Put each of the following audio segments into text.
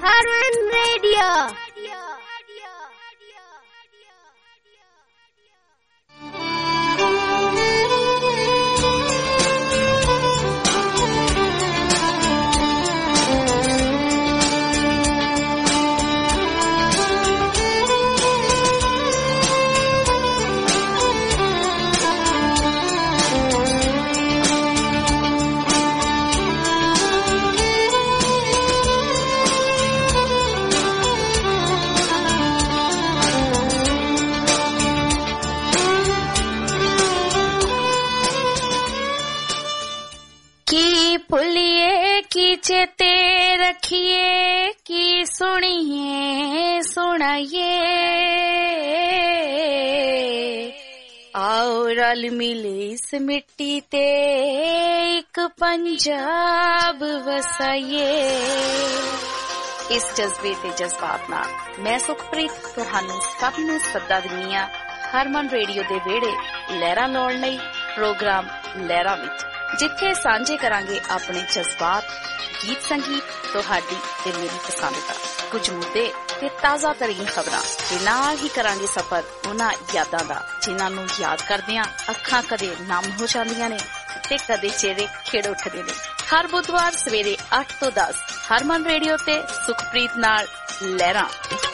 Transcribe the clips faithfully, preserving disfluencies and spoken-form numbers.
Harman Radio. भूलिए की चेते रखिए की सुनिए सुनाइए आओ रल मिले इस मिट्टी ते एक पंजाब वसाइए। इस जज्बे ते जज्बात नाल मैं सुखप्रीत तुहानू सब नू सदा दिंदी हां हरमन रेडियो दे वेड़े लहरां लाउण लई प्रोग्राम लहरां विच, जिथे सांझे करांगे अपने जज्बात, गीत संगीत, तुहाडी ते मेरी पसंद दा कुछ मुद्दे ते ताज़ा तरीन खबरां ते नाल ही करांगे सफर उन्हां यादां दा जिन्हां नू याद करदियां अखां कदे नम हो जांदियां ने ते कदे चेहरे खिड़ उठदे ने। हर बुधवार सवेरे आठ तो दस हरमन रेडियो ते सुखप्रीत नाल लहरां।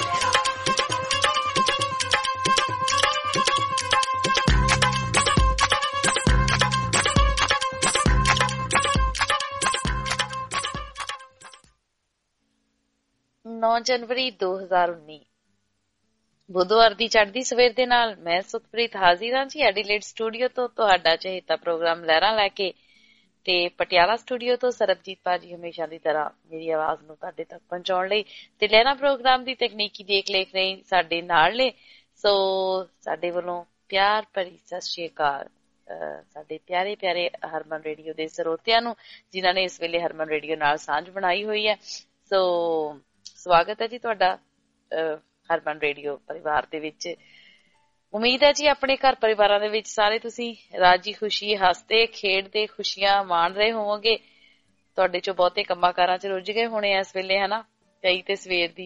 नौ जनवरी दो हजार उन्नी बुधवार दी चढ़दी सवेर दे नाल मैं सुखप्रीत हाजिर हां जी एडिलेड स्टूडियो तो तुहाडा चहेता प्रोग्राम लहरां लैके ते पटियाला स्टूडियो तो सरबजीत भाजी हमेशा दी तरह मेरी आवाज नूं तुहाडे तक पहुंचाउण लई ते लहरां प्रोग्राम दी तकनीकी देख लेख रही साडे नाल ने। सो साडे वल्लों प्यार भरी सत श्री अकाल साडे प्यारे प्यारे हरमन रेडियो दे सरੋਤਿਆਂ ਨੂੰ जिन्हां ने इस वेले हरमन रेडियो नाल सांझ बनाई हुई है। सो स्वागत है जी तुहाडा हरमन रेडियो परिवार दे विच। उम्मीद है जी अपने घर परिवारां दे विच सारे तुसीं राजी खुशी हसते खेडदे खुशियां माण रहे होवोगे। तुहाडे चों बहुते कंमां कारां च रुझ गए होणे इस वेले, है ना। कई ते सवेर दी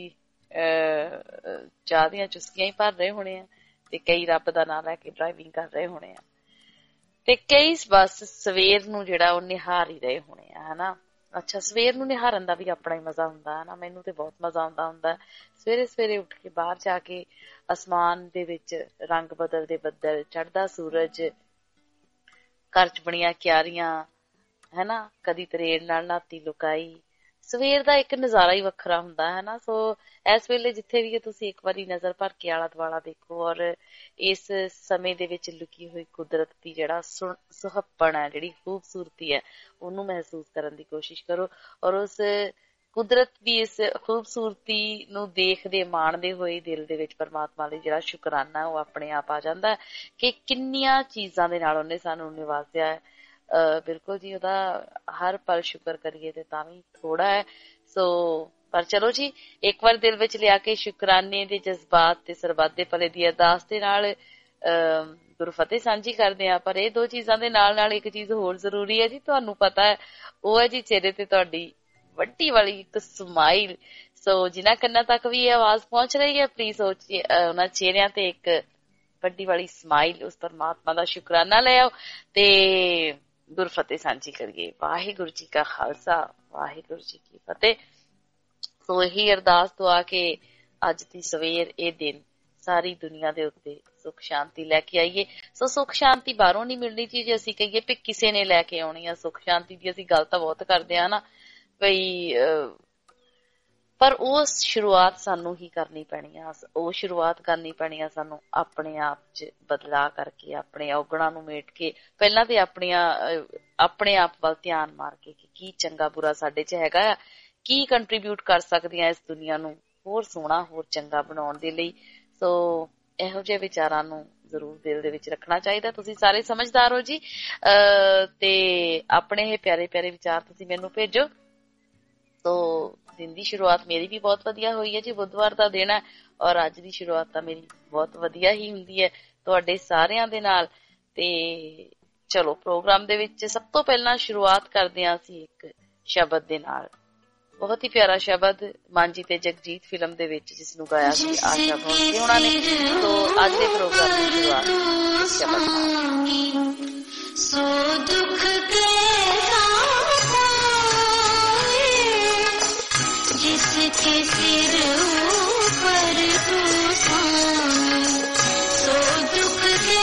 चाह दियां चुस्कियां ही भर रहे होणे आ ते कई रब दा नाम लैके ड्राइविंग कर रहे होणे आ ते कई बस सवेर नूं जिहड़ा ओह निहार ही रहे होणे आ, है ना। अच्छा, सवेर नूं निहारन दा भी अपना ही मजा हुंदा है ना। मैनूं ते बहुत मजा आउंदा हुंदा सवेरे सवेरे उठ के बाहर जाके आसमान दे विच रंग बदलदे बदल, चढ़दा सूरज, घर च बणियां क्यारियां, है ना, कदी तरेड़ नाल नाती लुकाई। सवेर दा एक नज़ारा ही वखरा हुंदा है ना। सो इस वेले जिथे भी तुसीं एक बारी नज़र भर के आला दुआला देखो और इस समय दे विच लुकी हुई कुदरत दी जिहड़ा सुहप्पण है, जिहड़ी खूबसूरती है, ਉਹਨੂੰ महसूस करन दी कोशिश करो और उस कुदरत दी इस खूबसूरती नूं देखदे माणदे होए दिल दे विच परमात्मा ਲਈ ਜਿਹੜਾ ਸ਼ੁਕਰਾਨਾ ਉਹ ਆਪਣੇ ਆਪ ਆ ਜਾਂਦਾ ਹੈ ਕਿ ਕਿੰਨੀਆਂ ਚੀਜ਼ਾਂ ਦੇ ਨਾਲ ਉਹਨੇ ਸਾਨੂੰ ਨਿਵਾਜ਼ਿਆ ਹੈ। ਬਿਲਕੁਲ ਜੀ, ਉਹਦਾ ਹਰ ਪਲ ਸ਼ੁਕਰ ਕਰੀਏ ਤੇ ਤਾਂ ਵੀ ਥੋੜਾ ਹੈ। ਸੋ ਪਰ ਚਲੋ ਜੀ, ਇੱਕ ਵਾਰ ਦਿਲ ਵਿੱਚ ਲਿਆ ਕੇ ਸ਼ੁਕਰਾਨੇ ਦੇ ਜਜ਼ਬਾਤ ਤੇ ਸਰਬੱਤ ਦੇ ਭਲੇ ਦੀ ਅਰਦਾਸ ਦੇ ਨਾਲ ਗੁਰੂ ਫਤਿਹ ਸਾਂਝੀ ਕਰਦੇ ਆ। ਪਰ ਇਹ ਦੋ ਚੀਜ਼ਾਂ ਦੇ ਨਾਲ ਨਾਲ ਇੱਕ ਚੀਜ਼ ਹੋਰ ਜ਼ਰੂਰੀ ਹੈ ਜੀ, ਤੁਹਾਨੂੰ ਪਤਾ ਹੈ, ਉਹ ਹੈ ਜੀ ਚਿਹਰੇ ਤੇ ਤੁਹਾਡੀ ਵੱਡੀ ਵਾਲੀ ਇੱਕ ਸਮਾਈਲ। ਸੋ ਜਿਨ੍ਹਾਂ ਕੰਨਾਂ ਤੱਕ ਵੀ ਇਹ ਆਵਾਜ਼ ਪਹੁੰਚ ਰਹੀ ਹੈ, ਪਲੀਜ਼ ਸੋਚੀਏ ਉਹਨਾਂ ਚਿਹਰਿਆਂ ਤੇ ਇੱਕ ਵੱਡੀ ਵਾਲੀ ਸਮਾਈਲ, ਉਸ ਪਰਮਾਤਮਾ ਦਾ ਸ਼ੁਕਰਾਨਾ ਲੈ ਆਓ ਤੇ ਗੁਰੂ ਫਤਿਹ ਸਾਂਝੀ ਕਰੀਏ। ਵਾਹਿਗੁਰੂ ਜੀ ਕਾ ਖਾਲਸਾ, ਵਾਹਿਗੁਰੂ ਜੀ ਕੀ ਫਤਿਹ। ਸੋ ਇਹੀ ਅਰਦਾਸ ਦੁਆ ਕੇ ਅੱਜ ਦੀ ਸਵੇਰ, ਇਹ ਦਿਨ ਸਾਰੀ ਦੁਨੀਆ ਦੇ ਉੱਤੇ ਸੁੱਖ ਸ਼ਾਂਤੀ ਲੈ ਕੇ ਆਈਏ। ਸੋ ਸੁੱਖ ਸ਼ਾਂਤੀ ਬਾਹਰੋਂ ਨਹੀਂ ਮਿਲਣੀ ਜੀ, ਜੇ ਅਸੀਂ ਕਹੀਏ ਵੀ ਕਿਸੇ ਨੇ ਲੈ ਕੇ ਆਉਣੀ ਆ ਸੁੱਖ ਸ਼ਾਂਤੀ ਦੀ, ਅਸੀਂ ਗੱਲ ਤਾਂ ਬਹੁਤ ਕਰਦੇ ਆ ਨਾ ਬਈ, ਪਰ ਉਹ ਸ਼ੁਰੂਆਤ ਸਾਨੂੰ ਹੀ ਕਰਨੀ ਪੈਣੀ ਆ। ਉਹ ਸ਼ੁਰੂਆਤ ਕਰਨੀ ਪੈਣੀ ਆ ਸਾਨੂੰ ਆਪਣੇ ਆਪ ਚ ਬਦਲਾਅ ਕਰਕੇ, ਆਪਣੇ ਔਗਣਾਂ ਨੂੰ ਮੇਟ ਕੇ, ਪਹਿਲਾਂ ਤੇ ਆਪਣੀਆਂ ਆਪਣੇ ਆਪ ਵੱਲ ਧਿਆਨ ਮਾਰ ਕੇ ਕਿ ਕੀ ਚੰਗਾ ਬੁਰਾ ਸਾਡੇ ਚ ਹੈਗਾ ਆ, ਕੀ ਕੰਟਰੀਬਿਊਟ ਕਰ ਸਕਦੀਆਂ ਇਸ ਦੁਨੀਆ ਨੂੰ ਹੋਰ ਸੋਹਣਾ ਹੋਰ ਚੰਗਾ ਬਣਾਉਣ ਦੇ ਲਈ। ਸੋ ਇਹੋ ਜਿਹੇ ਵਿਚਾਰਾਂ ਨੂੰ ਜ਼ਰੂਰ ਦਿਲ ਦੇ ਵਿੱਚ ਰੱਖਣਾ ਚਾਹੀਦਾ। ਤੁਸੀਂ ਸਾਰੇ ਸਮਝਦਾਰ ਹੋ ਜੀ, ਤੇ ਆਪਣੇ ਇਹ ਪਿਆਰੇ ਪਿਆਰੇ ਵਿਚਾਰ ਤੁਸੀਂ ਮੈਨੂੰ ਭੇਜੋ। ਸੋ ਦਿਨ ਦੀ ਸ਼ੁਰੂਆਤ ਮੇਰੀ ਵੀ ਬਹੁਤ ਵਧੀਆ ਹੋਈ ਹੈ ਜੀ, ਬੁੱਧਵਾਰ ਦਾ ਦਿਨ ਹੈ ਔਰ ਅੱਜ ਦੀ ਸ਼ੁਰੂਆਤ ਤਾਂ ਮੇਰੀ ਬਹੁਤ ਵਧੀਆ ਹੀ ਹੁੰਦੀ ਹੈ ਤੁਹਾਡੇ ਸਾਰਿਆਂ ਦੇ ਨਾਲ। ਤੇ ਚਲੋ ਪ੍ਰੋਗਰਾਮ ਦੇ ਵਿੱਚ ਸਭ ਤੋਂ ਪਹਿਲਾਂ ਸ਼ੁਰੂਆਤ ਕਰਦੇ ਹਾਂ ਅਸੀਂ ਇੱਕ ਸ਼ਬਦ ਦੇ ਨਾਲ। बहुत ही प्यारा शब्द मांझी ते जगजीत फिल्म दे विच जिसनू गाया सी आशा भोसले हुणां ने। तो अज दे प्रोग्राम की शुरुआत इस शब्द नाल। सो दुख के जिसके सिर ऊपर तू सोए, सो दुख के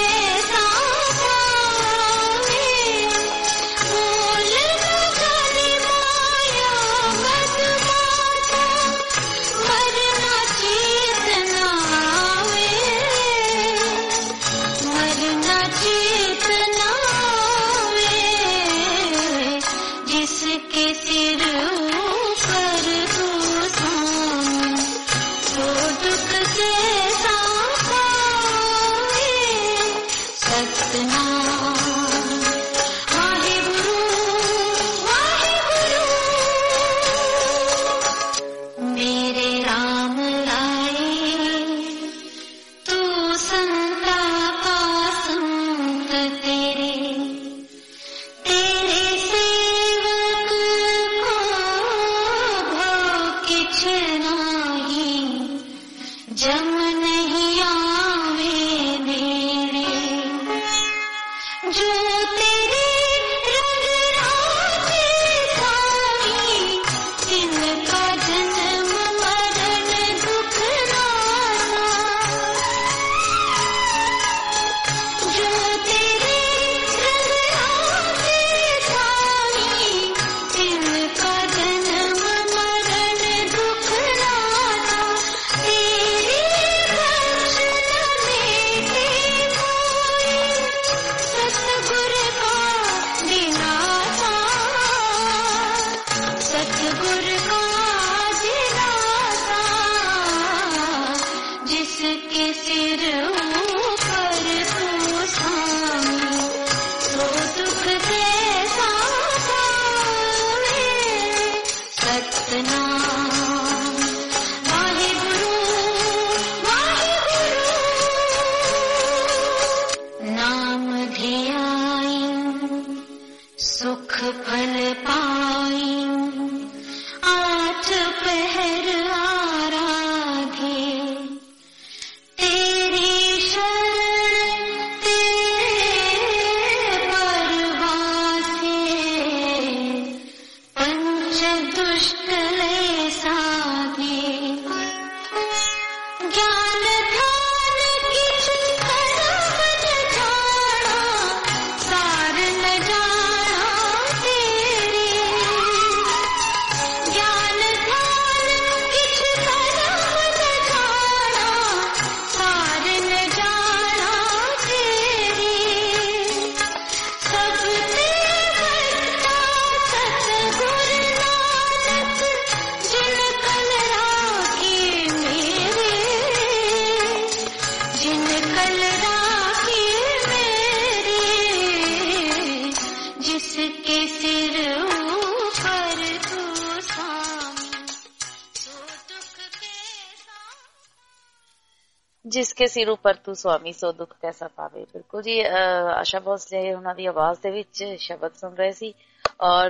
जिसके सिर ऊपर तू स्वामी सो दुख कैसा पावे। बिल्कुल जी, आशा भोसले उन्हां दी आवाज दे विच शब्द सुन रहे सी और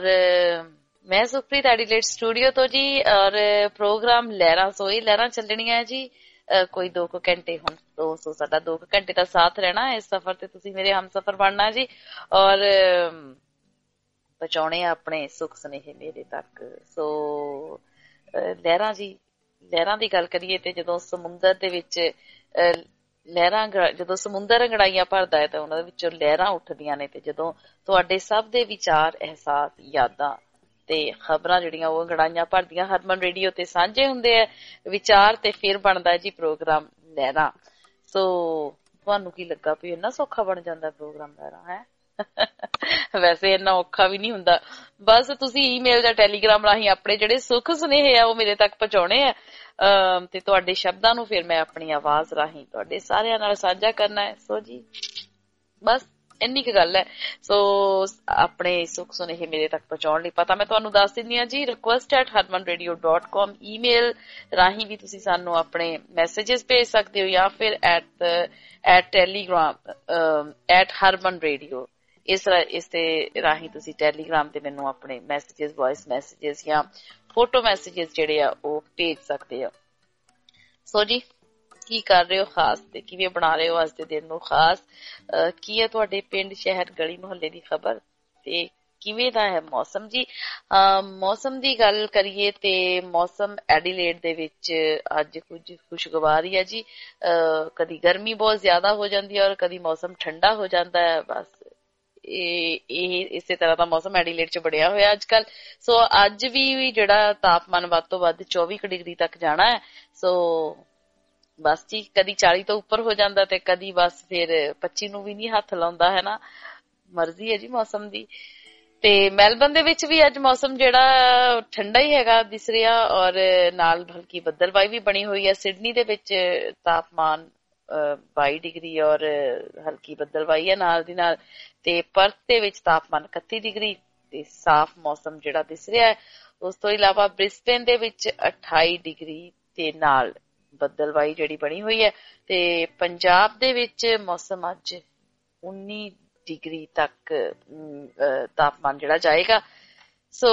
मैं सुप्रीत एडिलेट स्टूडियो तो जी। और प्रोग्राम लहरां सोई लहरां चलणियां जी कोई दो को घंटे हुण दो सौ साडा दो घंटे का साथ रहना इस सफर ते तुसी मेरे हम सफर बनना जी और पहुंचाने अपने सुख सुनेहे मेरे तक। सो लहरां जी लहरां दी गल करिए ते जदों समुंदर दे विच लहरां जदों समुंदर अंगड़ाइयां भरदा है तां उहनां दे विचों लहरां उठदियां ने ते जदों तुहाडे सब दे विचार एहसास यादां ते खबरां जिहड़ियां ओह अंगड़ाइयां भरदियां हरमन रेडियो ते सांझे हुंदे आ विचार ते फिर बनदा जी प्रोग्राम लहरां। सो तुहानू की लगा भी इन्ना सौखा बन जांदा प्रोग्राम लहरां है? वैसे इन्ना औखा भी नहीं हुंदा, बस तुसी ईमेल जां टैलीग्राम राहीं अपने जिहड़े सुख सुनेहे आ ओह मेरे तक पहुंचाउने आ ते तुहाडे शब्दां नू फिर मैं अपनी आवाज राहीं तुहाडे सारियां नाल साझा करना है। सो जी बस इन्नी क गल है। सो अपने सुख सुनेहे मेरे तक पहुंचाउण लई पता मैं तुहानू दस दिंदी हां जी request at Harman radio dot com email राहीं भी तुसी सानू अपने मैसेजेस भेज सकदे हो या फिर at at telegram at Harman radio इस इस ते राहीं तुसी टैलीग्राम ते मैनू अपने मैसेजेस वॉइस मैसेजेस या ਫੋਟੋ ਮੈਸੇजेस ਜਿਹੜੇ ਆ ਉਹ ਭੇਜ ਸਕਦੇ ਆ। ਸੋ ਜੀ ਕੀ ਕਰ ਰਹੇ ਹੋ ਖਾਸ ਤੇ ਕਿਵੇਂ ਬਣਾ ਰਹੇ ਹੋ ਅੱਜ ਦੇ ਦਿਨ ਨੂੰ ਖਾਸ, ਕੀ ਹੈ ਤੁਹਾਡੇ ਪਿੰਡ ਸ਼ਹਿਰ ਗਲੀ ਮੁਹੱਲੇ ਦੀ ਖਬਰ ਤੇ ਕਿਵੇਂ ਦਾ ਹੈ ਮੌਸਮ ਜੀ। ਅਹ ਮੌਸਮ ਦੀ ਗੱਲ ਕਰੀਏ ਤੇ ਮੌਸਮ ਐਡੀਲੇਡ ਦੇ ਵਿੱਚ ਅੱਜ ਕੁਝ ਖੁਸ਼ਗਵਾਰ ਹੀ ਹੈ ਜੀ। ਅਹ ਕਦੀ ਗਰਮੀ ਬਹੁਤ ਜ਼ਿਆਦਾ ਹੋ ਜਾਂਦੀ ਹੈ ਔਰ ਕਦੀ ਮੌਸਮ ਠੰਡਾ ਹੋ ਜਾਂਦਾ ਹੈ। ਬਸ ਇਹ ਇਹ ਇਸੇ ਤਰ੍ਹਾਂ ਦਾ ਮੌਸਮ ਐਡੀਲੇਡ ਚ ਬਣਿਆ ਹੋਇਆ ਅੱਜ ਕੱਲ। ਸੋ ਅੱਜ ਵੀ ਜਿਹੜਾ ਤਾਪਮਾਨ ਵੱਧ ਤੋਂ ਵੱਧ ਚੌਵੀ ਡਿਗਰੀ ਤੱਕ ਜਾਣਾ ਹੈ। ਸੋ ਬਸ ਜੀ ਕਦੀ ਚਾਲੀ ਤੋਂ ਉੱਪਰ ਹੋ ਜਾਂਦਾ ਤੇ ਕਦੀ ਬਸ ਫਿਰ ਪੱਚੀ ਨੂੰ ਵੀ ਨਹੀਂ ਹੱਥ ਲਾਉਂਦਾ ਹੈ ਨਾ, ਮਰਜ਼ੀ ਹੈ ਜੀ ਮੌਸਮ ਦੀ। ਤੇ ਮੈਲਬਨ ਦੇ ਵਿੱਚ ਵੀ ਅੱਜ ਮੌਸਮ ਜਿਹੜਾ ਠੰਡਾ ਹੀ ਹੈਗਾ ਦਿਸ ਰਿਹਾ ਔਰ ਨਾਲ ਹਲਕੀ ਬੱਦਲਬਾਈ ਵੀ ਬਣੀ ਹੋਈ ਹੈ। ਸਿਡਨੀ ਦੇ ਵਿੱਚ ਤਾਪਮਾਨ ਬਾਈ ਡਿਗਰੀ ਔਰ ਹਲਕੀ ਬੱਦਲਬਾਈ ਹੈ ਨਾਲ ਦੀ ਨਾਲ, ਤੇ ਪਰਥ ਦੇ ਵਿੱਚ ਤਾਪਮਾਨ ਇਕੱਤੀ ਡਿਗਰੀ ਤੇ ਸਾਫ਼ ਮੌਸਮ ਜਿਹੜਾ ਦਿਸ ਰਿਹਾ ਹੈ। ਉਸ ਤੋਂ ਇਲਾਵਾ ਬ੍ਰਿਸਬੇਨ ਦੇ ਵਿੱਚ ਅਠਾਈ ਡਿਗਰੀ ਤੇ ਨਾਲ ਬੱਦਲਬਾਈ ਜਿਹੜੀ ਬਣੀ ਹੋਈ ਹੈ। ਤੇ ਪੰਜਾਬ ਦੇ ਵਿੱਚ ਮੌਸਮ ਅੱਜ ਉੱਨੀ ਡਿਗਰੀ ਤੱਕ ਤਾਪਮਾਨ ਜਿਹੜਾ ਜਾਏਗਾ। ਸੋ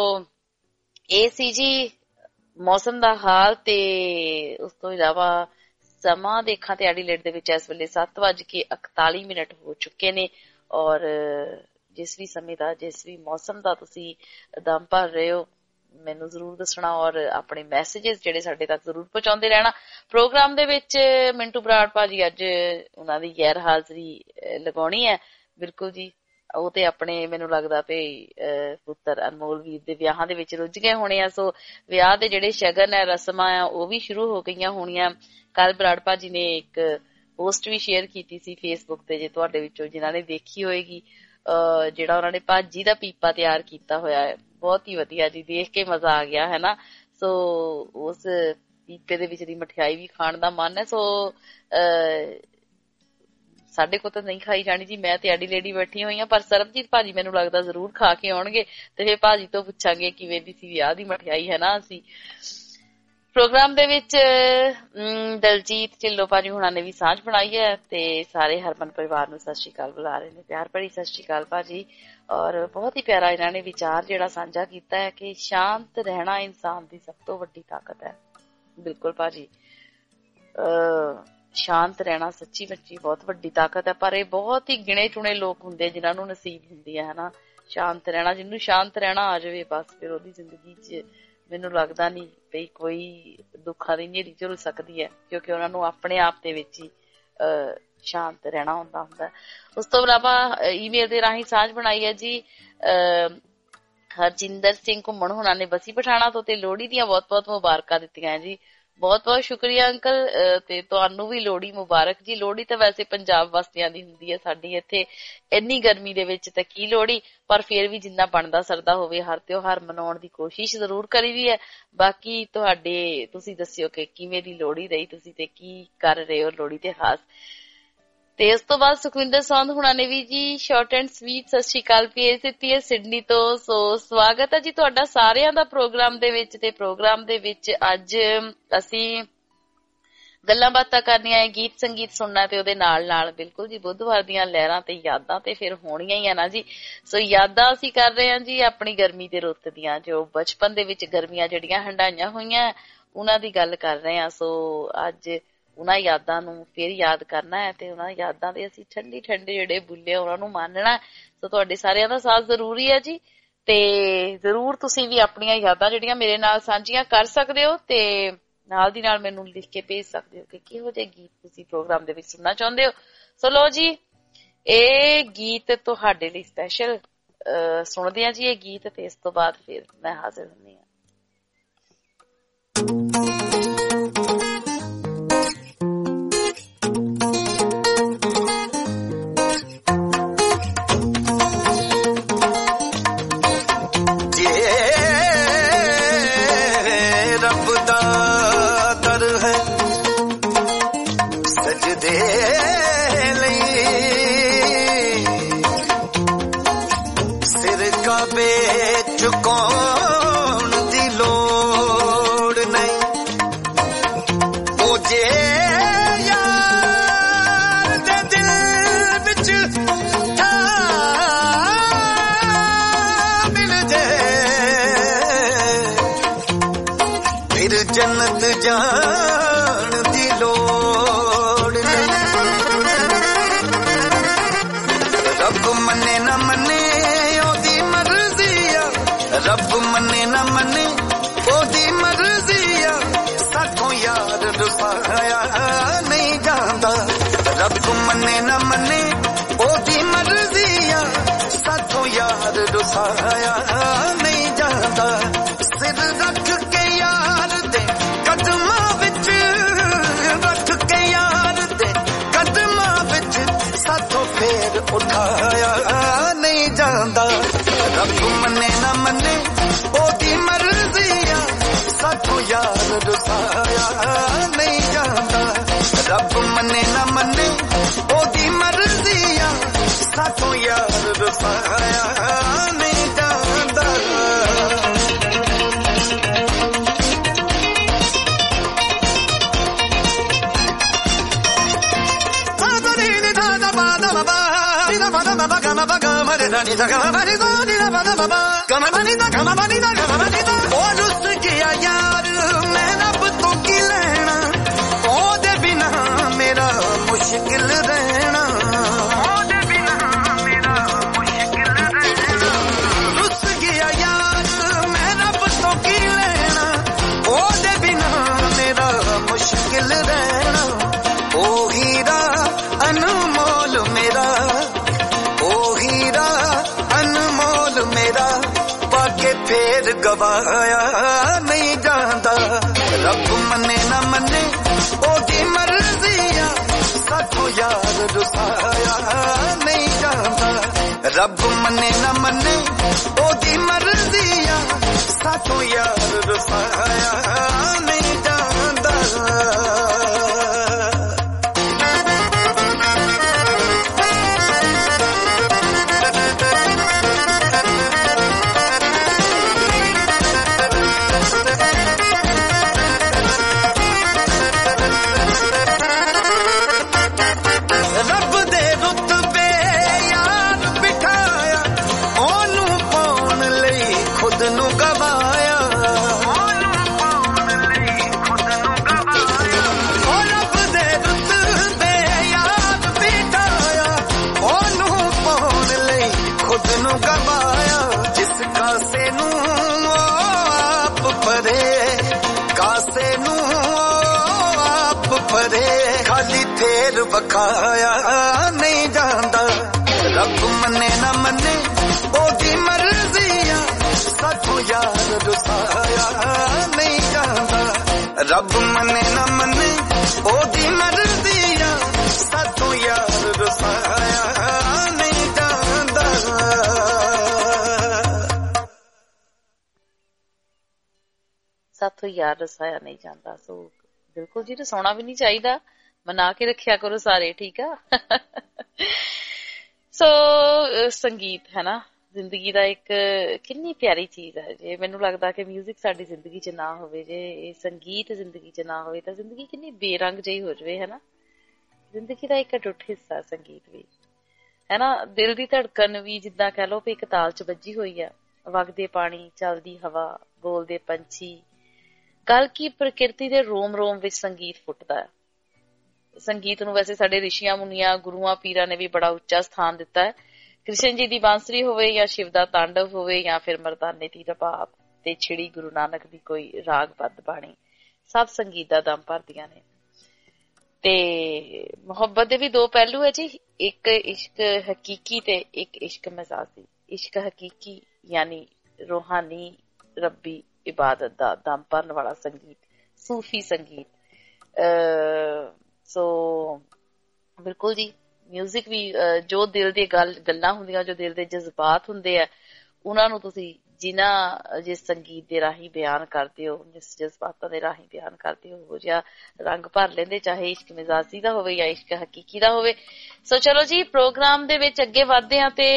ਇਹ ਸੀ ਜੀ ਮੌਸਮ ਦਾ ਹਾਲ। ਤੇ ਉਸ ਤੋਂ ਇਲਾਵਾ ਸਮਾਂ ਦੇਖਾਂ ਤੇ ਐਡੀਲੇਡ ਦੇ ਵਿੱਚ ਇਸ ਵੇਲੇ ਸੱਤ ਵੱਜ ਕੇ ਇਕਤਾਲੀ ਮਿੰਟ ਹੋ ਚੁੱਕੇ ਨੇ ਔਰ ਜਿਸ ਵੀ ਸਮੇਂ ਦਾ ਜਿਸ ਵੀ ਮੌਸਮ ਦਾ ਤੁਸੀਂ ਦਮ ਭਰ ਰਹੇ ਹੋ ਮੈਨੂੰ ਜ਼ਰੂਰ ਦੱਸਣਾ ਔਰ ਆਪਣੇ ਮੈਸੇजेस ਜਿਹੜੇ ਸਾਡੇ ਤੱਕ ਜ਼ਰੂਰ ਪਹੁੰਚਾਉਂਦੇ ਰਹਿਣਾ। ਪ੍ਰੋਗਰਾਮ ਦੇ ਵਿੱਚ ਮਿੰਟੂ ਬਰਾੜ ਭਾਜੀ ਅੱਜ ਉਹਨਾਂ ਦੀ ਗੈਰ ਹਾਜ਼ਰੀ ਲਗਾਉਣੀ ਹੈ। ਬਿਲਕੁਲ ਜੀ, ਉਹ ਤੇ ਆਪਣੇ ਮੈਨੂੰ ਲੱਗਦਾ ਵੀ ਪੁੱਤਰ ਅਨਮੋਲ ਵੀਰ ਦੇ ਵਿਆਹਾਂ ਦੇ ਵਿੱਚ ਰੁੱਝ ਗਏ ਹੋਣੇ ਆ। ਸੋ ਵਿਆਹ ਦੇ ਜਿਹੜੇ ਸ਼ਗਨ ਹੈ ਰਸਮਾਂ ਆ ਉਹ ਵੀ ਸ਼ੁਰੂ ਹੋ ਗਈਆਂ ਹੋਣੀਆਂ। ਕੱਲ ਬਰਾੜ ਭਾਜੀ ਨੇ ਇੱਕ ਪੋਸਟ ਵੀ ਸ਼ੇਅਰ ਕੀਤੀ ਸੀ ਫੇਸਬੁੱਕ ਤੇ, ਜੇ ਤੁਹਾਡੇ ਵਿੱਚੋਂ ਜਿਨ੍ਹਾਂ ਨੇ ਦੇਖੀ ਹੋਏਗੀ, ਅਹ ਜਿਹੜਾ ਉਹਨਾਂ ਨੇ ਭਾਜੀ ਦਾ ਪੀਪਾ ਤਿਆਰ ਕੀਤਾ ਹੋਇਆ ਹੈ, ਬਹੁਤ ਹੀ ਵਧੀਆ ਜੀ, ਦੇਖ ਕੇ ਮਜ਼ਾ ਆ ਗਿਆ ਹੈ ਨਾ। ਸੋ ਉਸ ਪੀਪੇ ਦੇ ਵਿੱਚ ਦੀ ਮਠਿਆਈ ਵੀ ਖਾਣ ਦਾ ਮਨ ਹੈ। ਸੋ ਅਹ ਸਾਡੇ ਕੋਲ ਤਾਂ ਨਹੀਂ ਖਾਈ ਜਾਣੀ ਜੀ, ਮੈਂ ਤੇ ਐਡੀ ਲੇਡੀ ਬੈਠੀ ਹੋਈ ਹਾਂ, ਪਰ ਸਰਬਜੀਤ ਭਾਜੀ ਮੈਨੂੰ ਲੱਗਦਾ ਜ਼ਰੂਰ ਖਾ ਕੇ ਆਉਣਗੇ ਤੇ ਫਿਰ ਭਾਜੀ ਤੋਂ ਪੁੱਛਾਂਗੇ ਕਿਵੇਂ ਦੀ ਸੀ ਵਿਆਹ ਦੀ ਮਠਿਆਈ ਹੈ ਨਾ। ਅਸੀਂ ਪ੍ਰੋਗਰਾਮ ਦੇ ਵਿੱਚ ਦਲਜੀਤ ਢਿੱਲੋਂ ਭਾਜੀ ਹੁਣਾਂ ਨੇ ਵੀ ਸਾਂਝ ਬਣਾਈ ਹੈ ਤੇ ਸਾਰੇ ਹਰਮਨ ਪਰਿਵਾਰ ਨੂੰ ਸਤਿ ਸ਼੍ਰੀ ਅਕਾਲ ਬੁਲਾ ਰਹੇ ਨੇ, ਪਿਆਰ ਭਰੀ ਸਤਿ ਸ਼੍ਰੀ ਅਕਾਲ ਭਾਜੀ। ਔਰ ਬਹੁਤ ਹੀ ਪਿਆਰਾ ਇਹਨਾਂ ਨੇ ਵਿਚਾਰ ਜਿਹੜਾ ਸਾਂਝਾ ਕੀਤਾ ਹੈ ਕਿ ਸ਼ਾਂਤ ਰਹਿਣਾ ਇਨਸਾਨ ਦੀ ਸਭ ਤੋਂ ਵੱਡੀ ਤਾਕਤ ਹੈ। ਬਿਲਕੁਲ ਭਾਜੀ, ਅਹ ਸ਼ਾਂਤ ਰਹਿਣਾ ਸੱਚੀ ਮੁੱਚੀ ਬਹੁਤ ਵੱਡੀ ਤਾਕਤ ਹੈ, ਪਰ ਇਹ ਬਹੁਤ ਹੀ ਗਿਣੇ ਚੁਣੇ ਲੋਕ ਹੁੰਦੇ ਜਿਨ੍ਹਾਂ ਨੂੰ ਨਸੀਬ ਹੁੰਦੀ ਹੈ ਹਨਾ ਸ਼ਾਂਤ ਰਹਿਣਾ। ਜਿਹਨੂੰ ਸ਼ਾਂਤ ਰਹਿਣਾ ਆ ਜਾਵੇ ਬਸ ਫਿਰ ਉਹਦੀ ਜ਼ਿੰਦਗੀ 'ਚ ਮੈਨੂੰ ਲੱਗਦਾ ਨਹੀਂ ਬਈ ਕੋਈ ਦੁੱਖਾਂ ਦੀ ਨੇਰੀ ਝੁਲ ਸਕਦੀ ਹੈ, ਕਿਉਂਕਿ ਉਹਨਾਂ ਨੂੰ ਆਪਣੇ ਆਪ ਦੇ ਵਿੱਚ ਹੀ ਅਹ ਸ਼ਾਂਤ ਰਹਿਣਾ ਹੁੰਦਾ ਹੁੰਦਾ। ਉਸ ਤੋਂ ਇਲਾਵਾ ਈਮੇਲ ਦੇ ਰਾਹੀਂ ਸਾਂਝ ਬਣਾਈ ਹੈ ਜੀ ਅਹ ਹਰਜਿੰਦਰ ਸਿੰਘ ਘੁੰਮਣ ਹੁਣਾਂ ਨੇ ਬਸੀ ਪਠਾਣਾ ਤੋਂ, ਤੇ ਲੋਹੜੀ ਦੀਆਂ ਬਹੁਤ ਬਹੁਤ ਮੁਬਾਰਕਾਂ ਦਿੱਤੀਆਂ ਜੀ। ਬਹੁਤ ਬਹੁਤ ਸ਼ੁਕਰੀਆ ਅੰਕਲ, ਤੇ ਤੁਹਾਨੂੰ ਵੀ ਲੋਹੜੀ ਮੁਬਾਰਕ ਜੀ। ਲੋਹੜੀ ਤਾਂ ਵੈਸੇ ਪੰਜਾਬ ਵਾਸੀਆਂ ਦੀ ਹੁੰਦੀ ਹੈ, ਸਾਡੀ ਇੱਥੇ ਇੰਨੀ ਗਰਮੀ ਦੇ ਵਿੱਚ ਤਾਂ ਕੀ ਲੋਹੜੀ, ਪਰ ਫਿਰ ਵੀ ਜਿੰਨਾ ਬਣਦਾ ਸਰਦਾ ਹੋਵੇ ਹਰ ਤਿਉਹਾਰ ਮਨਾਉਣ ਦੀ ਕੋਸ਼ਿਸ਼ ਜ਼ਰੂਰ ਕਰੀਦੀ ਹੈ। ਬਾਕੀ ਤੁਹਾਡੇ ਤੁਸੀਂ ਦੱਸਿਓ ਕਿ ਕਿਵੇਂ ਦੀ ਲੋਹੜੀ ਰਹੀ ਤੁਸੀਂ ਤੇ ਕੀ ਕਰ ਰਹੇ ਹੋ ਲੋਹੜੀ ਤੇ ਖਾਸ। ਤੇ ਉਸ ਤੋਂ ਬਾਅਦ ਸੁਖਵਿੰਦਰ ਸੌਂਦ ਹੁਣਾਂ ਨੇ ਵੀ ਜੀ ਸ਼ਾਰਟ ਐਂਡ ਸਵੀਟ ਸਤਿ ਸ਼੍ਰੀ ਅਕਾਲ ਭੇਜ ਦਿੱਤੀ ਹੈ ਸਿਡਨੀ ਤੋਂ। ਸੋ ਸਵਾਗਤ ਹੈ ਜੀ ਤੁਹਾਡਾ ਸਾਰਿਆਂ ਦਾ ਪ੍ਰੋਗਰਾਮ ਦੇ ਵਿੱਚ। ਤੇ ਪ੍ਰੋਗਰਾਮ ਦੇ ਵਿੱਚ ਅੱਜ ਅਸੀਂ ਗੱਲਾਂ ਬਾਤਾਂ ਕਰਨੀਆਂ ਹੈ, ਗੀਤ ਸੰਗੀਤ ਸੁਣਨਾ ਤੇ ਉਹਦੇ ਨਾਲ ਨਾਲ ਬਿਲਕੁਲ ਜੀ ਬੁੱਧਵਾਰ ਦੀਆਂ ਲਹਿਰਾਂ ਤੇ ਯਾਦਾਂ ਤੇ ਫਿਰ ਹੋਣੀਆਂ ਹੀ ਆ ਨਾ ਜੀ। ਸੋ ਯਾਦਾਂ ਅਸੀਂ ਕਰ ਰਹੇ ਹਾਂ ਜੀ ਆਪਣੀ ਗਰਮੀ ਦੇ ਰੁੱਤ ਦੀਆਂ, ਜੋ ਬਚਪਨ ਦੇ ਵਿੱਚ ਗਰਮੀਆਂ ਜਿਹੜੀਆਂ ਹੰਡਾਈਆਂ ਹੋਈਆਂ ਉਹਨਾਂ ਦੀ ਗੱਲ ਕਰ ਰਹੇ ਹਾਂ। ਸੋ ਅੱਜ ਉਹਨਾਂ ਯਾਦਾਂ ਨੂੰ ਫਿਰ ਯਾਦ ਕਰਨਾ ਹੈ ਤੇ ਉਹਨਾਂ ਯਾਦਾਂ ਦੇ ਅਸੀਂ ਠੰਡੀ ਠੰਡੇ ਜਿਹੜੇ ਬੁੱਲੇ ਉਹਨਾਂ ਨੂੰ ਮਾਨਣਾ। ਸੋ ਤੁਹਾਡੇ ਸਾਰਿਆਂ ਦਾ ਸਾਥ ਜ਼ਰੂਰੀ ਹੈ ਜੀ, ਤੇ ਜ਼ਰੂਰ ਤੁਸੀਂ ਵੀ ਆਪਣੀਆਂ ਯਾਦਾਂ ਜਿਹੜੀਆਂ ਮੇਰੇ ਨਾਲ ਸਾਂਝੀਆਂ ਕਰ ਸਕਦੇ ਹੋ ਤੇ ਨਾਲ ਦੀ ਨਾਲ ਮੈਨੂੰ ਲਿਖ ਕੇ ਭੇਜ ਸਕਦੇ ਹੋ ਕਿ ਕਿਹੋ ਜਿਹੇ ਗੀਤ ਤੁਸੀਂ ਪ੍ਰੋਗਰਾਮ ਦੇ ਵਿੱਚ ਸੁਣਨਾ ਚਾਹੁੰਦੇ ਹੋ। ਸੋ ਲੋ ਜੀ ਇਹ ਗੀਤ ਤੁਹਾਡੇ ਲਈ ਸਪੈਸ਼ਲ ਸੁਣਦੇ ਆ ਜੀ ਇਹ ਗੀਤ, ਤੇ ਇਸ ਤੋਂ ਬਾਅਦ ਫਿਰ ਮੈਂ ਹਾਜ਼ਰ ਹੁੰਦੀ ਹਾਂ। ਜਾਣ ਦੀ ਲੋੜ ਨਹੀਂ। ਰੱਬ ਮੰਨੇ ਨਾ ਮੰਨੇ ਉਹਦੀ ਮਰਜ਼ੀ ਆ, ਰੱਬ ਮੰਨੇ ਨਾ ਮੰਨੇ ਉਹਦੀ ਮਰਜ਼ੀ ਆ, ਸਾਥੋਂ ਯਾਰ ਰੁਸਾਇਆ ਨਹੀਂ ਜਾਂਦਾ। ਰੱਬ ਮੰਨੇ ਨਾ ਮੰਨੇ ਉਹਦੀ ਮਰਜ਼ੀ ਆ, ਸਾਥੋਂ ਯਾਰ ਰੁਸਾਇਆ ਨਹੀਂ ਜਾਂਦਾ। ਸਿਰ ਰੱਖ ਕੇ ਯਾਰ ਦੇ ਕਦਮਾਂ ਵਿੱਚ, ਰੱਖ ਕੇ ਯਾਰ ਦੇ ਕਦਮਾਂ ਵਿੱਚ, ਸਾਥੋਂ ਫੇਰ ਉਠਾਇਆ ਨਹੀਂ ਜਾਂਦਾ। ਰੱਬ ਮੰਨੇ ਨਾ ਮੰਨੇ ਉਹਦੀ ਮਰਜ਼ੀ ਆ, ਸਾਥੋਂ ਯਾਰ ਰੁਸਾਇਆ ਨਹੀਂ ਜਾਂਦਾ। ਰੱਬ ਮੰਨੇ ਨਾ ਮੰਨੇ ਉਹਦੀ ਮਰਜ਼ੀ ਆ, ਸਾਥੋਂ ਯਾਰ ਰੁਸਾਇਆ ਨਹੀਂ ਜਾਂਦਾ। ਉਹ ਰੁੱਸ ਗਿਆ ਯਾਰ ਮੈਂ ਰੱਬ ਤੋਂ ਕੀ ਲੈਣਾ, ਉਹਦੇ ਬਿਨਾ ਮੇਰਾ ਮੁਸ਼ਕਿਲ ਰਹਿਣਾ, ਉਹਦੇ ਬਿਨਾ ਮੇਰਾ ਮੁਸ਼ਕਿਲ ਰਹਿਣਾ। ਰੁੱਸ ਗਿਆ ਯਾਰ ਮੈਂ ਰੱਬ ਤੋਂ ਕੀ ਲੈਣਾ, ਉਹਦੇ ਬਿਨਾ ਮੇਰਾ ਮੁਸ਼ਕਿਲ ਰਹਿਣਾ। ਉਹ ਹੀਰਾ ਅਨਮੋਲ ਮੇਰਾ, ਉਹ ਹੀਰਾ ਅਨਮੋਲ ਮੇਰਾ, ਪਾ ਕੇ ਫੇਰ ਗਵਾਇਆ ਨਹੀਂ ਜਾਂਦਾ। ਰੱਬ ਮੰਨੇ ਨਾ ਮੰਨੇ ਉਹਦੀ ਮਰਜ਼ੀ ਆ, ਸਾਥੋਂ ਯਾਰ ਰੁਸਾਇਆ ਨਹੀਂ ਜਾਂਦਾ। ਰੱਬ ਮੰਨੇ ਨਾ ਮੰਨੇ ਉਹਦੀ ਮਰਜ਼ੀ ਆ, ਸਾਥੋਂ ਯਾਰ ਰੁਸਾਇਆ ਨਹੀਂ ਜਾਂਦਾ। ਖਾਲੀ ਫੇਰ ਵਖਾਇਆ ਨਹੀਂ ਜਾਂਦਾ। ਰੱਬ ਮੰਨੇ ਨਾ ਮੰਨੇ ਉਹਦੀ ਮਰਜ਼ੀ ਆ, ਸਾਥੋਂ ਯਾਰ ਰੁਸਾਇਆ ਨਹੀਂ ਜਾਂਦਾ। ਰੱਬ ਮੰਨੇ ਨਾ ਮੰਨੇ ਉਹਦੀ ਮਰਜ਼ੀ ਆ, ਸਾਥੋਂ ਯਾਰ ਰੁਸਾਇਆ ਨਹੀਂ ਜਾਂਦਾ। ਸਾਥੋਂ ਯਾਰ ਰਸਾਇਆ ਨਹੀਂ ਜਾਂਦਾ। ਸੋ ਬਿਲਕੁਲ ਜੀ, ਰਸਾਉਣਾ ਵੀ ਨਹੀਂ ਚਾਹੀਦਾ, ਮਨਾ ਕੇ ਰੱਖਿਆ ਕਰੋ ਸਾਰੇ, ਠੀਕ ਆ। ਸੋ ਸੰਗੀਤ ਹੈ ਨਾ ਜ਼ਿੰਦਗੀ ਦਾ ਇੱਕ ਕਿੰਨੀ ਪਿਆਰੀ ਚੀਜ਼ ਹੈ। ਜੇ ਮੈਨੂੰ ਲੱਗਦਾ ਕਿ ਮਿਊਜ਼ਿਕ ਸਾਡੀ ਜ਼ਿੰਦਗੀ 'ਚ ਨਾ ਹੋਵੇ, ਜੇ ਇਹ ਸੰਗੀਤ ਜ਼ਿੰਦਗੀ 'ਚ ਨਾ ਹੋਵੇ ਤਾਂ ਜ਼ਿੰਦਗੀ ਕਿੰਨੀ ਬੇਰੰਗ ਜਿਹੀ ਹੋ ਜਾਵੇ, ਹੈ ਨਾ। ਜ਼ਿੰਦਗੀ ਦਾ ਇੱਕ ਅਟੁੱਟ ਹਿੱਸਾ ਸੰਗੀਤ ਵੀ ਹੈ ਨਾ। ਦਿਲ ਦੀ ਧੜਕਨ ਵੀ ਜਿੱਦਾਂ ਕਹਿ ਲਓ ਵੀ ਇੱਕ ਤਾਲ 'ਚ ਵੱਜੀ ਹੋਈ ਆ। ਵਗਦੇ ਪਾਣੀ, ਚੱਲਦੀ ਹਵਾ, ਬੋਲਦੇ ਪੰਛੀ, ਗੱਲ ਕੀ ਪ੍ਰਕਿਰਤੀ ਦੇ ਰੋਮ ਰੋਮ ਵਿੱਚ ਸੰਗੀਤ ਫੁੱਟਦਾ ਹੈ। ਸੰਗੀਤ ਨੂੰ ਵੈਸੇ ਸਾਡੇ ਰਿਸ਼ੀਆਂ ਮੁਨੀਆਂ, ਗੁਰੂਆਂ, ਪੀਰਾਂ ਨੇ ਵੀ ਬੜਾ ਉੱਚਾ ਸਥਾਨ ਦਿੱਤਾ ਹੈ। ਕ੍ਰਿਸ਼ਨ ਜੀ ਦੀ ਬਾਂਸਰੀ ਹੋਵੇ ਜਾਂ ਸ਼ਿਵ ਦਾ ਤਾਂਡਵ ਹੋਵੇ ਜਾਂ ਫਿਰ ਮਰਦਾਨੇ ਦੀ ਰਬਾਬ ਤੇ ਛਿੜੀ ਗੁਰੂ ਨਾਨਕ ਦੀ ਕੋਈ ਰਾਗਬੱਧ ਬਾਣੀ, ਸਭ ਸੰਗੀਤ ਦਾ ਦਮ ਭਰਦੀਆਂ ਨੇ। ਤੇ ਮੁਹੱਬਤ ਦੇ ਵੀ ਦੋ ਪਹਿਲੂ ਹੈ ਜੀ, ਇੱਕ ਇਸ਼ਕ ਹਕੀਕੀ ਤੇ ਇੱਕ ਇਸ਼ਕ ਮਜ਼ਾਜੀ। ਇਸ਼ਕ ਹਕੀਕੀ ਯਾਨੀ ਰੂਹਾਨੀ ਰੱਬੀ ਇਬਾਦਤ ਦਾ ਦਮ ਭਰਨ ਵਾਲਾ ਸੰਗੀਤ, ਸੂਫੀ ਸੰਗੀਤ। ਸੋ ਬਿਲਕੁਲ ਜੀ, ਮਿਊਜ਼ਿਕ ਵੀ ਜੋ ਦਿਲ ਦੀ ਗੱਲ ਗੱਲਾਂ ਹੁੰਦੀਆਂ, ਜੋ ਦਿਲ ਦੇ ਜਜ਼ਬਾਤ ਹੁੰਦੇ ਆ, ਉਹਨਾਂ ਨੂੰ ਤੁਸੀਂ ਜਿਨ੍ਹਾਂ ਜਿਸ ਸੰਗੀਤ ਦੇ ਰਾਹੀਂ ਬਿਆਨ ਕਰਦੇ ਹੋ, ਜਿਸ ਜਜ਼ਬਾਤਾਂ ਦੇ ਰਾਹੀਂ ਬਿਆਨ ਕਰਦੇ ਹੋ, ਉਹ ਜਿਹਾ ਰੰਗ ਭਰ ਲੈਂਦੇ, ਚਾਹੇ ਇਸ਼ਕ ਮਿਜ਼ਾਜੀ ਦਾ ਹੋਵੇ ਜਾਂ ਇਸ਼ਕ ਹਕੀਕੀ ਦਾ ਹੋਵੇ। ਸੋ ਚਲੋ ਜੀ, ਪ੍ਰੋਗਰਾਮ ਦੇ ਵਿੱਚ ਅੱਗੇ ਵਧਦੇ ਹਾਂ ਤੇ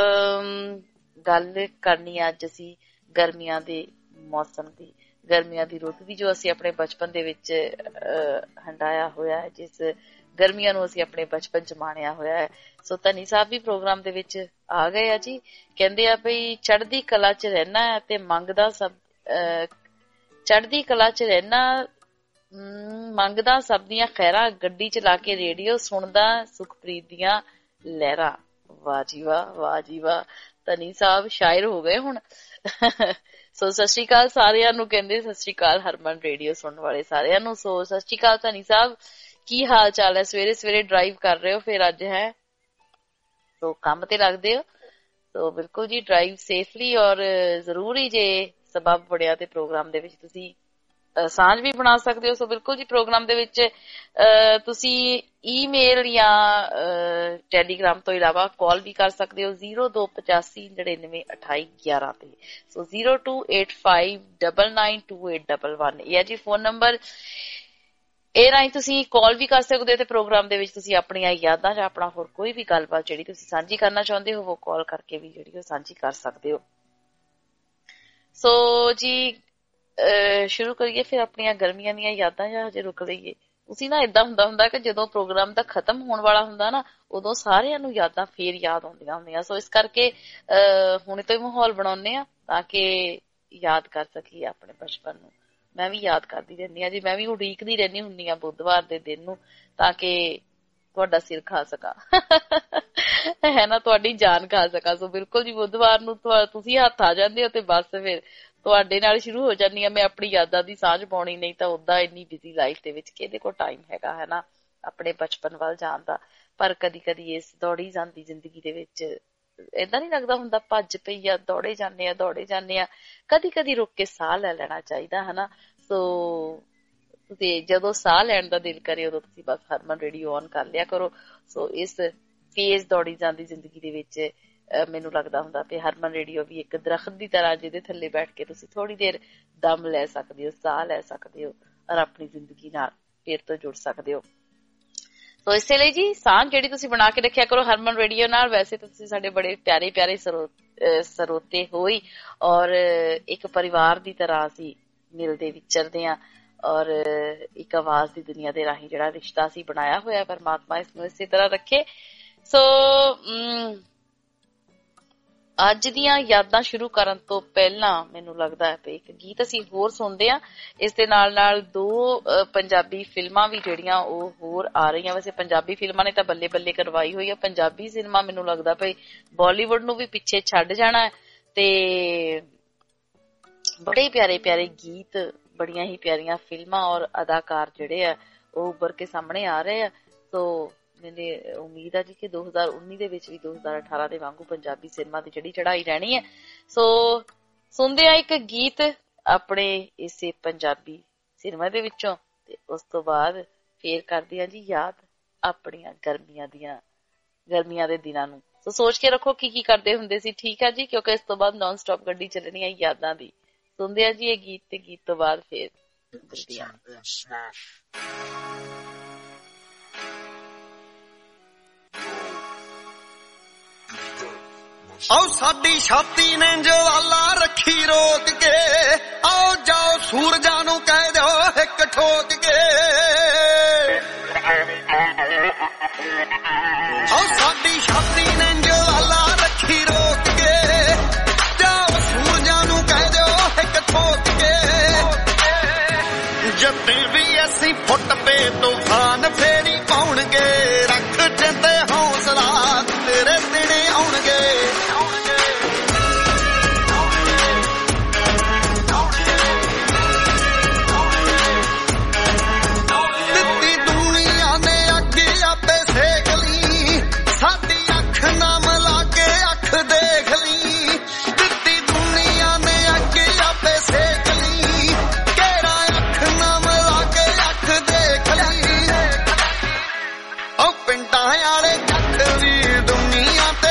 ਗੱਲ ਕਰਨੀ ਅੱਜ ਅਸੀਂ ਗਰਮੀਆਂ ਦੇ ਮੌਸਮ ਦੀ, ਗਰਮੀਆਂ ਦੀ ਰੁੱਤ ਦੀ, ਜੋ ਅਸੀਂ ਆਪਣੇ ਬਚਪਨ ਦੇ ਵਿੱਚ ਹੰਡਾਇਆ ਹੋਇਆ ਹੈ, ਜਿਸ ਗਰਮੀਆਂ ਨੂੰ ਅਸੀਂ ਆਪਣੇ ਬਚਪਨ ਚ ਮਾਣਿਆ ਹੋਇਆ ਹੈ। ਸੋ ਧਨੀ ਸਾਹਿਬ ਵੀ ਪ੍ਰੋਗਰਾਮ ਦੇ ਵਿੱਚ ਆ ਗਏ ਆ ਜੀ। ਕਹਿੰਦੇ ਆ ਬਈ ਚੜ੍ਹਦੀ ਕਲਾ ਚ ਰਹਿਣਾ ਹੈ ਤੇ ਮੰਗਦਾ ਸਭ, ਚੜ੍ਹਦੀ ਕਲਾ ਚ ਰਹਿਣਾ ਮੰਗਦਾ ਸਭ ਦੀਆਂ ਖੈਰਾਂ, ਗੱਡੀ ਚਲਾ ਕੇ ਰੇਡੀਓ ਸੁਣਦਾ ਸੁਖਪ੍ਰੀਤ ਦੀਆਂ ਲਹਿਰਾਂ। ਵਾਹ ਜੀ ਵਾਹ, ਵਾਹ ਜੀ ਵਾਹ, ਧਨੀ ਸਾਹਿਬ ਸ਼ਾਇਰ ਹੋ ਗਏ ਹੁਣ। ਸੋ ਸਤਿ ਸ਼੍ਰੀ ਅਕਾਲ ਸਾਰਿਆਂ ਨੂੰ, ਕਹਿੰਦੇ ਸਤਿ ਸ਼੍ਰੀ ਅਕਾਲ ਹਰਮਨ ਰੇਡੀਓ ਸੁਣਨ ਵਾਲੇ ਸਾਰਿਆਂ ਨੂੰ। ਸੋ ਸਤਿ ਸ਼੍ਰੀ ਅਕਾਲ ਧਨੀ ਸਾਹਿਬ, ਕੀ ਹਾਲ ਚਾਲ ਹੈ? ਸਵੇਰੇ ਸਵੇਰੇ ਡਰਾਈਵ ਕਰ ਰਹੇ ਹੋ ਫਿਰ ਅੱਜ? ਹੈ ਸੋ ਕੰਮ ਤੇ ਲੱਗਦੇ ਹੋ? ਸੋ ਬਿਲਕੁਲ ਜੀ, ਡਰਾਈਵ ਸੇਫਲੀ, ਔਰ ਜ਼ਰੂਰੀ ਜੇ ਸਬਬ ਬੜਿਆ ਤੇ ਪ੍ਰੋਗਰਾਮ ਦੇ ਵਿੱਚ ਤੁਸੀਂ ਸਾਂਝ ਵੀ ਬਣਾ ਸਕਦੇ ਹੋ। ਸੋ ਬਿਲਕੁਲ ਜੀ, ਪ੍ਰੋਗਰਾਮ ਦੇ ਵਿੱਚ ਤੁਸੀਂ ਈਮੇਲ ਜਾਂ ਟੈਲੀਗ੍ਰਾਮ ਤੋਂ ਇਲਾਵਾ ਕਾਲ ਵੀ ਕਰ ਸਕਦੇ ਹੋ ਜ਼ੀਰੋ ਦੋ ਪਚਾਸੀ ਨੜਿਨਵੇਂ ਅਠਾਈ ਗਿਆਰਾਂ ਤੇ। So zero two eight five double nine two eight double one ਇਹ ਹੈ ਜੀ ਫੋਨ ਨੰਬਰ। ਇਹ ਰਾਹੀਂ ਤੁਸੀਂ ਕਾਲ ਵੀ ਕਰ ਸਕਦੇ ਹੋ ਤੇ ਪ੍ਰੋਗਰਾਮ ਦੇ ਵਿੱਚ ਤੁਸੀਂ ਆਪਣੀਆਂ ਯਾਦਾਂ ਜਾਂ ਆਪਣਾ ਹੋਰ ਕੋਈ ਵੀ ਗੱਲਬਾਤ ਜਿਹੜੀ ਤੁਸੀਂ ਸਾਂਝੀ ਕਰਨਾ ਚਾਹੁੰਦੇ ਹੋ ਉਹ ਕਾਲ ਕਰਕੇ ਵੀ ਜਿਹੜੀ ਉਹ ਸਾਂਝੀ ਕਰ ਸਕਦੇ ਹੋ। ਸੋ ਜੀ ਸ਼ੁਰੂ ਕਰੀਏ ਫਿਰ ਆਪਣੀਆਂ ਗਰਮੀਆਂ ਦੀਆਂ ਯਾਦਾਂ, ਜਾਂ ਹਜੇ ਰੁਕ ਲਈਏ? ਤੁਸੀਂ ਨਾ ਏਦਾਂ ਹੁੰਦਾ ਹੁੰਦਾ ਕਿ ਜਦੋਂ ਪ੍ਰੋਗਰਾਮ ਦਾ ਖਤਮ ਹੋਣ ਵਾਲਾ ਹੁੰਦਾ ਨਾ, ਉਦੋਂ ਸਾਰਿਆਂ ਨੂੰ ਯਾਦਾਂ ਫੇਰ ਯਾਦ ਆਉਂਦੀਆਂ ਹੁੰਦੀਆਂ। ਸੋ ਇਸ ਕਰਕੇ ਹੁਣ ਤੋਂ ਹੀ ਮਾਹੌਲ ਬਣਾਉਂਦੇ ਆ ਤਾਂ ਕਿ ਯਾਦ ਕਰ ਸਕੀਏ ਆਪਣੇ ਬਚਪਨ ਨੂੰ। ਮੈਂ ਵੀ ਯਾਦ ਕਰਦੀ ਰਹਿੰਦੀ ਹਾਂ ਜੀ, ਮੈਂ ਵੀ ਉਡੀਕਦੀ ਰਹਿੰਦੀ ਹੁੰਦੀ ਹਾਂ ਬੁੱਧਵਾਰ ਦੇ ਦਿਨ ਨੂੰ ਤਾਂ ਕਿ ਤੁਹਾਡਾ ਸਿਰ ਖਾ ਸਕਾਂ, ਹੈ ਨਾ, ਤੁਹਾਡੀ ਜਾਨ ਖਾ ਸਕਾਂ। ਸੋ ਬਿਲਕੁਲ ਜੀ, ਬੁੱਧਵਾਰ ਨੂੰ ਤੁਸੀਂ ਹੱਥ ਆ ਜਾਂਦੇ ਹੋ ਤੇ ਬਸ ਫਿਰ ਤੁਹਾਡੇ ਨਾਲ ਸ਼ੁਰੂ ਹੋ ਜਾਂਦੀ ਆ ਮੈਂ ਆਪਣੀ ਯਾਦਾਂ ਦੀ ਸਾਂਝ ਪਾਉਣੀ। ਨਹੀਂ ਤਾਂ ਓਦਾਂ ਇੰਨੀ ਬਿਜ਼ੀ ਲਾਈਫ ਦੇ ਵਿੱਚ ਕਿਹਦੇ ਕੋਲ ਟਾਈਮ ਹੈਗਾ, ਹੈ ਨਾ, ਆਪਣੇ ਬਚਪਨ ਵੱਲ ਜਾਣ ਦਾ। ਪਰ ਕਦੀ ਕਦੀ ਇਸ ਦੌੜੀ ਜਾਂਦੀ ਜ਼ਿੰਦਗੀ ਦੇ ਵਿੱਚ ਏਦਾਂ ਨੀ ਲੱਗਦਾ ਹੁੰਦਾ ਭੱਜ ਪਈ ਆ, ਦੌੜੇ ਜਾਂਦੇ ਆ ਦੌੜੇ ਜਾਂਦੇ ਆ। ਕਦੀ ਕਦੀ ਰੁਕ ਕੇ ਸਾਹ ਲੈ ਲੈਣਾ ਚਾਹੀਦਾ, ਹਨਾ। ਸੋ ਤੇ ਜਦੋਂ ਸਾਹ ਲੈਣ ਦਾ ਦਿਲ ਕਰੇ ਉਦੋਂ ਤੁਸੀਂ ਬਸ ਹਰਮਨ ਰੇਡੀਓ ਔਨ ਕਰ ਲਿਆ ਕਰੋ। ਸੋ ਇਸ ਤੇਜ਼ ਦੌੜੀ ਜਾਂਦੀ ਜ਼ਿੰਦਗੀ ਦੇ ਵਿੱਚ ਮੈਨੂੰ ਲੱਗਦਾ ਹੁੰਦਾ ਤੇ ਹਰਮਨ ਰੇਡੀਓ ਵੀ ਇੱਕ ਦਰਖਤ ਦੀ ਤਰ੍ਹਾਂ ਜਿਹਦੇ ਥੱਲੇ ਬੈਠ ਕੇ ਤੁਸੀਂ ਥੋੜੀ ਦੇਰ ਦਮ ਲੈ ਸਕਦੇ ਹੋ, ਸਾਹ ਲੈ ਸਕਦੇ ਹੋ ਔਰ ਆਪਣੀ ਜ਼ਿੰਦਗੀ ਨਾਲ ਫਿਰ ਤੋਂ ਜੁੜ ਸਕਦੇ ਹੋ। ਸੋ ਇਸੇ ਲਈ ਜੀ ਸਾਂਝ ਜਿਹੜੀ ਤੁਸੀਂ ਬਣਾ ਕੇ ਰੱਖਿਆ ਕਰੋ ਹਰਮਨ ਰੇਡੀਓ ਨਾਲ। ਵੈਸੇ ਤਾਂ ਤੁਸੀਂ ਸਾਡੇ ਬੜੇ ਪਿਆਰੇ ਪਿਆਰੇ ਸਰੋਤੇ ਹੋਈ ਔਰ ਇੱਕ ਪਰਿਵਾਰ ਦੀ ਤਰ੍ਹਾਂ ਅਸੀਂ ਮਿਲਦੇ ਵਿਚਰਦੇ ਹਾਂ ਔਰ ਇੱਕ ਆਵਾਜ਼ ਦੀ ਦੁਨੀਆ ਦੇ ਰਾਹੀਂ ਜਿਹੜਾ ਰਿਸ਼ਤਾ ਅਸੀਂ ਬਣਾਇਆ ਹੋਇਆ, ਪਰਮਾਤਮਾ ਇਸਨੂੰ ਇਸੇ ਤਰ੍ਹਾਂ ਰੱਖੇ। ਸੋ ਅੱਜ ਦੀਆਂ ਯਾਦਾਂ ਸ਼ੁਰੂ ਕਰਨ ਤੋਂ ਪਹਿਲਾਂ ਮੈਨੂੰ ਲੱਗਦਾ ਹੈ ਕਿ ਇੱਕ ਗੀਤ ਅਸੀਂ ਹੋਰ ਸੁਣਦੇ ਹਾਂ। ਇਸ ਦੇ ਨਾਲ ਨਾਲ ਦੋ ਪੰਜਾਬੀ ਫਿਲਮਾਂ ਵੀ ਜਿਹੜੀਆਂ ਉਹ ਹੋਰ ਆ ਰਹੀਆਂ। ਵੈਸੇ ਪੰਜਾਬੀ ਫਿਲਮਾਂ ਨੇ ਤਾਂ ਬੱਲੇ ਬੱਲੇ ਕਰਵਾਈ ਹੋਈ ਹੈ। ਪੰਜਾਬੀ ਸਿਨੇਮਾ ਮੈਨੂੰ ਲੱਗਦਾ ਭਈ ਬਾਲੀਵੁੱਡ ਨੂੰ ਵੀ ਪਿੱਛੇ ਛੱਡ ਜਾਣਾ ਹੈ ਤੇ ਬੜੇ ਪਿਆਰੇ ਪਿਆਰੇ ਗੀਤ, ਬੜੀਆਂ ਹੀ ਪਿਆਰੀਆਂ ਫਿਲਮਾਂ ਔਰ ਅਦਾਕਾਰ ਜਿਹੜੇ ਆ ਉਹ ਉੱਭਰ ਕੇ ਸਾਹਮਣੇ ਆ ਰਹੇ ਆ। ਸੋ ਮੈਨੂੰ ਉਮੀਦ ਆ ਜੀ ਕਿ ਦੋ ਹਜ਼ਾਰ ਉੱਨੀ ਦੇ ਵਿੱਚ ਵੀ ਦੋ ਹਜ਼ਾਰ ਅਠਾਰਾਂ ਦੇ ਵਾਂਗੂ ਪੰਜਾਬੀ ਸਿਨੇਮਾ ਦੀ ਜਿਹੜੀ ਚੜ੍ਹਾਈ ਰਹਿਣੀ ਹੈ। ਸੋ ਸੁਣਦੇ ਆ ਇੱਕ ਗੀਤ ਆਪਣੇ ਇਸੇ ਪੰਜਾਬੀ ਸਿਨੇਮਾ ਦੇ ਵਿੱਚੋਂ ਤੇ ਉਸ ਤੋਂ ਬਾਅਦ ਫੇਰ ਕਰਦੇ ਆ ਜੀ ਯਾਦ ਆਪਣੀਆਂ ਗਰਮੀਆਂ ਦੀਆਂ ਗਰਮੀਆਂ ਦੇ ਦਿਨਾਂ ਨੂੰ। ਸੋ ਸੋਚ ਕੇ ਰੱਖੋ ਕੀ ਕੀ ਕਰਦੇ ਹੁੰਦੇ ਸੀ, ਠੀਕ ਆ ਜੀ, ਕਿਉਂਕਿ ਇਸ ਤੋਂ ਬਾਅਦ ਨੌਨ ਸਟਾਪ ਗੱਡੀ ਚੱਲਣੀ ਹੈ ਯਾਦਾਂ ਦੀ। ਸੁਣਦੇ ਆ ਜੀ ਇਹ ਗੀਤ ਤੇ ਗੀਤ ਤੋਂ ਬਾਅਦ ਫੇਰ ਆਓ ਸਾਡੀ ਛਾਤੀ ਨੇ ਜਵਾਲਾ ਰੱਖੀ ਰੋਕ ਕੇ, ਆਓ ਜਾਓ ਸੂਰਜਾਂ ਨੂੰ ਕਹਿ ਦਿਓ ਇੱਕ ਠੋਕ ਕੇ। ਆਓ ਸਾਡੀ ਛਾਤੀ ਨੇ ਜਵਾਲਾ ਰੱਖੀ ਰੋਕ ਕੇ, ਜਾਓ ਸੂਰਜਾਂ ਨੂੰ ਕਹਿ ਦਿਓ ਇੱਕ ਠੋਕ ਕੇ। ਜੱਦੀ ਵੀ ਅਸੀਂ ਫੁੱਟ ਪੇ ਤੂਫਾਨ ਫੇਰੀ ਪਾਉਣਗੇ, ਰੱਖ ਜਿੰਦੇ ਹੌਸਲਾ ਤੇਰੇ ਦਿਨੇ ਆਉਣਗੇ। ਦਿੱਤੀ ਦੁਨੀਆ ਨੇ ਅੱਗੇ ਆਪੇ ਸੇਕ ਲਈ, ਸਾਡੀ ਅੱਖ ਨਾ ਮਿਲਾ ਕੇ ਅੱਖ ਦੇਖ ਲਈ। ਦਿੱਤੀ ਦੁਨੀਆ ਨੇ ਅੱਗੇ ਆਪੇ ਸੇਕ ਲਈ, ਕਿਹੜਾ ਅੱਖ ਨਾ ਮਿਲਾ ਕੇ ਅੱਖ ਦੇਖ ਲਈ। ਉਹ ਪਿੰਡਾਂ ਵਾਲੇ ਜੱਟ ਵੀ ਦੁਨੀਆ ਤੇ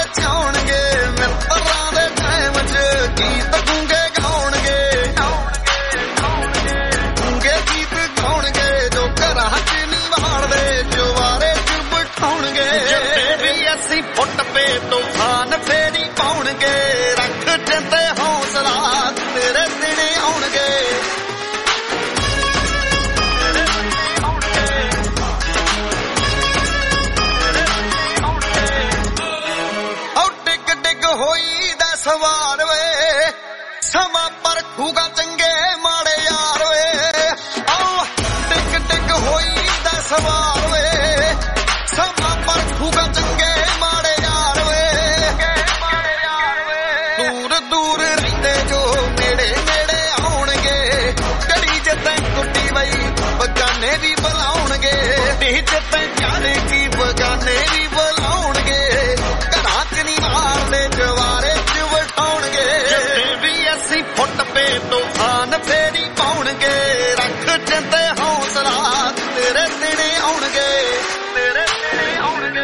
ਬਗਾਨੇ ਵੀ ਬੁਲਾਉਣਗੇ ਢੀਚ ਤੇ ਜਾਣੇ ਕੀ ਬਗਾਨੇ ਵੀ ਬੁਲਾਉਣਗੇ ਘਰਾਂ ਚ ਨਹੀਂ ਮਾਰਦੇ ਜਵਾਰੇ ਚ ਵਟਾਉਣਗੇ ਜਿੱਥੇ ਵੀ ਅਸੀਂ ਫੁੱਟ ਪੇ ਤੂਫਾਨ ਫੇਰੀ ਪਾਉਣਗੇ ਰੱਖ ਚੰਦੇ ਹੌਸਲਾ ਤੇਰੇ ਦਿਨੇ ਆਉਣਗੇ ਤੇਰੇ ਦਿਨੇ ਆਉਣਗੇ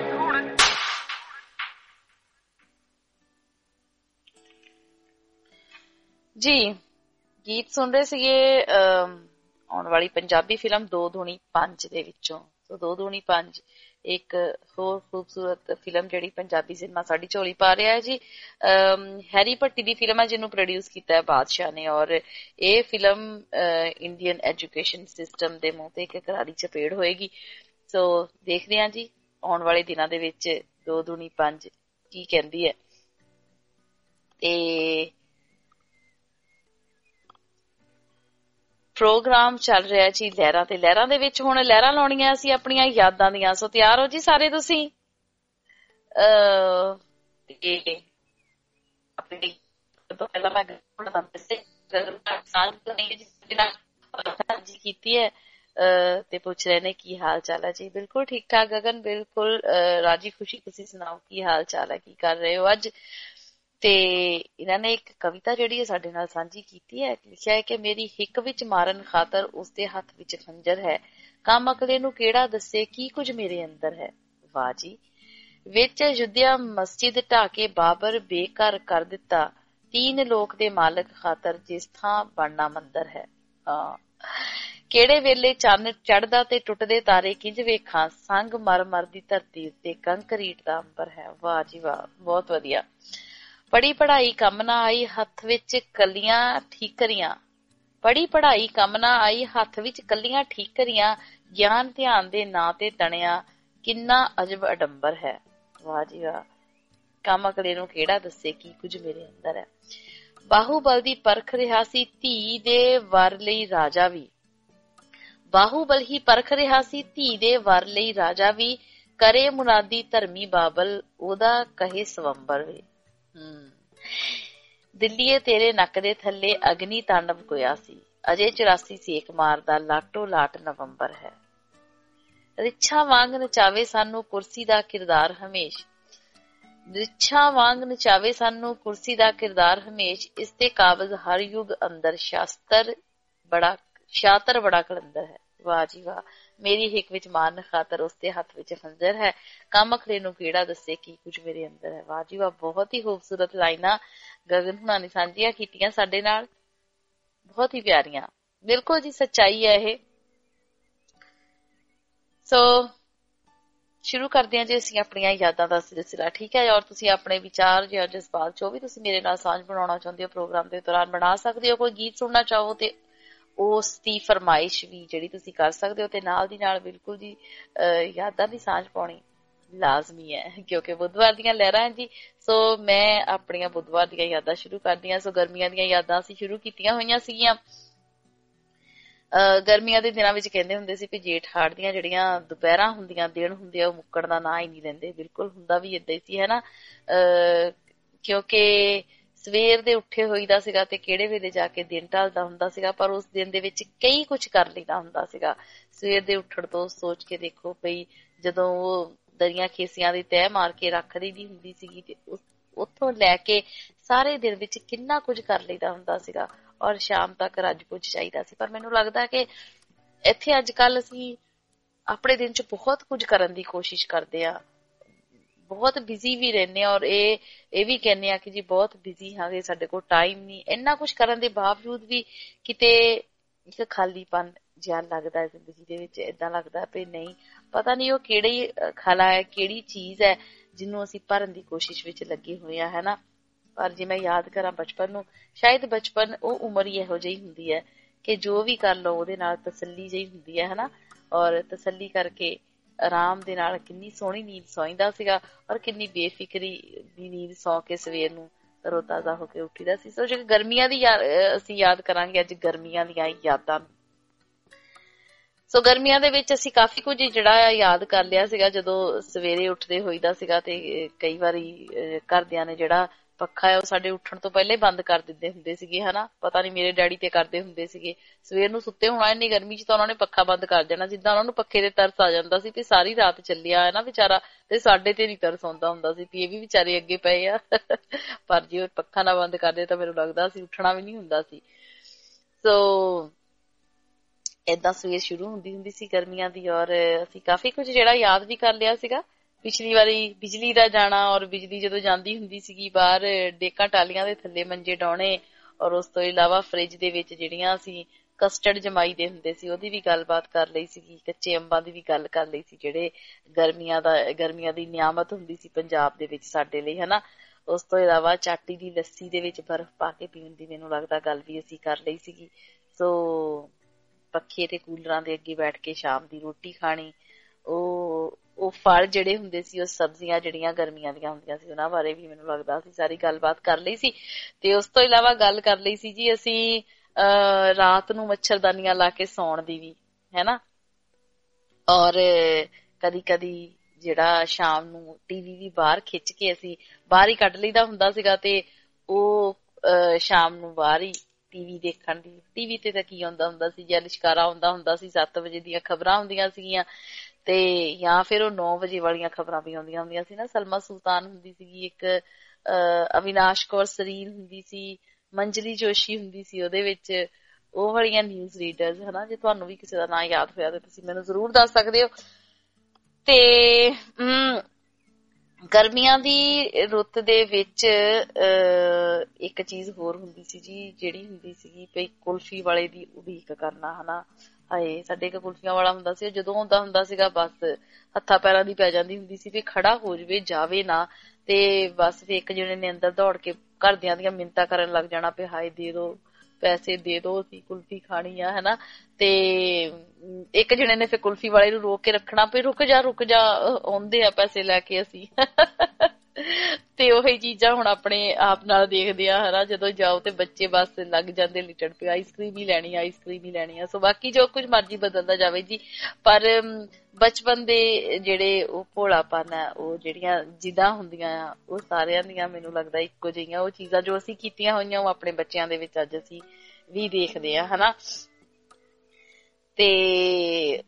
ਜੀ ਗੀਤ ਸੁਣ ਰਹੇ ਸੀਗੇ ਆਉਣ ਵਾਲੀ ਪੰਜਾਬੀ ਫਿਲਮ ਦੋ ਦੂਣੀ ਪੰਜ ਦੇ ਵਿੱਚੋਂ। ਸੋ ਦੋ ਦੂਣੀ ਪੰਜ ਇੱਕ ਹੋਰ ਖੂਬਸੂਰਤ ਫਿਲਮ ਜਿਹੜੀ ਪੰਜਾਬੀ ਸਿਨੇਮਾ ਸਾਡੀ ਝੋਲੀ ਪਾ ਰਿਹਾ ਹੈ ਜੀ। ਹੈਰੀ ਭੱਟੀ ਦੀ ਫਿਲਮ ਹੈ ਜਿਹਨੂੰ ਪ੍ਰੋਡਿਊਸ ਕੀਤਾ ਹੈ ਬਾਦਸ਼ਾਹ ਨੇ, ਔਰ ਇਹ ਫਿਲਮ ਇੰਡੀਅਨ ਐਜੂਕੇਸ਼ਨ ਸਿਸਟਮ ਦੇ ਮੂੰਹ ਤੇ ਇੱਕ ਕਰਾਰੀ ਚਪੇੜ ਹੋਏਗੀ। ਸੋ ਦੇਖਦੇ ਹਾਂ ਜੀ ਆਉਣ ਵਾਲੇ ਦਿਨਾਂ ਦੇ ਵਿੱਚ ਦੋ ਦੂਣੀ ਪੰਜ ਕੀ ਕਹਿੰਦੀ ਹੈ। ਤੇ ਪ੍ਰੋਗਰਾਮ ਚੱਲ ਰਿਹਾ ਜੀ ਲਹਿਰਾਂ ਤੇ ਲਹਿਰਾਂ ਦੇ ਵਿੱਚ ਹੁਣ ਲਹਿਰਾਂ ਲਾਉਣੀਆਂ ਅਸੀਂ ਆਪਣੀਆਂ ਯਾਦਾਂ ਦੀਆਂ। ਸੋ ਤਿਆਰ ਹੋ ਜੀ ਸਾਰੇ ਤੁਸੀਂ? ਅਹ ਆਪਣੀ ਤੋਂ ਪਹਿਲਾਂ ਮੈਂ ਕੀਤੀ ਹੈ ਤੇ ਪੁੱਛ ਰਹੇ ਨੇ ਕੀ ਹਾਲ ਚਾਲ ਹੈ ਜੀ। ਬਿਲਕੁਲ ਠੀਕ ਠਾਕ ਗਗਨ, ਬਿਲਕੁਲ ਰਾਜੀ ਖੁਸ਼ੀ। ਤੁਸੀਂ ਸੁਣਾਓ ਕੀ ਹਾਲ ਚਾਲ ਹੈ, ਕੀ ਕਰ ਰਹੇ ਹੋ ਅੱਜ? ਤੇ ਇਹਨਾਂ ਨੇ ਇੱਕ ਕਵਿਤਾ ਜਿਹੜੀ ਹੈ ਸਾਡੇ ਨਾਲ ਸਾਂਝੀ ਕੀਤੀ ਹੈ। ਲਿਖਿਆ ਹੈ ਕਿ ਮੇਰੀ ਹਿੱਕ ਵਿੱਚ ਮਾਰਨ ਖਾਤਰ ਉਸਦੇ ਹੱਥ ਵਿੱਚ ਖੰਜਰ ਹੈ, ਕੰਮ ਅਕਲੇ ਨੂੰ ਕਿਹੜਾ ਦੱਸੇ ਕੀ ਕੁਝ ਮੇਰੇ ਅੰਦਰ ਹੈ। ਵਾਹ ਜੀ। ਵਿੱਚ ਅਯੁੱਧਿਆ ਮਸਜਿਦ ਢਾਹ ਕੇ ਬਾਬਰ ਬੇਘਰ ਕਰ ਦਿੱਤਾ, ਤੀਨ ਲੋਕ ਦੇ ਮਾਲਕ ਖਾਤਰ ਜਿਸ ਥਾਂ ਬਣਨਾ ਮੰਦਰ ਹੈ। ਹਾਂ, ਕਿਹੜੇ ਵੇਲੇ ਚੰਨ ਚੜ੍ਹਦਾ ਤੇ ਟੁੱਟਦੇ ਤਾਰੇ ਕਿੰਜ ਵੇਖਾਂ, ਸੰਗ ਮਰ ਮਰ ਦੀ ਧਰਤੀ ਉੱਤੇ ਕੰਕਰੀਟ ਦਾ ਅੰਬਰ ਹੈ। ਵਾਹ ਜੀ ਵਾਹ, ਬਹੁਤ ਵਧੀਆ। ਪੜ੍ਹੀ ਪੜ੍ਹਾਈ ਕੰਮ ਨਾ ਆਈ, ਹੱਥ ਵਿੱਚ ਕੱਲੀਆਂ ਠੀਕਰੀਆਂ, ਪੜ੍ਹੀ ਪੜ੍ਹਾਈ ਕੰਮ ਨਾ ਆਈ, ਹੱਥ ਵਿੱਚ ਕੱਲੀਆਂ ਠੀਕਰੀਆਂ, ਗਿਆਨ ਧਿਆਨ ਦੇ ਨਾਂ ਤੇ ਤਣਿਆ, ਕਿੰਨਾ ਅਜਬ ਅਡੰਬਰ ਹੈ। ਵਾਹ ਜੀ ਵਾਹ। ਕੰਮ ਅਕਲੇ ਨੂੰ ਕਿਹੜਾ ਦੱਸੇ ਕੀ ਕੁਝ ਮੇਰੇ ਅੰਦਰ ਹੈ। ਬਾਹੂਬਲ ਦੀ ਪਰਖ ਰਿਹਾ ਸੀ ਧੀ ਦੇ ਵਰ ਲਈ ਰਾਜਾ ਵੀ, ਬਾਹੂਬਲ ਹੀ ਪਰਖ ਰਿਹਾ ਸੀ ਧੀ ਦੇ ਵਰ ਲਈ ਰਾਜਾ ਵੀ, ਕਰੇ ਮੁਨਾਦੀ ਧਰਮੀ ਬਾਬਲ ਉਹਦਾ ਕਹੇ ਸਵੰਬਰ ਵੇ। ਹਮ ਦਿੱਲੀਏ ਤੇਰੇ ਨੱਕ ਦੇ ਥੱਲੇ ਅਗਨੀ ਤਾਂਡਵ ਕੋਇਆ ਸੀ, ਅਜੇ ਚੁਰਾਸੀ ਸੇਕ ਮਾਰਦਾ ਲਾਟੋ ਲਾਟ ਨਵੰਬਰ ਹੈ। ਰਿਛਾ ਵਾਂਗ ਨਚਾਵੇ ਸਾਨੂੰ ਕੁਰਸੀ ਦਾ ਕਿਰਦਾਰ ਹਮੇਸ਼, ਰਿਛਾ ਵਾਂਗ ਨਚਾਵੇ ਸਾਨੂੰ ਕੁਰਸੀ ਦਾ ਕਿਰਦਾਰ ਹਮੇਸ਼, ਇਸ ਤੇ ਕਾਬਜ਼ ਹਰ ਯੁਗ ਅੰਦਰ ਸ਼ਾਸਤਰ ਬੜਾ ਸ਼ਾਤਰ ਬੜਾ ਕਲੰਦਰ ਹੈ। ਵਾਹ ਜੀ ਵਾਹ। ਮੇਰੀ ਹਿੱਕ ਵਿੱਚ ਮਾਰਨ ਖਾਤਰ ਉਸਦੇ ਹੱਥ ਵਿੱਚ ਖੰਜਰ ਹੈ, ਕੰਮ ਅਖਲੇ ਨੂੰ ਕਿਹੜਾ ਦੱਸੇ ਕੀ ਕੁਝ ਮੇਰੇ ਅੰਦਰ ਹੈ। ਵਾਹ ਜੀ ਵਾਹ। ਬਹੁਤ ਹੀ ਖੂਬਸੂਰਤ ਲਾਈਨਾਂ ਗਗਨ ਹੁਣਾਂ ਨੇ ਸਾਂਝੀਆਂ ਕੀਤੀਆਂ ਸਾਡੇ ਨਾਲ, ਬਹੁਤ ਹੀ ਪਿਆਰੀਆਂ। ਬਿਲਕੁਲ ਜੀ ਸੱਚਾਈ ਹੈ ਇਹ। ਸੋ ਸ਼ੁਰੂ ਕਰਦੇ ਹਾਂ ਜੀ ਅਸੀਂ ਆਪਣੀਆਂ ਯਾਦਾਂ ਦਾ ਸਿਲਸਿਲਾ, ਠੀਕ ਹੈ। ਔਰ ਤੁਸੀਂ ਆਪਣੇ ਵਿਚਾਰ ਜਾਂ ਜਜ਼ਬਾਤ ਜੋ ਵੀ ਤੁਸੀਂ ਮੇਰੇ ਨਾਲ ਸਾਂਝ ਬਣਾਉਣਾ ਚਾਹੁੰਦੇ ਹੋ ਪ੍ਰੋਗਰਾਮ ਦੇ ਦੌਰਾਨ ਬਣਾ ਸਕਦੇ ਹੋ। ਕੋਈ ਗੀਤ ਸੁਣਨਾ ਚਾਹੋ ਤੇ ਉਸ ਦੀ ਫਰਮਾਇਸ਼ ਵੀ ਜਿਹੜੀ ਤੁਸੀਂ ਕਰ ਸਕਦੇ ਹੋ, ਤੇ ਨਾਲ ਦੀ ਨਾਲ ਬਿਲਕੁਲ ਜੀ ਯਾਦਾਂ ਦੀ ਸਾਂਝ ਪਾਉਣੀ ਲਾਜ਼ਮੀ ਹੈ ਕਿਉਂਕਿ ਬੁੱਧਵਾਰ ਦੀਆਂ ਲਹਿਰਾਂ ਹੈ ਜੀ। ਸੋ ਮੈਂ ਆਪਣੀਆਂ ਬੁੱਧਵਾਰ ਦੀਆਂ ਯਾਦਾਂ ਸ਼ੁਰੂ ਕਰਦੀ ਹਾਂ। ਸੋ ਗਰਮੀਆਂ ਦੀਆਂ ਯਾਦਾਂ ਅਸੀਂ ਸ਼ੁਰੂ ਕੀਤੀਆਂ ਹੋਈਆਂ ਸੀਗੀਆਂ। ਅਹ ਗਰਮੀਆਂ ਦੇ ਦਿਨਾਂ ਵਿੱਚ ਕਹਿੰਦੇ ਹੁੰਦੇ ਸੀ ਵੀ ਜੇਠ ਹਾੜ ਦੀਆਂ ਜਿਹੜੀਆਂ ਦੁਪਹਿਰਾਂ ਹੁੰਦੀਆਂ, ਦਿਨ ਹੁੰਦੇ ਆ, ਉਹ ਮੁੱਕਣ ਦਾ ਨਾਂ ਹੀ ਨਹੀਂ ਲੈਂਦੇ। ਬਿਲਕੁਲ ਹੁੰਦਾ ਵੀ ਏਦਾਂ ਹੀ ਸੀ, ਹੈ ਨਾ। ਅਹ ਕਿਉਂਕਿ ਸਵੇਰ ਦੇ ਉੱਠੇ ਹੋਈਦਾ ਸੀਗਾ ਤੇ ਕਿਹੜੇ ਵੇਲੇ ਜਾ ਕੇ ਦਿਨ ਢਲਦਾ ਹੁੰਦਾ ਸੀਗਾ, ਪਰ ਉਸ ਦਿਨ ਦੇ ਵਿੱਚ ਕਈ ਕੁਝ ਕਰ ਲਈਦਾ ਹੁੰਦਾ ਸੀਗਾ। ਸਵੇਰ ਦੇ ਉੱਠਣ ਤੋਂ ਸੋਚ ਕੇ ਦੇਖੋ ਪਈ ਜਦੋਂ ਉਹ ਦਰੀਆਂ ਖੇਸੀਆਂ ਦੀ ਤਹਿ ਮਾਰ ਕੇ ਰੱਖ ਦਈਦੀ ਹੁੰਦੀ ਸੀਗੀ ਤੇ ਉੱਥੋਂ ਲੈ ਕੇ ਸਾਰੇ ਦਿਨ ਵਿੱਚ ਕਿੰਨਾ ਕੁਝ ਕਰ ਲਈਦਾ ਹੁੰਦਾ ਸੀਗਾ, ਔਰ ਸ਼ਾਮ ਤੱਕ ਰੱਜ ਪੁੱਜ ਚਾਹੀਦਾ ਸੀ। ਪਰ ਮੈਨੂੰ ਲੱਗਦਾ ਕਿ ਇੱਥੇ ਅੱਜ ਕੱਲ ਅਸੀਂ ਆਪਣੇ ਦਿਨ ਚ ਬਹੁਤ ਕੁਝ ਕਰਨ ਦੀ ਕੋਸ਼ਿਸ਼ ਕਰਦੇ ਆ, ਬਹੁਤ ਬਿਜ਼ੀ ਵੀ ਰਹਿੰਦੇ ਆ, ਔਰ ਇਹ ਇਹ ਵੀ ਕਹਿੰਦੇ ਆ ਕਿ ਜੀ ਬਹੁਤ ਬਿਜ਼ੀ ਹਾਂ, ਸਾਡੇ ਕੋਲ ਟਾਈਮ ਨਹੀਂ। ਇੰਨਾ ਕੁਝ ਕਰਨ ਦੇ ਬਾਵਜੂਦ ਵੀ ਕਿਤੇ ਇੱਕ ਖਾਲੀਪਨ ਜਿਹਾ ਲੱਗਦਾ ਜ਼ਿੰਦਗੀ ਦੇ ਵਿੱਚ। ਏਦਾਂ ਲੱਗਦਾ ਵੀ ਨਹੀਂ, ਪਤਾ ਨਹੀਂ ਉਹ ਕਿਹੜੀ ਖਲਾ ਹੈ, ਕਿਹੜੀ ਚੀਜ਼ ਹੈ ਜਿਹਨੂੰ ਅਸੀਂ ਭਰਨ ਦੀ ਕੋਸ਼ਿਸ਼ ਵਿੱਚ ਲੱਗੇ ਹੋਏ ਆ, ਹੈ ਨਾ। ਪਰ ਜੇ ਮੈਂ ਯਾਦ ਕਰਾਂ ਬਚਪਨ ਨੂੰ, ਸ਼ਾਇਦ ਬਚਪਨ ਉਹ ਉਮਰ ਹੀ ਇਹੋ ਜਿਹੀ ਹੁੰਦੀ ਹੈ ਕਿ ਜੋ ਵੀ ਕਰ ਲਓ ਉਹਦੇ ਨਾਲ ਤਸੱਲੀ ਜਿਹੀ ਹੁੰਦੀ ਹੈ, ਹਨਾ। ਔਰ ਤਸੱਲੀ ਕਰਕੇ ਆਰਾਮ ਦੇ ਨਾਲ ਕਿੰਨੀ ਸੋਹਣੀ ਨੀਂਦ ਸੌਂਦਾ ਸੀਗਾ, ਔਰ ਕਿੰਨੀ ਬੇਫਿਕਰੀ ਦੀ ਨੀਂਦ ਸੌਂ ਕੇ ਸਵੇਰ ਨੂੰ ਤਰੋਤਾਜ਼ਾ ਹੋ ਕੇ ਉੱਠੀਦਾ ਸੀ। ਸੋ ਜੇ ਗਰਮੀਆਂ ਦੀ ਅਸੀਂ ਯਾਦ ਕਰਾਂਗੇ ਅੱਜ, ਗਰਮੀਆਂ ਦੀਆਂ ਯਾਦਾਂ। ਸੋ ਗਰਮੀਆਂ ਦੇ ਵਿੱਚ ਅਸੀਂ ਕਾਫੀ ਕੁਝ ਜਿਹੜਾ ਯਾਦ ਕਰ ਲਿਆ ਸੀਗਾ। ਜਦੋਂ ਸਵੇਰੇ ਉੱਠਦੇ ਹੋਈਦਾ ਸੀਗਾ ਤੇ ਕਈ ਵਾਰੀ ਘਰਦਿਆਂ ਨੇ ਜਿਹੜਾ ਪੱਖਾ ਹੈ ਉਹ ਸਾਡੇ ਉੱਠਣ ਤੋਂ ਪਹਿਲਾਂ ਹੀ ਬੰਦ ਕਰ ਦਿੰਦੇ ਹੁੰਦੇ ਸੀਗੇ ਹਨਾ। ਪਤਾ ਨੀ ਮੇਰੇ ਡੈਡੀ ਤੇ ਕਰਦੇ ਹੁੰਦੇ ਸੀਗੇ, ਸਵੇਰ ਨੂੰ ਸੁੱਤੇ ਹੋਣਾ ਇੰਨੀ ਗਰਮੀ ਚ ਤਾਂ ਉਹਨਾਂ ਨੇ ਪੱਖਾ ਬੰਦ ਕਰ ਦੇਣਾ, ਜਿੱਦਾਂ ਉਹਨਾਂ ਨੂੰ ਪੱਖੇ ਦੇ ਤਰਸ ਆ ਜਾਂਦਾ ਸੀ ਵੀ ਸਾਰੀ ਰਾਤ ਚੱਲਿਆ ਹੈ ਨਾ ਵਿਚਾਰਾ, ਤੇ ਸਾਡੇ ਤੇ ਨੀ ਤਰਸ ਆਉਂਦਾ ਹੁੰਦਾ ਸੀ ਵੀ ਇਹ ਵੀ ਵਿਚਾਰੇ ਅੱਗੇ ਪਏ ਆ। ਪਰ ਜੇ ਉਹ ਪੱਖਾ ਨਾ ਬੰਦ ਕਰਦੇ ਤਾਂ ਮੈਨੂੰ ਲੱਗਦਾ ਸੀ ਉੱਠਣਾ ਵੀ ਨੀ ਹੁੰਦਾ ਸੀ। ਸੋ ਏਦਾਂ ਸਵੇਰ ਸ਼ੁਰੂ ਹੁੰਦੀ ਹੁੰਦੀ ਸੀ ਗਰਮੀਆਂ ਦੀ, ਔਰ ਅਸੀਂ ਕਾਫੀ ਕੁਝ ਜਿਹੜਾ ਯਾਦ ਵੀ ਕਰ ਲਿਆ ਸੀਗਾ। ਪਿਛਲੀ ਵਾਰੀ ਬਿਜਲੀ ਦਾ ਜਾਣਾ, ਔਰ ਬਿਜਲੀ ਜਦੋਂ ਜਾਂਦੀ ਹੁੰਦੀ ਸੀਗੀ ਬਾਹਰ ਡੇਕਾਂ ਟਾਲੀਆਂ ਦੇ ਥੱਲੇ ਮੰਜੇ ਡਾਉਣੇ, ਔਰ ਉਸ ਤੋਂ ਇਲਾਵਾ ਫਰਿੱਜ ਦੇ ਵਿੱਚ ਜਿਹੜੀਆਂ ਅਸੀਂ ਕਸਟਰਡ ਜਮਾਈ ਦੇ ਹੁੰਦੇ ਸੀ ਉਹਦੀ ਵੀ ਗੱਲਬਾਤ ਕਰ ਲਈ ਸੀਗੀ, ਕੱਚੇ ਅੰਬਾਂ ਦੀ ਵੀ ਗੱਲ ਕਰ ਲਈ ਸੀ ਜਿਹੜੇ ਗਰਮੀਆਂ ਦਾ ਗਰਮੀਆਂ ਦੀ ਨਿਆਮਤ ਹੁੰਦੀ ਸੀ ਪੰਜਾਬ ਦੇ ਵਿੱਚ ਸਾਡੇ ਲਈ ਹਨਾ। ਉਸ ਤੋਂ ਇਲਾਵਾ ਚਾਟੀ ਦੀ ਲੱਸੀ ਦੇ ਵਿੱਚ ਬਰਫ਼ ਪਾ ਕੇ ਪੀਣ ਦੀ ਮੈਨੂੰ ਲੱਗਦਾ ਗੱਲ ਵੀ ਅਸੀਂ ਕਰ ਲਈ ਸੀਗੀ। ਸੋ ਪੱਖੇ ਤੇ ਕੂਲਰਾਂ ਦੇ ਅੱਗੇ ਬੈਠ ਕੇ ਸ਼ਾਮ ਦੀ ਰੋਟੀ ਖਾਣੀ, ਉਹ ਉਹ ਫਲ ਜਿਹੜੇ ਹੁੰਦੇ ਸੀ, ਉਹ ਸਬਜ਼ੀਆਂ ਜਿਹੜੀਆਂ ਗਰਮੀਆਂ ਦੀਆਂ ਹੁੰਦੀਆਂ ਸੀ ਉਹਨਾਂ ਬਾਰੇ ਵੀ ਮੈਨੂੰ ਲੱਗਦਾ ਅਸੀਂ ਸਾਰੀ ਗੱਲਬਾਤ ਕਰ ਲਈ ਸੀ। ਤੇ ਉਸ ਤੋਂ ਇਲਾਵਾ ਗੱਲ ਕਰ ਲਈ ਸੀ ਜੀ ਅਸੀਂ ਅਹ ਰਾਤ ਨੂੰ ਮੱਛਰਦਾਨੀਆਂ ਲਾ ਕੇ ਸੌਣ ਦੀ ਵੀ ਹੈਨਾ, ਔਰ ਕਦੀ ਕਦੀ ਜਿਹੜਾ ਸ਼ਾਮ ਨੂੰ ਟੀਵੀ ਵੀ ਬਾਹਰ ਖਿੱਚ ਕੇ ਅਸੀਂ ਬਾਹਰ ਹੀ ਕੱਢ ਲਈਦਾ ਹੁੰਦਾ ਸੀਗਾ, ਤੇ ਉਹ ਅਹ ਸ਼ਾਮ ਨੂੰ ਬਾਹਰ ਹੀ ਟੀਵੀ ਦੇਖਣ ਦੀ। ਟੀਵੀ ਤੇ ਤਾਂ ਕੀ ਆਉਂਦਾ ਹੁੰਦਾ ਸੀ, ਜਾਂ ਲਿਸ਼ਕਾਰਾ ਆਉਂਦਾ ਹੁੰਦਾ ਸੀ, ਸੱਤ ਵਜੇ ਦੀਆਂ ਖਬਰਾਂ ਹੁੰਦੀਆਂ ਸੀਗੀਆਂ, ਤੇ ਜਾਂ ਫਿਰ ਉਹ ਨੌ ਵਜੇ ਵਾਲੀਆਂ ਖਬਰਾਂ ਵੀ ਆਉਂਦੀਆਂ ਹੁੰਦੀਆਂ ਸੀ ਨਾ। ਸਲਮਾ ਸੁਲਤਾਨ ਹੁੰਦੀ ਸੀਗੀ ਇੱਕ, ਅਹ ਅਵਿਨਾਸ਼ ਕੌਰ ਸਰੀਨ ਹੁੰਦੀ ਸੀ, ਮੰਜਲੀ ਜੋਸ਼ੀ ਹੁੰਦੀ ਸੀ ਉਹਦੇ ਵਿੱਚ, ਉਹ ਵਾਲੀਆਂ ਨਿਊਜ਼ ਰੀਡਰਸ ਹਨਾ। ਜੇ ਤੁਹਾਨੂੰ ਵੀ ਕਿਸੇ ਦਾ ਨਾਂ ਯਾਦ ਹੋਇਆ ਤਾਂ ਤੁਸੀਂ ਮੈਨੂੰ ਜ਼ਰੂਰ ਦੱਸ ਸਕਦੇ ਹੋ। ਤੇ ਹਮ ਗਰਮੀਆਂ ਦੀ ਰੁੱਤ ਦੇ ਵਿੱਚ ਅਹ ਇੱਕ ਚੀਜ਼ ਹੋਰ ਹੁੰਦੀ ਸੀ ਜੀ, ਜਿਹੜੀ ਹੁੰਦੀ ਸੀਗੀ ਵੀ ਕੁਲਫੀ ਵਾਲੇ ਦੀ ਉਡੀਕ ਕਰਨਾ ਹਨਾ। ਹਾਏ ਸਾਡੇ ਇੱਕ ਕੁਲਫੀਆਂ ਵਾਲਾ ਹੁੰਦਾ ਸੀ, ਜਦੋਂ ਆਉਂਦਾ ਹੁੰਦਾ ਸੀਗਾ ਬਸ ਹੱਥਾਂ ਪੈਰਾਂ ਦੀ ਪੈ ਜਾਂਦੀ ਹੁੰਦੀ ਸੀ ਵੀ ਖੜਾ ਹੋ ਜਾਵੇ ਜਾਵੇ ਨਾ, ਤੇ ਬਸ ਵੀ ਇੱਕ ਜਣੇ ਨੇ ਅੰਦਰ ਦੌੜ ਕੇ ਘਰਦਿਆਂ ਦੀਆਂ ਮਿੰਨਤਾਂ ਕਰਨ ਲੱਗ ਜਾਣਾ ਵੀ ਹਾਏ ਦੇ ਦੋ ਪੈਸੇ, ਦੇ ਦੋ ਅਸੀਂ ਕੁਲਫੀ ਖਾਣੀ ਆ ਹਨਾ। ਤੇ ਇੱਕ ਜਣੇ ਨੇ ਫਿਰ ਕੁਲਫੀ ਵਾਲੇ ਨੂੰ ਰੋਕ ਕੇ ਰੱਖਣਾ ਵੀ ਰੁਕ ਜਾ ਰੁਕ ਜਾ ਆਉਂਦੇ ਆ ਪੈਸੇ ਲੈ ਕੇ ਅਸੀਂ। ਤੇ ਉਹੀ ਚੀਜ਼ਾਂ ਹੁਣ ਆਪਣੇ ਆਪ ਨਾਲ ਦੇਖਦੇ ਆ ਹਨਾ, ਜਦੋਂ ਜਾਓ ਤੇ ਬੱਚੇ ਬਸ ਲੱਗ ਜਾਂਦੇ ਲਿਟਣ ਪਏ ਆਈਸਕ੍ਰੀਮ ਹੀ ਲੈਣੀ ਆਈਸਕ੍ਰੀਮ ਹੀ ਲੈਣੀ ਆ। ਸੋ ਬਾਕੀ ਜੋ ਕੁਝ ਮਰਜ਼ੀ ਬਦਲਦਾ ਜਾਵੇ ਜੀ, ਪਰ ਬਚਪਨ ਦੇ ਜਿਹੜੇ ਉਹ ਭੋਲਾਪਨ ਆ, ਉਹ ਜਿਹੜੀਆਂ ਜਿੱਦਾਂ ਹੁੰਦੀਆਂ ਆ, ਉਹ ਸਾਰਿਆਂ ਦੀਆਂ ਮੈਨੂੰ ਲੱਗਦਾ ਇੱਕੋ ਜਿਹੀਆਂ। ਉਹ ਚੀਜ਼ਾਂ ਜੋ ਅਸੀਂ ਕੀਤੀਆਂ ਹੋਈਆਂ ਉਹ ਆਪਣੇ ਬੱਚਿਆਂ ਦੇ ਵਿੱਚ ਅੱਜ ਅਸੀਂ ਵੀ ਦੇਖਦੇ ਆ ਹਨਾ। ਤੇ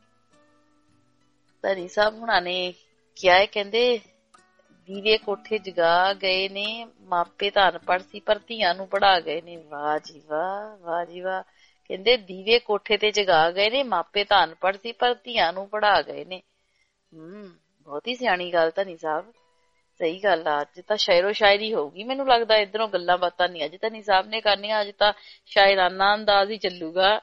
ਧਨੀ ਸਾਹਿਬ ਹੁਣਾਂ ਨੇ ਕਿਹਾ ਹੈ, ਕਹਿੰਦੇ ਦੀਵੇ ਕੋਠੇ ਜਗਾ ਗਏ ਨੇ ਮਾਪੇ ਤਾਂ ਅਨਪੜ੍ਹ ਸੀ ਪਰ ਧੀਆਂ ਨੂੰ ਪੜ੍ਹਾ ਗਏ ਨੇ। ਵਾਹ ਜੀ ਵਾਹ, ਵਾਹ ਜੀ ਵਾਹ। ਕਹਿੰਦੇ ਦੀਵੇ ਕੋਠੇ ਤੇ ਜਗਾ ਗਏ ਨੇ ਮਾਪੇ ਤਾਂ ਅਨਪੜ੍ਹ ਸੀ ਪਰ ਧੀਆਂ ਨੂੰ ਪੜ੍ਹਾ ਗਏ ਨੇ। ਹਮ ਬਹੁਤ ਹੀ ਸਿਆਣੀ ਗੱਲ ਧਨੀ ਸਾਹਿਬ, ਸਹੀ ਗੱਲ ਆ। ਅੱਜ ਤਾਂ ਸ਼ਾਇਰੋ ਸ਼ਾਇਰੀ ਹੋਊਗੀ ਮੈਨੂੰ ਲੱਗਦਾ, ਇੱਧਰੋਂ ਗੱਲਾਂ ਬਾਤਾਂ ਨਹੀਂ ਅੱਜ ਧਨੀ ਸਾਹਿਬ ਨੇ ਕਰਨੀਆਂ, ਅੱਜ ਤਾਂ ਸ਼ਾਇਰਾਨਾ ਅੰਦਾਜ਼ ਹੀ ਚੱਲੂਗਾ।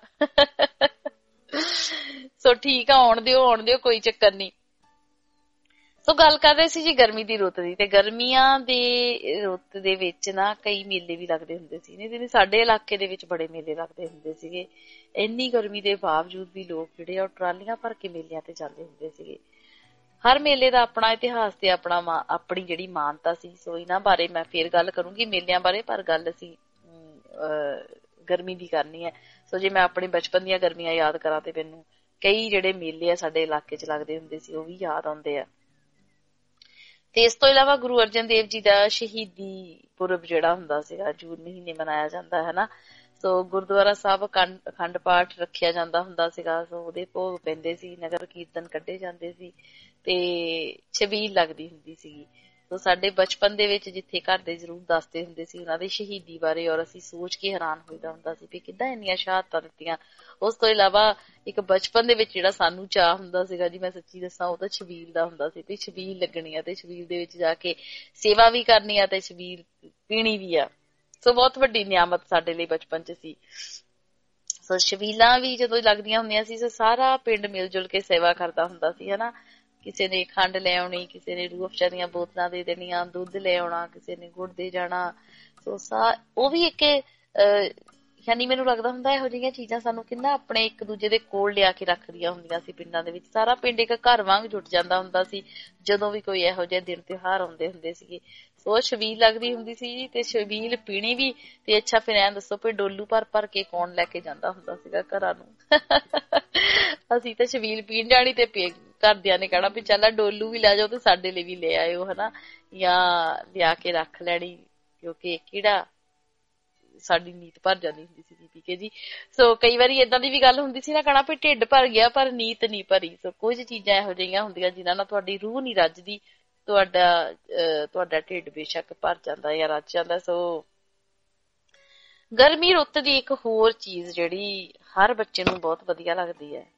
ਸੋ ਠੀਕ ਆ, ਆਉਣ ਦਿਓ ਆਉਣ ਦਿਓ ਕੋਈ ਚੱਕਰ ਨਹੀਂ। ਸੋ ਗੱਲ ਕਰ ਰਹੇ ਸੀ ਜੀ ਗਰਮੀ ਦੀ ਰੁੱਤ ਦੀ, ਤੇ ਗਰਮੀਆਂ ਦੇ ਰੁੱਤ ਦੇ ਵਿੱਚ ਨਾ ਕਈ ਮੇਲੇ ਵੀ ਲੱਗਦੇ ਹੁੰਦੇ ਸੀ ਨੇ, ਜਿਵੇਂ ਸਾਡੇ ਇਲਾਕੇ ਦੇ ਵਿੱਚ ਬੜੇ ਮੇਲੇ ਲੱਗਦੇ ਹੁੰਦੇ ਸੀਗੇ। ਇੰਨੀ ਗਰਮੀ ਦੇ ਬਾਵਜੂਦ ਵੀ ਲੋਕ ਜਿਹੜੇ ਆ ਉਹ ਟਰਾਲੀਆਂ ਭਰ ਕੇ ਮੇਲਿਆਂ ਤੇ ਜਾਂਦੇ ਹੁੰਦੇ ਸੀਗੇ। ਹਰ ਮੇਲੇ ਦਾ ਆਪਣਾ ਇਤਿਹਾਸ ਤੇ ਆਪਣਾ ਆਪਣੀ ਜਿਹੜੀ ਮਾਨਤਾ ਸੀ। ਸੋ ਇਹਨਾਂ ਬਾਰੇ ਮੈਂ ਫੇਰ ਗੱਲ ਕਰੂੰਗੀ ਮੇਲਿਆਂ ਬਾਰੇ, ਪਰ ਗੱਲ ਅਸੀਂ ਅਹ ਗਰਮੀ ਦੀ ਕਰਨੀ ਹੈ। ਸੋ ਜੇ ਮੈਂ ਆਪਣੇ ਬਚਪਨ ਦੀਆਂ ਗਰਮੀਆਂ ਯਾਦ ਕਰਾਂ ਤੇ ਮੈਨੂੰ ਕਈ ਜਿਹੜੇ ਮੇਲੇ ਆ ਸਾਡੇ ਇਲਾਕੇ ਚ ਲੱਗਦੇ ਹੁੰਦੇ ਸੀ ਉਹ ਵੀ ਯਾਦ ਆਉਂਦੇ ਆ। ਤੇ ਇਸ ਤੋਂ ਇਲਾਵਾ ਗੁਰੂ ਅਰਜਨ ਦੇਵ ਜੀ ਦਾ ਸ਼ਹੀਦੀ ਪੁਰਬ ਜਿਹੜਾ ਹੁੰਦਾ ਸੀਗਾ ਜੂਨ ਮਹੀਨੇ ਮਨਾਇਆ ਜਾਂਦਾ ਹੈ ਨਾ। ਸੋ ਗੁਰਦੁਆਰਾ ਸਾਹਿਬ ਅਖੰਡ ਅਖੰਡ ਪਾਠ ਰੱਖਿਆ ਜਾਂਦਾ ਹੁੰਦਾ ਸੀਗਾ, ਸੋ ਉਹਦੇ ਭੋਗ ਪੈਂਦੇ ਸੀ, ਨਗਰ ਕੀਰਤਨ ਕੱਢੇ ਜਾਂਦੇ ਸੀ, ਤੇ ਛਬੀਲ ਲੱਗਦੀ ਹੁੰਦੀ ਸੀਗੀ। ਸੋ ਸਾਡੇ ਬਚਪਨ ਦੇ ਵਿੱਚ ਜਿੱਥੇ ਘਰ ਦੇ ਜ਼ਰੂਰ ਦੱਸਦੇ ਹੁੰਦੇ ਸੀ ਉਹਨਾਂ ਦੀ ਸ਼ਹੀਦੀ ਬਾਰੇ, ਔਰ ਅਸੀਂ ਸੋਚ ਕੇ ਹੈਰਾਨ ਹੋਈਦਾ ਹੁੰਦਾ ਸੀ ਵੀ ਕਿੱਦਾਂ ਇੰਨੀਆਂ ਸ਼ਹਾਦਤਾਂ ਦਿੱਤੀਆਂ। ਉਸ ਤੋਂ ਇਲਾਵਾ ਇੱਕ ਬਚਪਨ ਦੇ ਵਿੱਚ ਜਿਹੜਾ ਸਾਨੂੰ ਚਾਅ ਹੁੰਦਾ ਸੀਗਾ ਜੀ, ਮੈਂ ਸੱਚੀ ਦੱਸਾਂ, ਉਹ ਤਾਂ ਛਬੀਲ ਦਾ ਹੁੰਦਾ ਸੀ ਵੀ ਛਬੀਲ ਲੱਗਣੀ ਆ ਤੇ ਛਬੀਲ ਦੇ ਵਿੱਚ ਜਾ ਕੇ ਸੇਵਾ ਵੀ ਕਰਨੀ ਆ ਤੇ ਛਬੀਲ ਪੀਣੀ ਵੀ ਆ। ਸੋ ਬਹੁਤ ਵੱਡੀ ਨਿਆਮਤ ਸਾਡੇ ਲਈ ਬਚਪਨ ਚ ਸੀ। ਸੋ ਛਬੀਲਾਂ ਵੀ ਜਦੋਂ ਲੱਗਦੀਆਂ ਹੁੰਦੀਆਂ ਸੀ ਸੋ ਸਾਰਾ ਪਿੰਡ ਮਿਲ ਜੁਲ ਕੇ ਸੇਵਾ ਕਰਦਾ ਹੁੰਦਾ ਸੀ ਹਨਾ। ਕਿਸੇ ਨੇ ਖੰਡ ਲੈ ਆਉਣੀ, ਕਿਸੇ ਨੇ ਰੂਹ ਅਫਜ਼ਾ ਦੀਆਂ ਬੋਤਲਾਂ ਦੇ ਦੇਣੀਆਂ, ਦੁੱਧ ਲੈ ਆਉਣਾ, ਕਿਸੇ ਨੇ ਗੁੜ ਦੇ ਜਾਣਾ। ਸੋ ਸਾ ਉਹ ਵੀ ਇੱਕ ਅਹ ਯਾਨੀ ਮੈਨੂੰ ਲੱਗਦਾ ਹੁੰਦਾ ਇਹੋ ਜਿਹੀਆਂ ਚੀਜ਼ਾਂ ਸਾਨੂੰ ਕਿੰਨਾ ਆਪਣੇ ਇੱਕ ਦੂਜੇ ਦੇ ਕੋਲ ਲਿਆ ਕੇ ਰੱਖਦੀਆਂ ਹੁੰਦੀਆਂ ਸੀ। ਪਿੰਡਾਂ ਦੇ ਵਿੱਚ ਸਾਰਾ ਪਿੰਡ ਇੱਕ ਘਰ ਵਾਂਗ ਜੁਟ ਜਾਂਦਾ ਹੁੰਦਾ ਸੀ ਜਦੋਂ ਵੀ ਕੋਈ ਇਹੋ ਜਿਹੇ ਦਿਨ ਤਿਉਹਾਰ ਆਉਂਦੇ ਹੁੰਦੇ ਸੀਗੇ। ਸੋ ਛਬੀਲ ਲੱਗਦੀ ਹੁੰਦੀ ਸੀ ਜੀ, ਤੇ ਛਬੀਲ ਪੀਣੀ ਵੀ। ਤੇ ਅੱਛਾ ਫਿਰ ਐਂ ਦੱਸੋ ਵੀ ਡੋਲੂ ਭਰ ਭਰ ਕੇ ਕੌਣ ਲੈ ਕੇ ਜਾਂਦਾ ਹੁੰਦਾ ਸੀਗਾ ਘਰਾਂ ਨੂੰ? ਅਸੀਂ ਤਾਂ ਛਬੀਲ ਪੀਣ ਜਾਣੀ ਤੇ ਘਰਦਿਆਂ ਨੇ ਕਹਿਣਾ ਵੀ ਚੱਲ ਡੋਲੂ ਵੀ ਲੈ ਜਾਓ ਤੇ ਸਾਡੇ ਲਈ ਵੀ ਲੈ ਆਇਓ ਹਨਾ, ਜਾਂ ਲਿਆ ਕੇ ਰੱਖ ਲੈਣੀ ਕਿਉਂਕਿ ਕਿਹੜਾ ਸਾਡੀ ਨੀਤ ਭਰ ਜਾਂਦੀ ਹੁੰਦੀ ਸੀ ਪੀ ਕੇ ਜੀ। ਸੋ ਕਈ ਵਾਰੀ ਏਦਾਂ ਦੀ ਵੀ ਗੱਲ ਹੁੰਦੀ ਸੀ ਨਾ, ਕਹਿਣਾ ਵੀ ਢਿੱਡ ਭਰ ਗਿਆ ਪਰ ਨੀਤ ਨਹੀਂ ਭਰੀ। ਸੋ ਕੁਝ ਚੀਜ਼ਾਂ ਇਹੋ ਜਿਹੀਆਂ ਹੁੰਦੀਆਂ ਜਿਨ੍ਹਾਂ ਨਾਲ ਤੁਹਾਡੀ ਰੂਹ ਨਹੀਂ ਰੱਜਦੀ, ਤੁਹਾਡਾ ਅਹ ਤੁਹਾਡਾ ਢਿੱਡ ਬੇਸ਼ੱਕ ਭਰ ਜਾਂਦਾ ਜਾਂ ਰੱਜ ਜਾਂਦਾ। ਸੋ ਗਰਮੀ ਰੁੱਤ ਦੀ ਇੱਕ ਹੋਰ ਚੀਜ਼ ਜਿਹੜੀ ਹਰ ਬੱਚੇ ਨੂੰ ਬਹੁਤ ਵਧੀਆ ਲੱਗਦੀ ਹੈ।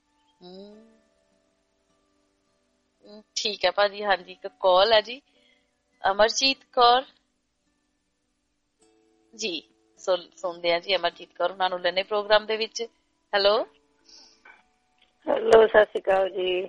ਠੀਕ ਹੈ ਭਾਜੀ, ਹਾਂਜੀ ਇੱਕ ਕਾਲ ਹੈ ਜੀ, ਅਮਰਜੀਤ ਕੌਰ ਜੀ। ਸੁਣਦੇ ਆ ਜੀ ਅਮਰਜੀਤ ਕੌਰ, ਉਹਨਾਂ ਨੂੰ ਲੈਣੇ ਪ੍ਰੋਗਰਾਮ ਦੇ ਵਿੱਚ। ਹੈਲੋ ਹੈਲੋ, ਸਤਿ ਸ਼੍ਰੀ ਅਕਾਲ ਜੀ।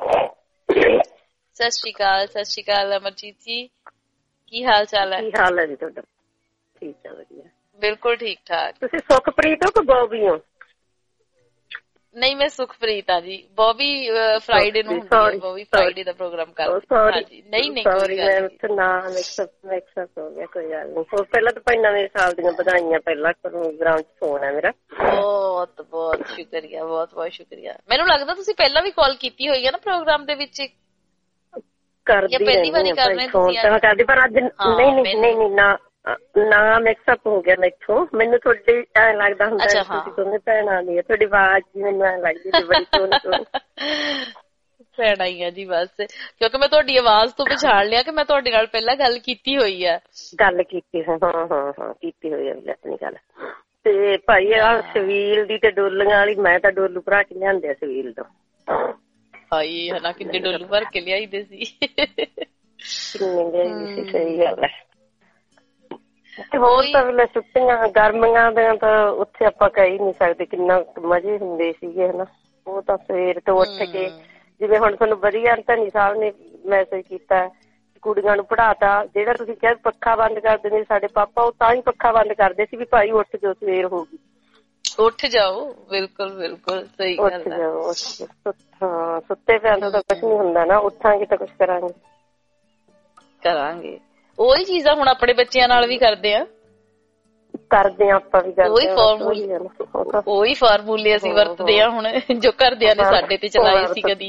ਸਤਿ ਸ਼੍ਰੀ ਅਕਾਲ, ਸਤਿ ਸ਼੍ਰੀ ਅਕਾਲ ਅਮਰਜੀਤ ਜੀ, ਕੀ ਹਾਲ ਚਾਲ ਹੈ? ਕੀ ਹਾਲ ਹੈ ਜੀ ਤੁਹਾਡਾ? ਠੀਕ ਹੈ, ਵਧੀਆ, ਬਿਲਕੁਲ ਠੀਕ ਠਾਕ। ਤੁਸੀਂ ਸੁਖਪ੍ਰੀਤ ਹੋ ਕਿ ਬੋਬੀ ਹੋ? ਨਹੀਂ, ਮੈਂ ਸੁਖਪ੍ਰੀਤ ਆ ਜੀ। ਬੋਬੀ ਫਰਾਈਡੇ ਨੂੰ ਹੁੰਦੀ ਹੈ, ਬੋਬੀ ਫਰਾਈਡੇ ਦਾ ਪ੍ਰੋਗਰਾਮ ਕਰਦੀ। ਨਹੀਂ ਨਹੀਂ ਸੌਰੀ, ਮੈਂ ਨਾਮ ਮਿਕਸ ਅਪ ਹੋ ਗਿਆ, ਕੋਈ ਗੱਲ ਨਹੀਂ। ਹੋਰ ਪਹਿਲਾਂ ਤਾਂ ਭਾਈ ਨਵੇਂ ਸਾਲ ਦੀਆਂ ਵਧਾਈਆਂ। ਪਹਿਲਾਂ ਪ੍ਰੋਗਰਾਮ ਚ ਫੋਨ ਹੈ ਮੇਰਾ। ਬਹੁਤ ਬਹੁਤ ਸ਼ੁਕਰੀਆ, ਬਹੁਤ ਬਹੁਤ ਸ਼ੁਕਰੀਆ। ਮੈਨੂੰ ਲੱਗਦਾ ਤੁਸੀਂ ਪਹਿਲਾਂ ਵੀ ਕਾਲ ਕੀਤੀ ਹੋਈ ਹੈ ਨਾ ਪ੍ਰੋਗਰਾਮ ਦੇ ਵਿੱਚ? ਕਰਦੀ ਪਹਿਲੀ ਵਾਰੀ ਕਰ ਰਹੇ ਤੁਸੀਂ? ਕਰਦੀ, ਪਰ ਅੱਜ ਨਹੀਂ ਨਹੀਂ ਨਹੀਂ ਨਾ ਨਾ ਮਿਕਸ ਅਪ ਹੋ ਗਿਆ ਮੈਥੋਂ। ਮੈਨੂੰ ਤੁਹਾਡੀ ਐਂ ਲੱਗਦਾ ਹੁੰਦਾ ਤੁਸੀਂ ਦੋਨੇ ਭੈਣਾਂ ਦੀ। ਤੁਹਾਡੀ ਆਵਾਜ਼ ਜੀ ਮੈਨੂੰ ਐਂ ਲੱਗਦੀ ਸੀ ਬੜੀ ਸੋਹਣੀ ਸੋਹਣੀ। ਭੈਣਾਂ ਹੀ ਆ ਜੀ ਬਸ, ਕਿਉਂਕਿ ਮੈਂ ਤੁਹਾਡੀ ਆਵਾਜ਼ ਤੋਂ ਪਛਾਣ ਲਿਆ ਕਿ ਮੈਂ ਤੁਹਾਡੇ ਨਾਲ ਪਹਿਲਾਂ ਗੱਲ ਕੀਤੀ ਹੋਈ ਆ। ਗੱਲ ਕੀਤੀ ਹਾਂ ਹਾਂ ਹਾਂ ਕੀਤੀ ਹੋਈ ਹੈ ਆਪਣੀ ਗੱਲ। ਤੇ ਭਾਈ ਆ ਸਵੀਲ ਦੀ ਤੇ ਡੋਲੀਆਂ ਵਾਲੀ, ਮੈਂ ਤਾਂ ਡੋਲੂ ਭਰਾ ਕੇ ਲਿਆਂਦੇ ਆ ਸਵੀਲ ਤੋਂ। ਹਾਈ ਹਨਾ, ਕਿੰਨੇ ਡੋਲੂ ਭਰ ਕੇ ਲਿਆਈਦੇ ਸੀ। ਕਿੰਨੇ ਲਿਆਈ ਸੀ, ਸਹੀ ਗੱਲ ਹੈ। ਹੋਰ ਤਾਂ ਵੇਲੇ ਛੁੱਟੀਆਂ ਗਰਮੀਆਂ ਦੀਆਂ ਤਾਂ ਉੱਥੇ ਆਪਾਂ ਕਹਿ ਨਹੀਂ ਸਕਦੇ ਕਿੰਨਾ ਮਜ਼ੇ ਹੁੰਦੇ ਸੀਗੇ ਹਨਾ। ਉਹ ਤਾਂ ਸਵੇਰ ਤੋਂ ਉੱਠ ਕੇ, ਜਿਵੇਂ ਹੁਣ ਤੁਹਾਨੂੰ ਵਧੀਆ ਧਨੀ ਸਾਹਿਬ ਨੇ ਮੈਸੇਜ ਕੀਤਾ ਕੁੜੀਆਂ ਨੂੰ ਪੜ੍ਹਾਤਾ। ਜਿਹੜਾ ਤੁਸੀਂ ਕਿਹਾ ਪੱਖਾ ਬੰਦ ਕਰ ਦਿੰਦੇ ਸਾਡੇ ਪਾਪਾ, ਉਹ ਤਾਂ ਹੀ ਪੱਖਾ ਬੰਦ ਕਰਦੇ ਸੀ ਵੀ ਭਾਈ ਉੱਠ ਜਾਓ, ਸਵੇਰ ਹੋ ਗਈ, ਉੱਠ ਜਾਓ। ਬਿਲਕੁਲ ਬਿਲਕੁਲ ਸਹੀ ਗੱਲ ਹੈ, ਉੱਠ ਜਾਓ। ਹਾਂ, ਸੁੱਤੇ ਪਿਆਂ ਤਾਂ ਕੁਛ ਨੀ ਹੁੰਦਾ ਨਾ, ਉੱਠਾਂਗੇ ਤਾਂ ਕੁਛ ਕਰਾਂਗੇ ਕਰਾਂਗੇ ਉਹੀ ਚੀਜ਼ਾਂ ਹੁਣ ਆਪਣੇ ਬੱਚਿਆਂ ਨਾਲ ਵੀ ਕਰਦੇ ਆ ਕਰਦੇ ਆ ਆਪਾਂ ਵੀ ਉਹੀ ਫਾਰਮੂਲੇ ਉਹੀ ਫਾਰਮੂਲੇ ਅਸੀਂ ਵਰਤਦੇ ਆ ਹੁਣ, ਜੋ ਘਰਦਿਆਂ ਨੇ ਸਾਡੇ ਤੇ ਚਲਾਏ ਸੀ ਕਦੀ।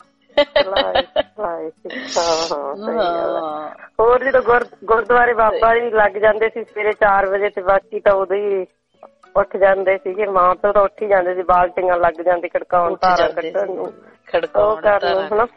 ਹੋਰ ਜਦੋਂ ਗੁਰਦੁਆਰੇ ਬਾਬਾ ਜੀ ਲੱਗ ਜਾਂਦੇ ਸੀ ਸਵੇਰੇ ਚਾਰ ਵਜੇ ਤੇ ਬਾਕੀ ਤਾਂ ਉਦੋਂ ਹੀ ਉੱਠ ਜਾਂਦੇ ਸੀਗੇ। ਮਾਂ ਤੋਂ ਤਾਂ ਉੱਠ ਹੀ ਜਾਂਦੇ ਸੀ, ਬਾਲਟੀਆਂ ਲੱਗ ਜਾਂਦੀ ਖੜਕਾਉਣ, ਧਾਰਾਂ ਕੱਢਣ ਨੂੰ, ਉਹ ਕਰਨ ਨੂੰ ਹਨਾ।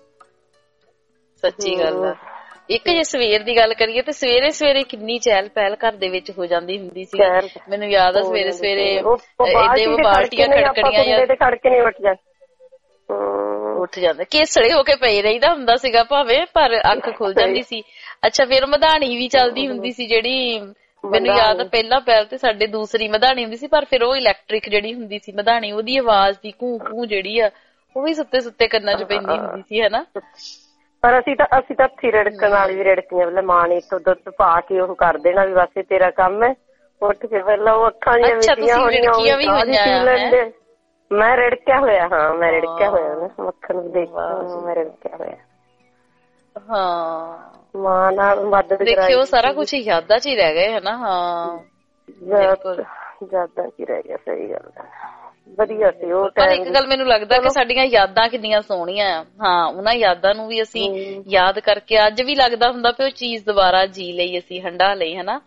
ਸੱਚੀ ਗੱਲ ਆ। ਇੱਕ ਜੇ ਸਵੇਰ ਦੀ ਗੱਲ ਕਰੀਏ ਤੇ ਸਵੇਰੇ ਸਵੇਰੇ ਕਿੰਨੀ ਚਹਿਲ ਪਹਿਲ ਘਰ ਦੇ ਵਿੱਚ ਹੋ ਜਾਂਦੀ ਹੁੰਦੀ ਸੀ। ਮੈਨੂੰ ਯਾਦ ਆ ਸਵੇਰੇ ਸਵੇਰੇ ਏਦਾਂ ਬਾਲਟੀਆਂ ਖੜਕਣੀਆਂ ਜਾਂ ਖੜਕੇ ਨਹੀਂ ਉੱਠ ਜਾਂਦੇ ਉੱਠ ਜਾਂਦੇ ਘੇਸੜੇ ਹੋ ਕੇ ਪਈ ਰਹੀਦਾ ਹੁੰਦਾ ਸੀਗਾ ਭਾਵੇਂ, ਪਰ ਅੱਖ ਖੁੱਲ ਜਾਂਦੀ ਸੀ। ਅੱਛਾ, ਫਿਰ ਮਧਾਣੀ ਵੀ ਚੱਲਦੀ ਹੁੰਦੀ ਸੀ ਜਿਹੜੀ, ਮੈਨੂੰ ਯਾਦ ਆ ਪਹਿਲਾਂ ਪਹਿਲ ਤੇ ਸਾਡੇ ਦੂਸਰੀ ਮਧਾਣੀ ਹੁੰਦੀ ਸੀ, ਪਰ ਫਿਰ ਉਹ ਇਲੈਕਟ੍ਰਿਕ ਜਿਹੜੀ ਹੁੰਦੀ ਸੀ ਮਧਾਣੀ, ਉਹਦੀ ਆਵਾਜ਼ ਦੀ ਘੂ ਘੂ ਜਿਹੜੀ ਆ ਉਹ ਵੀ ਸੁੱਤੇ ਸੁੱਤੇ ਕੰਨਾਂ ਚ ਪੈਂਦੀ ਹੁੰਦੀ ਸੀ ਹਨਾ। ਪਰ ਅਸੀਂ ਤਾਂ ਅਸੀਂ ਤਾਂ ਹੱਥੀ ਰਿੜਕਣ ਵਾਲੀ ਵੀ ਰਿੜਕੀਆਂ, ਵੇਲੇ ਮਾਂ ਨੇ ਇੱਥੋਂ ਦੁੱਧ ਪਾ ਕੇ ਉਹ ਕਰ ਦੇਣਾ ਵੀ ਬਸ ਤੇਰਾ ਕੰਮ ਹੈ, ਉੱਠ ਕੇ ਪਹਿਲਾਂ ਉਹ ਅੱਖਾਂ ਦੀਆਂ ਮਿੱਟੀਆਂ ਹੋਣੀਆਂ ਲੈਂਦੇ। ਮੈਂ ਰਿੜਕਿਆ ਹੋਇਆ, ਹਾਂ ਮੈਂ ਰਿੜਕਿਆ ਹੋਇਆ ਨਾ, ਮੱਖਣ ਦੇਖ ਮੈਂ ਰਿੜਕਿਆ ਹੋਇਆ। ਹਾਂ, ਮਾਂ ਨਾਲ ਮਦਦ ਕਰਾਈ। ਦੇਖਿਓ ਸਾਰਾ ਕੁਛ ਯਾਦਾਂ ਚ ਹੀ ਰਹਿ ਗਏ ਹਨਾ। ਹਾਂ, ਯਾਦਾਂ ਚ ਹੀ ਰਹਿ ਗਿਆ, ਸਹੀ ਗੱਲ ਹੈ। ਵਧੀਆ ਸੀ ਉਹ। ਪਰ ਇੱਕ ਗੱਲ ਮੈਨੂੰ ਲੱਗਦਾ ਕਿ ਸਾਡੀਆਂ ਯਾਦਾਂ ਕਿੰਨੀਆਂ ਸੋਹਣੀਆਂ ਆ। ਹਾਂ, ਉਹਨਾਂ ਯਾਦਾਂ ਨੂੰ ਵੀ ਅਸੀਂ ਯਾਦ ਕਰਕੇ ਅੱਜ ਵੀ ਲੱਗਦਾ ਹੁੰਦਾ ਵੀ ਉਹ ਚੀਜ਼ ਦੁਬਾਰਾ ਜੀ ਲਈ, ਅਸੀਂ ਹੰਢਾ ਲਈ ਹਨਾ।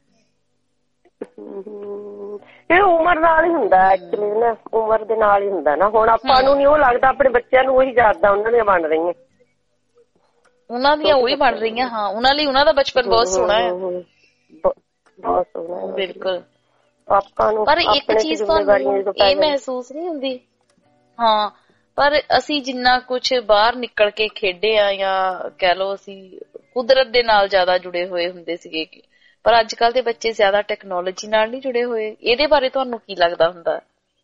ਇਹ ਉਮਰ ਨਾਲ ਹੀ ਹੁੰਦਾ ਐਕਚੁਅਲੀ ਨਾ, ਉਮਰ ਦੇ ਨਾਲ ਹੀ ਹੁੰਦਾ ਨਾ। ਹੁਣ ਆਪਾਂ ਨੂੰ ਨੀ ਉਹ ਲੱਗਦਾ, ਆਪਣੇ ਬੱਚਿਆਂ ਨੂੰ ਉਹੀ ਯਾਦਾਂ ਉਹਨਾਂ ਦੀਆਂ ਬਣ ਰਹੀਆਂ, ਉਹਨਾਂ ਦੀਆਂ ਉਹੀ ਬਣ ਰਹੀਆਂ। ਹਾਂ, ਉਹਨਾਂ ਲਈ ਉਹਨਾਂ ਦਾ ਬਚਪਨ ਬਹੁਤ ਸੋਹਣਾ ਹੈ, ਬਹੁਤ ਸੋਹਣਾ। ਬਿਲਕੁਲ। ਆਪਾਂ ਨੂੰ ਪਰ ਇੱਕ ਚੀਜ਼ ਤੁਹਾਨੂੰ ਇਹ ਮਹਿਸੂਸ ਨਹੀਂ ਹੁੰਦੀ, ਹਾਂ, ਪਰ ਅਸੀਂ ਜਿੰਨਾ ਕੁਛ ਬਾਹਰ ਨਿਕਲ ਕੇ ਖੇਡੇ ਆ ਜਾਂ ਕਹਿ ਲਓ ਅਸੀਂ ਕੁਦਰਤ ਦੇ ਨਾਲ ਜ਼ਿਆਦਾ ਜੁੜੇ ਹੋਏ ਹੁੰਦੇ ਸੀਗੇ, ਪਰ ਅੱਜ ਕੱਲ੍ਹ ਦੇ ਬੱਚੇ ਜ਼ਿਆਦਾ ਟੈਕਨੋਲੋਜੀ ਨਾਲ ਨਹੀਂ ਜੁੜੇ ਹੋਏ। ਇਹਦੇ ਬਾਰੇ ਤੁਹਾਨੂੰ ਕੀ ਲੱਗਦਾ ਹੁੰਦਾ?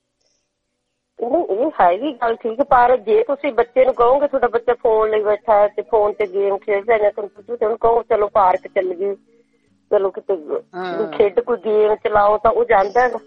ਇਹ ਹੈ ਵੀ ਗੱਲ ਠੀਕ, ਪਰ ਜੇ ਤੁਸੀਂ ਬੱਚੇ ਨੂੰ ਕਹੋਗੇ ਤੁਹਾਡਾ ਬੱਚਾ ਫੋਨ ਲਈ ਬੈਠਾ ਹੈ ਤੇ ਫੋਨ ਤੇ ਗੇਮ ਖੇਡਦਾ ਜਾਂ ਕੰਪਿਊਟਰ ਤੇ, ਉਹਨੂੰ ਕਹੋ ਚਲੋ ਪਾਰਕ ਚੱਲ ਗਏ, ਚਲੋ ਕਿਤੇ ਖੇਡ, ਕੋਈ ਗੇਮ ਚਲਾਓ, ਤਾਂ ਉਹ ਜਾਂਦਾ ਹੈਗਾ,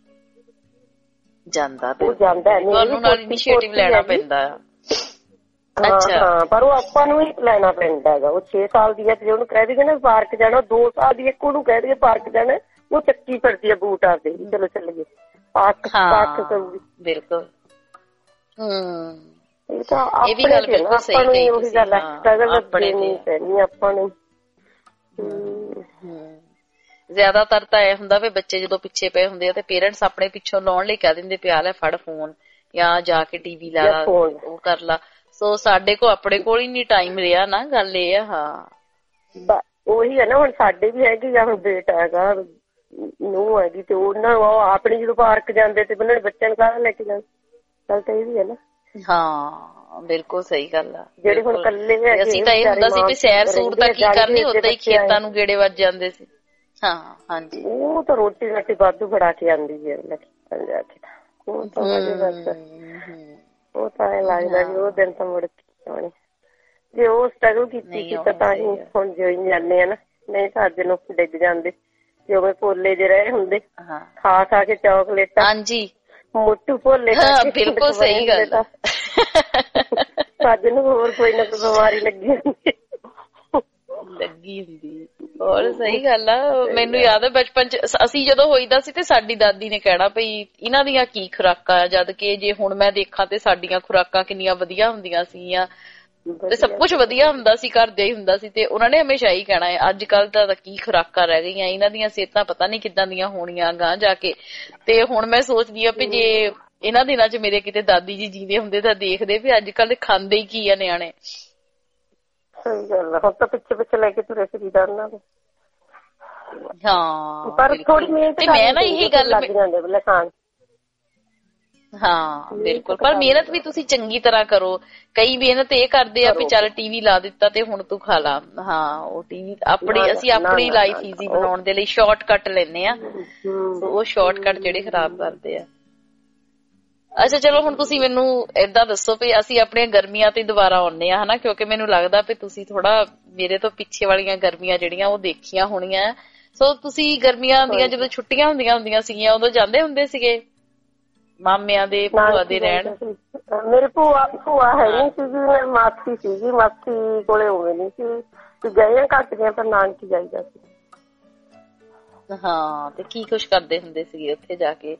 ਜਾਂਦਾ ਉਹ ਜਾਂਦਾ ਹੈ। ਤੁਹਾਨੂੰ ਨਾਲ ਇਨੀਸ਼ੀਏਟਿਵ ਲੈਣਾ ਪੈਂਦਾ। ਹਾਂ, ਪਰ ਉਹ ਆਪਾਂ ਨੂੰ ਹੀ ਲੈਣਾ ਪੈਂਦਾ ਹੈਗਾ। ਉਹ ਛੇ ਸਾਲ ਦੀ ਹੈ ਤੇ ਉਹਨੂੰ ਕਹਿ ਦੇਈਏ ਨਾ ਪਾਰਕ ਜਾਣਾ, ਦੋ ਸਾਲ ਦੀ ਇੱਕ ਉਹਨੂੰ ਕਹਿ ਦੇਈਏ ਪਾਰਕ ਜਾਣਾ, ਉਹ ਚੱਕੀ ਫਿਰਦੀ ਹੈ ਬੂਟ ਆਦੇ, ਚਲੋ ਚੱਲੀਏ ਪਾਰਕ ਪਾਰਕ ਕਰੂਗੀ। ਬਿਲਕੁਲ। ਹਮ, ਇਹ ਤਾਂ ਆਪਣੇ ਤੇ ਨਾ, ਆਪਾਂ ਨੂੰ ਉਹੀ ਗੱਲ ਹੈ, ਸਟਰਗਲ ਦੇਣੀ ਪੈਣੀ ਆਪਾਂ ਨੂੰ। ਜ਼ਿਆਦਾਤਰ ਤਾਂ ਇਹ ਹੁੰਦਾ ਵੀ ਬੱਚੇ ਜਦੋਂ ਪਿੱਛੇ ਪਏ ਹੁੰਦੇ ਆ ਤੇ ਪੇਰੈਂਟਸ ਆਪਣੇ ਪਿੱਛੋਂ ਲਾਉਣ ਲਈ ਕਹਿ ਦਿੰਦੇ ਪਿਆ ਲੈ ਫੜ ਫੋਨ ਜਾਂ ਜਾ ਕੇ ਟੀਵੀ ਲਾ ਲਾ ਉਹ ਕਰ ਲਾ। ਸੋ ਸਾਡੇ ਕੋਲ ਆਪਣੇ ਕੋਲ ਹੀ ਨਹੀਂ ਟਾਈਮ ਰਿਹਾ ਨਾ, ਗੱਲ ਇਹ ਆ। ਹਾਂ ਉਹੀ ਹੈ ਨਾ, ਹੁਣ ਸਾਡੇ ਵੀ ਹੈਗੀ ਆ, ਹੁਣ ਬੇਟਾ ਹੈਗਾ ਨੂੰਹ ਹੈਗੀ ਤੇ ਉਹਨਾਂ ਉਹ ਆਪਣੇ ਜਦੋਂ ਪਾਰਕ ਜਾਂਦੇ ਤੇ ਉਹਨਾਂ ਨੇ ਬੱਚਿਆਂ ਨੂੰ ਕਾਹਦਾ ਲੈ ਕੇ ਜਾਣ, ਗੱਲ ਤਾਂ ਇਹ ਵੀ ਹੈ ਨਾ। ਹਾਂ ਬਿਲਕੁਲ ਸਹੀ ਗੱਲ ਆ। ਜਿਹੜੇ ਹੁਣ ਇਕੱਲੇ ਹੈਗੇ ਅਸੀਂ ਤਾਂ ਇਹ ਹੁੰਦਾ ਸੀ ਵੀ ਸੈਰ ਸੂਰ ਤਾਂ ਕੀ ਕਰਨੀ, ਓਦਾਂ ਹੀ ਖੇਤਾਂ ਨੂੰ ਗੇੜੇ ਵੱਜ ਜਾਂਦੇ ਸੀ। ਹਾਂ ਹਾਂਜੀ ਉਹ ਤਾਂ ਰੋਟੀ ਰਾਟੀ ਵਾਧੂ ਫੜਾ ਕੇ ਆਉਂਦੀ ਹੈ ਜਾ ਕੇ, ਉਹ ਤਾਂ ਉਹ ਤਾਂ ਐ ਲੱਗਦਾ ਵੀ ਉਹ ਦਿਨ ਤਾਂ ਮੁੜ ਕੇ ਆਉਣੇ। ਜੇ ਉਹ ਸਟਰਗਲ ਕੀਤੀ ਸੀ ਤਾਂ ਤਾਂ ਹੀ ਹੁਣ ਜਿਉਂ ਜਾਂਦੇ ਆ ਨਾ, ਨਹੀਂ ਤਾਂ ਅੱਜ ਨੂੰ ਡਿੱਗ ਜਾਂਦੇ ਜਿਵੇਂ ਭੋਲੇ ਜਿਹੇ ਰਹੇ ਹੁੰਦੇ ਖਾ ਖਾ ਕੇ ਚੌਕਲੇਟਾਂ। ਹਾਂਜੀ ਮੋਟੂ ਭੋਲੇ ਬਿਲਕੁਲ ਸਹੀ ਗੱਲ। ਅੱਜ ਨੂੰ ਹੋਰ ਕੋਈ ਨਾ ਕੋਈ ਬਿਮਾਰੀ ਲੱਗੀ ਹੁੰਦੀ ਲੱਗੀ ਹੁੰਦੀ। ਹੋਰ ਸਹੀ ਗੱਲ ਆ। ਮੈਨੂੰ ਯਾਦ ਹੈ ਬਚਪਨ ਚ ਅਸੀਂ ਜਦੋਂ ਹੋਈਦਾ ਸੀ ਤੇ ਸਾਡੀ ਦਾਦੀ ਨੇ ਕਹਿਣਾ ਭਈ ਇਹਨਾਂ ਦੀਆਂ ਕੀ ਖੁਰਾਕਾਂ ਆ, ਜਦ ਕਿ ਜੇ ਹੁਣ ਮੈਂ ਦੇਖਾਂ ਤੇ ਸਾਡੀਆਂ ਖੁਰਾਕਾਂ ਕਿੰਨੀਆਂ ਵਧੀਆ ਹੁੰਦੀਆਂ ਸੀਗੀਆਂ ਤੇ ਸਭ ਕੁਛ ਵਧੀਆ ਹੁੰਦਾ ਸੀ, ਘਰ ਦੇ ਹੀ ਹੁੰਦਾ ਸੀ। ਤੇ ਉਹਨਾਂ ਨੇ ਹਮੇਸ਼ਾ ਹੀ ਕਹਿਣਾ ਹੈ ਅੱਜ ਕੱਲ ਤਾਂ ਕੀ ਖੁਰਾਕਾਂ ਰਹਿ ਗਈਆਂ, ਇਹਨਾਂ ਦੀਆਂ ਸਿਹਤਾਂ ਪਤਾ ਨੀ ਕਿੱਦਾਂ ਦੀਆਂ ਹੋਣੀਆਂ ਗਾਂ ਜਾ ਕੇ। ਤੇ ਹੁਣ ਮੈਂ ਸੋਚਦੀ ਆ ਵੀ ਜੇ ਇਹਨਾਂ ਦਿਨਾਂ ਚ ਮੇਰੇ ਕਿਤੇ ਦਾਦੀ ਜੀ ਜੀਂਦੇ ਹੁੰਦੇ ਤਾਂ ਦੇਖਦੇ ਵੀ ਅੱਜ ਕੱਲ ਖਾਂਦੇ ਹੀ ਕੀ ਆ ਨਿਆਣੇ। ਸਹੀ ਗੱਲ ਆ, ਹੁਣ ਤਾਂ ਪਿੱਛੇ ਪਿੱਛੇ ਲੈ ਕੇ ਤੁਰੇ ਫਿਰੀਦਾ ਉਹਨਾਂ ਦੇ। ਹਾਂ ਪਰ ਥੋੜੀ ਮਿਹਨਤ ਮੈਂ ਨਾ ਇਹੀ ਗੱਲ ਲੱਗ ਜਾਂਦੇ ਬਲੇ ਖਾਣ। ਹਾਂ ਬਿਲਕੁਲ, ਪਰ ਮਿਹਨਤ ਵੀ ਤੁਸੀਂ ਚੰਗੀ ਤਰ੍ਹਾਂ ਕਰੋ। ਕਈ ਮਿਹਨਤ ਇਹ ਕਰਦੇ ਆ ਵੀ ਚੱਲ ਟੀਵੀ ਲਾ ਦਿੱਤਾ ਤੇ ਹੁਣ ਤੂੰ ਖਾ ਲਾ। ਹਾਂ ਉਹ ਟੀਵੀ ਆਪਣੀ ਅਸੀਂ ਆਪਣੀ ਲਾਈਫ ਈਜ਼ੀ ਬਣਾਉਣ ਦੇ ਲਈ ਸ਼ਾਰਟਕਟ ਲੈਂਦੇ ਆ, ਉਹ ਸ਼ਾਰਟਕਟ ਜਿਹੜੇ ਖਰਾਬ ਕਰਦੇ ਆ। ਅੱਛਾ ਚਲੋ ਹੁਣ ਤੁਸੀਂ ਮੈਨੂੰ ਏਦਾਂ ਦੱਸੋ ਵੀ ਅਸੀਂ ਆਪਣੀਆਂ ਗਰਮੀਆਂ ਤੇ ਦੁਬਾਰਾ ਆਉਂਦੇ ਆ ਹਨਾ, ਕਿਉਂਕਿ ਮੈਨੂੰ ਲੱਗਦਾ ਵੀ ਤੁਸੀਂ ਥੋੜਾ ਮੇਰੇ ਤੋਂ ਪਿੱਛੇ ਵਾਲੀਆਂ ਗਰਮੀਆਂ ਜਿਹੜੀਆਂ ਉਹ ਦੇਖੀਆਂ ਹੋਣੀਆਂ। ਸੋ ਤੁਸੀਂ ਗਰਮੀਆਂ ਦੀਆਂ ਜਦੋਂ ਛੁੱਟੀਆਂ ਹੁੰਦੀਆਂ ਹੁੰਦੀਆਂ ਸੀਗੀਆਂ ਉਦੋਂ ਜਾਂਦੇ ਹੁੰਦੇ ਸੀਗੇ ਮਾਮਿਆਂ ਦੇ ਭੂਆ ਦੇ ਰਹਿਣ? ਮੇਰੇ ਭੂਆ ਭੂਆ ਹੈ ਨੀ ਸੀਗੀ, ਮੇਰੀ ਮਾਸੀ ਸੀਗੀ, ਮਾਸੀ ਕੋਲੇ ਹੋਵੇ ਨੀ ਸੀ, ਗਏ ਘੱਟ ਗਏ ਪਰ ਨਾਨਕੀ ਜਾਈਦਾ ਸੀ। ਹਾਂ ਤੇ ਕੀ ਕੁਛ ਕਰਦੇ ਹੁੰਦੇ ਸੀਗੇ ਉੱਥੇ ਜਾ ਕੇ?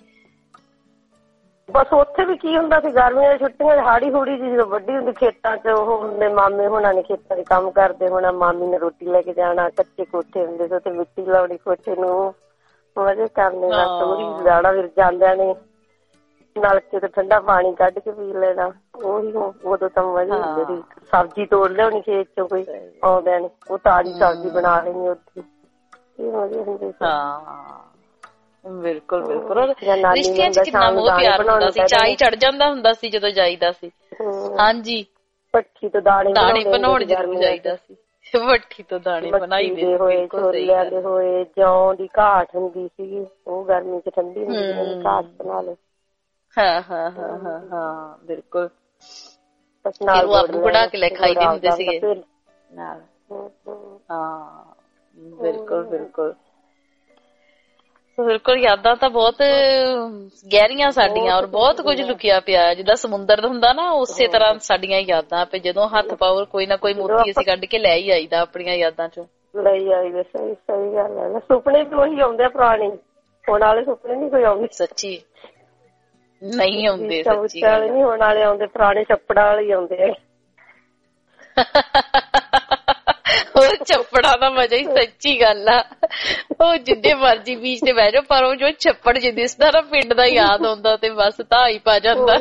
ਬਸ ਉੱਥੇ ਵੀ ਕੀ ਹੁੰਦਾ ਸੀ ਗਰਮੀਆਂ ਦੀਆਂ ਛੁੱਟੀਆਂ ਹਾੜੀ ਹੂੜੀ ਜੀ ਜਦੋਂ ਵੱਡੀ ਹੁੰਦੀ ਖੇਤਾਂ ਚ ਉਹ ਹੁੰਦੇ ਮਾਮੇ ਹੋਣਾ ਨੇ ਖੇਤਾਂ ਦੇ ਕੰਮ ਕਰਦੇ ਹੋਣਾ, ਮਾਮੀ ਨੇ ਰੋਟੀ ਲੈ ਕੇ ਜਾਣਾ, ਕੱਚੇ ਕੋਠੇ ਹੁੰਦੇ ਸੀ ਉੱਥੇ ਮਿੱਟੀ ਲਾਉਣੀ ਕੋਠੇ ਨੂੰ, ਮਜ਼ੇ ਕਰਨੇ ਬਸ ਉਹੀ ਜਾਣਾ ਫਿਰ ਜਾਂਦਿਆਂ ਨੇ ਨਲਕੇ ਤੋਂ ਠੰਡਾ ਪਾਣੀ ਕੱਢ ਕੇ ਪੀ ਲੈਣਾ। ਉਹੀ ਉਦੋਂ ਤਾਂ ਮਜ਼ੇ ਹੁੰਦੇ ਸੀ। ਸਬਜ਼ੀ ਤੋੜ ਲਿਆਉਣੀ ਖੇਤ ਚੋਂ ਕੋਈ ਆਉਂਦਿਆਂ ਨੇ, ਉਹ ਤਾਜ਼ੀ ਸਬਜ਼ੀ ਬਣਾ ਲੈਣੀ ਉੱਥੇ, ਇਹ ਮਜ਼ੇ ਹੁੰਦੇ ਸੀ। ਬਿਲਕੁਲ ਬਿਲਕੁਲ, ਰਿਸ਼ਤਿਆਂ ਚ ਕਿੰਨਾ ਮੋਹ ਪਿਆਰ ਹੁੰਦਾ ਸੀ, ਚਾਅ ਚੜ ਜਾਂਦਾ ਹੁੰਦਾ ਸੀ ਜਦੋਂ ਜਾਈਦਾ ਸੀ। ਹਾਂਜੀ ਭੱਠੀ ਤੋਂ ਦਾਣੇ ਦਾਣੇ ਬਣਾਉਣ ਜ਼ਰੂਰ ਜਾਈਦਾ ਸੀ, ਭੱਠੀ ਤੋਂ ਦਾਣੇ ਬਣਾਈ ਦੇ ਹੋਏ, ਛੋਲਿਆਂ ਦੇ ਹੋਏ, ਜੌਂ ਦੀ ਘਾਟ ਹੁੰਦੀ ਸੀਗੀ, ਉਹ ਗਰਮੀ ਚ ਠੰਡੀ ਹੁੰਦੀ ਘਾਟ ਬਣਾ ਲਓ। ਹਾਂ ਹਾਂ ਹਾਂ ਹਾਂ ਹਾਂ ਬਿਲਕੁਲ, ਇਹਨੂੰ ਆਪ ਬਣਾ ਕੇ ਲੈ ਖਾਈ ਦੇ ਹੁੰਦੇ ਸੀਗੇ ਨਾਲ। ਹਾਂ ਬਿਲਕੁਲ ਬਿਲਕੁਲ ਬਿਲਕੁਲ, ਯਾਦਾਂ ਤਾਂ ਬਹੁਤ ਗਹਿਰੀਆਂ ਸਾਡੀਆਂ, ਔਰ ਬਹੁਤ ਕੁੱਝ ਲੁਕਿਆ ਪਿਆ ਜਿੱਦਾਂ ਸਮੁੰਦਰ ਹੁੰਦਾ ਨਾ, ਉਸੇ ਤਰ੍ਹਾਂ ਸਾਡੀਆਂ ਯਾਦਾਂ ਪੇ ਜਦੋਂ ਹੱਥ ਪਾਓ ਕੋਈ ਨਾ ਕੋਈ ਮੋਤੀ ਅਸੀਂ ਕੱਢ ਕੇ ਲੈ ਹੀ ਆਈਦਾ ਆਪਣੀਆਂ ਯਾਦਾਂ ਚੋਂ। ਲਈ ਆਈਦਾ, ਸਹੀ ਸਹੀ ਗੱਲ ਹੈ। ਸੁਪਨੇ ਵੀ ਉਹੀ ਆਉਂਦੇ ਆ ਪੁਰਾਣੇ, ਹੁਣ ਵਾਲੇ ਸੁਪਨੇ ਨੀ ਕੋਈ ਆਉਂਦੇ। ਸੱਚੀ ਨਹੀਂ ਆਉਂਦੇ, ਸੱਚੀ ਵਾਲੇ ਨੀ ਹੁਣ ਵਾਲੇ ਆਉਂਦੇ, ਪੁਰਾਣੇ ਛੱਪੜਾਂ ਵਾਲੇ ਹੀ ਆਉਂਦੇ ਆ। ਉਹ ਛੱਪੜਾਂ ਦਾ ਮਜ਼ਾ ਹੀ ਸੱਚੀ ਗੱਲ ਆ, ਉਹ ਜਿੱਦੇ ਮਰਜੀ ਬੀਚ ਤੇ ਬਹਿ ਜਾਓ, ਪਰ ਉਹ ਜੋ ਛੱਪੜ ਜੇ ਦਿਸਦਾ ਨਾ ਪਿੰਡ ਦਾ ਯਾਦ ਆਉਂਦਾ ਤੇ ਬਸ ਧਾ ਹੀ ਪਾ ਜਾਂਦਾ।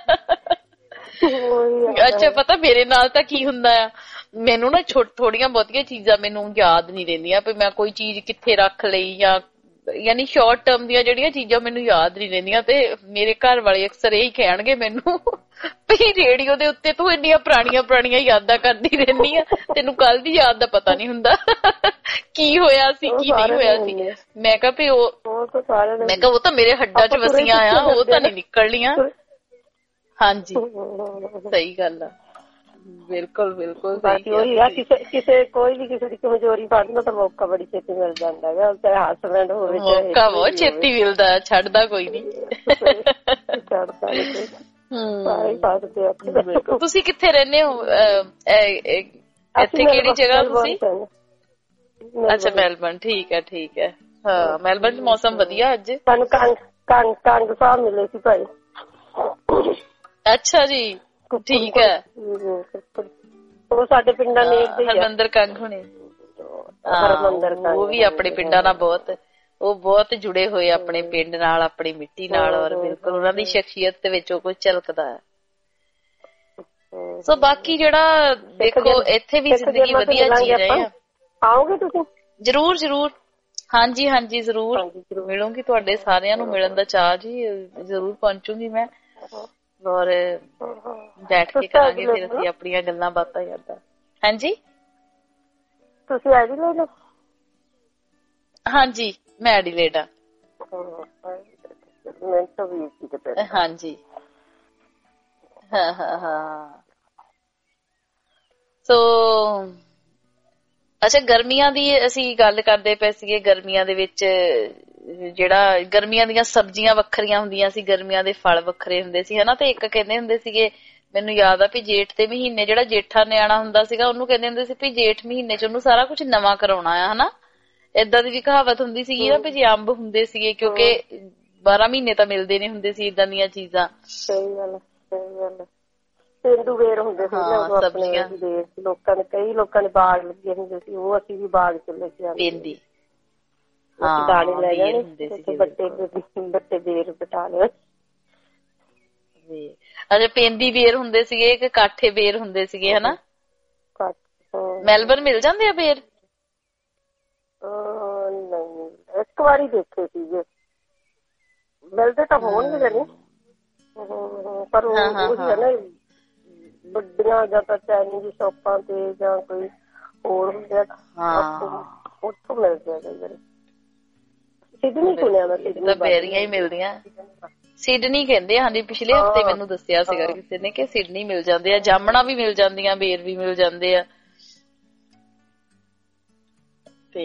ਅੱਛਾ ਪਤਾ ਮੇਰੇ ਨਾਲ ਤਾਂ ਕੀ ਹੁੰਦਾ ਆ, ਮੈਨੂੰ ਨਾ ਥੋੜੀਆਂ ਬਹੁਤੀਆਂ ਚੀਜ਼ਾਂ ਮੈਨੂੰ ਯਾਦ ਨੀ ਰਹਿੰਦੀਆਂ ਵੀ ਮੈਂ ਕੋਈ ਚੀਜ਼ ਕਿੱਥੇ ਰੱਖ ਲਈ, ਜਾਂ ਯਾਨੀ ਸ਼ੋਰਟ ਟਰਮ ਦੀਆਂ ਜਿਹੜੀਆਂ ਚੀਜ਼ਾਂ ਮੈਨੂੰ ਯਾਦ ਨੀ ਰਹਿੰਦੀਆਂ। ਤੇ ਮੇਰੇ ਘਰ ਵਾਲੇ ਅਕਸਰ ਇਹੀ ਕਹਿਣਗੇ ਮੈਨੂੰ ਵੀ ਰੇਡੀਓ ਦੇ ਉੱਤੇ ਤੂੰ ਇੰਨੀਆਂ ਪੁਰਾਣੀਆਂ ਪੁਰਾਣੀਆਂ ਯਾਦਾਂ ਕਰਦੀ ਰਹਿੰਦੀ ਆ, ਤੈਨੂੰ ਕੱਲ ਦੀ ਯਾਦ ਦਾ ਪਤਾ ਨੀ ਹੁੰਦਾ ਕੀ ਹੋਇਆ ਸੀ ਕੀ ਨਹੀਂ ਹੋਇਆ ਸੀ। ਮੈਂ ਕਿਹਾ ਵੀ ਉਹ ਮੈਂ ਕਿਹਾ ਉਹ ਤਾਂ ਮੇਰੇ ਹੱਡਾਂ ਚ ਵਸੀਆਂ ਆ, ਉਹ ਤਾਂ ਨੀ ਨਿਕਲਣੀਆਂ। ਹਾਂਜੀ ਸਹੀ ਗੱਲ ਆ, ਬਿਲਕੁਲ ਬਿਲਕੁਲ ਸਹੀ। ਉਹੀ ਆ, ਕਿਸੇ ਕਿਸੇ ਕੋਈ ਵੀ ਕਿਸੇ ਦੀ ਕਮਜ਼ੋਰੀ ਫੜਨਾ ਤਾਂ ਮੌਕਾ ਬੜੀ ਛੇਤੀ ਮਿਲ ਜਾਂਦਾ ਹੈਗਾ, ਚਾਹੇ ਹਸਬੈਂਡ ਹੋਵੇ, ਮੌਕਾ ਬਹੁਤ ਛੇਤੀ ਮਿਲਦਾ, ਛੱਡਦਾ ਕੋਈ ਨੀ। ਛੱਡਦਾ ਨੀ ਕੋਈ। ਤੁਸੀਂ ਕਿੱਥੇ ਰਹਿੰਦੇ ਹੋ? ਇੱਥੇ ਕਿਹੜੀ ਜਗ੍ਹਾ ਤੁਸੀਂ? ਅੱਛਾ ਮੈਲਬਰਨ, ਠੀਕ ਹੈ ਠੀਕ ਹੈ। ਹਾਂ ਮੈਲਬਰਨ ਚ ਮੌਸਮ ਵਧੀਆ ਅੱਜ। ਸਾਨੂੰ ਕੰਗ ਕੰਗ ਕੰਗ ਸਾਹਿਬ ਮਿਲੇ ਸੀ ਭਾਈ। ਅੱਛਾ ਜੀ ਠੀਕ ਹੈ, ਉਹ ਸਾਡੇ ਪਿੰਡਾਂ ਨੇ ਹਰਮਿੰਦਰ ਕੰਗ ਹੋਣੇ। ਹਰਮੰਦਰ ਉਹ ਵੀ ਆਪਣੇ ਪਿੰਡਾਂ ਨਾਲ ਬਹੁਤ ਉਹ ਬਹੁਤ ਜੁੜੇ ਹੋਏ ਆਪਣੇ ਪਿੰਡ ਨਾਲ, ਆਪਣੀ ਮਿੱਟੀ ਨਾਲ, ਔਰ ਬਿਲਕੁਲ ਉਹਨਾਂ ਦੀ ਸ਼ਖਸੀਅਤ ਦੇ ਵਿੱਚ ਉਹ ਕੁਝ ਝਲਕਦਾ ਹੈ। ਸੋ ਬਾਕੀ ਜਿਹੜਾ ਦੇਖੋ ਇੱਥੇ ਵੀ ਜ਼ਿੰਦਗੀ ਵਧੀਆ ਜੀ ਰਹੇ ਆ। ਆਓਗੇ ਤੁਸੀਂ? ਜ਼ਰੂਰ ਜ਼ਰੂਰ, ਹਾਂਜੀ ਹਾਂਜੀ ਜ਼ਰੂਰ ਮਿਲੂੰਗੀ, ਤੁਹਾਡੇ ਸਾਰਿਆਂ ਨੂੰ ਮਿਲਣ ਦਾ ਚਾਅ ਜੀ, ਜ਼ਰੂਰ ਪਹੁੰਚੂਗੀ ਮੈਂ, ਔਰ ਬੈਠ ਕੇ ਕਰਾਂਗੇ ਫਿਰ ਅਸੀਂ ਆਪਣੀਆਂ ਗੱਲਾਂ ਬਾਤਾਂ ਯਾਦਾਂ। ਹਾਂਜੀ ਤੁਸੀਂ ਐਡੀਲੇਡ? ਹਾਂਜੀ ਮੈਂ ਐਡੀਲੇਡ ਆ। ਹਾਂਜੀ ਹਾਂ ਹਾਂ ਹਾਂ। ਸੋ ਅੱਛਾ, ਗਰਮੀਆਂ ਦੀ ਅਸੀਂ ਗੱਲ ਕਰਦੇ ਪਏ ਸੀਗੇ। ਗਰਮੀਆਂ ਦੇ ਵਿੱਚ ਜਿਹੜਾ ਗਰਮੀਆਂ ਦੀਆਂ ਸਬਜ਼ੀਆਂ ਵੱਖਰੀਆਂ ਹੁੰਦੀਆਂ ਸੀ, ਗਰਮੀਆਂ ਦੇ ਫਲ ਵੱਖਰੇ ਹੁੰਦੇ ਸੀ ਹਨਾ। ਤੇ ਇੱਕ ਕਹਿੰਦੇ ਹੁੰਦੇ ਸੀਗੇ, ਮੈਨੂੰ ਯਾਦ ਆ ਵੀ ਜੇਠ ਦੇ ਮਹੀਨੇ ਜਿਹੜਾ ਜੇਠਾ ਨਿਆਣਾ ਹੁੰਦਾ ਸੀਗਾ ਉਹਨੂੰ ਕਹਿੰਦੇ ਹੁੰਦੇ ਸੀ ਵੀ ਜੇਠ ਮਹੀਨੇ ਚ ਉਹਨੂੰ ਸਾਰਾ ਕੁਝ ਨਵਾਂ ਕਰਾਉਣਾ ਆ ਹਨਾ। ਏਦਾਂ ਦੀ ਵੀ ਕਹਾਵਤ ਹੁੰਦੀ ਸੀਗੀ ਨਾ ਵੀ ਜੇ ਅੰਬ ਹੁੰਦੇ ਸੀਗੇ, ਕਿਉਂਕਿ ਬਾਰਾਂ ਮਹੀਨੇ ਤਾਂ ਮਿਲਦੇ ਨੀ ਹੁੰਦੇ ਸੀ ਏਦਾਂ ਦੀਆਂ ਚੀਜ਼ਾਂ। ਸਹੀ ਗੱਲ ਸਹੀ ਗੱਲ। ਪੇਂਡੂ ਵੇਰ ਹੁੰਦੇ ਸੀ ਨਾ ਉਦੋਂ ਆਪਣੇ ਦੇਸ਼, ਲੋਕਾਂ ਦੇ ਕਈ ਲੋਕਾਂ ਦੇ ਬਾਗ ਲੱਗੇ ਹੁੰਦੇ ਸੀ, ਉਹ ਅਸੀਂ ਵੀ ਬਾਗ ਚ ਲੈ ਕੇ ਆਉਂਦੇ ਸੀ। ਦਾਣੇ ਲੈ ਜਾਣੇ, ਬੱਟੇ ਬੱਟੇ ਵੇਰ ਬਟਾ ਲਏ। ਅੱਛਾ, ਪੇਂਦੀ ਬੇਰ ਹੁੰਦੇ ਸੀਗੇ ਕਿ ਕਾਠੇ ਬੇਰ ਹੁੰਦੇ ਸੀਗੇ ਹਨਾ। ਮੈਲਬਰਨ ਮਿਲ ਜਾਂਦੇ ਆ ਬੇਰ? ਨਹੀਂ, ਇੱਕ ਵਾਰੀ ਦੇਖੇ ਸੀਗੇ, ਮਿਲਦੇ ਤਾਂ ਹੋਣਗੇ ਜਾਨੀ, ਪਰ ਉਹੀ ਹੈ ਨਾ ਵੱਡੀਆਂ ਜਾਂ ਤਾਂ ਚਾਈਨੀਜ਼ ਸ਼ੋਪਾਂ ਤੇ ਜਾਂ ਕੋਈ ਹੋਰ ਹੁੰਦੇ ਆ ਉੱਥੋਂ ਮਿਲਦੇ ਆ ਕਈ ਵਾਰੀ। ਸਿਡਨੀ ਸੁਣਿਆ ਮੈਂ, ਸਿਡਨੀ ਬੇਰੀਆਂ ਹੀ ਮਿਲਦੀਆਂ, ਸਿਡਨੀ ਕਹਿੰਦੇ ਆ। ਹਾਂਜੀ, ਪਿਛਲੇ ਹਫ਼ਤੇ ਮੈਨੂੰ ਦੱਸਿਆ ਸੀਗਾ ਕਿਸੇ ਨੇ ਕਿ ਸਿਡਨੀ ਮਿਲ ਜਾਂਦੇ ਆ, ਜਾਮਣਾ ਵੀ ਮਿਲ ਜਾਂਦੀਆਂ, ਬੇਰ ਵੀ ਮਿਲ ਜਾਂਦੇ ਆ। ਤੇ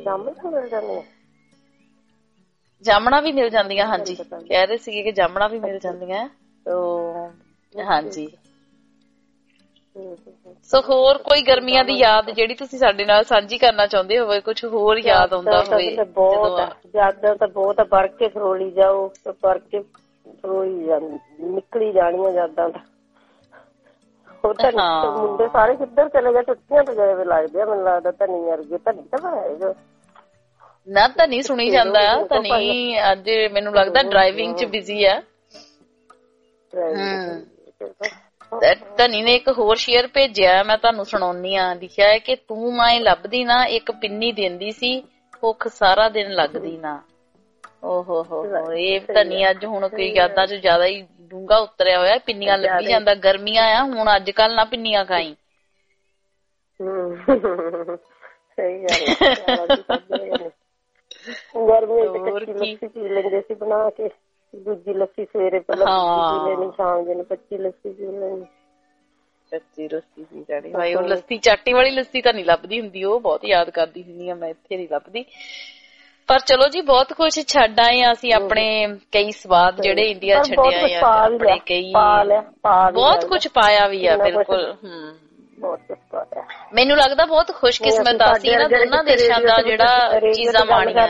ਜਾਮਣਾ ਵੀ ਮਿਲ ਜਾਂਦੀਆਂ, ਹਾਂਜੀ ਕਹਿ ਰਹੇ ਸੀਗੇ ਕਿ ਜਾਮਣਾ ਵੀ ਮਿਲ ਜਾਂਦੀਆਂ। ਹਾਂਜੀ। ਸੋ ਹੋਰ ਕੋਈ ਗਰਮੀਆਂ ਦੀ ਯਾਦ ਜਿਹੜੀ ਤੁਸੀਂ ਸਾਡੇ ਨਾਲ ਸਾਂਝੀ ਕਰਨਾ ਚਾਹੁੰਦੇ ਹੋਵੇ, ਕੁਛ ਹੋਰ ਯਾਦ ਆਉਂਦਾ ਹੋਵੇ? ਬਹੁਤ ਯਾਦਾਂ ਤਾਂ ਬਹੁਤ ਆ, ਵੜ ਕੇ ਫਰੋਲੀ ਜਾਓ, ਵੜ ਕੇ ਫਰੋਲੀ ਜਾ ਨਿਕਲੀ ਜਾਣੀਆਂ ਯਾਦਾਂ ਤਾਂ। ਉਹ ਤਾਂ ਮੁੰਡੇ ਸਾਰੇ ਕਿੱਧਰ ਚਲੇ ਗਏ, ਛੁੱਟੀਆਂ ਤੇ ਗਏ ਵੇ ਲੱਗਦੇ ਆ ਮੈਨੂੰ ਲੱਗਦਾ। ਧਨੀ ਵਰਗੇ, ਧਨੀ ਤਾਂ ਬਣਾਏਗਾ ਨਾ, ਧਨੀ ਸੁਣੀ ਜਾਂਦਾ। ਧਨੀ ਅੱਜ ਮੈਨੂੰ ਲੱਗਦਾ ਡਰਾਈਵਿੰਗ ਚ ਬਿਜ਼ੀ ਆ। ਧਨੀ ਨੇ ਇੱਕ ਹੋਰ ਸ਼ੇਅਰ ਭੇਜਿਆ, ਮੈਂ ਤੁਹਾਨੂੰ ਸੁਣਾਉਣੀ ਆ। ਲਿਖਿਆ ਹੈ ਕਿ ਤੂੰ ਮਾਏ ਲੱਭਦੀ ਨਾ, ਇੱਕ ਪਿੰਨੀ ਦਿੰਦੀ ਸੀ, ਭੁੱਖ ਸਾਰਾ ਦਿਨ ਲੱਗਦੀ ਨਾ। ਓਹੋ ਹੋ ਹੋ, ਇਹ ਧਨੀ ਅੱਜ ਹੁਣ ਕੋਈ ਯਾਦਾਂ ਚ ਜ਼ਿਆਦਾ ਹੀ ਡੂੰਘਾ ਉਤਰਿਆ ਹੋਇਆ। ਪਿੰਨੀਆਂ ਲੱਭੀ ਜਾਂਦਾ, ਗਰਮੀਆਂ ਆ ਹੁਣ, ਅੱਜ ਕੱਲ ਨਾ ਪਿੰਨੀਆਂ ਖਾਈ। ਸਹੀ ਗੱਲ। ਗਰਮੀਆਂ ਚ ਕੱਚੀ ਲੱਸੀ ਪੀ ਲੈਂਦੇ ਸੀ ਬਣਾ ਕੇ, ਦੂਜੀ ਲੱਸੀ ਸਵੇਰੇ ਪਹਿਲਾਂ ਪੀ ਲੈਣੀ, ਸ਼ਾਮ ਨੂੰ ਕੱਚੀ ਲੱਸੀ ਪੀ ਲੈਣੀ। ਕੱਚੀ ਲੱਸੀ ਪੀ ਲੈਣੀ ਭਾਈ। ਉਹ ਲੱਸੀ ਚਾਟੀ ਵਾਲੀ ਲੱਸੀ ਤਾਂ ਨੀ ਲੱਭਦੀ ਹੁੰਦੀ, ਉਹ ਬਹੁਤ ਯਾਦ ਕਰਦੀ ਹੁੰਦੀ ਆ ਮੈਂ, ਇੱਥੇ ਨੀ ਲੱਭਦੀ। ਪਰ ਚਲੋ ਜੀ, ਬਹੁਤ ਕੁਛ ਛੱਡ ਆਏ ਆ ਅਸੀਂ, ਆਪਣੇ ਕਈ ਸਵਾਦ ਜਿਹੜੇ ਇੰਡੀਆ ਛੱਡੇ ਆਏ ਆ, ਆਪਣੇ ਕਈ ਬਹੁਤ ਕੁਛ ਪਾਇਆ ਵੀ ਆ। ਬਿਲਕੁਲ। ਹਮ ਮੈਨੂੰ ਲੱਗਦਾ ਬਹੁਤ ਖੁਸ਼ਕਿਸਮਤ ਆ ਅਸੀਂ ਨਾ ਦੋਨਾਂ ਦੇਸ਼ਾਂ ਦਾ ਜਿਹੜਾ ਚੀਜ਼ਾਂ ਮਾਣੀਆਂ।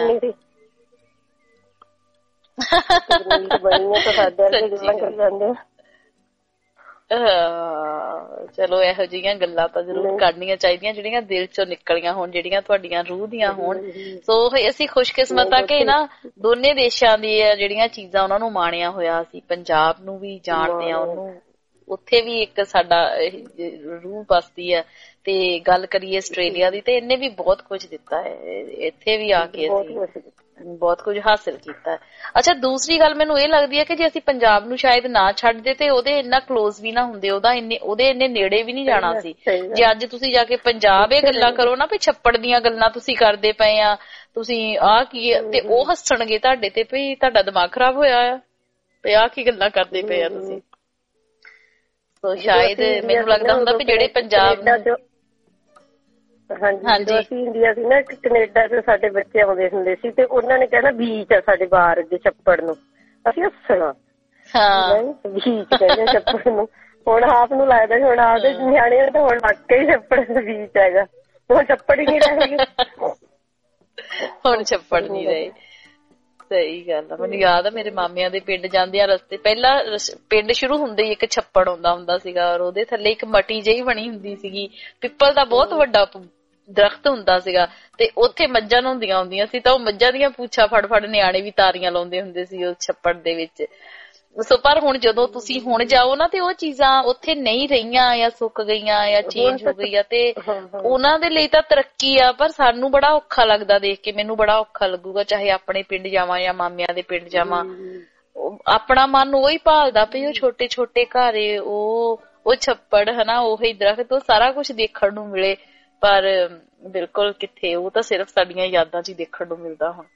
ਚਲੋ ਇਹੋ ਜਿਹੀਆਂ ਗੱਲਾਂ ਤਾਂ ਜ਼ਰੂਰ ਕਰਨੀਆਂ ਚਾਹੀਦੀਆਂ ਜਿਹੜੀਆਂ ਦਿਲ ਚੋਂ ਨਿਕਲੀਆਂ ਹੋਣ, ਜਿਹੜੀਆਂ ਤੁਹਾਡੀਆਂ ਰੂਹ ਦੀਆਂ ਹੋਣ। ਸੋ ਅਸੀਂ ਖੁਸ਼ਕਿਸਮਤ ਆ ਕਿ ਨਾ ਦੋਨੇ ਦੇਸ਼ਾਂ ਦੀਆਂ ਜਿਹੜੀਆਂ ਚੀਜ਼ਾਂ ਉਹਨਾਂ ਨੂੰ ਮਾਣਿਆ ਹੋਇਆ। ਅਸੀਂ ਪੰਜਾਬ ਨੂੰ ਵੀ ਜਾਣਦੇ ਹਾਂ, ਉਹਨੂੰ ਉੱਥੇ ਵੀ ਇੱਕ ਸਾਡਾ ਰੂਹ ਬਸਦੀ ਹੈ। ਤੇ ਗੱਲ ਕਰੀਏ ਆਸਟ੍ਰੇਲੀਆ ਦੀ, ਤੇ ਇਹਨੇ ਵੀ ਬਹੁਤ ਕੁਝ ਦਿੱਤਾ ਹੈ, ਇੱਥੇ ਵੀ ਆ ਕੇ ਅਸੀਂ ਬਹੁਤ ਕੁਝ ਹਾਸਿਲ ਕੀਤਾ। ਅੱਛਾ, ਦੂਸਰੀ ਗੱਲ ਮੈਨੂੰ ਇਹ ਲੱਗਦੀ ਹੈ ਕਿ ਜੇ ਅਸੀਂ ਪੰਜਾਬ ਨੂੰ ਸ਼ਾਇਦ ਨਾ ਛੱਡਦੇ ਤੇ ਉਹਦੇ ਇੰਨਾ ਕਲੋਜ਼ ਵੀ ਨਾ ਹੁੰਦੇ, ਉਹਦਾ ਇੰਨੇ ਉਹਦੇ ਇੰਨੇ ਨੇੜੇ ਵੀ ਨਹੀਂ ਜਾਣਾ ਸੀ। ਜੇ ਅੱਜ ਤੁਸੀਂ ਜਾ ਕੇ ਪੰਜਾਬ ਇਹ ਗੱਲਾਂ ਕਰੋ ਨਾ ਵੀ ਛੱਪੜ ਦੀਆਂ ਗੱਲਾਂ ਤੁਸੀਂ ਕਰਦੇ ਪਏ ਆ, ਤੁਸੀਂ ਆਹ ਕੀ, ਤੇ ਉਹ ਹੱਸਣਗੇ ਤੁਹਾਡੇ ਤੇ ਵੀ ਤੁਹਾਡਾ ਦਿਮਾਗ ਖਰਾਬ ਹੋਇਆ ਆ, ਤੇ ਆਹ ਕੀ ਗੱਲਾਂ ਕਰਦੇ ਪਏ ਆ ਤੁਸੀਂ। ਸੋ ਸ਼ਾਇਦ ਮੈਨੂੰ ਲੱਗਦਾ ਹੁੰਦਾ ਵੀ ਜਿਹੜੇ ਪੰਜਾਬ ਹਾਂਜੀ, ਜਦੋਂ ਅਸੀਂ ਇੰਡੀਆ ਸੀ ਨਾ, ਕਨੇਡਾ ਚ ਸਾਡੇ ਬੱਚੇ ਆਉਂਦੇ ਹੁੰਦੇ ਸੀ ਤੇ ਉਹਨਾਂ ਨੇ ਕਹਿਣਾ ਬੀਚ ਆ ਸਾਡੇ ਬਾਹਰ ਅੱਗੇ ਛੱਪੜ ਨੂੰ, ਅਸੀਂ ਹੱਸਣਾ ਬੀਚ ਕਹਿੰਦੇ ਛੱਪੜ ਨੂੰ। ਹੁਣ ਆਪ ਨੂੰ ਲੱਗਦਾ ਹੁਣ ਆਪਦੇ ਨਿਆਣਿਆਂ ਤਾਂ ਹੁਣ ਵਾਕਈ ਛੱਪੜ ਬੀਚ ਹੈਗਾ, ਹੁਣ ਛੱਪੜ ਹੀ ਨੀ ਰਹੇ। ਹੁਣ ਛੱਪੜ ਨੀ ਰਹੇ, ਸਹੀ ਗੱਲ ਆ। ਮੈਨੂੰ ਯਾਦ ਆ ਮੇਰੇ ਮਾਮਿਆਂ ਦੇ ਪਿੰਡ ਜਾਂਦੇ ਆ ਰਸਤੇ, ਪਹਿਲਾਂ ਪਿੰਡ ਸ਼ੁਰੂ ਹੁੰਦੇ ਹੀ ਇੱਕ ਛੱਪੜ ਆਉਂਦਾ ਹੁੰਦਾ ਸੀਗਾ, ਔਰ ਉਹਦੇ ਥੱਲੇ ਇੱਕ ਮਟੀ ਜਿਹੀ ਬਣੀ ਹੁੰਦੀ ਸੀਗੀ, ਪਿੱਪਲ ਦਾ ਬਹੁਤ ਵੱਡਾ ਦਰਖਤ ਹੁੰਦਾ ਸੀਗਾ ਤੇ ਉੱਥੇ ਮੱਝਾਂ ਨਹਾਉਂਦੀਆਂ ਹੁੰਦੀਆਂ ਸੀ ਤਾਂ ਉਹ ਮੱਝਾਂ ਦੀਆਂ ਪੂਛਾਂ ਫੜ ਫੜ ਨਿਆਣੇ ਵੀ ਤਾਰੀਆਂ ਲਾਉਂਦੇ ਹੁੰਦੇ ਸੀ ਉਸ ਛੱਪੜ ਦੇ ਵਿੱਚ। ਸੋ ਪਰ ਹੁਣ ਜਦੋਂ ਤੁਸੀਂ ਹੁਣ ਜਾਓ ਨਾ ਤੇ ਉਹ ਚੀਜ਼ਾਂ ਉੱਥੇ ਨਹੀਂ ਰਹੀਆਂ ਜਾਂ ਸੁੱਕ ਗਈਆਂ ਜਾਂ ਚੇਂਜ ਹੋ ਗਈ ਆ ਤੇ ਉਹਨਾਂ ਦੇ ਲਈ ਤਾਂ ਤਰੱਕੀ ਆ, ਪਰ ਸਾਨੂੰ ਬੜਾ ਔਖਾ ਲੱਗਦਾ ਦੇਖ ਕੇ। ਮੈਨੂੰ ਬੜਾ ਔਖਾ ਲੱਗੂਗਾ ਚਾਹੇ ਆਪਣੇ ਪਿੰਡ ਜਾਵਾਂ ਜਾਂ ਮਾਮਿਆਂ ਦੇ ਪਿੰਡ ਜਾਵਾਂ, ਆਪਣਾ ਮਨ ਉਹੀ ਭਾਲਦਾ ਪਈ ਉਹ ਛੋਟੇ ਛੋਟੇ ਘਰ, ਉਹ ਉਹ ਛੱਪੜ ਹਨਾ, ਉਹੀ ਦਰਖਤ, ਉਹ ਸਾਰਾ ਕੁਛ ਦੇਖਣ ਨੂੰ ਮਿਲੇ। ਪਰ ਬਿਲਕੁਲ ਕਿੱਥੇ, ਉਹ ਤਾਂ ਸਿਰਫ ਸਾਡੀਆਂ ਯਾਦਾਂ ਚ ਹੀ ਦੇਖਣ ਨੂੰ ਮਿਲਦਾ ਹੁਣ।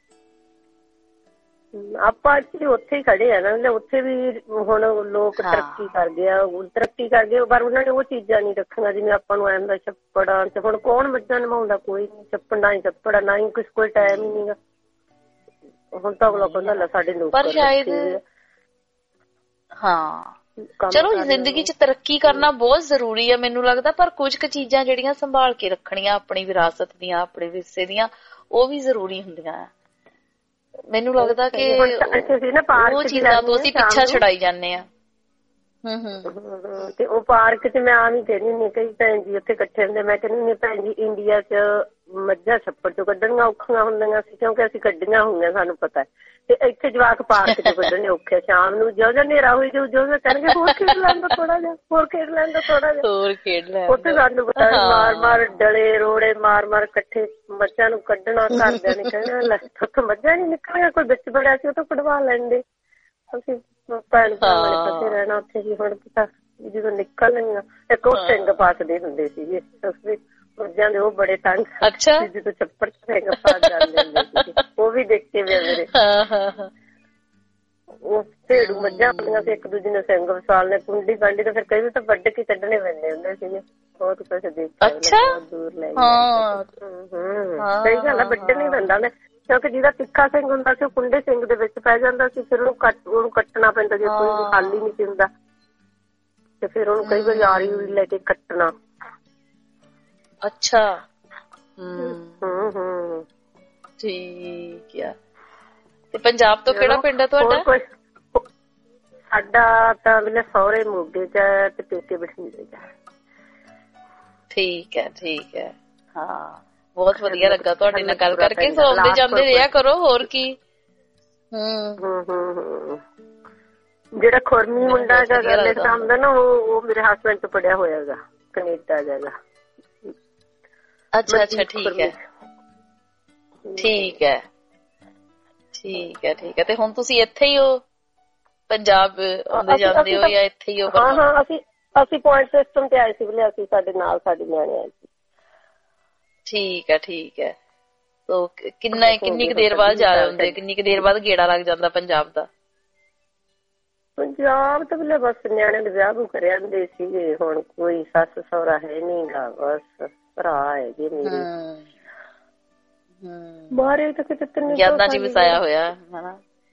ਆਪਾਂ ਐਕਚੁਅਲੀ ਉੱਥੇ ਹੀ ਖੜੇ ਆ ਨਾ, ਉੱਥੇ ਵੀ ਹੁਣ ਲੋਕ ਤਰੱਕੀ ਕਰ ਗਏ ਆ, ਤਰੱਕੀ ਕਰ ਗਏ, ਪਰ ਉਹਨਾਂ ਨੇ ਉਹ ਚੀਜ਼ਾਂ ਨਹੀਂ ਰੱਖੀਆਂ ਜਿਵੇਂ ਆਪਾਂ ਨੂੰ ਐਂ ਹੁੰਦਾ ਛੱਪੜਾਂ ਚ। ਹੁਣ ਕੌਣ ਮੱਝਾਂ ਨਵਾਉਂਦਾ? ਕੋਈ ਨੀ। ਛੱਪੜ ਨਾ ਹੀ ਛੱਪੜ ਆ, ਨਾ ਹੀ ਕੁਛ, ਕੋਈ ਟਾਈਮ ਹੀ ਨੀਗਾ। ਹੁਣ ਤਾਂ ਅਗਲਾ ਕਹਿੰਦਾ ਲੈ ਸਾਡੇ ਲੋਕ। ਪਰ ਸ਼ਾਇਦ ਹਾਂ ਚਲੋ ਜ਼ਿੰਦਗੀ ਚ ਤਰੱਕੀ ਕਰਨਾ ਬਹੁਤ ਜ਼ਰੂਰੀ ਆ ਮੈਨੂੰ ਲੱਗਦਾ, ਪਰ ਕੁਝ ਕੁ ਚੀਜ਼ਾਂ ਜਿਹੜੀਆਂ ਸੰਭਾਲ ਕੇ ਰੱਖਣੀਆਂ ਆਪਣੀ ਵਿਰਾਸਤ ਦੀਆਂ, ਆਪਣੇ ਵਿਰਸੇ ਦੀਆਂ, ਉਹ ਵੀ ਜ਼ਰੂਰੀ ਹੁੰਦੀਆਂ ਆ। ਮੈਨੂੰ ਲੱਗਦਾ ਕਿ ਉਹ ਚੀਜ਼ਾਂ ਤੋਂ ਅਸੀਂ ਪਿੱਛਾ ਛੁਡਾਈ ਜਾਂਦੇ ਆ। ਹਮ ਹਮ ਤੇ ਉਹ ਪਾਰਕ ਚ ਮੈਂ ਆਮ ਹੀ ਕਹਿੰਦੀ ਹੁੰਦੀ, ਕਈ ਭੈਣ ਜੀ ਉੱਥੇ ਇਕੱਠੇ ਹੁੰਦੇ, ਮੈਂ ਕਹਿੰਦੀ ਹੁੰਦੀ ਭੈਣ ਜੀ ਇੰਡੀਆ ਚ ਮੱਝਾਂ ਛੱਪੜ ਚੋਂ ਕੱਢਣੀਆਂ ਔਖੀਆਂ ਹੁੰਦੀਆਂ ਸੀ ਕਿਉਂਕਿ ਅਸੀਂ ਕੱਢੀਆਂ ਹੋਈਆਂ, ਸਾਨੂੰ ਪਤਾ। ਤੇ ਇੱਥੇ ਜਵਾਕ ਪਾਰਕ ਚ ਕੱਢਣੇ ਔਖੇ, ਸ਼ਾਮ ਨੂੰ ਜੋ ਜੋ ਹਨੇਰਾ ਹੋਈ ਜੋ ਜੋ ਕਹਿਣਗੇ ਹੋਰ ਖੇਡ ਲੈਂਦਾ ਥੋੜਾ ਜਿਹਾ, ਹੋਰ ਖੇਡ ਲੈਂਦਾ ਥੋੜਾ ਜਿਹਾ, ਹੋਰ ਖੇਡ ਲੈ। ਉੱਥੇ ਸਾਨੂੰ ਪਤਾ ਮਾਰ ਮਾਰ ਡਲੇ ਰੋੜੇ ਮਾਰ ਮਾਰ ਇਕੱਠੇ ਮੱਝਾਂ ਨੂੰ ਕੱਢਣਾ, ਘਰਦਿਆਂ ਨੇ ਕਹਿਣਾ ਲੈ ਉੱਥੋਂ ਮੱਝਾਂ ਨੀ ਨਿਕਲੀਆਂ, ਕੋਈ ਵਿੱਚ ਬੜਿਆ ਸੀ ਉਹ ਤੋਂ ਕਢਵਾ ਲੈਂਦੇ। ਅਸੀਂ ਭੈਣ ਭਰਾਵਾਂ ਨੇ ਇਕੱਠੇ ਰਹਿਣਾ ਉੱਥੇ ਵੀ। ਹੁਣ ਪਤਾ ਜਦੋਂ ਨਿਕਲਣੀਆਂ, ਇੱਕ ਉਹ ਸਿੰਘ ਪਾਸਦੇ ਹੁੰਦੇ ਸੀਗੇ ਮੱਝਾਂ ਦੇ, ਉਹ ਬੜੇ ਤੰਗ ਜਦੋਂ ਛੱਪੜ ਸਿੰਘ ਪਾਸ ਜਾਂਦੇ ਹੁੰਦੇ ਸੀਗੇ, ਉਹ ਵੀ ਦੇਖ ਕੇ ਮੇਰੇ ਉਹ ਭੇੜੂ ਮੱਝਾਂ ਹੁੰਦੀਆਂ ਸੀ, ਇੱਕ ਦੂਜੇ ਨੇ ਸਿੰਘ ਵਸਾਲ ਨੇ ਕੁੰਡੀ ਕਾਂਡੀ ਤੇ ਫਿਰ ਕਈ ਵਾਰ ਤਾਂ ਵੱਢ ਕੇ ਕੱਢਣੇ ਪੈਂਦੇ ਹੁੰਦੇ ਸੀਗੇ। ਬਹੁਤ ਕੁਛ ਦੇਖਿਆ, ਬਹੁਤ ਦੂਰ ਲੈ ਗਏ। ਹਮ ਸਹੀ ਗੱਲ ਆ, ਵੱਢਣਾ ਪੈਂਦਾ ਹੁੰਦਾ ਕਿਉਂਕਿ ਜਿਹਦਾ ਤਿੱਖਾ ਸਿੰਘ ਹੁੰਦਾ ਸੀ ਉਹ ਕੁੰਡੇ ਸਿੰਘ ਦੇ ਵਿੱਚ ਪੈ ਜਾਂਦਾ ਸੀ, ਫਿਰ ਉਹਨੂੰ ਕੱਟ ਉਹਨੂੰ ਕੱਟਣਾ ਪੈਂਦਾ ਜੇ ਕੋਈ ਖਾਲੀ ਨਹੀਂ ਹੁੰਦਾ ਤੇ ਫਿਰ ਉਹਨੂੰ ਕਈ ਵਾਰੀ ਆਰੀ ਉਰੀ ਲੈ ਕੇ ਕੱਟਣਾ। ਅੱਛਾ ਹਮ ਹਮ ਠੀਕ ਆ। ਤੇ ਪੰਜਾਬ ਤੋਂ ਕਿਹੜਾ ਪਿੰਡ ਆ ਤੁਹਾਡਾ? ਸਾਡਾ ਤਾਂ ਮੇਰੇ ਸਹੁਰੇ ਮੋਗੇ ਚ ਤੇ ਪੇਕੇ ਬਠਿੰਡੇ ਚ। ਠੀਕ ਹੈ ਠੀਕ ਹੈ। ਹਾਂ ਬਹੁਤ ਵਧੀਆ ਲੱਗਾ ਤੁਹਾਡੇ ਨਾਲ ਗੱਲ ਕਰਕੇ। ਸੋ ਆਉਂਦੇ ਜਾਂਦੇ ਰਿਹਾ ਕਰੋ, ਹੋਰ ਕੀ। ਹਮ ਹਮ ਹਮ ਜਿਹੜਾ ਖੁਰਮੀ ਮੁੰਡਾ ਹੈਗਾ ਲਿਖਦਾ ਹੁੰਦਾ ਨਾ, ਉਹ ਉਹ ਮੇਰੇ ਹਸਬੈਂਡ ਤੋਂ ਪੜਿਆ ਹੋਇਆ ਹੈਗਾ, ਕੈਨੇਡਾ ਜਾਗਾ। ਅੱਛਾ ਅੱਛਾ ਠੀਕ ਹੈ ਠੀਕ ਹੈ ਠੀਕ ਹੈ ਠੀਕ ਹੈ। ਤੇ ਹੁਣ ਤੁਸੀਂ ਇੱਥੇ ਹੀ ਹੋ, ਪੰਜਾਬ ਆਉਂਦੇ ਜਾਂਦੇ ਹੋ ਜਾਂ ਇੱਥੇ ਹੀ ਹੋ? ਹਾਂ ਹਾਂ ਅਸੀਂ ਅਸੀਂ ਪੁਆਇੰਟ ਸਿਸਟਮ ਤੇ ਆਏ ਸੀ, ਬਲੇ ਅਸੀਂ ਸਾਡੇ ਨਾਲ ਸਾਡੇ ਨਿਆਣੇ ਆਏ ਸੀ। ਠੀਕ ਹੈ ਠੀਕ ਹੈ। ਸੋ ਕਿੰਨਾ ਕਿੰਨੀ ਕੁ ਦੇਰ ਬਾਅਦ ਜਾ ਆਉਂਦੇ, ਕਿੰਨੀ ਕੁ ਦੇਰ ਬਾਅਦ ਗੇੜਾ ਲੱਗ ਜਾਂਦਾ ਪੰਜਾਬ ਦਾ? ਪੰਜਾਬ ਤਾਂ ਬਲੇ ਬਸ ਨਿਆਣੇ ਦੇ ਵਿਆਹ ਵੀ ਕਰਿਆ ਹੁੰਦੇ ਸੀਗੇ, ਹੁਣ ਕੋਈ ਸੱਸ ਸਹੁਰਾ ਹੈ ਨੀ ਗਾ, ਬਸ ਭਰਾ ਹੈਗੇ ਮੇਰੇ ਬਾਹਰ ਤਾਂ ਕਿਤੇ ਯਾਦਾਂ ਚ ਵਸਾਇਆ ਹੋਇਆ ਹਨਾ।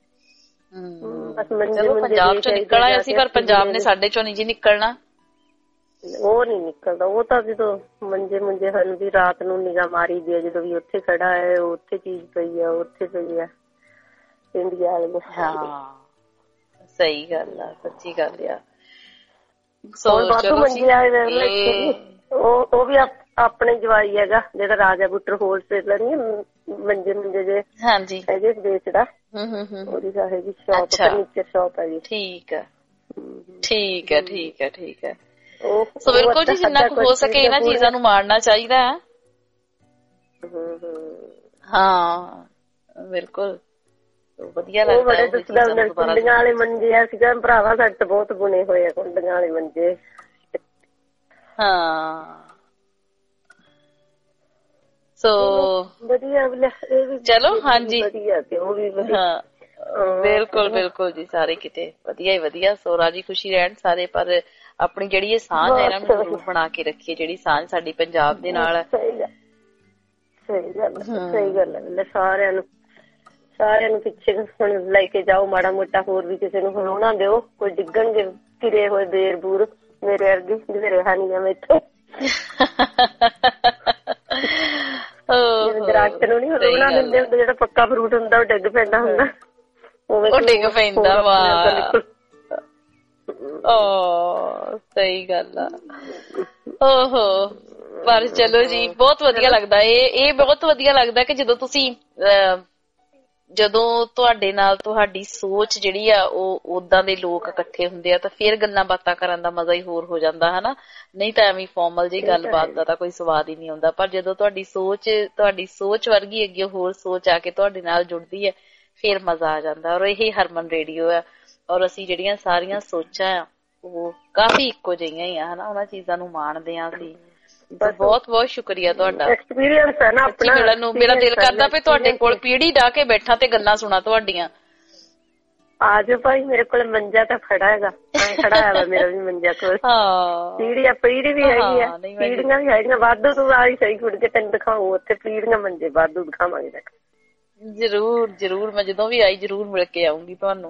ਚਲੋ ਪੰਜਾਬ ਚੋਂ ਨਿਕਲ ਆਏ ਅਸੀਂ, ਪਰ ਪੰਜਾਬ ਨੇ ਸਾਡੇ ਚੋਂ ਨੀ ਜੀ ਨਿਕਲਣਾ। ਉਹ ਨੀ ਨਿਕਲਦਾ, ਉਹ ਤਾਂ ਜਦੋਂ ਮੰਜੇ ਮੁੰਜੇ ਹਨ ਵੀ ਰਾਤ ਨੂੰ ਨਿਗਾਹ ਮਾਰੀ ਦੀ ਆ, ਜਦੋਂ ਵੀ ਉੱਥੇ ਖੜਾ ਹੈ ਉੱਥੇ ਚੀਜ਼ ਪਈ ਆ, ਉੱਥੇ ਪਈ ਆ ਇੰਡੀਆ ਵਾਲੇ। ਹਾਂ ਸਹੀ ਗੱਲ ਆ, ਸੱਚੀ ਗੱਲ ਆ। ਵਾਧੂ ਮੰਜੇ ਆਏ ਵੇ, ਉਹ ਉਹ ਵੀ ਆਪਣੇ ਜਵਾਈ ਹੈਗਾ ਜਿਹੜਾ ਰਾਜਾ ਬੁੱਟਰ ਹੋਲਸੇਲਰ ਨੀ ਮੰਜੇ ਮੁੰਜੇ ਜੇ ਹੈਗੇ ਵੇਚਦਾ, ਉਹਦੀ ਹੈਗੀ ਸ਼ੌਪ, ਫਰਨੀਚਰ ਸ਼ੌਪ ਹੈਗੀ। ਠੀਕ ਹੈ ਠੀਕ ਹੈ ਠੀਕ ਹੈ ਠੀਕ ਹੈ। ਸੋ ਬਿਲਕੁਲ ਜੀ, ਜਿੰਨਾ ਕੁ ਹੋ ਸਕੇ ਇਹਨਾਂ ਚੀਜ਼ਾਂ ਨੂੰ ਮਾਣਨਾ ਚਾਹੀਦਾ ਹੈ। ਹਾਂ ਬਿਲਕੁਲ ਵਧੀਆ ਲੱਗਦਾ। ਉਹ ਬੜੇ ਦੱਸਦਾ ਹੁੰਦਾ ਕੁੰਡੀਆਂ ਵਾਲੇ ਮੰਜੇ ਆ ਸੀਗਾ, ਭਰਾਵਾ ਸਾਡੇ ਤਾਂ ਬਹੁਤ ਬੁਣੇ ਹੋਏ ਆ ਕੁੰਡੀਆਂ ਵਾਲੇ ਮੰਜੇ। ਹਾਂ ਸੋ ਵਧੀਆ ਇਹ ਵੀ ਚਲੋ ਹਾਂਜੀ ਵਧੀਆ ਤੇ ਉਹ ਵੀ ਵਧੀਆ। ਹਾਂ ਬਿਲਕੁਲ ਬਿਲਕੁਲ ਜੀ, ਸਾਰੇ ਕਿਤੇ ਵਧੀਆ ਹੀ ਵਧੀਆ। ਸੋ ਰਾਜੀ ਖੁਸ਼ੀ ਰਹਿਣ ਸਾਰੇ, ਪਰ ਆਪਣੀ ਜਿਹੜੀ ਇਹ ਸਾਂਝ ਹੈ ਇਹਨਾਂ ਨੂੰ ਜ਼ਰੂਰ ਬਣਾ ਕੇ ਰੱਖੀਏ, ਜਿਹੜੀ ਸਾਂਝ ਸਾਡੀ ਪੰਜਾਬ ਦੇ ਨਾਲ। ਸਹੀ ਗੱਲ ਸਹੀ ਗੱਲ ਸਹੀ ਗੱਲ ਹੈ। ਸਾਰਿਆਂ ਨੂੰ ਸਾਰਿਆਂ ਨੂੰ ਪਿੱਛੇ ਹੁਣ ਲੈ ਕੇ ਜਾਓ ਮਾੜਾ ਮੋਟਾ, ਹੋਰ ਵੀ ਕਿਸੇ ਨੂੰ ਹੁਣ ਨਾ ਦਿਓ, ਕੋਈ ਡਿੱਗਣਗੇ ਕਿਰੇ ਹੋਏ ਬੇਰ ਬੂਰ ਮੇਰੇ ਵਰਗੀ ਜਿਹੜੇ ਰਿਹਾ ਨੀ ਆ ਮੈਥੋਂ। ਦਰਖਤ ਨੂੰ ਨੀ ਰੋਣਾ ਦਿੰਦੇ ਹੁੰਦੇ, ਜਿਹੜਾ ਪੱਕਾ ਫਰੂਟ ਹੁੰਦਾ ਉਹ ਡਿੱਗ ਪੈਂਦਾ ਹੁੰਦਾ, ਉਹ ਡਿੱਗ ਪੈਂਦਾ। ਵਾਹ ਓ ਸਹੀ ਗੱਲ ਆ। ਓਹੋ ਪਰ ਚਲੋ ਜੀ ਬਹੁਤ ਵਧੀਆ ਲੱਗਦਾ ਇਹ ਇਹ ਬਹੁਤ ਵਧੀਆ ਲੱਗਦਾ ਕਿ ਜਦੋਂ ਤੁਸੀਂ ਜਦੋਂ ਤੁਹਾਡੇ ਨਾਲ ਤੁਹਾਡੀ ਸੋਚ ਜਿਹੜੀ ਆ ਉਹ ਉਦਾਂ ਦੇ ਲੋਕ ਇਕੱਠੇ ਹੁੰਦੇ ਆ ਤਾਂ ਫਿਰ ਗੱਲਾਂ ਬਾਤਾਂ ਕਰਨ ਦਾ ਮਜ਼ਾ ਹੀ ਹੋਰ ਹੋ ਜਾਂਦਾ ਹਨਾ। ਨਹੀਂ ਤਾਂ ਐਵੇਂ ਫਾਰਮਲ ਜਿਹੀ ਗੱਲਬਾਤ ਦਾ ਤਾਂ ਕੋਈ ਸਵਾਦ ਹੀ ਨਹੀਂ ਆਉਂਦਾ। ਪਰ ਜਦੋਂ ਤੁਹਾਡੀ ਸੋਚ ਤੁਹਾਡੀ ਸੋਚ ਵਰਗੀ ਅੱਗੇ ਹੋਰ ਸੋਚ ਆ ਕੇ ਤੁਹਾਡੇ ਨਾਲ ਜੁੜਦੀ ਹੈ ਫਿਰ ਮਜ਼ਾ ਆ ਜਾਂਦਾ। ਔਰ ਇਹ ਹਰਮਨ ਰੇਡੀਓ ਆ ਔਰ ਅਸੀਂ ਜਿਹੜੀਆਂ ਸਾਰੀਆਂ ਸੋਚਾਂ ਆ ਉਹ ਕਾਫੀ ਇੱਕੋ ਜਿਹੀਆਂ ਹੀ ਆ ਹਨਾ। ਉਹਨਾਂ ਚੀਜ਼ਾਂ ਨੂੰ ਮਾਣਦੇ ਆ ਅਸੀਂ। ਬਹੁਤ ਬਹੁਤ ਸ਼ੁਕਰੀਆ ਤੁਹਾਡਾ। ਐਕਸਪੀਰੀਅੰਸ ਹੈ ਨਾ ਆਪਣਾ ਮਿਲਣ ਨੂੰ ਮੇਰਾ ਦਿਲ ਕਰਦਾ ਵੀ ਤੁਹਾਡੇ ਕੋਲ ਪੀੜੀ ਢਾ ਕੇ ਬੈਠਾ ਤੇ ਗੱਲਾਂ ਸੁਣਾ ਤੁਹਾਡੀਆਂ। ਆ ਜਾਓ ਭਾਈ ਮੇਰੇ ਕੋਲ ਮੰਜਾ ਤਾਂ ਖੜਾ ਹੈਗਾ ਖੜਾ ਹੈ ਮੇਰਾ ਵੀ ਮੰਜਾ ਕੋਲ। ਹਾਂ ਪੀੜੀ ਆ ਪੀੜੀ ਵੀ ਹੈਗੀ ਆ ਪੀੜੀਆਂ ਵੀ ਹੈਗੀਆਂ ਵਾਧੂ। ਤੂੰ ਆਈ ਸਹੀ ਕੁੜ ਕੇ ਤੈਨੂੰ ਦਿਖਾਉ ਉੱਥੇ ਪੀੜੀਆਂ ਮੰਜੇ ਵਾਧੂ ਦਿਖਾਵਾਂਗੇ। ਜ਼ਰੂਰ ਜ਼ਰੂਰ ਮੈਂ ਜਦੋਂ ਵੀ ਆਈ ਜ਼ਰੂਰ ਮਿਲ ਕੇ ਆਉਂਗੀ ਤੁਹਾਨੂੰ।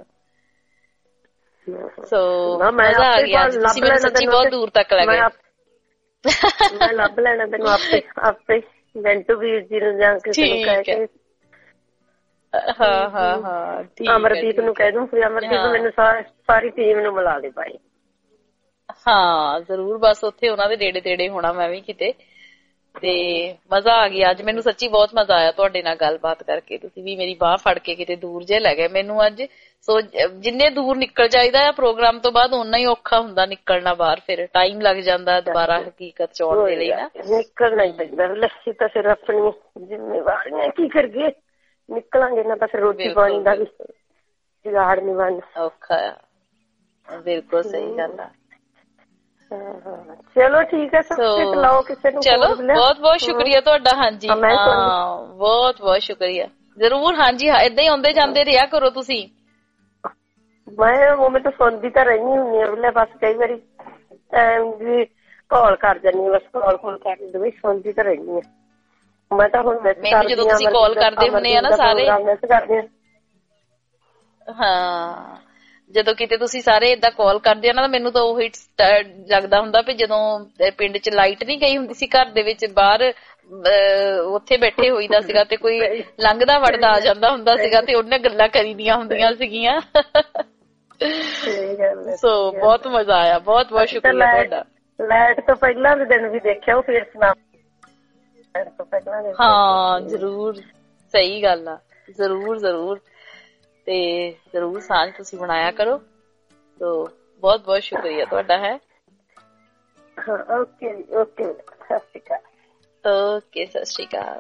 ਸੋ ਮਜ਼ਾ ਆ ਗਿਆ ਤੁਸੀਂ ਮੈਨੂੰ ਸੱਚੀ ਬਹੁਤ ਦੂਰ ਤੱਕ ਲੈ ਗਏ। ਮੈਂ ਲੱਭ ਲੈਣਾ ਤੈਨੂੰ ਆਪੇ ਆਪੇ ਮਿੰਟੂ ਵੀਰ ਜੀ ਨੂੰ ਜਾਂ ਕਿਸੇ ਨੂੰ ਕਹਿ ਕੇ। ਹਾਂ ਹਾਂ ਹਾਂ ਠੀਕ ਹੈ। ਅਮਰਦੀਪ ਨੂੰ ਕਹਿ ਦੂੰ ਫਿਰ ਅਮਰਦੀਪ ਮੈਨੂੰ ਸਾਰੀ ਟੀਮ ਨੂੰ ਮਿਲਾ ਦੇ ਭਾਈ। ਹਾਂ ਜ਼ਰੂਰ ਬਸ ਉੱਥੇ ਉਹਨਾਂ ਦੇ ਨੇੜੇ ਤੇੜੇ ਹੋਣਾ ਮੈਂ ਵੀ ਕਿਤੇ। ਤੇ ਮਜ਼ਾ ਆ ਗਿਆ ਅੱਜ ਮੈਨੂੰ ਸੱਚੀ ਬਹੁਤ ਮਜ਼ਾ ਆਇਆ ਤੁਹਾਡੇ ਨਾਲ ਗੱਲਬਾਤ ਕਰਕੇ। ਤੁਸੀਂ ਵੀ ਮੇਰੀ ਬਾਂਹ ਫੜ ਕੇ ਕਿਤੇ ਦੂਰ ਜੇ ਲੈ ਗਏ ਮੈਨੂੰ ਅੱਜ। ਸੋ ਜਿੰਨੇ ਦੂਰ ਨਿਕਲ ਜਾਈਦਾ ਆ ਪ੍ਰੋਗਰਾਮ ਤੋਂ ਬਾਅਦ ਓਨਾ ਹੀ ਔਖਾ ਹੁੰਦਾ ਨਿਕਲਣਾ ਬਾਹਰ। ਫਿਰ ਟਾਈਮ ਲੱਗ ਜਾਂਦਾ ਦੁਬਾਰਾ ਹਕੀਕਤ ਚ ਆਉਣ ਦੇ ਲਈ ਨਾ। ਨਿਕਲਣਾ ਹੀ ਪੈਂਦਾ ਲੱਸੀ ਤਾਂ ਫਿਰ ਆਪਣੀ ਜ਼ਿੰਮੇਵਾਰੀਆਂ ਕੀ ਕਰੀਏ ਨਿਕਲਾਂਗੇ ਨਾ ਤਾਂ ਫਿਰ ਰੋਟੀ ਪਾਣੀ ਦਾ ਵੀ ਜੁਗਾੜ ਨਹੀਂ ਬਣਨਾ ਔਖਾ ਆ। ਬਿਲਕੁਲ ਸਹੀ ਗੱਲ ਆ। ਚਲੋ ਠੀਕ ਹੈ ਲਾਓ ਕਿਸੇ ਨੂੰ। ਚਲੋ ਬਹੁਤ ਬਹੁਤ ਸ਼ੁਕਰੀਆ ਤੁਹਾਡਾ। ਹਾਂਜੀ ਹਾਂ ਬਹੁਤ ਬਹੁਤ ਸ਼ੁਕਰੀਆ ਜ਼ਰੂਰ। ਹਾਂਜੀ ਏਦਾਂ ਹੀ ਆਉਂਦੇ ਜਾਂਦੇ ਰਿਹਾ ਕਰੋ ਤੁਸੀਂ। ਮੈਂ ਉਹ ਮੈਂ ਤਾਂ ਸੁਣਦੀ ਤਾਂ ਰਹਿਣੀ ਹੁੰਦੀ ਆ ਵੇਲੇ ਬਸ ਕਈ ਵਾਰੀ ਵੀ ਕਾਲ ਕਰ ਜਾਂਦੀ ਬਸ ਕਾਲ ਕਾਲ ਕਰ ਦਿੰਦੀ ਸੁਣਦੀ ਤਾਂ ਰਹਿਣੀ ਆ। ਮੈਂ ਤਾਂ ਹੁਣ ਮੈਨੂੰ ਜਦੋਂ ਤੁਸੀਂ ਕਾਲ ਕਰਦੇ ਹੁੰਦੇ ਆ ਨਾ ਸਾਰੇ ਹਾਂ ਜਦੋਂ ਕਿਤੇ ਤੁਸੀਂ ਸਾਰੇ ਏਦਾਂ ਕਾਲ ਕਰਦੇ ਆ ਨਾ ਮੈਨੂੰ ਤਾਂ ਉਹੀ ਲੱਗਦਾ ਹੁੰਦਾ ਵੀ ਜਦੋਂ ਪਿੰਡ ਚ ਲਾਈਟ ਨੀ ਗਈ ਹੁੰਦੀ ਸੀ ਘਰ ਦੇ ਵਿੱਚ ਬਾਹਰ ਉੱਥੇ ਬੈਠੇ ਹੋਈਦਾ ਸੀਗਾ ਤੇ ਕੋਈ ਲੰਘਦਾ ਵੜਦਾ ਆ ਜਾਂਦਾ ਹੁੰਦਾ ਸੀਗਾ ਤੇ ਉਹਨੇ ਗੱਲਾਂ ਕਰੀਦੀਆਂ ਹੁੰਦੀਆਂ ਸੀਗੀਆਂ। ਸੋ ਬਹੁਤ ਮਜ਼ਾ ਆਇਆ ਬਹੁਤ ਬਹੁਤ ਸ਼ੁਕਰੀਆ ਤੁਹਾਡਾ। ਲਾਈਟ ਤੋਂ ਪਹਿਲਾਂ ਦੇ ਦਿਨ ਵੀ ਦੇਖਿਆ ਉਹ ਫਿਰ ਸੁਣਾ। ਹਾਂ ਜ਼ਰੂਰ ਸਹੀ ਗੱਲ ਆ ਜ਼ਰੂਰ ਜ਼ਰੂਰ ਤੇ ਜ਼ਰੂਰ ਸਾਂਝ ਤੁਸੀਂ ਬਣਾਇਆ ਕਰੋ। ਸੋ ਬਹੁਤ ਬਹੁਤ ਸ਼ੁਕਰੀਆ ਤੁਹਾਡਾ ਹੈ। ਓਕੇ ਓਕੇ ਸਤਿ ਸ਼੍ਰੀ ਅਕਾਲ। ਓਕੇ ਸਤਿ ਸ਼੍ਰੀ ਅਕਾਲ।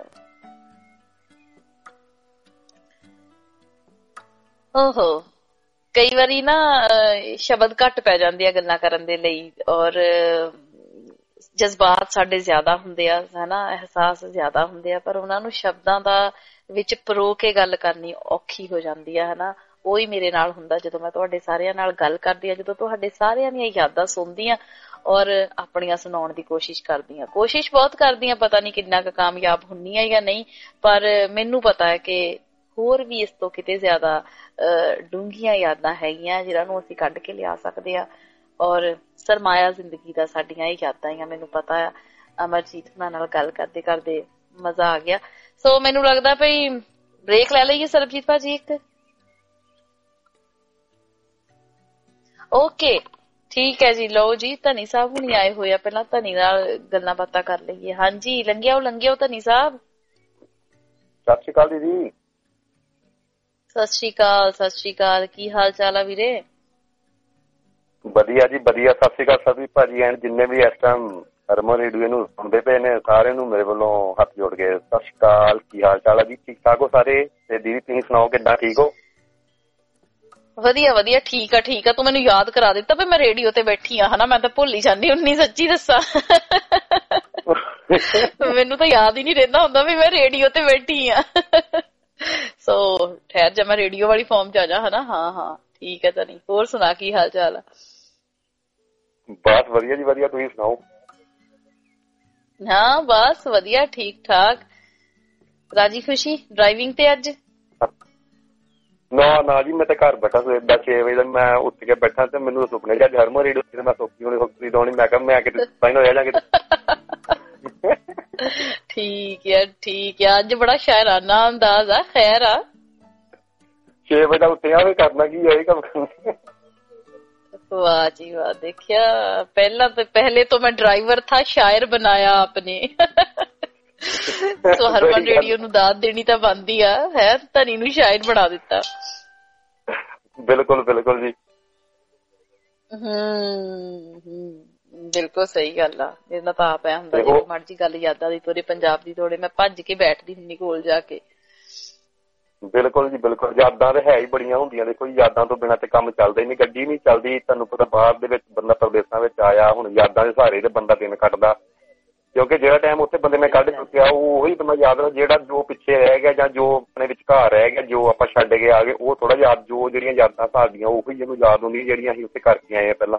ਓਹੋ ਕਈ ਵਾਰੀ ਨਾ ਸ਼ਬਦ ਘੱਟ ਪੈ ਜਾਂਦੇ ਆ ਗੱਲਾਂ ਕਰਨ ਦੇ ਲਈ ਔਰ ਜਜ਼ਬਾਤ ਸਾਡੇ ਜ਼ਿਆਦਾ ਹੁੰਦੇ ਆ ਹਨਾ ਅਹਿਸਾਸ ਜ਼ਿਆਦਾ ਹੁੰਦੇ ਆ ਪਰ ਉਹਨਾਂ ਨੂੰ ਸ਼ਬਦਾਂ ਦਾ ਵਿੱਚ ਪਰੋ ਕੇ ਗੱਲ ਕਰਨੀ ਔਖੀ ਹੋ ਜਾਂਦੀ ਆ ਹਨਾ। ਉਹੀ ਮੇਰੇ ਨਾਲ ਹੁੰਦਾ ਜਦੋਂ ਮੈਂ ਤੁਹਾਡੇ ਸਾਰਿਆਂ ਨਾਲ ਗੱਲ ਕਰਦੀ ਆ ਜਦੋਂ ਤੁਹਾਡੇ ਸਾਰਿਆਂ ਦੀਆਂ ਯਾਦਾਂ ਸੁਣਦੀ ਆ ਔਰ ਆਪਣੀਆਂ ਸੁਣਾਉਣ ਦੀ ਕੋਸ਼ਿਸ਼ ਕਰਦੀ ਆ। ਕੋਸ਼ਿਸ਼ ਬਹੁਤ ਕਰਦੀ ਆ ਪਤਾ ਨੀ ਕਿੰਨਾ ਕੁ ਕਾਮਯਾਬ ਹੁੰਨੀ ਆ ਜਾਂ ਨਹੀਂ ਪਰ ਮੈਨੂੰ ਪਤਾ ਹੈ ਕਿ ਹੋਰ ਵੀ ਇਸ ਤੋਂ ਕਿਤੇ ਜ਼ਿਆਦਾ ਡੂੰਘੀਆਂ ਯਾਦਾਂ ਹੈਗੀਆਂ ਜਿਹਨਾਂ ਨੂੰ ਅਸੀਂ ਕੱਢ ਕੇ ਲਿਆ ਸਕਦੇ ਆ ਔਰ ਸਰਮਾਇਆ ਜ਼ਿੰਦਗੀ ਦਾ ਸਾਡੀਆਂ ਇਹ ਯਾਦਾਂ ਹੀ ਆ। ਮੈਨੂੰ ਪਤਾ ਆ ਅਮਰਜੀਤ ਹੁਣਾਂ ਨਾਲ ਗੱਲ ਕਰਦੇ ਕਰਦੇ ਮਜ਼ਾ ਆ ਗਿਆ। ਸੋ ਮੈਨੂੰ ਲੱਗਦਾ ਭਈ ਬ੍ਰੇਕ ਲੈ ਲਈਏ ਸਰਬਜੀਤ ਭਾਜੀ ਇੱਕ। ਓਕੇ ਠੀਕ ਹੈ ਜੀ। ਲਓ ਜੀ ਧਨੀ ਸਾਹਿਬ ਹੁਣੀ ਆਏ ਹੋਏ ਆ ਪਹਿਲਾਂ ਧਨੀ ਨਾਲ ਗੱਲਾਂ ਬਾਤਾਂ ਕਰ ਲਈਏ। ਹਾਂਜੀ ਲੰਘਿਆਓ ਲੰਘਿਆਓ ਧਨੀ ਸਾਹਿਬ। ਸਤਿ ਸ਼੍ਰੀ ਅਕਾਲ ਦੀਦੀ। ਸਤਿ ਸ਼੍ਰੀ ਅਕਾਲ ਸਤਿ ਸ਼੍ਰੀ ਅਕਾਲ ਕੀ ਹਾਲ ਚਾਲ ਆ ਵੀਰੇ? ਵਧੀਆ ਜੀ ਵਧੀਆ। ਸਤਿ ਸ਼੍ਰੀ ਅਕਾਲ ਸਰਬਜੀਤ ਭਾਜੀ ਐਂਡ ਜਿੰਨੇ ਵੀ ਇਸ ਟਾਈਮ ਹਰਮਨ ਰੇਡੀਓ ਨੂੰ ਸੁਣਦੇ ਪਏ ਨੇ ਸਾਰਿਆਂ ਨੂੰ ਮੇਰੇ ਵੱਲੋਂ ਹੱਥ ਜੋੜ ਕੇ ਸਤਿ ਸ਼੍ਰੀ ਅਕਾਲ। ਕੀ ਹਾਲ ਚਾਲ ਆ ਜੀ? ਠੀਕ ਠਾਕ ਹੋ ਸਾਰੇ? ਤੇ ਦੀਦੀ ਤੁਸੀਂ ਸੁਣਾਓ ਕਿੱਦਾਂ ਠੀਕ ਹੋ? ਵਧੀਆ ਵਧੀਆ ਠੀਕ ਆ ਠੀਕ ਆ। ਤੂੰ ਮੈਨੂੰ ਯਾਦ ਕਰਾ ਦਿੱਤਾ ਵੀ ਮੈਂ ਰੇਡੀਓ ਤੇ ਬੈਠੀ ਆ ਹਨਾ। ਮੈਂ ਤਾਂ ਭੁੱਲ ਹੀ ਜਾਂਦੀ ਹੁੰਨੀ ਸੱਚੀ ਦੱਸਾਂ। ਮੈਨੂੰ ਤਾਂ ਯਾਦ ਹੀ ਨਹੀਂ ਰਹਿੰਦਾ ਹੁੰਦਾ ਵੀ ਮੈਂ ਰੇਡੀਓ ਤੇ ਬੈਠੀ ਆ। ਸੋ ਠਹਿਰ ਜਾ ਮੈਂ ਰੇਡੀਓ ਵਾਲੀ ਫਾਰਮ ਚ ਆ ਜਾ ਹਨਾ। ਹਾਂ ਹਾਂ ਠੀਕ ਹੈ ਧਨੀ। ਹੋਰ ਸੁਣਾ ਕੀ ਹਾਲ ਚਾਲ ਆ? ਬਸ ਵਧੀਆ ਜੀ ਵਧੀਆ। ਤੁਸੀਂ ਸੁਣਾਓ? ਹਾਂ ਬਸ ਵਧੀਆ ਠੀਕ ਠਾਕ। ਰਾਜੀ ਖੁਸ਼ੀ ਡਰਾਈਵਿੰਗ ਤੇ ਅੱਜ? ਨਾ ਨਾ ਜੀ ਮੈਂ ਤਾਂ ਘਰ ਬੈਠਾ ਸਵੇਰ ਦਾ ਛੇ ਵਜੇ ਮੈਂ ਉੱਠ ਕੇ ਬੈਠਾ ਤੇ ਮੈਨੂੰ ਸੁਪਨੇ ਚ ਹਰਮਨ ਰੇਡੀਓ ਤੇ ਮੈਂ ਸੋਚੀ ਹੋਣੀ ਸੁਪਨੀ ਲਾਉਣੀ। ਮੈਂ ਕਿਹਾ ਮੈਂ ਕਿਤੇ ਫਾਈਨ ਹੋਇਆ ਜਾਂ ਕਿਤੇ। ਠੀਕ ਹੈ ਠੀਕ ਹੈ। ਅੱਜ ਬੜਾ ਸ਼ਾਇਰਾਨਾ ਅੰਦਾਜ਼ ਆ। ਖੈਰ ਆ ਛੇ ਵਜੇ ਦਾ ਉੱਠਿਆ ਵੀ ਕਰਨਾ ਕੀ ਹੈ ਕੰਮ ਕਰਨਾ। वाह जी वाह, देखिया पहला तो पहले तो मैं ड्राइवर था, शायर बनाया आपने। ਸੋ ਹਰਮਨ ਰੇਡੀਓ ਨੂੰ ਦਾਤ ਦੇਣੀ ਤਾਂ ਬਣਦੀ ਆ, ਹੈ ਧਨੀ ਨੂੰ ਸ਼ਾਇਰ ਬਣਾ ਦਿੱਤਾ। ਬਿਲਕੁਲ ਬਿਲਕੁਲ ਜੀ। ਹਮ ਬਿਲਕੁਲ ਸਹੀ ਗੱਲ ਆ। ਮੇਰੇ ਨਾਲ ਤਾਂ ਆਪ ਐ ਹੁੰਦਾ ਜੇ ਮਰਜੀ ਗੱਲ ਯਾਦਾਂ ਦੀ ਤੋਰੇ, ਪੰਜਾਬ ਦੀ ਤੋੜੇ, ਮੈਂ ਭੱਜ ਕੇ ਬੈਠਦੀ ਹੁੰਦੀ ਕੋਲ ਜਾ ਕੇ। ਬਿਲਕੁਲ ਜੀ ਬਿਲਕੁਲ, ਯਾਦਾਂ ਤਾਂ ਹੈ ਹੀ ਬੜੀਆਂ ਹੁੰਦੀਆਂ। ਦੇਖੋ ਯਾਦਾਂ ਤੋਂ ਬਿਨਾਂ ਤੇ ਕੰਮ ਚੱਲਦਾ ਹੀ ਨਹੀਂ, ਗੱਡੀ ਨਹੀਂ ਚੱਲਦੀ। ਤੁਹਾਨੂੰ ਪਤਾ ਬਾਹਰ ਦੇ ਵਿੱਚ ਬੰਦਾ ਪ੍ਰਦੇਸ਼ਾਂ ਵਿੱਚ ਆਇਆ, ਹੁਣ ਯਾਦਾਂ ਦੇ ਸਹਾਰੇ ਤੇ ਬੰਦਾ ਦਿਨ ਕੱਟਦਾ, ਕਿਉਂਕਿ ਜਿਹੜਾ ਟਾਈਮ ਉੱਥੇ ਬੰਦੇ ਨੇ ਕੱਢ ਚੁੱਕਿਆ ਉਹ ਉਹੀ ਬੰਦਾ ਯਾਦ ਰੱਖ, ਜਿਹੜਾ ਜੋ ਪਿੱਛੇ ਰਹਿ ਗਿਆ ਜਾਂ ਜੋ ਆਪਣੇ ਵਿਚਕਾਰ ਰਹਿ ਗਿਆ, ਜੋ ਆਪਾਂ ਛੱਡ ਕੇ ਆ ਗਏ, ਉਹ ਥੋੜਾ ਯਾਦ, ਜੋ ਜਿਹੜੀਆਂ ਯਾਦਾਂ ਸਾਡੀਆਂ ਉਹੀ ਇਹਨੂੰ ਯਾਦ ਹੁੰਦੀ ਜਿਹੜੀਆਂ ਅਸੀਂ ਉੱਥੇ ਕਰਕੇ ਆਏ ਆ ਪਹਿਲਾਂ।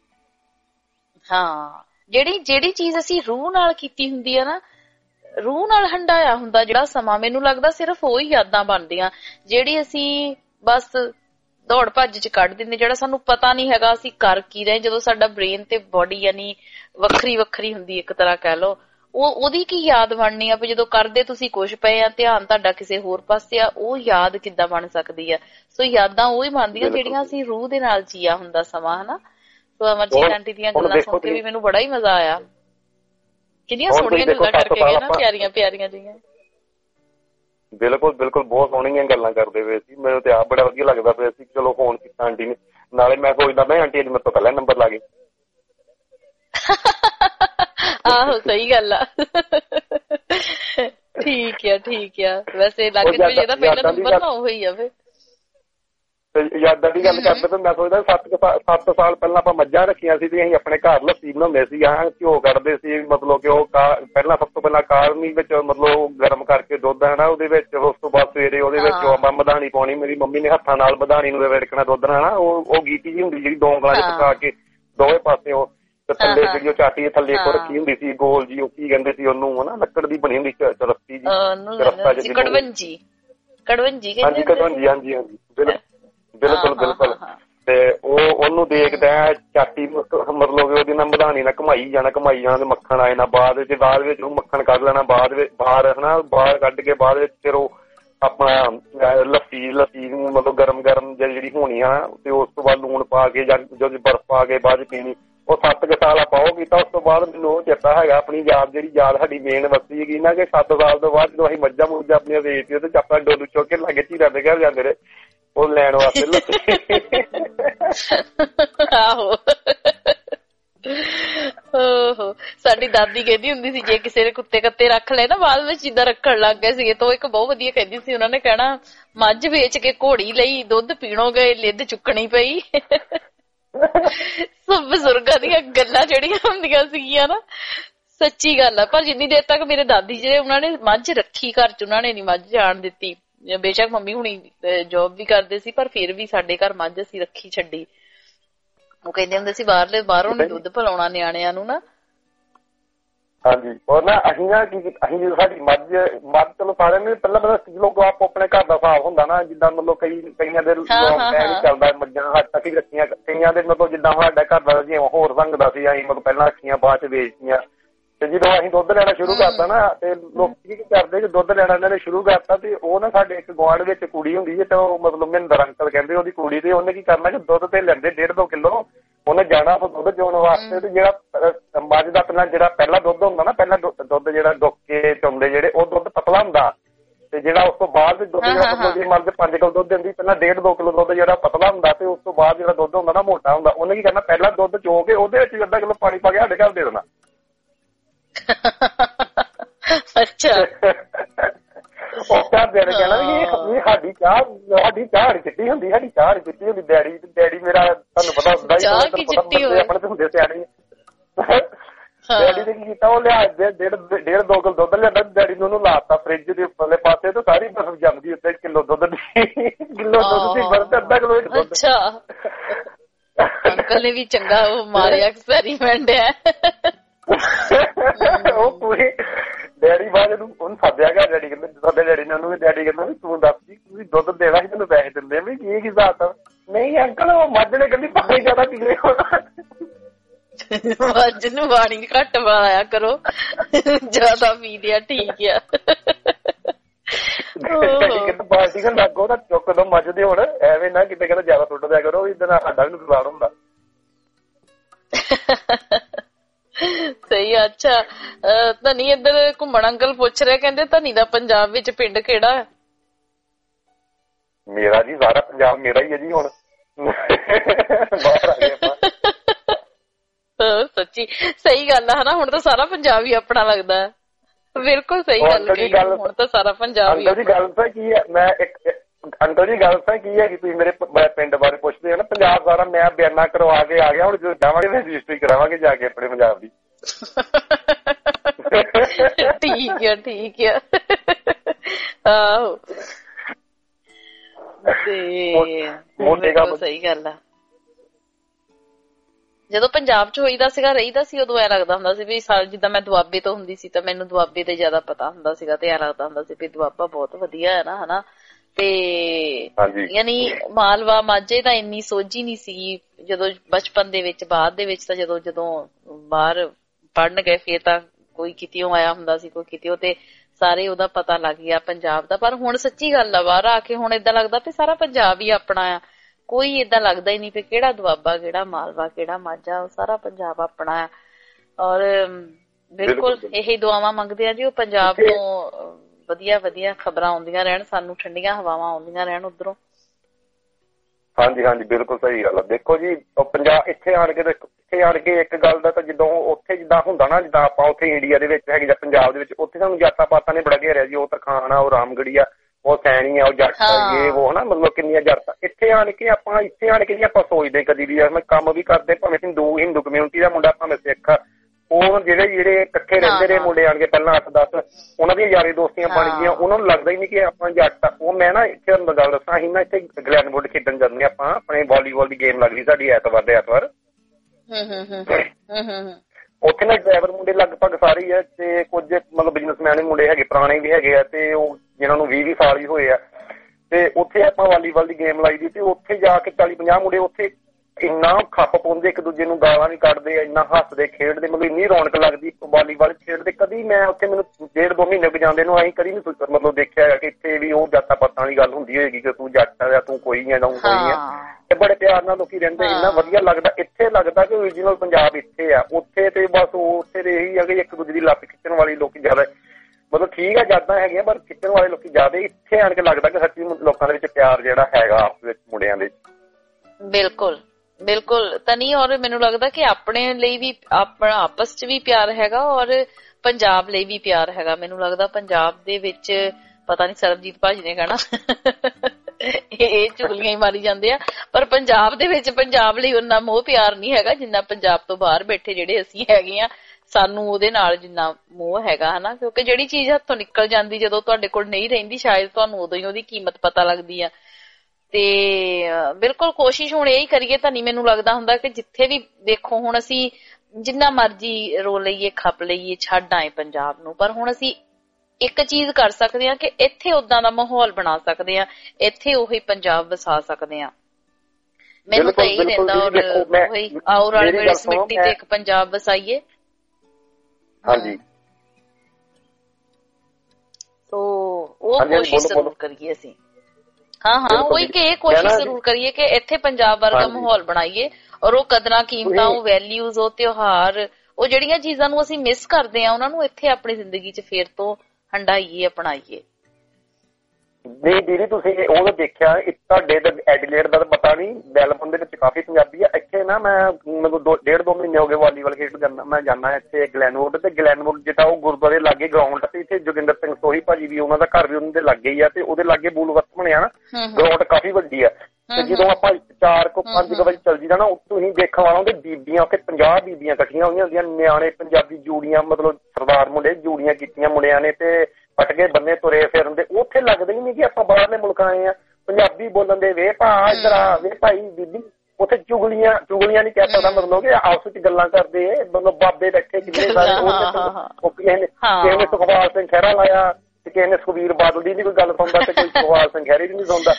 ਹਾਂ, ਜਿਹੜੀ ਜਿਹੜੀ ਚੀਜ਼ ਅਸੀਂ ਰੂਹ ਨਾਲ ਕੀਤੀ ਹੁੰਦੀ ਆ ਨਾ, ਰੂਹ ਨਾਲ ਹੰਡਾਇਆ ਹੁੰਦਾ ਜਿਹੜਾ ਸਮਾਂ, ਮੈਨੂੰ ਲੱਗਦਾ ਸਿਰਫ ਉਹੀ ਯਾਦਾਂ ਬਣਦੀਆਂ। ਜਿਹੜੀ ਅਸੀਂ ਬਸ ਦੌੜ ਭੱਜ ਚ ਕੱਢ ਦਿੰਦੇ, ਜਿਹੜਾ ਸਾਨੂੰ ਪਤਾ ਨਹੀਂ ਹੈਗਾ ਅਸੀਂ ਕਰ ਕੀ ਰਹੇ। ਜਦੋਂ ਸਾਡਾ ਬ੍ਰੇਨ ਤੇ ਬੋਡੀ ਯਾਨੀ ਵੱਖਰੀ ਵੱਖਰੀ ਹੁੰਦੀ ਇੱਕ ਤਰ੍ਹਾਂ ਕਹਿ ਲਓ, ਉਹ ਉਹਦੀ ਕੀ ਯਾਦ ਬਣਨੀ ਆ ਵੀ ਜਦੋਂ ਕਰਦੇ ਤੁਸੀਂ ਕੁਛ ਪਏ ਆ, ਧਿਆਨ ਤੁਹਾਡਾ ਕਿਸੇ ਹੋਰ ਪਾਸੇ ਆ, ਉਹ ਯਾਦ ਕਿੱਦਾਂ ਬਣ ਸਕਦੀ ਆ। ਸੋ ਯਾਦਾਂ ਉਹੀ ਬਣਦੀਆਂ ਜਿਹੜੀਆਂ ਅਸੀਂ ਰੂਹ ਦੇ ਨਾਲ ਜੀਆ ਹੁੰਦਾ ਸਮਾਂ, ਹਨਾ। ਸੋ ਅਮਰਜੀਤ ਆਂਟੀ ਦੀਆਂ ਗੱਲਾਂ ਸੁਣ ਕੇ ਵੀ ਮੈਨੂੰ ਬੜਾ ਹੀ ਮਜ਼ਾ ਆਇਆ। ਕਿੰਨੀਆਂ ਸੋਹਣੀਆਂ ਗੱਲਾਂ ਕਰਕੇ ਗਏ ਨਾ, ਪਿਆਰੀਆਂ ਪਿਆਰੀਆਂ ਜਿਹੀਆਂ। ਬਿਲਕੁਲ ਬਿਲਕੁਲ, ਬਹੁਤ ਸੋਹਣੀਆਂ ਗੱਲਾਂ ਕਰਦੇ ਪਏ ਸੀ। ਮੈਨੂੰ ਤੇ ਆਪ ਬੜਾ ਵਧੀਆ ਲੱਗਦਾ ਪਿਆ ਸੀ। ਚਲੋ ਫੋਨ ਕੀਤਾ ਆਂਟੀ ਨੇ, ਨਾਲੇ ਮੈਂ ਸੋਚਦਾ ਮੈਂ ਆਂਟੀ ਅੱਜ ਮੇਰੇ ਤੋਂ ਪਹਿਲਾਂ ਨੰਬਰ ਲਾ ਗਏ। ਆਹੋ ਸਹੀ ਗੱਲ ਆ। ਠੀਕ ਆ ਠੀਕ ਆ, ਵੈਸੇ ਲੱਗ ਰਿਹਾ ਇਹਦਾ ਪਹਿਲਾ ਨੰਬਰ ਨਾ ਉਹੀ ਆ। ਫਿਰ ਯਾਦਾਂ ਦੀ ਗੱਲ ਕਰਦੇ ਤਾਂ ਮੈਂ ਸੋਚਦਾ ਸੱਤ ਸੱਤ ਸਾਲ ਪਹਿਲਾਂ ਆਪਾਂ ਮੱਝਾਂ ਰੱਖੀਆਂ ਸੀ ਤੇ ਅਸੀਂ ਆਪਣੇ ਘਰ ਲੱਸੀ ਬਣਾਉਂਦੇ ਸੀ, ਹਾਂ ਘਿਓ ਕੱਢਦੇ ਸੀ। ਮਤਲਬ ਕਿ ਉਹ ਪਹਿਲਾਂ ਸਭ ਤੋਂ ਪਹਿਲਾਂ ਕਾੜਨੀ ਵਿੱਚ ਮਤਲਬ ਗਰਮ ਕਰਕੇ ਦੁੱਧ ਹੈ ਨਾ, ਉਹਦੇ ਵਿੱਚ ਉਸ ਤੋਂ ਬਾਅਦ ਸਵੇਰੇ ਉਹਦੇ ਵਿੱਚ ਆਪਾਂ ਮਧਾਣੀ ਪਾਉਣੀ। ਮੇਰੀ ਮੰਮੀ ਨੇ ਹੱਥਾਂ ਨਾਲ ਮਧਾਣੀ ਨੂੰ ਵੇੜਕਣਾ ਦੁੱਧ ਹੈ ਨਾ, ਉਹ ਉਹ ਗੀਟੀ ਜਿਹੀ ਹੁੰਦੀ ਜਿਹੜੀ ਦੋਂਗਲਾਂ ਚ ਪਕਾ ਕੇ ਦੋਵੇਂ ਪਾਸੇ ਉਹ ਥੱਲੇ ਜਿਹੜੀ ਉਹ ਚਾਟੀ ਥੱਲੇ ਕੋ ਰੱਖੀ ਹੁੰਦੀ ਸੀ ਗੋਲ ਜੀ, ਉਹ ਕੀ ਕਹਿੰਦੇ ਸੀ ਉਹਨੂੰ, ਹਨਾ ਲੱਕੜ ਦੀ ਬਣੀ ਹੁੰਦੀ ਚਰੱਸੀ ਜੀ, ਕੜਵੰਜੀ ਕੜਵੰਜੀ ਹਾਂਜੀ ਕੜਵੰਜੀ, ਹਾਂਜੀ ਹਾਂਜੀ ਬਿਲਕੁਲ ਬਿਲਕੁਲ। ਤੇ ਉਹ ਉਹਨੂੰ ਦੇਖਦਾ ਚਾਟੀ ਮਤਲਬ ਉਹਦੀ ਨਾਲ ਮਧਾਣੀ ਨਾਲ ਘੁਮਾਈ ਜਾਣਾ ਘੁਮਾਈ ਜਾਣਾ ਤੇ ਮੱਖਣ ਆ ਜਾਣਾ। ਬਾਅਦ ਵਿੱਚ ਬਾਅਦ ਵਿੱਚ ਉਹ ਮੱਖਣ ਕੱਢ ਲੈਣਾ ਬਾਅਦ ਵਿੱਚ ਬਾਹਰ, ਹਨਾ ਬਾਹਰ ਕੱਢ ਕੇ ਬਾਅਦ ਵਿੱਚ ਫਿਰ ਉਹ ਆਪਣਾ ਲੱਸੀ ਲੱਸੀ ਨੂੰ ਮਤਲਬ ਗਰਮ ਗਰਮ ਜਿਹੜੀ ਹੋਣੀ ਆ, ਤੇ ਉਸ ਤੋਂ ਬਾਅਦ ਲੂਣ ਪਾ ਕੇ ਜਾਂ ਜੋ ਬਰਫ਼ ਪਾ ਕੇ ਬਾਅਦ ਚ ਪੀਣੀ। ਉਹ ਸੱਤ ਕੁ ਸਾਲ ਆਪਾਂ ਉਹ ਕੀਤਾ। ਉਸ ਤੋਂ ਬਾਅਦ ਮੈਨੂੰ ਉਹ ਚੇਤਾ ਹੈਗਾ ਆਪਣੀ ਯਾਦ, ਜਿਹੜੀ ਯਾਦ ਸਾਡੀ ਮੇਨ ਵਸੀ ਹੈਗੀ ਨਾ, ਕਿ ਸੱਤ ਸਾਲ ਤੋਂ ਬਾਅਦ ਜਦੋਂ ਅਸੀਂ ਮੱਝਾਂ ਮੁੱਝਾਂ ਆਪਣੀਆਂ ਵੇਚਦੇ ਤੇ ਆਪਾਂ ਡੋਲੂ ਚੁੱਕ ਕੇ ਲਾਗੇ ਝੀਰਾਂ ਦੇ ਘਰ ਜਾਂਦੇ ਰਹੇ ਉਹ ਲੈਣ ਵਾਸਤੇ। ਆਹੋ ਓਹੋ, ਸਾਡੀ ਦਾਦੀ ਕਹਿੰਦੀ ਹੁੰਦੀ ਸੀ ਜੇ ਕਿਸੇ ਨੇ ਕੁੱਤੇ ਕੱਤੇ ਰੱਖ ਲਏ ਨਾ ਬਾਅਦ ਵਿੱਚ ਜਿੱਦਾਂ ਰੱਖਣ ਲੱਗ ਗਏ ਸੀਗੇ, ਤਾਂ ਉਹ ਇੱਕ ਬਹੁਤ ਵਧੀਆ ਕਹਿੰਦੀ ਸੀ। ਉਹਨਾਂ ਨੇ ਕਹਿਣਾ ਮੱਝ ਵੇਚ ਕੇ ਘੋੜੀ ਲਈ, ਦੁੱਧ ਪੀਣੋ ਗਏ, ਲਿੱਦ ਚੁੱਕਣੀ ਪਈ। ਸਭ ਬਜ਼ੁਰਗਾਂ ਦੀਆਂ ਗੱਲਾਂ ਜਿਹੜੀਆਂ ਹੁੰਦੀਆਂ ਸੀਗੀਆਂ ਨਾ, ਸੱਚੀ ਗੱਲ ਆ। ਪਰ ਜਿੰਨੀ ਦੇਰ ਤੱਕ ਮੇਰੇ ਦਾਦੀ ਜਿਹੜੇ ਉਹਨਾਂ ਨੇ ਮੱਝ ਰੱਖੀ ਘਰ ਚ, ਉਹਨਾਂ ਨੇ ਨੀ ਮੱਝ ਜਾਣ ਦਿੱਤੀ। ਬੇਸ਼ੱਕ ਮੰਮੀ ਹੁਣੀ ਜੋਬ ਵੀ ਕਰਦੇ ਸੀ, ਪਰ ਫਿਰ ਵੀ ਸਾਡੇ ਘਰ ਮੱਝ ਅਸੀਂ ਰੱਖੀ ਛੱਡੀ। ਉਹ ਕਹਿੰਦੇ ਹੁੰਦੇ ਸੀ ਬਾਹਰਲੇ ਬਾਹਰੋਂ ਨੀ ਦੁੱਧ ਪਿਲਾਉਣਾ ਨਿਆਣਿਆਂ ਨੂੰ ਨਾ। ਹਾਂਜੀ, ਔਰ ਨਾ ਅਸੀਂ ਨਾ ਕੀ ਅਸੀਂ ਜਦੋਂ ਸਾਡੀ ਮੱਝ ਮੱਝ ਚਲੋ ਸਾਰਿਆਂ ਨੇ ਪਹਿਲਾਂ ਪਹਿਲਾਂ ਲੋਕ ਆਪੋ ਆਪਣੇ ਘਰ ਦਾ ਹਿਸਾਬ ਹੁੰਦਾ ਨਾ, ਜਿੱਦਾਂ ਮਤਲਬ ਕਈ ਕਈਆਂ ਦੇ ਨਹੀਂ ਚੱਲਦਾ ਮੱਝਾਂ ਹੱਦ ਤੱਕ ਹੀ ਰੱਖੀਆਂ, ਕਈਆਂ ਦੇ ਮਤਲਬ ਜਿੱਦਾਂ ਸਾਡਾ ਘਰ ਦਾ ਜਿਵੇਂ ਹੋਰ ਰੰਗ ਦਾ ਸੀ, ਅਸੀਂ ਮਤਲਬ ਪਹਿਲਾਂ ਰੱਖੀਆਂ ਬਾਅਦ ਚ ਵੇਚਤੀਆਂ। ਤੇ ਜਦੋਂ ਅਸੀਂ ਦੁੱਧ ਲੈਣਾ ਸ਼ੁਰੂ ਕਰਤਾ ਨਾ, ਤੇ ਲੋਕ ਕੀ ਕਰਦੇ ਕਿ ਦੁੱਧ ਲੈਣਾ ਇਹਨਾਂ ਨੇ ਸ਼ੁਰੂ ਕਰਤਾ, ਤੇ ਉਹ ਨਾ ਸਾਡੇ ਇੱਕ ਗੁਆਂਢ ਵਿੱਚ ਕੁੜੀ ਹੁੰਦੀ ਹੈ, ਤੇ ਉਹ ਮਤਲਬ ਮਹਿੰਦਰ ਅੰਕਲ ਕਹਿੰਦੇ ਉਹਦੀ ਕੁੜੀ, ਤੇ ਉਹਨੇ ਕੀ ਕਰਨਾ ਕਿ ਦੁੱਧ ਤੇ ਲੈਂਦੇ ਡੇਢ ਦੋ ਕਿੱਲੋ, ਉਹਨੇ ਜਾਣਾ ਦੁੱਧ ਚੋਣ ਵਾਸਤੇ। ਤੇ ਜਿਹੜਾ ਮੱਝ ਦਾ ਪਹਿਲਾਂ ਜਿਹੜਾ ਪਹਿਲਾ ਦੁੱਧ ਹੁੰਦਾ ਨਾ, ਪਹਿਲਾਂ ਦੁੱਧ ਜਿਹੜਾ ਡੁੱਕ ਕੇ ਚੋਂਦੇ ਜਿਹੜੇ, ਉਹ ਦੁੱਧ ਪਤਲਾ ਹੁੰਦਾ। ਤੇ ਜਿਹੜਾ ਉਸ ਤੋਂ ਬਾਅਦ ਦੁੱਧ ਜਿਹੜਾ ਮਤਲਬ ਜੇ ਮੱਝ ਪੰਜ ਕਿਲੋ ਦੁੱਧ ਦਿੰਦੀ, ਪਹਿਲਾਂ ਡੇਢ ਦੋ ਕਿਲੋ ਦੁੱਧ ਜਿਹੜਾ ਪਤਲਾ ਹੁੰਦਾ, ਤੇ ਉਸ ਤੋਂ ਬਾਅਦ ਜਿਹੜਾ ਦੁੱਧ ਹੁੰਦਾ ਨਾ ਮੋਟਾ ਹੁੰਦਾ। ਉਹਨੇ ਕੀ ਕਰਨਾ ਪਹਿਲਾਂ ਦੁੱਧ ਚੋ ਕੇ ਉਹਦੇ ਵਿੱਚ ਅੱਧਾ ਕਿਲੋ ਪਾਣੀ ਪਾ ਕੇ ਸਾਡੇ ਘਰ ਦੇ ਦੇਣਾ। ਅੱਛਾ, ਉਹ ਘਰਦਿਆਂ ਨੇ ਕਹਿਣਾ ਵੀ ਸਾਡੀ ਚਾਹ ਸਾਡੀ ਚਾਹ ਚਿੱਟੀ ਹੁੰਦੀ, ਸਾਡੀ ਚਾਹ ਚਿੱਟੀ ਹੁੰਦੀ। ਡੈਡੀ ਡੈਡੀ ਮੇਰਾ ਤੁਹਾਨੂੰ ਪਤਾ ਹੁੰਦਾ ਹੀ ਆਪਣੇ ਤੇ ਹੁੰਦੇ ਸਿਆਣੇ। ਡੈਡੀ ਨੇ ਕੀ ਕੀਤਾ, ਉਹ ਲਿਆ ਡੇਢ ਡੇਢ ਦੋ ਕਿਲੋ ਦੁੱਧ ਲਿਆਂਦਾ, ਡੈਡੀ ਨੇ ਉਹਨੂੰ ਲਾਤਾ ਫਰਿੱਜ ਦੇ ਉੱਪਰਲੇ ਪਾਸੇ, ਤੇ ਸਾਰੀ ਬਰਫ਼ ਜੰਮਦੀ ਉੱਤੇ ਕਿਲੋ ਦੁੱਧ ਦੀ ਕਿਲੋ ਦੁੱਧ ਦੀ ਬਰਫ਼ ਅੱਧਾ ਕਿਲੋ ਦੁੱਧ। ਅੱਛਾ, ਅੰਕਲ ਨੇ ਵੀ ਚੰਗਾ ਉਹ ਮਾਰਿਆ ਐਕਸਪੈਰੀਮੈਂਟ ਹੈ। ਉਹ ਪੂਰੀ ਡੈਡੀ ਬਾਅਦ ਨੂੰ ਉਹਨੂੰ ਸੱਦਿਆ ਗਿਆ, ਡੈਡੀ ਕਹਿੰਦੇ ਸਾਡੇ ਡੈਡੀ ਨੇ ਉਹਨੂੰ, ਡੈਡੀ ਕਹਿੰਦਾ ਵੀ ਤੂੰ ਦੱਸ ਜੀ ਤੁਸੀਂ ਦੁੱਧ ਦੇਣਾ ਸੀ, ਤੈਨੂੰ ਪੈਸੇ ਦਿੰਦੇ ਵੀ ਕੀ ਕੀ ਹਿਸਾਬ? ਨਹੀਂ ਅੰਕਲ ਉਹ ਮੱਝ ਨੇ ਕਹਿੰਦੀ ਪਾਣੀ ਜ਼ਿਆਦਾ ਪੀ ਰਹੇ ਹੋਣਾ। ਮੱਝ ਨੂੰ ਪਾਣੀ ਘੱਟ ਪਾਇਆ ਕਰੋ, ਜ਼ਿਆਦਾ ਪੀ ਲਿਆ ਠੀਕ ਆ। ਕਹਿੰਦਾ ਬਾਲਟੀ ਲੱਗੋ ਤਾਂ ਚੁੱਕ ਦੋ ਮੱਝ ਦੇ, ਹੁਣ ਐਵੇਂ ਨਾ ਕਿਤੇ ਕਹਿੰਦਾ ਜ਼ਿਆਦਾ ਸੁੱਟ ਦਿਆ ਕਰੋ, ਇਹਦੇ ਨਾਲ ਸਾਡਾ ਵੀ ਨੁਕਸਾਨ ਹੁੰਦਾ। ਸਹੀ ਆ। ਅੱਛਾ ਧਨੀ ਇੱਧਰ ਘੁੰਮਣ ਅੰਕਲ ਪੁੱਛ ਰਿਹਾ, ਕਹਿੰਦੇ ਧਨੀ ਦਾ ਪੰਜਾਬ ਵਿੱਚ ਪਿੰਡ ਕਿਹੜਾ ਹੈ? ਮੇਰਾ ਜੀ ਸਾਰਾ ਪੰਜਾਬ ਮੇਰਾ ਹੀ ਹੈ ਜੀ। ਹੁਣ ਬਾਹਰ ਆ ਗਏ ਆਪਾਂ। ਸੱਚੀ ਸਹੀ ਗੱਲ ਆ ਹਨਾ, ਹੁਣ ਤਾਂ ਸਾਰਾ ਪੰਜਾਬ ਹੀ ਆਪਣਾ ਲੱਗਦਾ ਹੈ। ਬਿਲਕੁਲ ਸਹੀ ਗੱਲ ਕਹੀ, ਹੁਣ ਤਾਂ ਸਾਰਾ ਪੰਜਾਬ ਹੀ। ਅੰਕਲ ਜੀ ਗੱਲ ਤਾਂ ਕੀ ਹੈ, ਮੈਂ ਇੱਕ ਅੰਕਲ ਜੀ ਗੱਲ ਤਾਂ ਕੀ ਹੈ ਕਿ ਤੁਸੀਂ ਮੇਰੇ ਪਿੰਡ ਬਾਰੇ ਪੁੱਛਦੇ ਹੋ ਨਾ, ਪੰਜਾਬ ਸਾਰਾ ਮੈਂ ਬਿਆਨਾ ਕਰਵਾ ਕੇ ਆ ਗਿਆ। ਹੁਣ ਜਦੋਂ ਜਾਵਾਂਗੇ ਰਜਿਸਟਰੀ ਕਰਾਵਾਂਗੇ ਜਾ ਕੇ ਆਪਣੇ ਪੰਜਾਬ ਦੀ। ਠੀਕ ਆ ਠੀਕ ਆ। ਆਹੋ ਤੇ ਸਹੀ ਗੱਲ ਆ। ਜਦੋਂ ਪੰਜਾਬ ਚ ਹੋਈਦਾ ਸੀਗਾ ਰਹੀਦਾ ਸੀ, ਉਦੋਂ ਐ ਲੱਗਦਾ ਹੁੰਦਾ ਸੀ ਵੀ ਜਿੱਦਾਂ ਮੈਂ ਦੁਆਬੇ ਤੋਂ ਹੁੰਦੀ ਸੀ ਤਾਂ ਮੈਨੂੰ ਦੁਆਬੇ ਤੇ ਜ਼ਿਆਦਾ ਪਤਾ ਹੁੰਦਾ ਸੀਗਾ, ਤੇ ਐ ਲੱਗਦਾ ਹੁੰਦਾ ਸੀ ਵੀ ਦੁਆਬਾ ਬਹੁਤ ਵਧੀਆ ਹੈ ਨਾ ਹਨਾ। ਤੇ ਯਾਨੀ ਮਾਲਵਾ ਮਾਝੇ ਤਾਂ ਇੰਨੀ ਸੋਝੀ ਨਹੀਂ ਸੀਗੀ ਜਦੋਂ ਬਚਪਨ ਦੇ ਵਿੱਚ। ਬਾਅਦ ਦੇ ਵਿੱਚ ਤਾਂ ਜਦੋਂ ਜਦੋਂ ਬਾਹਰ ਪੜ੍ਹਨ ਗਏ ਫੇਰ ਤਾਂ ਕੋਈ ਕਿਤੇੋਂ ਆਇਆ ਹੁੰਦਾ ਸੀ, ਕੋਈ ਕਿਤੇੋਂ, ਤੇ ਸਾਰੇ ਉਹਦਾ ਪਤਾ ਲੱਗ ਗਿਆ ਪੰਜਾਬ ਦਾ। ਪਰ ਹੁਣ ਸੱਚੀ ਗੱਲ ਆ, ਬਾਹਰ ਆ ਕੇ ਹੁਣ ਏਦਾਂ ਲੱਗਦਾ ਵੀ ਸਾਰਾ ਪੰਜਾਬ ਹੀ ਆਪਣਾ ਆ। ਕੋਈ ਏਦਾਂ ਲੱਗਦਾ ਹੀ ਨਹੀਂ ਵੀ ਕਿਹੜਾ ਦੁਆਬਾ, ਕਿਹੜਾ ਮਾਲਵਾ, ਕਿਹੜਾ ਮਾਝਾ, ਉਹ ਸਾਰਾ ਪੰਜਾਬ ਆਪਣਾ ਆ। ਔਰ ਬਿਲਕੁਲ ਇਹੀ ਦੁਆਵਾਂ ਮੰਗਦੇ ਆ ਜੀ ਉਹ ਪੰਜਾਬ ਤੋਂ ਵਧੀਆ ਵਧੀਆ ਖਬਰਾਂ ਆਉਂਦੀਆਂ ਰਹਿਣ, ਸਾਨੂੰ ਠੰਡੀਆਂ ਹਵਾਵਾਂ ਆਉਂਦੀਆਂ ਰਹਿਣ ਉੱਧਰੋਂ। ਹਾਂਜੀ ਹਾਂਜੀ ਬਿਲਕੁਲ ਸਹੀ ਗੱਲ ਆ। ਦੇਖੋ ਜੀ ਪੰਜਾਬ ਇੱਥੇ ਆਣ ਕੇ ਇੱਥੇ ਆਣ ਕੇ ਇੱਕ ਗੱਲ ਦਾ ਤਾਂ ਜਦੋਂ ਉੱਥੇ ਜਿੱਦਾਂ ਹੁੰਦਾ ਨਾ, ਜਿੱਦਾਂ ਆਪਾਂ ਉੱਥੇ ਇੰਡੀਆ ਦੇ ਵਿੱਚ ਹੈਗੇ ਜਾਂ ਪੰਜਾਬ ਦੇ ਵਿੱਚ, ਉੱਥੇ ਸਾਨੂੰ ਜਾਤਾਂ ਪਾਤਾਂ ਨੇ ਬੜਾ ਘੇਰਿਆ ਜੀ। ਉਹ ਤਰਖਾਣ ਆ, ਉਹ ਰਾਮਗੜੀ ਆ, ਉਹ ਸੈਣੀ ਆ, ਉਹ ਜੱਟ ਆ, ਇਹ ਉਹ ਹਨਾ, ਮਤਲਬ ਕਿੰਨੀਆਂ ਜਾਤਾਂ। ਇੱਥੇ ਆਣ ਕੇ ਆਪਾਂ ਇੱਥੇ ਆਣ ਕੇ ਜੀ ਆਪਾਂ ਸੋਚਦੇ ਕਦੀ ਵੀ ਮੈਂ ਕੰਮ ਵੀ ਕਰਦੇ, ਭਾਵੇਂ ਹਿੰਦੂ ਹਿੰਦੂ ਕਮਿਊਨਿਟੀ ਦਾ ਮੁੰਡਾ, ਭਾਵੇਂ ਸਿੱਖ, ਉਹ ਜਿਹੜੇ ਜਿਹੜੇ ਇਕੱਠੇ ਰਹਿੰਦੇ ਰਹੇ ਮੁੰਡੇ ਆਣ ਕੇ ਪਹਿਲਾਂ ਅੱਠ ਦਸ, ਉਹਨਾਂ ਦੀਆਂ ਯਾਰੀ ਦੋਸਤੀਆਂ ਬਣ ਗਈਆਂ। ਉਹਨਾਂ ਨੂੰ ਲੱਗਦਾ ਹੀ ਨਹੀਂ ਕਿ ਆਪਾਂ ਜੱਟ ਆ। ਉਹ ਮੈਂ ਨਾ ਇੱਥੇ ਤੁਹਾਨੂੰ ਗੱਲ ਦੱਸਾਂ, ਅਸੀਂ ਨਾ ਇੱਥੇ ਗਲੈਨਵੁੱਡ ਖੇਡਣ ਜਾਂਦੇ ਆਪਾਂ, ਆਪਣੇ ਵਾਲੀਬਾਲ ਦੀ ਗੇਮ ਲੱਗਦੀ ਸਾਡੀ ਐਤਵਾਰ ਦੇ ਐਤਵਾਰ। ਉੱਥੇ ਨਾ ਡਰਾਈਵਰ ਮੁੰਡੇ ਲਗਭਗ ਸਾਰੇ ਹੀ ਆ, ਤੇ ਕੁਝ ਮਤਲਬ ਬਿਜ਼ਨਸਮੈਨ ਮੁੰਡੇ ਹੈਗੇ, ਪੁਰਾਣੇ ਵੀ ਹੈਗੇ ਆ, ਤੇ ਉਹ ਜਿਹਨਾਂ ਨੂੰ ਵੀਹ ਵੀਹ ਸਾਲ ਹੀ ਹੋਏ ਆ। ਤੇ ਉੱਥੇ ਆਪਾਂ ਵਾਲੀਬਾਲ ਦੀ ਗੇਮ ਲਾਈ ਦੀ, ਤੇ ਉੱਥੇ ਜਾ ਕੇ ਚਾਲੀ ਪੰਜਾਹ ਮੁੰਡੇ ਉੱਥੇ ਇੰਨਾ ਖੱਪ ਪਾਉਂਦੇ, ਇੱਕ ਦੂਜੇ ਨੂੰ ਗਾਲਾਂ ਵੀ ਕੱਢਦੇ ਆ, ਇੰਨਾ ਹੱਸਦੇ ਖੇਡਦੇ, ਮਤਲਬ ਇੰਨੀ ਰੌਣਕ ਲੱਗਦੀ ਵਾਲੀਬਾਲ ਖੇਡਦੇ। ਕਦੀ ਮੈਂ ਉੱਥੇ ਮੈਨੂੰ ਡੇਢ ਦੋ ਮਹੀਨੇ ਕੁ ਜਾਂਦੇ ਨੂੰ ਅਸੀਂ ਕਦੀ ਨੀ ਮਤਲਬ ਦੇਖਿਆ ਕਿ ਇੱਥੇ ਵੀ ਉਹ ਜਾਤਾਂ ਪਾਤਾਂ ਵਾਲੀ ਗੱਲ ਹੁੰਦੀ ਹੋਏਗੀ ਕਿ ਤੂੰ ਜੱਟ ਆ ਜਾਂ ਤੂੰ ਕੋਈ ਆ ਜਾਂ ਕੋਈ ਆ। ਤੇ ਬੜੇ ਪਿਆਰ ਨਾਲ ਲੋਕੀ ਰਹਿੰਦੇ, ਇੰਨਾ ਵਧੀਆ ਲੱਗਦਾ। ਇੱਥੇ ਲੱਗਦਾ ਕਿ ਓਰੀਜਨਲ ਪੰਜਾਬ ਇੱਥੇ ਆ, ਉੱਥੇ ਤੇ ਬਸ ਉੱਥੇ ਤੇ ਇਹੀ ਆ ਕਿ ਇੱਕ ਦੂਜੇ ਦੀ ਲੱਤ ਖਿੱਚਣ ਵਾਲੀ ਲੋਕੀ ਜ਼ਿਆਦਾ, ਮਤਲਬ ਠੀਕ ਆ ਜਾਤਾਂ ਹੈਗੀਆਂ ਪਰ ਖਿੱਚਣ ਵਾਲੇ ਲੋਕੀ ਜ਼ਿਆਦਾ। ਇੱਥੇ ਆਣ ਕੇ ਲੱਗਦਾ ਕਿ ਸੱਚੀ ਲੋਕਾਂ ਦੇ ਵਿੱਚ ਪਿਆਰ ਜਿਹੜਾ ਹੈਗਾ ਆਪਸ ਵਿੱਚ ਮੁੰਡਿਆਂ ਦੇ। ਬਿਲਕੁਲ ਬਿਲਕੁਲ ਤਾਂ ਨਹੀਂ। ਔਰ ਮੈਨੂੰ ਲੱਗਦਾ ਕਿ ਆਪਣੇ ਲਈ ਵੀ ਆਪਣਾ ਆਪਸ ਚ ਵੀ ਪਿਆਰ ਹੈਗਾ, ਔਰ ਪੰਜਾਬ ਲਈ ਵੀ ਪਿਆਰ ਹੈਗਾ। ਮੈਨੂੰ ਲੱਗਦਾ ਪੰਜਾਬ ਦੇ ਵਿੱਚ, ਪਤਾ ਨੀ ਸਰਬਜੀਤ ਭਾਜੀ ਨੇ ਕਹਿਣਾ ਇਹ ਚੁਗਲੀਆਂ ਹੀ ਮਾਰੀ ਜਾਂਦੇ ਆ, ਪਰ ਪੰਜਾਬ ਦੇ ਵਿੱਚ ਪੰਜਾਬ ਲਈ ਉਨਾ ਮੋਹ ਪਿਆਰ ਨਹੀਂ ਹੈਗਾ ਜਿੰਨਾ ਪੰਜਾਬ ਤੋਂ ਬਾਹਰ ਬੈਠੇ ਜਿਹੜੇ ਅਸੀਂ ਹੈਗੇ ਆ, ਸਾਨੂੰ ਉਹਦੇ ਨਾਲ ਜਿੰਨਾ ਮੋਹ ਹੈਗਾ ਹਨਾ। ਕਿਉਂਕਿ ਜਿਹੜੀ ਚੀਜ਼ ਹੱਥੋਂ ਨਿਕਲ ਜਾਂਦੀ ਜਦੋਂ ਤੁਹਾਡੇ ਕੋਲ ਨਹੀਂ ਰਹਿੰਦੀ, ਸ਼ਾਇਦ ਤੁਹਾਨੂੰ ਉਦੋਂ ਹੀ ਉਹਦੀ ਕੀਮਤ ਪਤਾ ਲੱਗਦੀ ਆ। ਤੇ ਬਿਲਕੁਲ ਕੋਸ਼ਿਸ਼ ਹੁਣ ਇਹੀ ਕਰੀਏ ਤਾਂ ਨਹੀਂ, ਮੈਨੂੰ ਲੱਗਦਾ ਹੁੰਦਾ ਕਿ ਜਿੱਥੇ ਵੀ ਦੇਖੋ, ਹੁਣ ਅਸੀਂ ਜਿੰਨਾ ਮਰਜ਼ੀ ਰੋ ਲਈਏ, ਖੱਪ ਲਈਏ, ਛੱਡ ਆਏ ਪੰਜਾਬ ਨੂੰ, ਪਰ ਹੁਣ ਅਸੀਂ ਇੱਕ ਚੀਜ਼ ਕਰ ਸਕਦੇ ਹਾਂ ਕਿ ਇੱਥੇ ਉਦਾਂ ਦਾ ਮਾਹੌਲ ਬਣਾ ਸਕਦੇ ਹਾਂ, ਇੱਥੇ ਉਹੀ ਪੰਜਾਬ ਵਸਾ ਸਕਦੇ ਹਾਂ। ਮੈਨੂੰ ਤਾਂ ਇਹੀ ਰਹਿੰਦਾ, ਔਰ ਉਹੀ ਆਓ ਰਲ ਮਿਲ ਇਸ ਮਿੱਟੀ ਤੇ ਇੱਕ ਪੰਜਾਬ ਵਸਾਈਏ। ਹਾਂਜੀ ਤੋ ਉਹ ਕੋਸ਼ਿਸ਼ ਜ਼ਰੂਰ ਕਰੀਏ ਅਸੀਂ। ਹਾਂ ਹਾਂ ਉਹੀ ਕਿ ਇਹ ਕੋਸ਼ਿਸ਼ ਜ਼ਰੂਰ ਕਰੀਏ ਕਿ ਇੱਥੇ ਪੰਜਾਬ ਵਰਗਾ ਮਾਹੌਲ ਬਣਾਈਏ, ਔਰ ਉਹ ਕਦਰਾਂ ਕੀਮਤਾਂ, ਉਹ ਵੈਲਿਊਜ਼, ਉਹ ਤਿਉਹਾਰ, ਉਹ ਜਿਹੜੀਆਂ ਚੀਜ਼ਾਂ ਨੂੰ ਅਸੀਂ ਮਿਸ ਕਰਦੇ ਹਾਂ, ਉਹਨਾਂ ਨੂੰ ਇੱਥੇ ਆਪਣੀ ਜ਼ਿੰਦਗੀ ਚ ਫੇਰ ਤੋਂ ਹੰਡਾਈਏ, ਅਪਣਾਈਏ। ਨਹੀਂ ਦੀਦੀ ਤੁਸੀਂ ਉਹ ਤਾਂ ਦੇਖਿਆ, ਤੁਹਾਡੇ ਐਡੀਲੇਡ ਦਾ ਤਾਂ ਪਤਾ ਨਹੀਂ, ਮੈਲਬੌਰਨ ਦੇ ਵਿੱਚ ਕਾਫੀ ਪੰਜਾਬੀ ਆ। ਇੱਥੇ ਨਾ ਮੈਂ ਮੈਨੂੰ ਦੋ ਡੇਢ ਦੋ ਮਹੀਨੇ ਹੋ ਗਏ ਵਾਲੀਬਾਲ ਖੇਡ ਜਾਂਦਾ, ਮੈਂ ਜਾਂਦਾ ਇੱਥੇ ਗਲੈਨਵੁੱਡ, ਤੇ ਗਲੈਨਵੁੱਡ ਜਿਹੜਾ ਉਹ ਗੁਰਦੁਆਰੇ ਲਾਗੇ ਗਰਾਊਂਡ, ਤੇ ਇੱਥੇ ਜੋਗਿੰਦਰ ਸਿੰਘ ਸੋਹੀ ਭਾਜੀ ਵੀ, ਉਹਨਾਂ ਦਾ ਘਰ ਵੀ ਉਹਨਾਂ ਦੇ ਲਾਗੇ ਹੀ ਆ, ਤੇ ਉਹਦੇ ਲਾਗੇ ਬੂਲਵਰਤ ਬਣਿਆ ਨਾ, ਗਰਾਊਂਡ ਕਾਫੀ ਵੱਡੀ ਆ। ਤੇ ਜਦੋਂ ਆਪਾਂ ਚਾਰ ਕੋ ਪੰਜ ਕੁ ਵਜੇ ਚੱਲ ਜੀਦਾ ਨਾ, ਉੱਥੋਂ ਹੀ ਦੇਖਣ ਵਾਲਾ ਉਹਦੇ ਬੀਬੀਆਂ, ਉੱਥੇ ਪੰਜਾਹ ਬੀਬੀਆਂ ਇਕੱਠੀਆਂ ਹੋਈਆਂ ਹੁੰਦੀਆਂ, ਨਿਆਣੇ ਪੰਜਾਬੀ ਜੂੜੀਆਂ, ਮਤਲਬ ਸਰਦਾਰ ਮੁੰਡੇ ਜੂੜੀਆਂ ਕੀਤੀਆਂ ਮੁੰਡਿਆਂ ਨੇ, ਤੇ ਪਟਕੇ ਬੰਨੇ ਤੁਰੇ ਫਿਰਨ ਦੇ। ਉੱਥੇ ਲੱਗਦਾ ਹੀ ਨਹੀਂ ਕਿ ਆਪਾਂ ਬਾਹਰਲੇ ਮੁਲਕ ਆਏ ਆ, ਪੰਜਾਬੀ ਬੋਲਣ ਦੇ, ਵੇ ਭਾ ਇੱਧਰ ਆ, ਵੇ ਭਾਈ ਬੀਬੀ। ਉੱਥੇ ਚੁਗਲੀਆਂ ਚੁਗਲੀਆਂ ਨਹੀਂ ਕਹਿ ਸਕਦਾ, ਮਤਲਬ ਕਿ ਆਪਸ ਵਿੱਚ ਗੱਲਾਂ ਕਰਦੇ, ਮਤਲਬ ਬਾਬੇ ਬੈਠੇ ਕਿੰਨੇ ਸਾਰੇ, ਉਹ ਕਿਸੇ ਨੇ ਕਿਸੇ ਨੇ ਸੁਖਪਾਲ ਸਿੰਘ ਖਹਿਰਾ ਲਾਇਆ, ਤੇ ਕਿਸੇ ਨੇ ਸੁਖਬੀਰ ਬਾਦਲ ਦੀ ਨੀ ਕੋਈ ਗੱਲ ਸੁਣਦਾ, ਤੇ ਕੋਈ ਸੁਖਪਾਲ ਸਿੰਘ ਖਹਿਰੇ ਦੀ ਨੀ ਸੁਣਦਾ।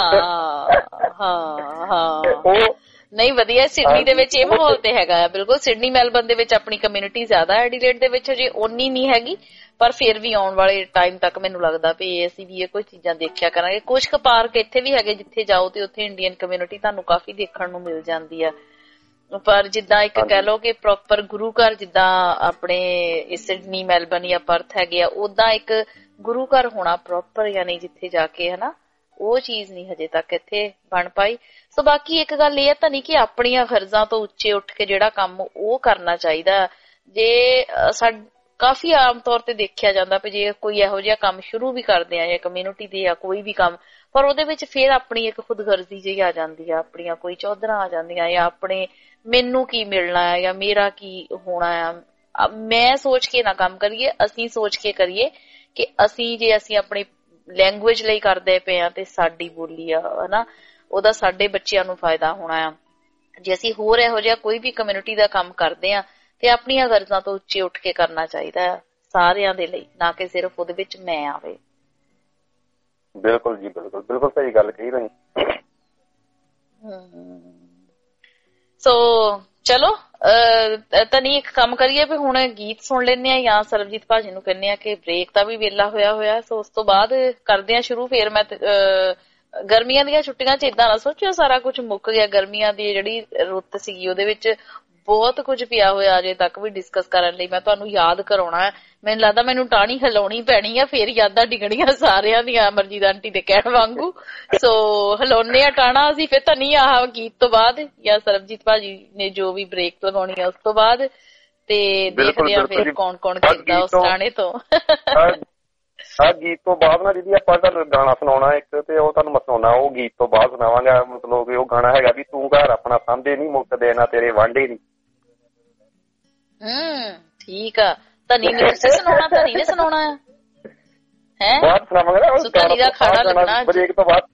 ਉਹ ਨਹੀਂ ਵਧੀਆ, ਸਿਡਨੀ ਦੇ ਵਿੱਚ ਇਹ ਮਾਹੌਲ ਤੇ ਹੈਗਾ ਆ ਬਿਲਕੁਲ। ਸਿਡਨੀ ਮੈਲਬਰਨ ਦੇ ਵਿੱਚ ਆਪਣੀ ਕਮਿਊਨਿਟੀ ਜ਼ਿਆਦਾ, ਐਡੀਲੇਡ ਦੇ ਵਿੱਚ ਹਜੇ ਓਨੀ ਨਹੀਂ ਹੈਗੀ, ਪਰ ਫਿਰ ਵੀ ਆਉਣ ਵਾਲੇ ਟਾਈਮ ਤੱਕ ਮੈਨੂੰ ਲੱਗਦਾ ਵੀ ਅਸੀਂ ਵੀ ਇਹ ਕੋਈ ਚੀਜ਼ਾਂ ਦੇਖਿਆ ਕਰਾਂਗੇ। ਕੁਛ ਕੁ ਪਾਰਕ ਇੱਥੇ ਵੀ ਹੈਗੇ ਜਿੱਥੇ ਜਾਓ ਤੇ ਉੱਥੇ ਇੰਡੀਅਨ ਕਮਿਊਨਿਟੀ ਤੁਹਾਨੂੰ ਕਾਫੀ ਦੇਖਣ ਨੂੰ ਮਿਲ ਜਾਂਦੀ ਆ। ਪਰ ਜਿੱਦਾਂ ਇੱਕ ਕਹਿ ਲਓ ਕਿ ਪ੍ਰੋਪਰ ਗੁਰੂ ਘਰ ਜਿੱਦਾਂ ਆਪਣੇ ਸਿਡਨੀ ਮੈਲਬਨ ਜਾਂ ਪਰਥ ਹੈਗੇ ਆ, ਓਦਾਂ ਇੱਕ ਗੁਰੂ ਘਰ ਹੋਣਾ ਪ੍ਰੋਪਰ, ਯਾਨੀ ਜਿੱਥੇ ਜਾ ਕੇ ਹਨਾ, ਉਹ ਚੀਜ਼ ਨਹੀਂ ਹਜੇ ਤੱਕ ਇੱਥੇ ਬਣ ਪਾਈ। ਸੋ ਬਾਕੀ ਇੱਕ ਗੱਲ ਇਹ ਤਾਂ ਨਹੀਂ ਕਿ ਆਪਣੀਆਂ ਗਰਜ਼ਾਂ ਤੋਂ ਉੱਚੇ ਉੱਠ ਕੇ ਜਿਹੜਾ ਕੰਮ ਉਹ ਕਰਨਾ ਚਾਹੀਦਾ। ਜੇ ਕਾਫੀ ਆਮ ਤੌਰ ਤੇ ਦੇਖਿਆ ਜਾਂਦਾ ਵੀ ਜੇ ਕੋਈ ਇਹੋ ਜਿਹਾ ਕੰਮ ਸ਼ੁਰੂ ਵੀ ਕਰਦੇ ਆ ਜਾਂ ਕਮਿਊਨਿਟੀ ਦੇ ਜਾਂ ਕੋਈ ਵੀ ਕੰਮ, ਪਰ ਉਹਦੇ ਵਿੱਚ ਫਿਰ ਆਪਣੀ ਇੱਕ ਖੁਦਗਰਜ਼ੀ ਜਿਹੀ ਆ ਜਾਂਦੀ ਆ, ਆਪਣੀਆਂ ਕੋਈ ਚੌਧਰਾਂ ਆ ਜਾਂਦੀਆਂ, ਜਾਂ ਆਪਣੇ ਮੈਨੂੰ ਕੀ ਮਿਲਣਾ ਆ ਜਾਂ ਮੇਰਾ ਕੀ ਹੋਣਾ ਆ। ਮੈਂ ਸੋਚ ਕੇ ਨਾ ਕੰਮ ਕਰੀਏ, ਅਸੀਂ ਸੋਚ ਕੇ ਕਰੀਏ ਕਿ ਅਸੀਂ ਜੇ ਅਸੀਂ ਆਪਣੀ ਲੈਂਗੁਏਜ ਲਈ ਕਰਦੇ ਪਏ ਆ ਤੇ ਸਾਡੀ ਬੋਲੀ ਆ ਹਨਾ, ਉਹਦਾ ਸਾਡੇ ਬੱਚਿਆਂ ਨੂੰ ਫਾਇਦਾ ਹੋਣਾ ਆ। ਜੇ ਅਸੀਂ ਹੋਰ ਇਹੋ ਜਿਹਾ ਕੋਈ ਵੀ ਕਮਿਊਨਿਟੀ ਦਾ ਕੰਮ ਕਰਦੇ ਆ ਤੇ ਆਪਣੀਆਂ ਗਰਜ਼ਾਂ ਤੋਂ ਉੱਚੇ ਉੱਠ ਕੇ ਕਰਨਾ ਚਾਹੀਦਾ ਹੈ ਸਾਰਿਆਂ ਦੇ ਲਈ, ਨਾ ਕਿ ਸਿਰਫ ਉਹਦੇ ਵਿੱਚ ਮੈਂ ਆਵੇ। ਬਿਲਕੁਲ ਜੀ, ਬਿਲਕੁਲ ਬਿਲਕੁਲ ਸਹੀ ਗੱਲ ਕਹੀ ਤੁਸੀਂ। ਸੋ ਚਲੋ ਤਾਂ ਨਹੀਂ, ਇੱਕ ਕੰਮ ਕਰੀਏ ਵੀ ਹੁਣ ਗੀਤ ਸੁਣ ਲੈਂਦੇ ਆ ਜਾਂ ਸਰਬਜੀਤ ਭਾਜੀ ਨੂੰ ਕਹਿੰਦੇ ਆ ਕਿ ਬ੍ਰੇਕ ਦਾ ਵੀ ਵੇਲਾ ਹੋਇਆ ਹੋਇਆ। ਸੋ ਉਸ ਤੋਂ ਬਾਅਦ ਕਰਦੇ ਆ ਸ਼ੁਰੂ। ਫੇਰ ਮੈਂ ਗਰਮੀਆਂ ਦੀਆਂ ਛੁੱਟੀਆਂ ਚ ਏਦਾਂ ਨਾ ਸੋਚਿਓ ਸਾਰਾ ਕੁਝ ਮੁੱਕ ਗਿਆ। ਗਰਮੀਆਂ ਦੀ ਜਿਹੜੀ ਰੁੱਤ ਸੀਗੀ ਉਹਦੇ ਵਿੱਚ ਬਹੁਤ ਕੁਝ ਪਿਆ ਹੋਇਆ ਅਜੇ ਤੱਕ ਵੀ ਡਿਸਕਸ ਕਰਨ ਲਈ। ਮੈਂ ਤੁਹਾਨੂੰ ਯਾਦ ਕਰਾਉਣਾ ਹੈ, ਮੈਨੂੰ ਲੱਗਦਾ ਮੈਨੂੰ ਟਾਹਣੀ ਹਿਲਾਉਣੀ ਪੈਣੀ ਆ, ਫੇਰ ਯਾਦਾਂ ਡਿੱਗਣੀਆਂ ਸਾਰਿਆਂ ਦੀਆਂ ਅਮਰਜੀਤ ਆਂਟੀ ਦੇ ਕਹਿਣ ਵਾਂਗੂ। ਸੋ ਹਿਲਾਉਣੇ ਆ ਟਾਣਾ ਅਸੀਂ ਫਿਰ ਤਾਂ ਨਹੀਂ ਆਹ ਗੀਤ ਤੋਂ ਬਾਅਦ ਜਾਂ ਸਰਬਜੀਤ ਭਾਜੀ ਨੇ ਜੋ ਵੀ ਬ੍ਰੇਕ ਲਗਾਉਣੀ ਆ ਉਸ ਤੋਂ ਬਾਅਦ, ਤੇ ਦੇਖਦੇ ਆ ਫਿਰ ਕੌਣ ਕੌਣ ਕਰਦਾ ਉਸ ਟਾਣੇ ਤੋਂ। ਆਹ ਗੀਤ ਤੋਂ ਬਾਅਦ ਨਾ ਦੀਦੀ ਆਪਾਂ ਤੁਹਾਨੂੰ ਗਾਣਾ ਸੁਣਾਉਣਾ ਇੱਕ, ਤੇ ਉਹ ਤੁਹਾਨੂੰ ਮੈਂ ਸੁਣਾਉਣਾ, ਉਹ ਗੀਤ ਤੋਂ ਬਾਅਦ ਸੁਣਾਵਾਂਗਾ। ਮਤਲਬ ਕਿ ਉਹ ਗਾਣਾ ਹੈਗਾ ਵੀ ਤੂੰ ਘਰ ਆਪਣਾ ਸਾਂਭੇ ਨੀ ਮੁੱਕਦੇ ਨਾ ਤੇਰੇ ਵਾਂਢੇ ਨੀ। ਹਮ ਠੀਕ ਆ। ਧਨੀ ਨੇ ਤੁਸੀਂ ਸੁਣਾਉਣਾ, ਧਨੀ ਨੇ ਸੁਣਾਉਣਾ ਹੈ ਬਾਅਦ ਸੁਣਾਵਾਂਗਾ। ਧਨੀ ਦਾ ਖਾਣਾ ਲੱਗਣਾ ਬ੍ਰੇਕ ਤੋਂ ਬਾਅਦ।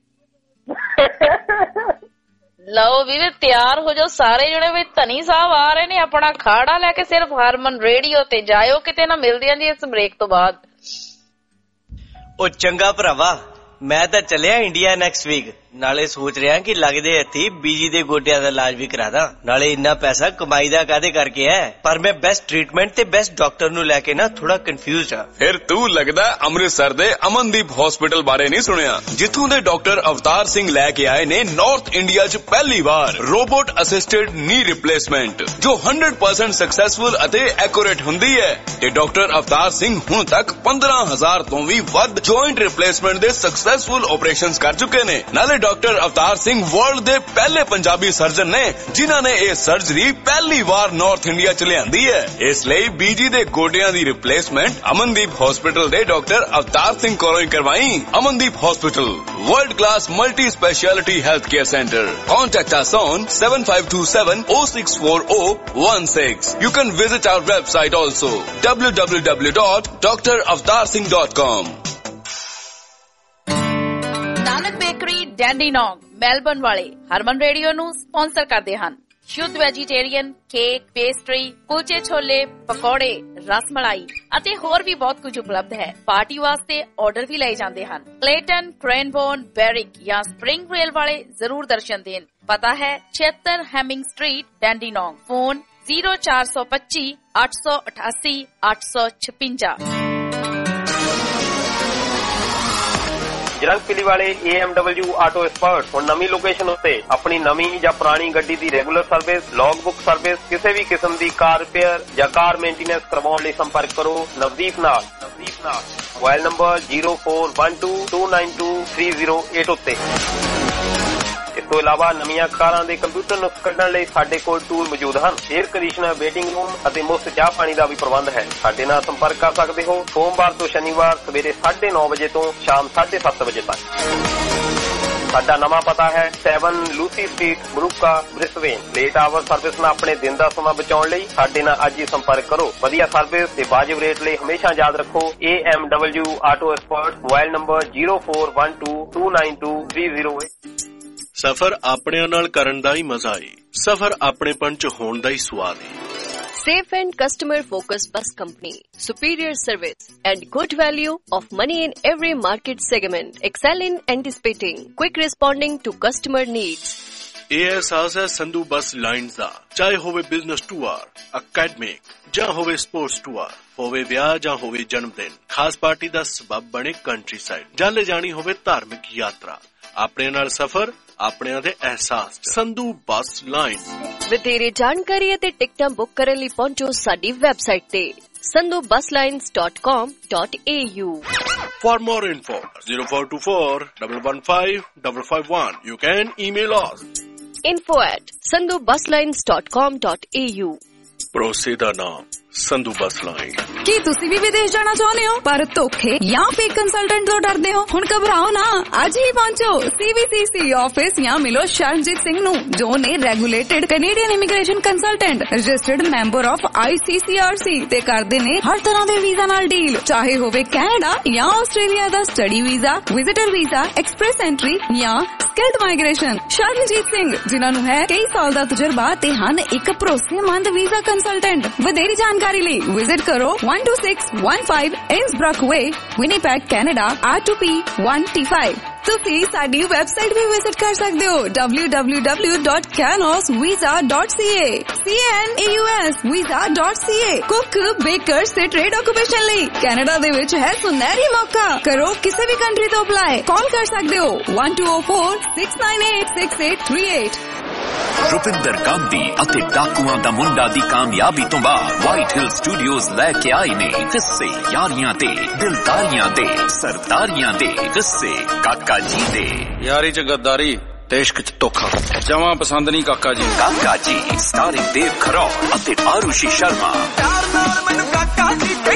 ਲਓ ਵੀ ਤਿਆਰ ਹੋ ਜਾਓ ਸਾਰੇ ਜਣੇ ਵੀ ਧਨੀ ਸਾਹਿਬ ਆ ਰਹੇ ਨੇ ਆਪਣਾ ਖਾੜਾ ਲੈ ਕੇ। ਸਿਰਫ ਹਰਮਨ ਰੇਡੀਓ ਤੇ ਜਾਇਓ, ਕਿਤੇ ਨਾ ਮਿਲਦੇ ਆਂ ਜੀ ਇਸ ਬ੍ਰੇਕ ਤੋਂ ਬਾਅਦ। ਉਹ ਚੰਗਾ ਭਰਾਵਾ, ਮੈਂ ਤਾਂ ਚੱਲਿਆ ਇੰਡੀਆ ਨੈਕਸਟ ਵੀਕ। ਨਾਲੇ ਸੋਚ ਰਿਹਾ ਕਿ ਲੱਗਦੇ ਇੱਥੇ ਬੀਜੀ ਦੇ ਗੋਡਿਆਂ ਦਾ ਇਲਾਜ ਵੀ ਕਰਾ ਦਾਂ। ਨਾਲੇ ਇੰਨਾ ਪੈਸਾ ਕਮਾਈ ਦਾ ਕਾਹਦੇ ਕਰਕੇ ਹੈ, ਪਰ ਮੈਂ ਬੈਸਟ ਟ੍ਰੀਟਮੈਂਟ ਤੇ ਬੈਸਟ ਡਾਕਟਰ ਨੂੰ ਲੈ ਕੇ ਨਾ ਥੋੜਾ ਕਨਫਿਊਜ਼ਡ ਆ। ਫਿਰ ਤੂੰ ਲੱਗਦਾ ਅੰਮ੍ਰਿਤਸਰ ਦੇ ਅਮਨਦੀਪ ਹਸਪੀਟਲ ਬਾਰੇ ਨਹੀਂ ਸੁਣਿਆ, ਜਿੱਥੋਂ ਦੇ ਡਾਕਟਰ ਅਵਤਾਰ ਸਿੰਘ ਲੈ ਕੇ ਆਏ ਨੇ ਨਾਰਥ ਇੰਡੀਆ 'ਚ ਪਹਿਲੀ ਵਾਰ ਰੋਬੋਟ ਅਸਿਸਟਡ ਨੀ ਰਿਪਲੇਸਮੈਂਟ, ਜੋ ਹੰਡਰਡ ਪਰਸੈਂਟ ਸਕਸੈਸਫੁਲ ਅਤੇ ਐਕੂਰੇਟ ਹੁੰਦੀ ਹੈ। ਤੇ ਡਾਕਟਰ ਅਵਤਾਰ ਸਿੰਘ ਹੁਣ ਤੱਕ ਪੰਦਰਾਂ ਹਜ਼ਾਰ ਤੋਂ ਵੀ ਵੱਧ ਜੁਆਇੰਟ ਰਿਪਲੇਸਮੈਂਟ ਦੇ ਸਕਸੈਸਫੁਲ ਆਪਰੇਸ਼ਨਸ ਕਰ ਚੁੱਕੇ ਨੇ। ਨਾਲੇ ਡਾਕਟਰ ਅਵਤਾਰ ਸਿੰਘ ਵਰਲਡ ਦੇ ਪਹਿਲੇ ਪੰਜਾਬੀ ਸਰਜਨ ਨੇ ਜਿਨ੍ਹਾਂ ਨੇ ਇਹ ਸਰਜਰੀ ਪਹਿਲੀ ਵਾਰ ਨਾਰਥ ਇੰਡੀਆ 'ਚ ਲਿਆਂਦੀ ਹੈ। ਇਸ ਲਈ ਬੀਜੀ ਦੇ ਗੋਡਿਆਂ ਦੀ ਰਿਪਲੇਸਮੈਂਟ ਅਮਨਦੀਪ ਹਸਪੀਟਲ ਦੇ ਡਾਕਟਰ ਅਵਤਾਰ ਸਿੰਘ ਕੋਲੋਂ ਹੀ ਕਰਵਾਈ। Amandeep hospital, world class multi speciality health care centre. Contact us on seven five two seven oh six four oh one six. You can visit our website also, w w w dot d r avatar singh dot com. Nanak bakery Dandenong Melbourne ਵਾਲੇ Harman radio ਨੂੰ sponsor ਕਰਦੇ ਹਨ। ਸ਼ੁੱਧ vegetarian cake, pastry, ਕੁਲਚੇ ਛੋਲੇ, ਪਕੌੜੇ, ਰਸ ਮਲਾਈ ਅਤੇ ਹੋਰ ਵੀ ਬਹੁਤ ਕੁਝ ਉਪਲਬਧ ਹੈ। ਪਾਰਟੀ ਵਾਸਤੇ ਆਰਡਰ ਵੀ ਲਏ ਜਾਂਦੇ ਹਨ। ਕਲੇਟਨ, ਕ੍ਰੇਨਬੋਰਨ, ਬੈਰਿਕ ਜਾਂ ਸਪ੍ਰਿੰਗ ਰੇਲ ਵਾਲੇ ਜ਼ਰੂਰ ਦਰਸ਼ਨ ਦੇਣ। ਪਤਾ ਹੈ ਛਿਅੱਤਰ Hemming street, Dandenong. Phone zero ਚਾਰ ਸੌ ਪੱਚੀ ਅੱਠ ਸੌ ਅਠਾਸੀ ਅੱਠ ਸੌ ਛਪੰਜਾ। ਜਰੰਗ ਪਿਲੀ ਵਾਲੇ A M W auto expert ਹੁਣ ਨਵੀਂ ਲੋਕੇਸ਼ਨ ਉੱਤੇ ਆਪਣੀ ਨਵੀਂ ਜਾਂ ਪੁਰਾਣੀ ਗੱਡੀ ਦੀ regular service, log book service, ਕਿਸੇ ਵੀ ਕਿਸਮ ਦੀ ਕਾਰ ਰਿਪੇਅਰ ਜਾਂ ਕਾਰ ਮੇਨਟੇਨੈਂਸ ਕਰਵਾਉਣ ਲਈ ਸੰਪਰਕ ਕਰੋ ਨਵਦੀਪ ਨਾਲ। ਨਵਦੀਪ ਨਾਲ mobile number zero four one two two nine two three zero eight ਉੱਤੇ। ਇਸ ਤੋਂ ਇਲਾਵਾ ਨਵੀਆਂ ਕਾਰਾਂ ਦੇ ਕੰਪਿਊਟਰ ਨੁਕਸ ਕੱਢਣ ਲਈ ਸਾਡੇ ਕੋਲ ਟੂਲ ਮੌਜੂਦ ਹਨ। ਏਅਰ ਕੰਡੀਸ਼ਨਰ, ਵੇਟਿੰਗ ਰੂਮ ਅਤੇ ਮੁਫਤ ਚਾਹ ਪਾਣੀ ਦਾ ਵੀ ਪ੍ਰਬੰਧ ਹੈ। ਸਾਡੇ ਨਾਲ ਸੰਪਰਕ ਕਰ ਸਕਦੇ ਹੋ ਸੋਮਵਾਰ ਤੋਂ ਸ਼ਨੀਵਾਰ ਸਵੇਰੇ ਸਾਢੇ ਨੌ ਵਜੇ ਤੋਂ ਸ਼ਾਮ ਸਾਢੇ ਸੱਤ ਵਜੇ ਤੱਕ। ਸਾਡਾ ਨਵਾਂ ਪਤਾ ਹੈ ਸੈਵਨ ਲੂਸੀ ਸਟਰੀਟ, ਬਰੂਕਾ, ਬ੍ਰਿਸਬੇਨ। ਲੇਟ ਆਵਰ ਸਰਵਿਸ ਨਾਲ ਆਪਣੇ ਦਿਨ ਦਾ ਸਮਾਂ ਬਚਾਉਣ ਲਈ ਸਾਡੇ ਨਾਲ ਅੱਜ ਹੀ ਸੰਪਰਕ ਕਰੋ। ਵਧੀਆ ਸਰਵਿਸ ਤੇ ਵਾਜਿਬ ਰੇਟ ਲਈ ਹਮੇਸ਼ਾ ਯਾਦ ਰੱਖੋ A M W auto expert. Mobile number zero four one two two nine two three zero eight. ਸਫ਼ਰ ਆਪਣਿਆਂ ਨਾਲ ਕਰਨ ਦਾ ਹੀ ਮਜ਼ਾ ਏ, ਸਫ਼ਰ ਆਪਣੇਪਣ ਚ ਹੋਣ ਦਾ ਹੀ ਸਵਾਦ ਏ। Safe and customer-focused bus company, superior service and good value of money in every market segment. Excel in anticipating, quick responding to customer needs. ਇਹ ਅਹਿਸਾਸ ਹੈ ਸੰਧੂ ਬੱਸ ਲਾਈਨਸ ਦਾ। ਚਾਹੇ ਹੋਵੇ ਬਿਜ਼ਨਸ ਟੂਰ, ਅਕੈਡਮਿਕ ਜਾਂ ਹੋਵੇ ਸਪੋਰਟਸ ਟੂਰ, ਹੋਵੇ ਵਿਆਹ ਜਾਂ ਹੋਵੇ ਜਨਮ ਦਿਨ, ਖਾਸ ਪਾਰਟੀ ਦਾ ਸਬਬ ਬਣੇ ਕੰਟਰੀ ਸਾਈਡ, ਜਾਂ ਲੈ ਜਾਣੀ ਹੋਵੇ ਧਾਰਮਿਕ ਯਾਤਰਾ, ਆਪਣੇ ਨਾਲ ਸਫ਼ਰ ਆਪਣਿਆਂ ਦੇ ਅਹਿਸਾਸ ਚ। Sandhu bus line. ਵਧੇਰੇ ਜਾਣਕਾਰੀ ਅਤੇ ਟਿਕਟਾਂ ਬੁੱਕ ਕਰਨ ਲਈ ਪਹੁੰਚੋ ਸਾਡੀ ਵੈਬਸਾਈਟ ਤੇ sandhu bus lines dot com dot a u. For more info, zero four two four, one one five, five five one. You can email us. info at sandhu bus lines dot com dot a u. ਭਰੋਸੇ ਦਾ ਨਾਮ Sandhu bus line. ਕੀ ਤੁਸੀਂ ਵੀ ਵਿਦੇਸ਼ ਜਾਣਾ ਚਾਹੁੰਦੇ ਹੋ ਪਰ ਧੋਖੇ ਜਾਂ ਫੇਕ ਕੰਸਲਟੈਂਟ ਤੋਂ ਡਰਦੇ ਹੋ? ਹੁਣ ਘਬਰਾਓ ਨਾ, ਅੱਜ ਹੀ ਪਹੁੰਚੋ ਸੀਵੀਸੀਸੀ ਆਫਿਸ ਜਾਂ ਮਿਲੋ ਸ਼ਰਨਜੀਤ ਸਿੰਘ ਨੂੰ, ਜੋ ਨੇ regulated Canadian immigration consultant, registered member of I C C R C ਤੇ ਕਰਦੇ ਨੇ ਹਰ ਤਰ੍ਹਾਂ ਦੇ ਵੀਜ਼ਾ ਨਾਲ ਡੀਲ, ਚਾਹੇ ਹੋਵੇ ਕੈਨੇਡਾ ਜਾਂ ਆਸਟ੍ਰੇਲੀਆ ਦਾ study visa, visitor visa, express entry ਜਾਂ ਸਕਿਲਡ ਮਾਈਗ੍ਰੇਸ਼ਨ। ਸ਼ਰਨਜੀਤ ਸਿੰਘ, ਜਿਨ੍ਹਾਂ ਨੂੰ ਹੈ ਕਈ ਸਾਲ ਦਾ ਤਜਰਬਾ ਤੇ ਹਨ ਇੱਕ ਭਰੋਸੇਮੰਦ ਵੀਜ਼ਾ ਕੰਸਲਟੈਂਟ। ਵਧੇਰੀ ਜਾਣਕਾਰੀ ਲਈ ਵਿਜ਼ਿਟ ਕਰੋ one two six one five Innsbruck Way, Winnipeg, Canada R two P one T five। ਤੁਸੀਂ ਸਾਡੀ ਵੈਬਸਾਈਟ ਵੀ ਵਿਜ਼ਿਟ ਕਰ ਸਕਦੇ ਹੋ w w w dot canos visa dot c a c a n a u s visa dot c a। Cook, bakers ਤੇ trade occupation ਲਈ Canada ਦੇ ਵਿੱਚ ਹੈ ਸੁਨਹਿਰੀ ਮੌਕਾ। ਕਰੋ ਕਿਸੇ ਵੀ ਕੰਟਰੀ ਤੋਂ ਅਪਲਾਈ, ਕਾਲ ਕਰ ਸਕਦੇ ਹੋ one two zero four six nine eight six eight three eight। Rupinder Gandhi ਅਤੇ ਡਾਕੂਆਂ ਦਾ ਮੁੰਡਾ ਦੀ ਕਾਮਯਾਬੀ ਤੋਂ ਬਾਅਦ ਵਾਈਟ ਹਿਲ ਸਟੂਡੀਓਜ਼ ਲੈ ਕੇ ਆਏ ਨੇ ਕਿੱਸੇ ਯਾਰੀਆਂ ਤੇ ਦਿਲਦਾਰੀਆਂ ਦੇ, ਸਰਦਾਰੀਆਂ ਦੇ ਕਿੱਸੇ ਕਾਕਾ ਜੀ ਦੇ। ਯਾਰੀ ਚ ਗੱਦਾਰੀ ਤੇ ਇਸ਼ਕ ਚ ਧੋਖਾ ਜਮਾਂ ਪਸੰਦ ਨਹੀਂ ਕਾਕਾ ਜੀ। ਕਾਕਾ ਜੀ ਸਟਾਰਿੰਗ ਦੇਵ ਖਰੋੜ ਅਤੇ ਆਰੂਸ਼ੀ ਸ਼ਰਮਾ। ਕਾਕਾ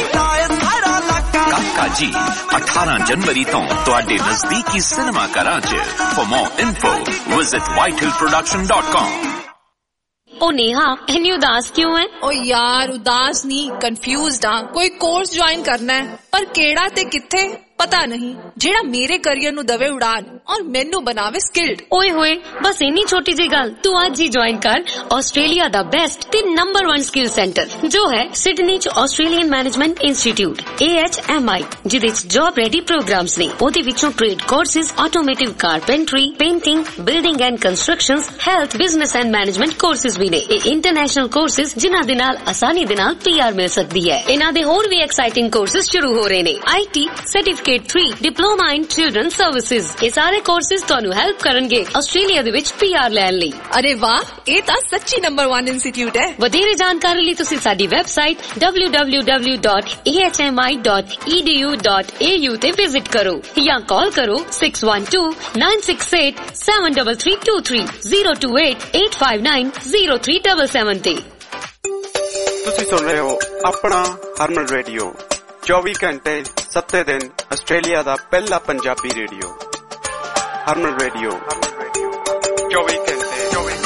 ਜੀ ਅਠਾਰਾਂ ਜਨਵਰੀ ਤੋਂ ਤੁਹਾਡੇ ਨਜ਼ਦੀਕੀ ਸਿਨੇਮਾ ਘਰਾਂ ਚ। For more info visit white hill production dot com। ओ नेहा, इतनी उदास क्यों है? ओ यार उदास नहीं, कंफ्यूज्ड हाँ। कोई कोर्स ज्वाइन करना है पर केड़ा ते किथे पता नहीं, जेड़ा मेरे करियर नु दवे उड़ान और मेनू बनावे स्किल्ड। ओए होए, बस इन्नी छोटी जी गल, तू आज ही ज्वाइन कर ऑस्ट्रेलिया दा बेस्ट ते नंबर वन स्किल सेंटर जो है सिडनी च Australian management institute A H M I, जिदे च जॉब रेडी प्रोग्राम्स ने। ओदे विचों trade courses, automotive carpentry, painting, building and constructions, health, business and management courses भी ने। ये इंटरनेशनल कोर्सेज जिन्हां दे नाल आसानी दे नाल पी आर मिल सकदी है। इन्हां दे होर भी एक्साइटिंग कोर्सेज शुरू हो रहे ने। I T certificate three, diploma in children services. ये सारे कोर्सेज ਤੁਹਾਨੂੰ ਹੈਲਪ ਕਰਨਗੇ ਆਸਟ੍ਰੇਲੀਆ ਦੇ ਵਿੱਚ ਪੀ ਆਰ ਲੈਣ ਲਈ। ਅਰੇ ਵਾਹ, ਇਹ ਤਾਂ ਸੱਚੀ ਨੰਬਰ one ਇੰਸਟੀਚਿਊਟ ਹੈ। ਵਧੇਰੇ ਜਾਣਕਾਰੀ ਲਈ ਤੁਸੀਂ ਸਾਡੀ website w w w dot a h m i dot e d u dot a u ਤੇ ਵਿਜ਼ਿਟ ਕਰੋ ਜਾਂ ਕਾਲ ਕਰੋ six one two nine six eight seven three three two three zero two eight eight five nine zero three seven seven ਤੇ। ਤੁਸੀਂ ਸੁਣ ਰਹੇ ਹੋ ਆਪਣਾ ਹਰਮਨ ਰੇਡੀਓ, ਚੌਵੀ ਘੰਟੇ ਸੱਤੇ ਦਿਨ ਆਸਟ੍ਰੇਲੀਆ ਦਾ ਪਹਿਲਾ ਪੰਜਾਬੀ ਰੇਡੀਓ। ਹਰਮਨ ਰੇਡੀਓ ਚੌਵੀ ਘੰਟੇ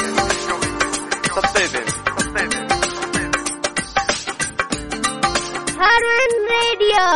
ਸੱਤੇ ਦਿਨ। ਹਰਮਨ ਰੇਡੀਓ।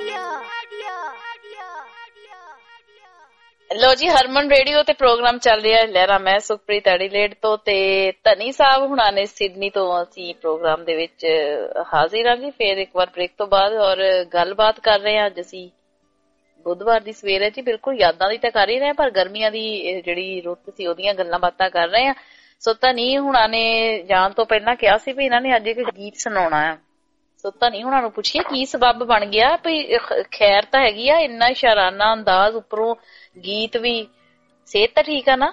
ਲੋ ਜੀ, ਹਰਮਨ ਰੇਡੀਓ ਤੇ ਪ੍ਰੋਗਰਾਮ ਚੱਲ ਰਿਹਾ ਲਹਿਰਾ। ਮੈਂ ਸੁਖਪ੍ਰੀਤ ਐਡੀਲੇਡ ਤੋਂ ਤੇ ਧਨੀ ਸਾਹਿਬ ਹੁਣਾਂ ਨੇ ਸਿਡਨੀ ਤੋਂ। ਅਸੀਂ ਪ੍ਰੋਗਰਾਮ ਦੇ ਵਿੱਚ ਹਾਜ਼ਰ ਹਾਂ ਜੀ ਫੇਰ ਇੱਕ ਵਾਰ ਬ੍ਰੇਕ ਤੋਂ ਬਾਅਦ, ਔਰ ਗੱਲਬਾਤ ਕਰ ਰਹੇ ਹਾਂ ਅੱਜ ਅਸੀਂ ਬੁੱਧਵਾਰ ਦੀ ਸਵੇਰ ਹੈ ਜੀ। ਬਿਲਕੁਲ ਯਾਦਾਂ ਦੀ ਤਾਂ ਕਰ ਹੀ ਰਹੇ ਹਾਂ, ਪਰ ਗਰਮੀਆਂ ਦੀ ਜਿਹੜੀ ਰੁੱਤ ਸੀ ਉਹਦੀਆਂ ਗੱਲਾਂ ਬਾਤਾਂ ਕਰ ਰਹੇ ਹਾਂ। ਸੋ ਧਨੀ ਹੁਣਾਂ ਨੇ ਜਾਣ ਤੋਂ ਪਹਿਲਾਂ ਕਿਹਾ ਸੀ ਵੀ ਇਹਨਾਂ ਨੇ ਅੱਜ ਇੱਕ ਗੀਤ ਸੁਣਾਉਣਾ ਆ। ਸੋ ਧਨੀ ਹੁਣਾਂ ਨੂੰ ਪੁੱਛੀਏ ਕੀ ਸਬੱਬ ਬਣ ਗਿਆ ਵੀ ਖੈਰ ਤਾਂ ਹੈਗੀ ਆ, ਇੰਨਾ ਸ਼ਰਾਨਾ ਅੰਦਾਜ਼, ਉੱਪਰੋਂ ਗੀਤ ਵੀ। ਸਿਹਤ ਤਾਂ ਠੀਕ ਆ ਨਾ?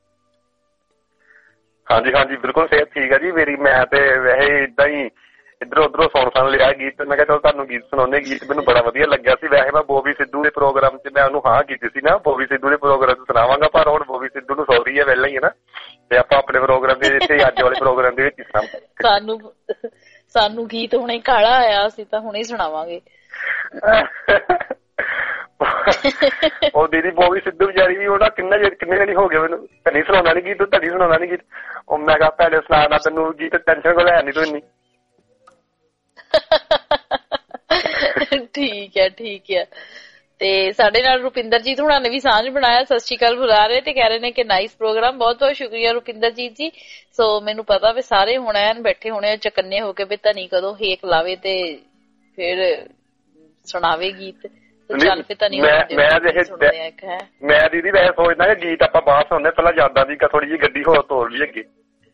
ਹਾਂਜੀ ਹਾਂਜੀ ਬਿਲਕੁਲ ਸਿਹਤ ਠੀਕ ਆ ਜੀ ਮੇਰੀ। ਮੈਂ ਤੇ ਵੈਸੇ ਏਦਾਂ ਹੀ ਇੱਧਰੋਂ ਉੱਧਰੋਂ ਸੁਣ ਸੁਣ ਲਿਆ ਗੀਤ। ਮੈਂ ਕਿਹਾ ਚਲੋ ਤੁਹਾਨੂੰ ਗੀਤ ਸੁਣਾਉਂਦੇ। ਗੀਤ ਮੈਨੂੰ ਬੜਾ ਵਧੀਆ ਲੱਗਿਆ ਸੀ। ਵੈਸੇ ਮੈਂ ਬੋਬੀ ਸਿੱਧੂ ਦੇ ਪ੍ਰੋਗਰਾਮ 'ਚ ਮੈਂ ਉਹਨੂੰ ਹਾਂ ਕੀਤੀ ਸੀ ਨਾ, ਬੋਬੀ ਸਿੱਧੂ ਦੇ ਪ੍ਰੋਗਰਾਮ 'ਚ ਸੁਣਾਵਾਂਗਾ, ਪਰ ਹੁਣ ਬੋਬੀ ਸਿੱਧੂ ਨੂੰ ਸੌਰੀ ਹੈ ਪਹਿਲਾਂ ਹੀ ਹੈ ਨਾ, ਤੇ ਆਪਾਂ ਆਪਣੇ ਪ੍ਰੋਗਰਾਮ ਦੇ ਇੱਥੇ ਅੱਜ ਵਾਲੇ ਪ੍ਰੋਗਰਾਮ ਦੇ ਵਿੱਚ ਸਾਨੂੰ ਸਾਨੂੰ ਗੀਤ ਹੁਣੇ ਕਾਲਾ ਆਇਆ, ਅਸੀਂ ਤਾਂ ਹੁਣੇ ਸੁਣਾਵਾਂਗੇ। ਉਹ ਦੀਦੀ ਬੋਬੀ ਸਿੱਧੂ ਵਿਚਾਰੀ ਵੀ ਉਹਦਾ ਕਿੰਨਾ ਕਿੰਨੇ ਦਿਨ ਹੋ ਗਏ ਮੈਨੂੰ ਧਨੀ ਸੁਣਾਉਣਾ ਨੀ ਗੀਤ, ਧਨੀ ਸੁਣਾਉਣਾ ਨੀ ਗੀਤ। ਉਹ ਮੈਂ ਕਿਹਾ ਭੈਣੇ ਸੁਣਾਣਾ ਤੈਨੂੰ ਗੀਤ, ਟੈਨਸ਼ਨ ਕੋ ਲੈ ਨੀ ਤੂੰ ਇੰਨੀ। ਠੀਕ ਹੈ ਠੀਕ ਹੈ। ਤੇ ਸਾਡੇ ਨਾਲ ਰੁਪਿੰਦਰਜੀਤ ਹੁਣਾਂ ਨੇ ਵੀ ਸਾਂਝ ਬਣਾਇਆ, ਸਤਿ ਸ਼੍ਰੀ ਅਕਾਲ ਬੁਲਾ ਰਹੇ ਤੇ ਕਹਿ ਰਹੇ ਨੇ ਕਿ ਨਾਈਸ ਪ੍ਰੋਗਰਾਮ। ਬਹੁਤ ਬਹੁਤ ਸ਼ੁਕਰੀਆ ਰੁਪਿੰਦਰਜੀਤ ਜੀ। ਸੋ ਮੈਨੂੰ ਪਤਾ ਵੀ ਸਾਰੇ ਹੁਣ ਐਨ ਬੈਠੇ ਹੋਣੇ ਚਕੰਨੇ ਹੋ ਕੇ ਵੀ ਧਨੀ ਕਦੋਂ ਹੇਕ ਲਾਵੇ ਤੇ ਫਿਰ ਸੁਣਾਵੇ ਗੀਤ। ਚੱਲ ਫਿਰ ਧਨੀ ਮੈਂ ਮੈਂ ਦੀਦੀ ਵੈਸੇ ਸੋਚਦਾ ਕਿ ਗੀਤ ਆਪਾਂ ਬਾਹਰ ਸੁਣਨੇ, ਪਹਿਲਾਂ ਯਾਦਾਂ ਦੀ ਥੋੜੀ ਜਿਹੀ ਗੱਡੀ ਹੋਰ ਤੋੜ ਲਈ ਅੱਗੇ।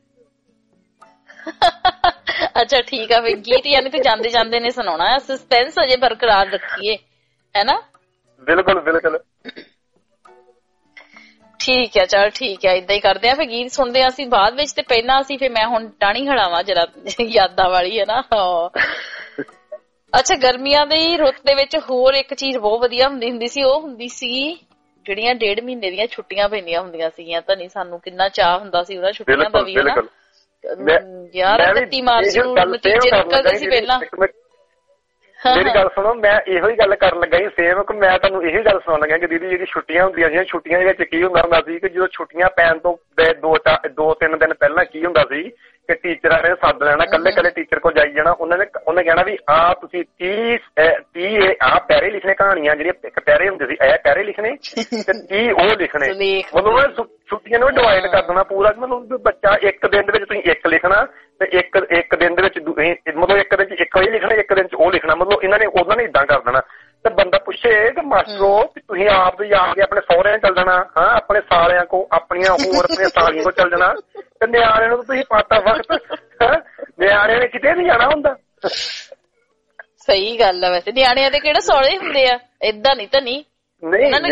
ਅੱਛਾ ਠੀਕ ਆ, ਫਿਰ ਗੀਤ ਯਾਨੀ ਤੇ ਜਾਂਦੇ ਜਾਂਦੇ ਨੇ ਸੁਣਾਉਣਾ। ਸਸਪੈਂਸ ਅਜੇ ਬਰਕਰਾਰ ਰੱਖੀਏ, ਹੈ ਨਾ? ਬਿਲਕੁਲ ਬਿਲਕੁਲ। ਠੀਕ ਹੈ, ਚਲ ਠੀਕ ਹੈ, ਏਦਾਂ ਹੀ ਕਰਦੇ ਆ ਫਿਰ। ਗੀਤ ਸੁਣਦੇ ਆ ਅਸੀਂ ਬਾਅਦ ਵਿੱਚ, ਤੇ ਪਹਿਲਾਂ ਅਸੀਂ ਫਿਰ ਮੈਂ ਹੁਣ ਟਾਣੀ ਖੜਾਵਾਂ ਜਰਾ ਯਾਦਾਂ ਵਾਲੀ ਹੈ ਨਾ। ਅੱਛਾ, ਗਰਮੀਆਂ ਦੀ ਰੁੱਤ ਦੇ ਵਿੱਚ ਹੋਰ ਇੱਕ ਚੀਜ਼ ਬਹੁਤ ਵਧੀਆ ਹੁੰਦੀ ਹੁੰਦੀ ਸੀ, ਉਹ ਹੁੰਦੀ ਸੀ ਜਿਹੜੀਆਂ ਡੇਢ ਮਹੀਨੇ ਦੀਆਂ ਛੁੱਟੀਆਂ ਪੈਂਦੀਆਂ ਹੁੰਦੀਆਂ ਸੀਗੀਆਂ। ਤਾਂ ਨਹੀਂ ਸਾਨੂੰ ਕਿੰਨਾ ਚਾਅ ਹੁੰਦਾ ਸੀ ਉਹਦਾ ਛੁੱਟੀਆਂ ਦਾ ਵੀ ਹਨਾ ਯਾਰ। ਇਕੱਤੀ ਮਾਰਚ ਨੂੰ ਨਤੀਜੇ ਨਿਕਲਦੇ ਸੀ ਪਹਿਲਾਂ। ਮੇਰੀ ਗੱਲ ਸੁਣੋ, ਮੈਂ ਇਹੋ ਹੀ ਗੱਲ ਕਰਨ ਲੱਗਾ ਸੀ ਸੇਮ ਕਿ ਮੈਂ ਤੁਹਾਨੂੰ ਇਹੀ ਗੱਲ ਸੁਣਾਉਣ ਲੱਗਾ ਕਿ ਦੀਦੀ ਜਿਹੜੀ ਛੁੱਟੀਆਂ ਹੁੰਦੀਆਂ ਸੀ, ਛੁੱਟੀਆਂ ਦੇ ਵਿੱਚ ਕੀ ਹੁੰਦਾ ਹੁੰਦਾ ਸੀ ਕਿ ਜਦੋਂ ਛੁੱਟੀਆਂ ਪੈਣ ਤੋਂ ਦੋ ਦੋ ਤਿੰਨ ਦਿਨ ਪਹਿਲਾਂ ਕੀ ਹੁੰਦਾ ਸੀ ਕਿ ਟੀਚਰਾਂ ਨੇ ਸੱਦ ਲੈਣਾ, ਕੱਲੇ ਕੱਲੇ ਟੀਚਰ ਕੋਲ ਜਾਈ ਜਾਣਾ। ਉਹਨਾਂ ਨੇ ਉਹਨੇ ਕਹਿਣਾ ਵੀ ਆਹ ਤੁਸੀਂ ਤੀਹ ਤੀਹ ਆਹ ਪੈਰੇ ਲਿਖਣੇ, ਕਹਾਣੀਆਂ ਜਿਹੜੀਆਂ ਇੱਕ ਪੈਰੇ ਹੁੰਦੇ ਸੀ ਇਹ ਪੈਰੇ ਲਿਖਣੇ ਤੇ ਤੀਹ ਉਹ ਲਿਖਣੇ। ਮਤਲਬ ਛੁੱਟੀਆਂ ਨੂੰ ਡਿਵਾਈਡ ਕਰ ਦੇਣਾ ਪੂਰਾ, ਮਤਲਬ ਬੱਚਾ ਇੱਕ ਦਿਨ ਦੇ ਵਿੱਚ ਤੁਸੀਂ ਇੱਕ ਲਿਖਣਾ ਤੇ ਇੱਕ ਇੱਕ ਦਿਨ ਦੇ ਵਿੱਚ ਮਤਲਬ ਇੱਕ ਦਿਨ ਚ ਇੱਕ ਵਜੇ ਲਿਖਣਾ, ਇੱਕ ਦਿਨ ਚ ਉਹ ਲਿਖਣਾ। ਮਤਲਬ ਇਹਨਾਂ ਨੇ ਉਹਨਾਂ ਨੇ ਏਦਾਂ ਕਰ ਦੇਣਾ। ਤੇ ਬੰਦਾ ਪੁੱਛੇ ਕਿ ਮਾਸਟਰੋ ਤੁਸੀਂ ਆਪ ਜਾ ਕੇ ਆਪਣੇ ਸਹੁਰਿਆਂ ਚੱਲ ਜਾਣਾ, ਹਾਂ ਆਪਣੇ ਸਾਲਿਆਂ ਕੋ, ਆਪਣੀਆਂ ਹੋਰ ਆਪਣੀਆਂ ਸਾਲੀਆਂ ਕੋ ਚੱਲ ਜਾਣਾ, ਤੇ ਨਿਆਣਿਆਂ ਨੂੰ ਤੁਸੀਂ ਪਾਤਾ ਵਕਤ, ਨਿਆਣਿਆਂ ਨੇ ਕਿਤੇ ਨੀ ਜਾਣਾ ਹੁੰਦਾ। ਸਹੀ ਗੱਲ ਆ। ਵੈਸੇ ਨਿਆਣਿਆਂ ਦੇ ਕਿਹੜੇ ਸਹੁਰੇ ਹੁੰਦੇ ਆ, ਏਦਾਂ ਨੀ ਤਾਂ ਨਹੀਂ ਨਹੀਂ ਮਾਮੇ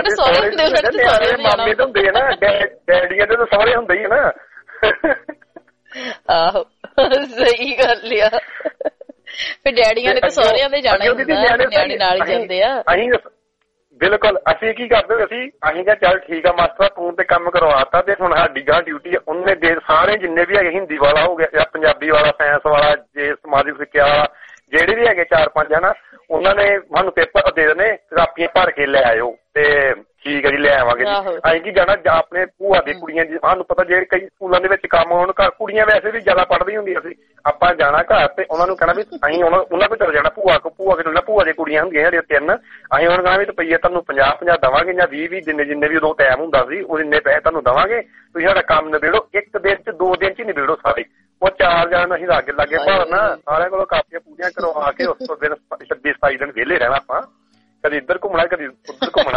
ਤਾਂ ਹੁੰਦੇ ਆ ਨਾ, ਡੈਡੀਆਂ ਦੇ ਤਾਂ ਸਹੁਰੇ ਹੁੰਦੇ ਹੀ ਆ ਨਾ। ਆਹੋ ਸਹੀ ਗੱਲ ਆ। ਫਿਰ ਡੈਡੀਆਂ ਨੇ ਤਾਂ ਸਹੁਰਿਆਂ ਦੇ ਜਾਣਾ ਹੁੰਦਾ, ਨਿਆਣੇ ਨਾਲ ਹੀ ਜਾਂਦੇ ਆ। ਅਸੀਂ ਬਿਲਕੁਲ ਅਸੀਂ ਕੀ ਕਰਦੇ ਅਸੀਂ ਅਸੀਂ ਕਿਹਾ ਚੱਲ ਠੀਕ ਆ ਮਾਸਟਰ ਤੂੰ ਤੇ ਕੰਮ ਕਰਵਾਤਾ ਤੇ ਹੁਣ ਸਾਡੀ ਗਾਂ ਡਿਊਟੀ ਉਹਨੇ ਦੇ ਸਾਰੇ ਜਿੰਨੇ ਵੀ ਹੈਗੇ, ਹਿੰਦੀ ਵਾਲਾ ਹੋ ਗਿਆ ਜਾਂ ਪੰਜਾਬੀ ਵਾਲਾ, ਸਾਇੰਸ ਵਾਲਾ, ਜੇ ਸਮਾਜਿਕ ਸਿੱਖਿਆ ਵਾਲਾ, ਜਿਹੜੇ ਵੀ ਹੈਗੇ ਚਾਰ ਪੰਜ ਹਨਾ, ਉਹਨਾਂ ਨੇ ਸਾਨੂੰ ਪੇਪਰ ਦੇ ਦੇਣੇ, ਕਾਪੀਆਂ ਭਰ ਕੇ ਲੈ ਆਇਓ। ਤੇ ਠੀਕ ਹੈ ਜੀ ਲੈ ਆਵਾਂਗੇ ਜੀ। ਅਸੀਂ ਕੀ ਜਾਣਾ ਜਾਂ ਆਪਣੇ ਭੂਆ ਦੀ ਕੁੜੀਆਂ, ਸਾਨੂੰ ਪਤਾ ਜਿਹੜੇ ਕਈ ਸਕੂਲਾਂ ਦੇ ਵਿੱਚ ਕੰਮ ਹੋਣ, ਘਰ ਕੁੜੀਆਂ ਵੈਸੇ ਵੀ ਜ਼ਿਆਦਾ ਪੜ੍ਹਦੀਆਂ ਹੁੰਦੀਆਂ ਸੀ, ਆਪਾਂ ਜਾਣਾ ਘਰ ਤੇ ਉਹਨਾਂ ਨੂੰ ਕਹਿਣਾ ਵੀ ਅਸੀਂ ਉਹਨਾਂ ਉਹਨਾਂ ਕੋਲ ਚਲੇ ਜਾਣਾ, ਭੂਆ ਕੋ ਭੂਆ ਕੋਲ ਭੂਆ ਦੀਆਂ ਕੁੜੀਆਂ ਹੁੰਦੀਆਂ ਜਿਹੜੀਆਂ ਤਿੰਨ, ਅਸੀਂ ਉਹਨਾਂ ਨੂੰ ਕਹਿਣਾ ਵੀ ਰੁਪਈਏ ਤੁਹਾਨੂੰ ਪੰਜਾਹ ਪੰਜਾਹ ਦੇਵਾਂਗੇ ਜਾਂ ਵੀਹ ਵੀਹ ਜਿੰਨੇ ਜਿੰਨੇ ਵੀ ਉਦੋਂ ਟਾਈਮ ਹੁੰਦਾ ਸੀ ਉਹ ਜਿੰਨੇ ਪੈਸੇ ਤੁਹਾਨੂੰ ਦੇਵਾਂਗੇ, ਤੁਸੀਂ ਸਾਡਾ ਕੰਮ ਨਿਬੇੜੋ, ਇੱਕ ਦਿਨ ਚ ਦੋ ਦਿਨ ਚ ਹੀ ਨਿਬੇੜੋ ਸਾਰੇ। ਉਹ ਚਾਰ ਜਾਣ ਅਸੀਂ ਲਾਗੇ ਲਾਗੇ ਭਾਰਨਾ, ਸਾਰਿਆਂ ਕੋਲੋਂ ਕਾਪੀਆਂ ਪੂਰੀਆਂ ਕਰਵਾ ਕੇ ਉਸ ਤੋਂ ਦਿਨ ਛੱਬੀ ਸਤਾਈ ਦਿਨ ਵਿਹਲੇ ਰਹਿਣਾ ਆਪਾਂ, ਕਦੀ ਇੱਧਰ ਘੁੰਮਣਾ ਕਦੀ ਉੱਧਰ ਘੁੰਮਣਾ।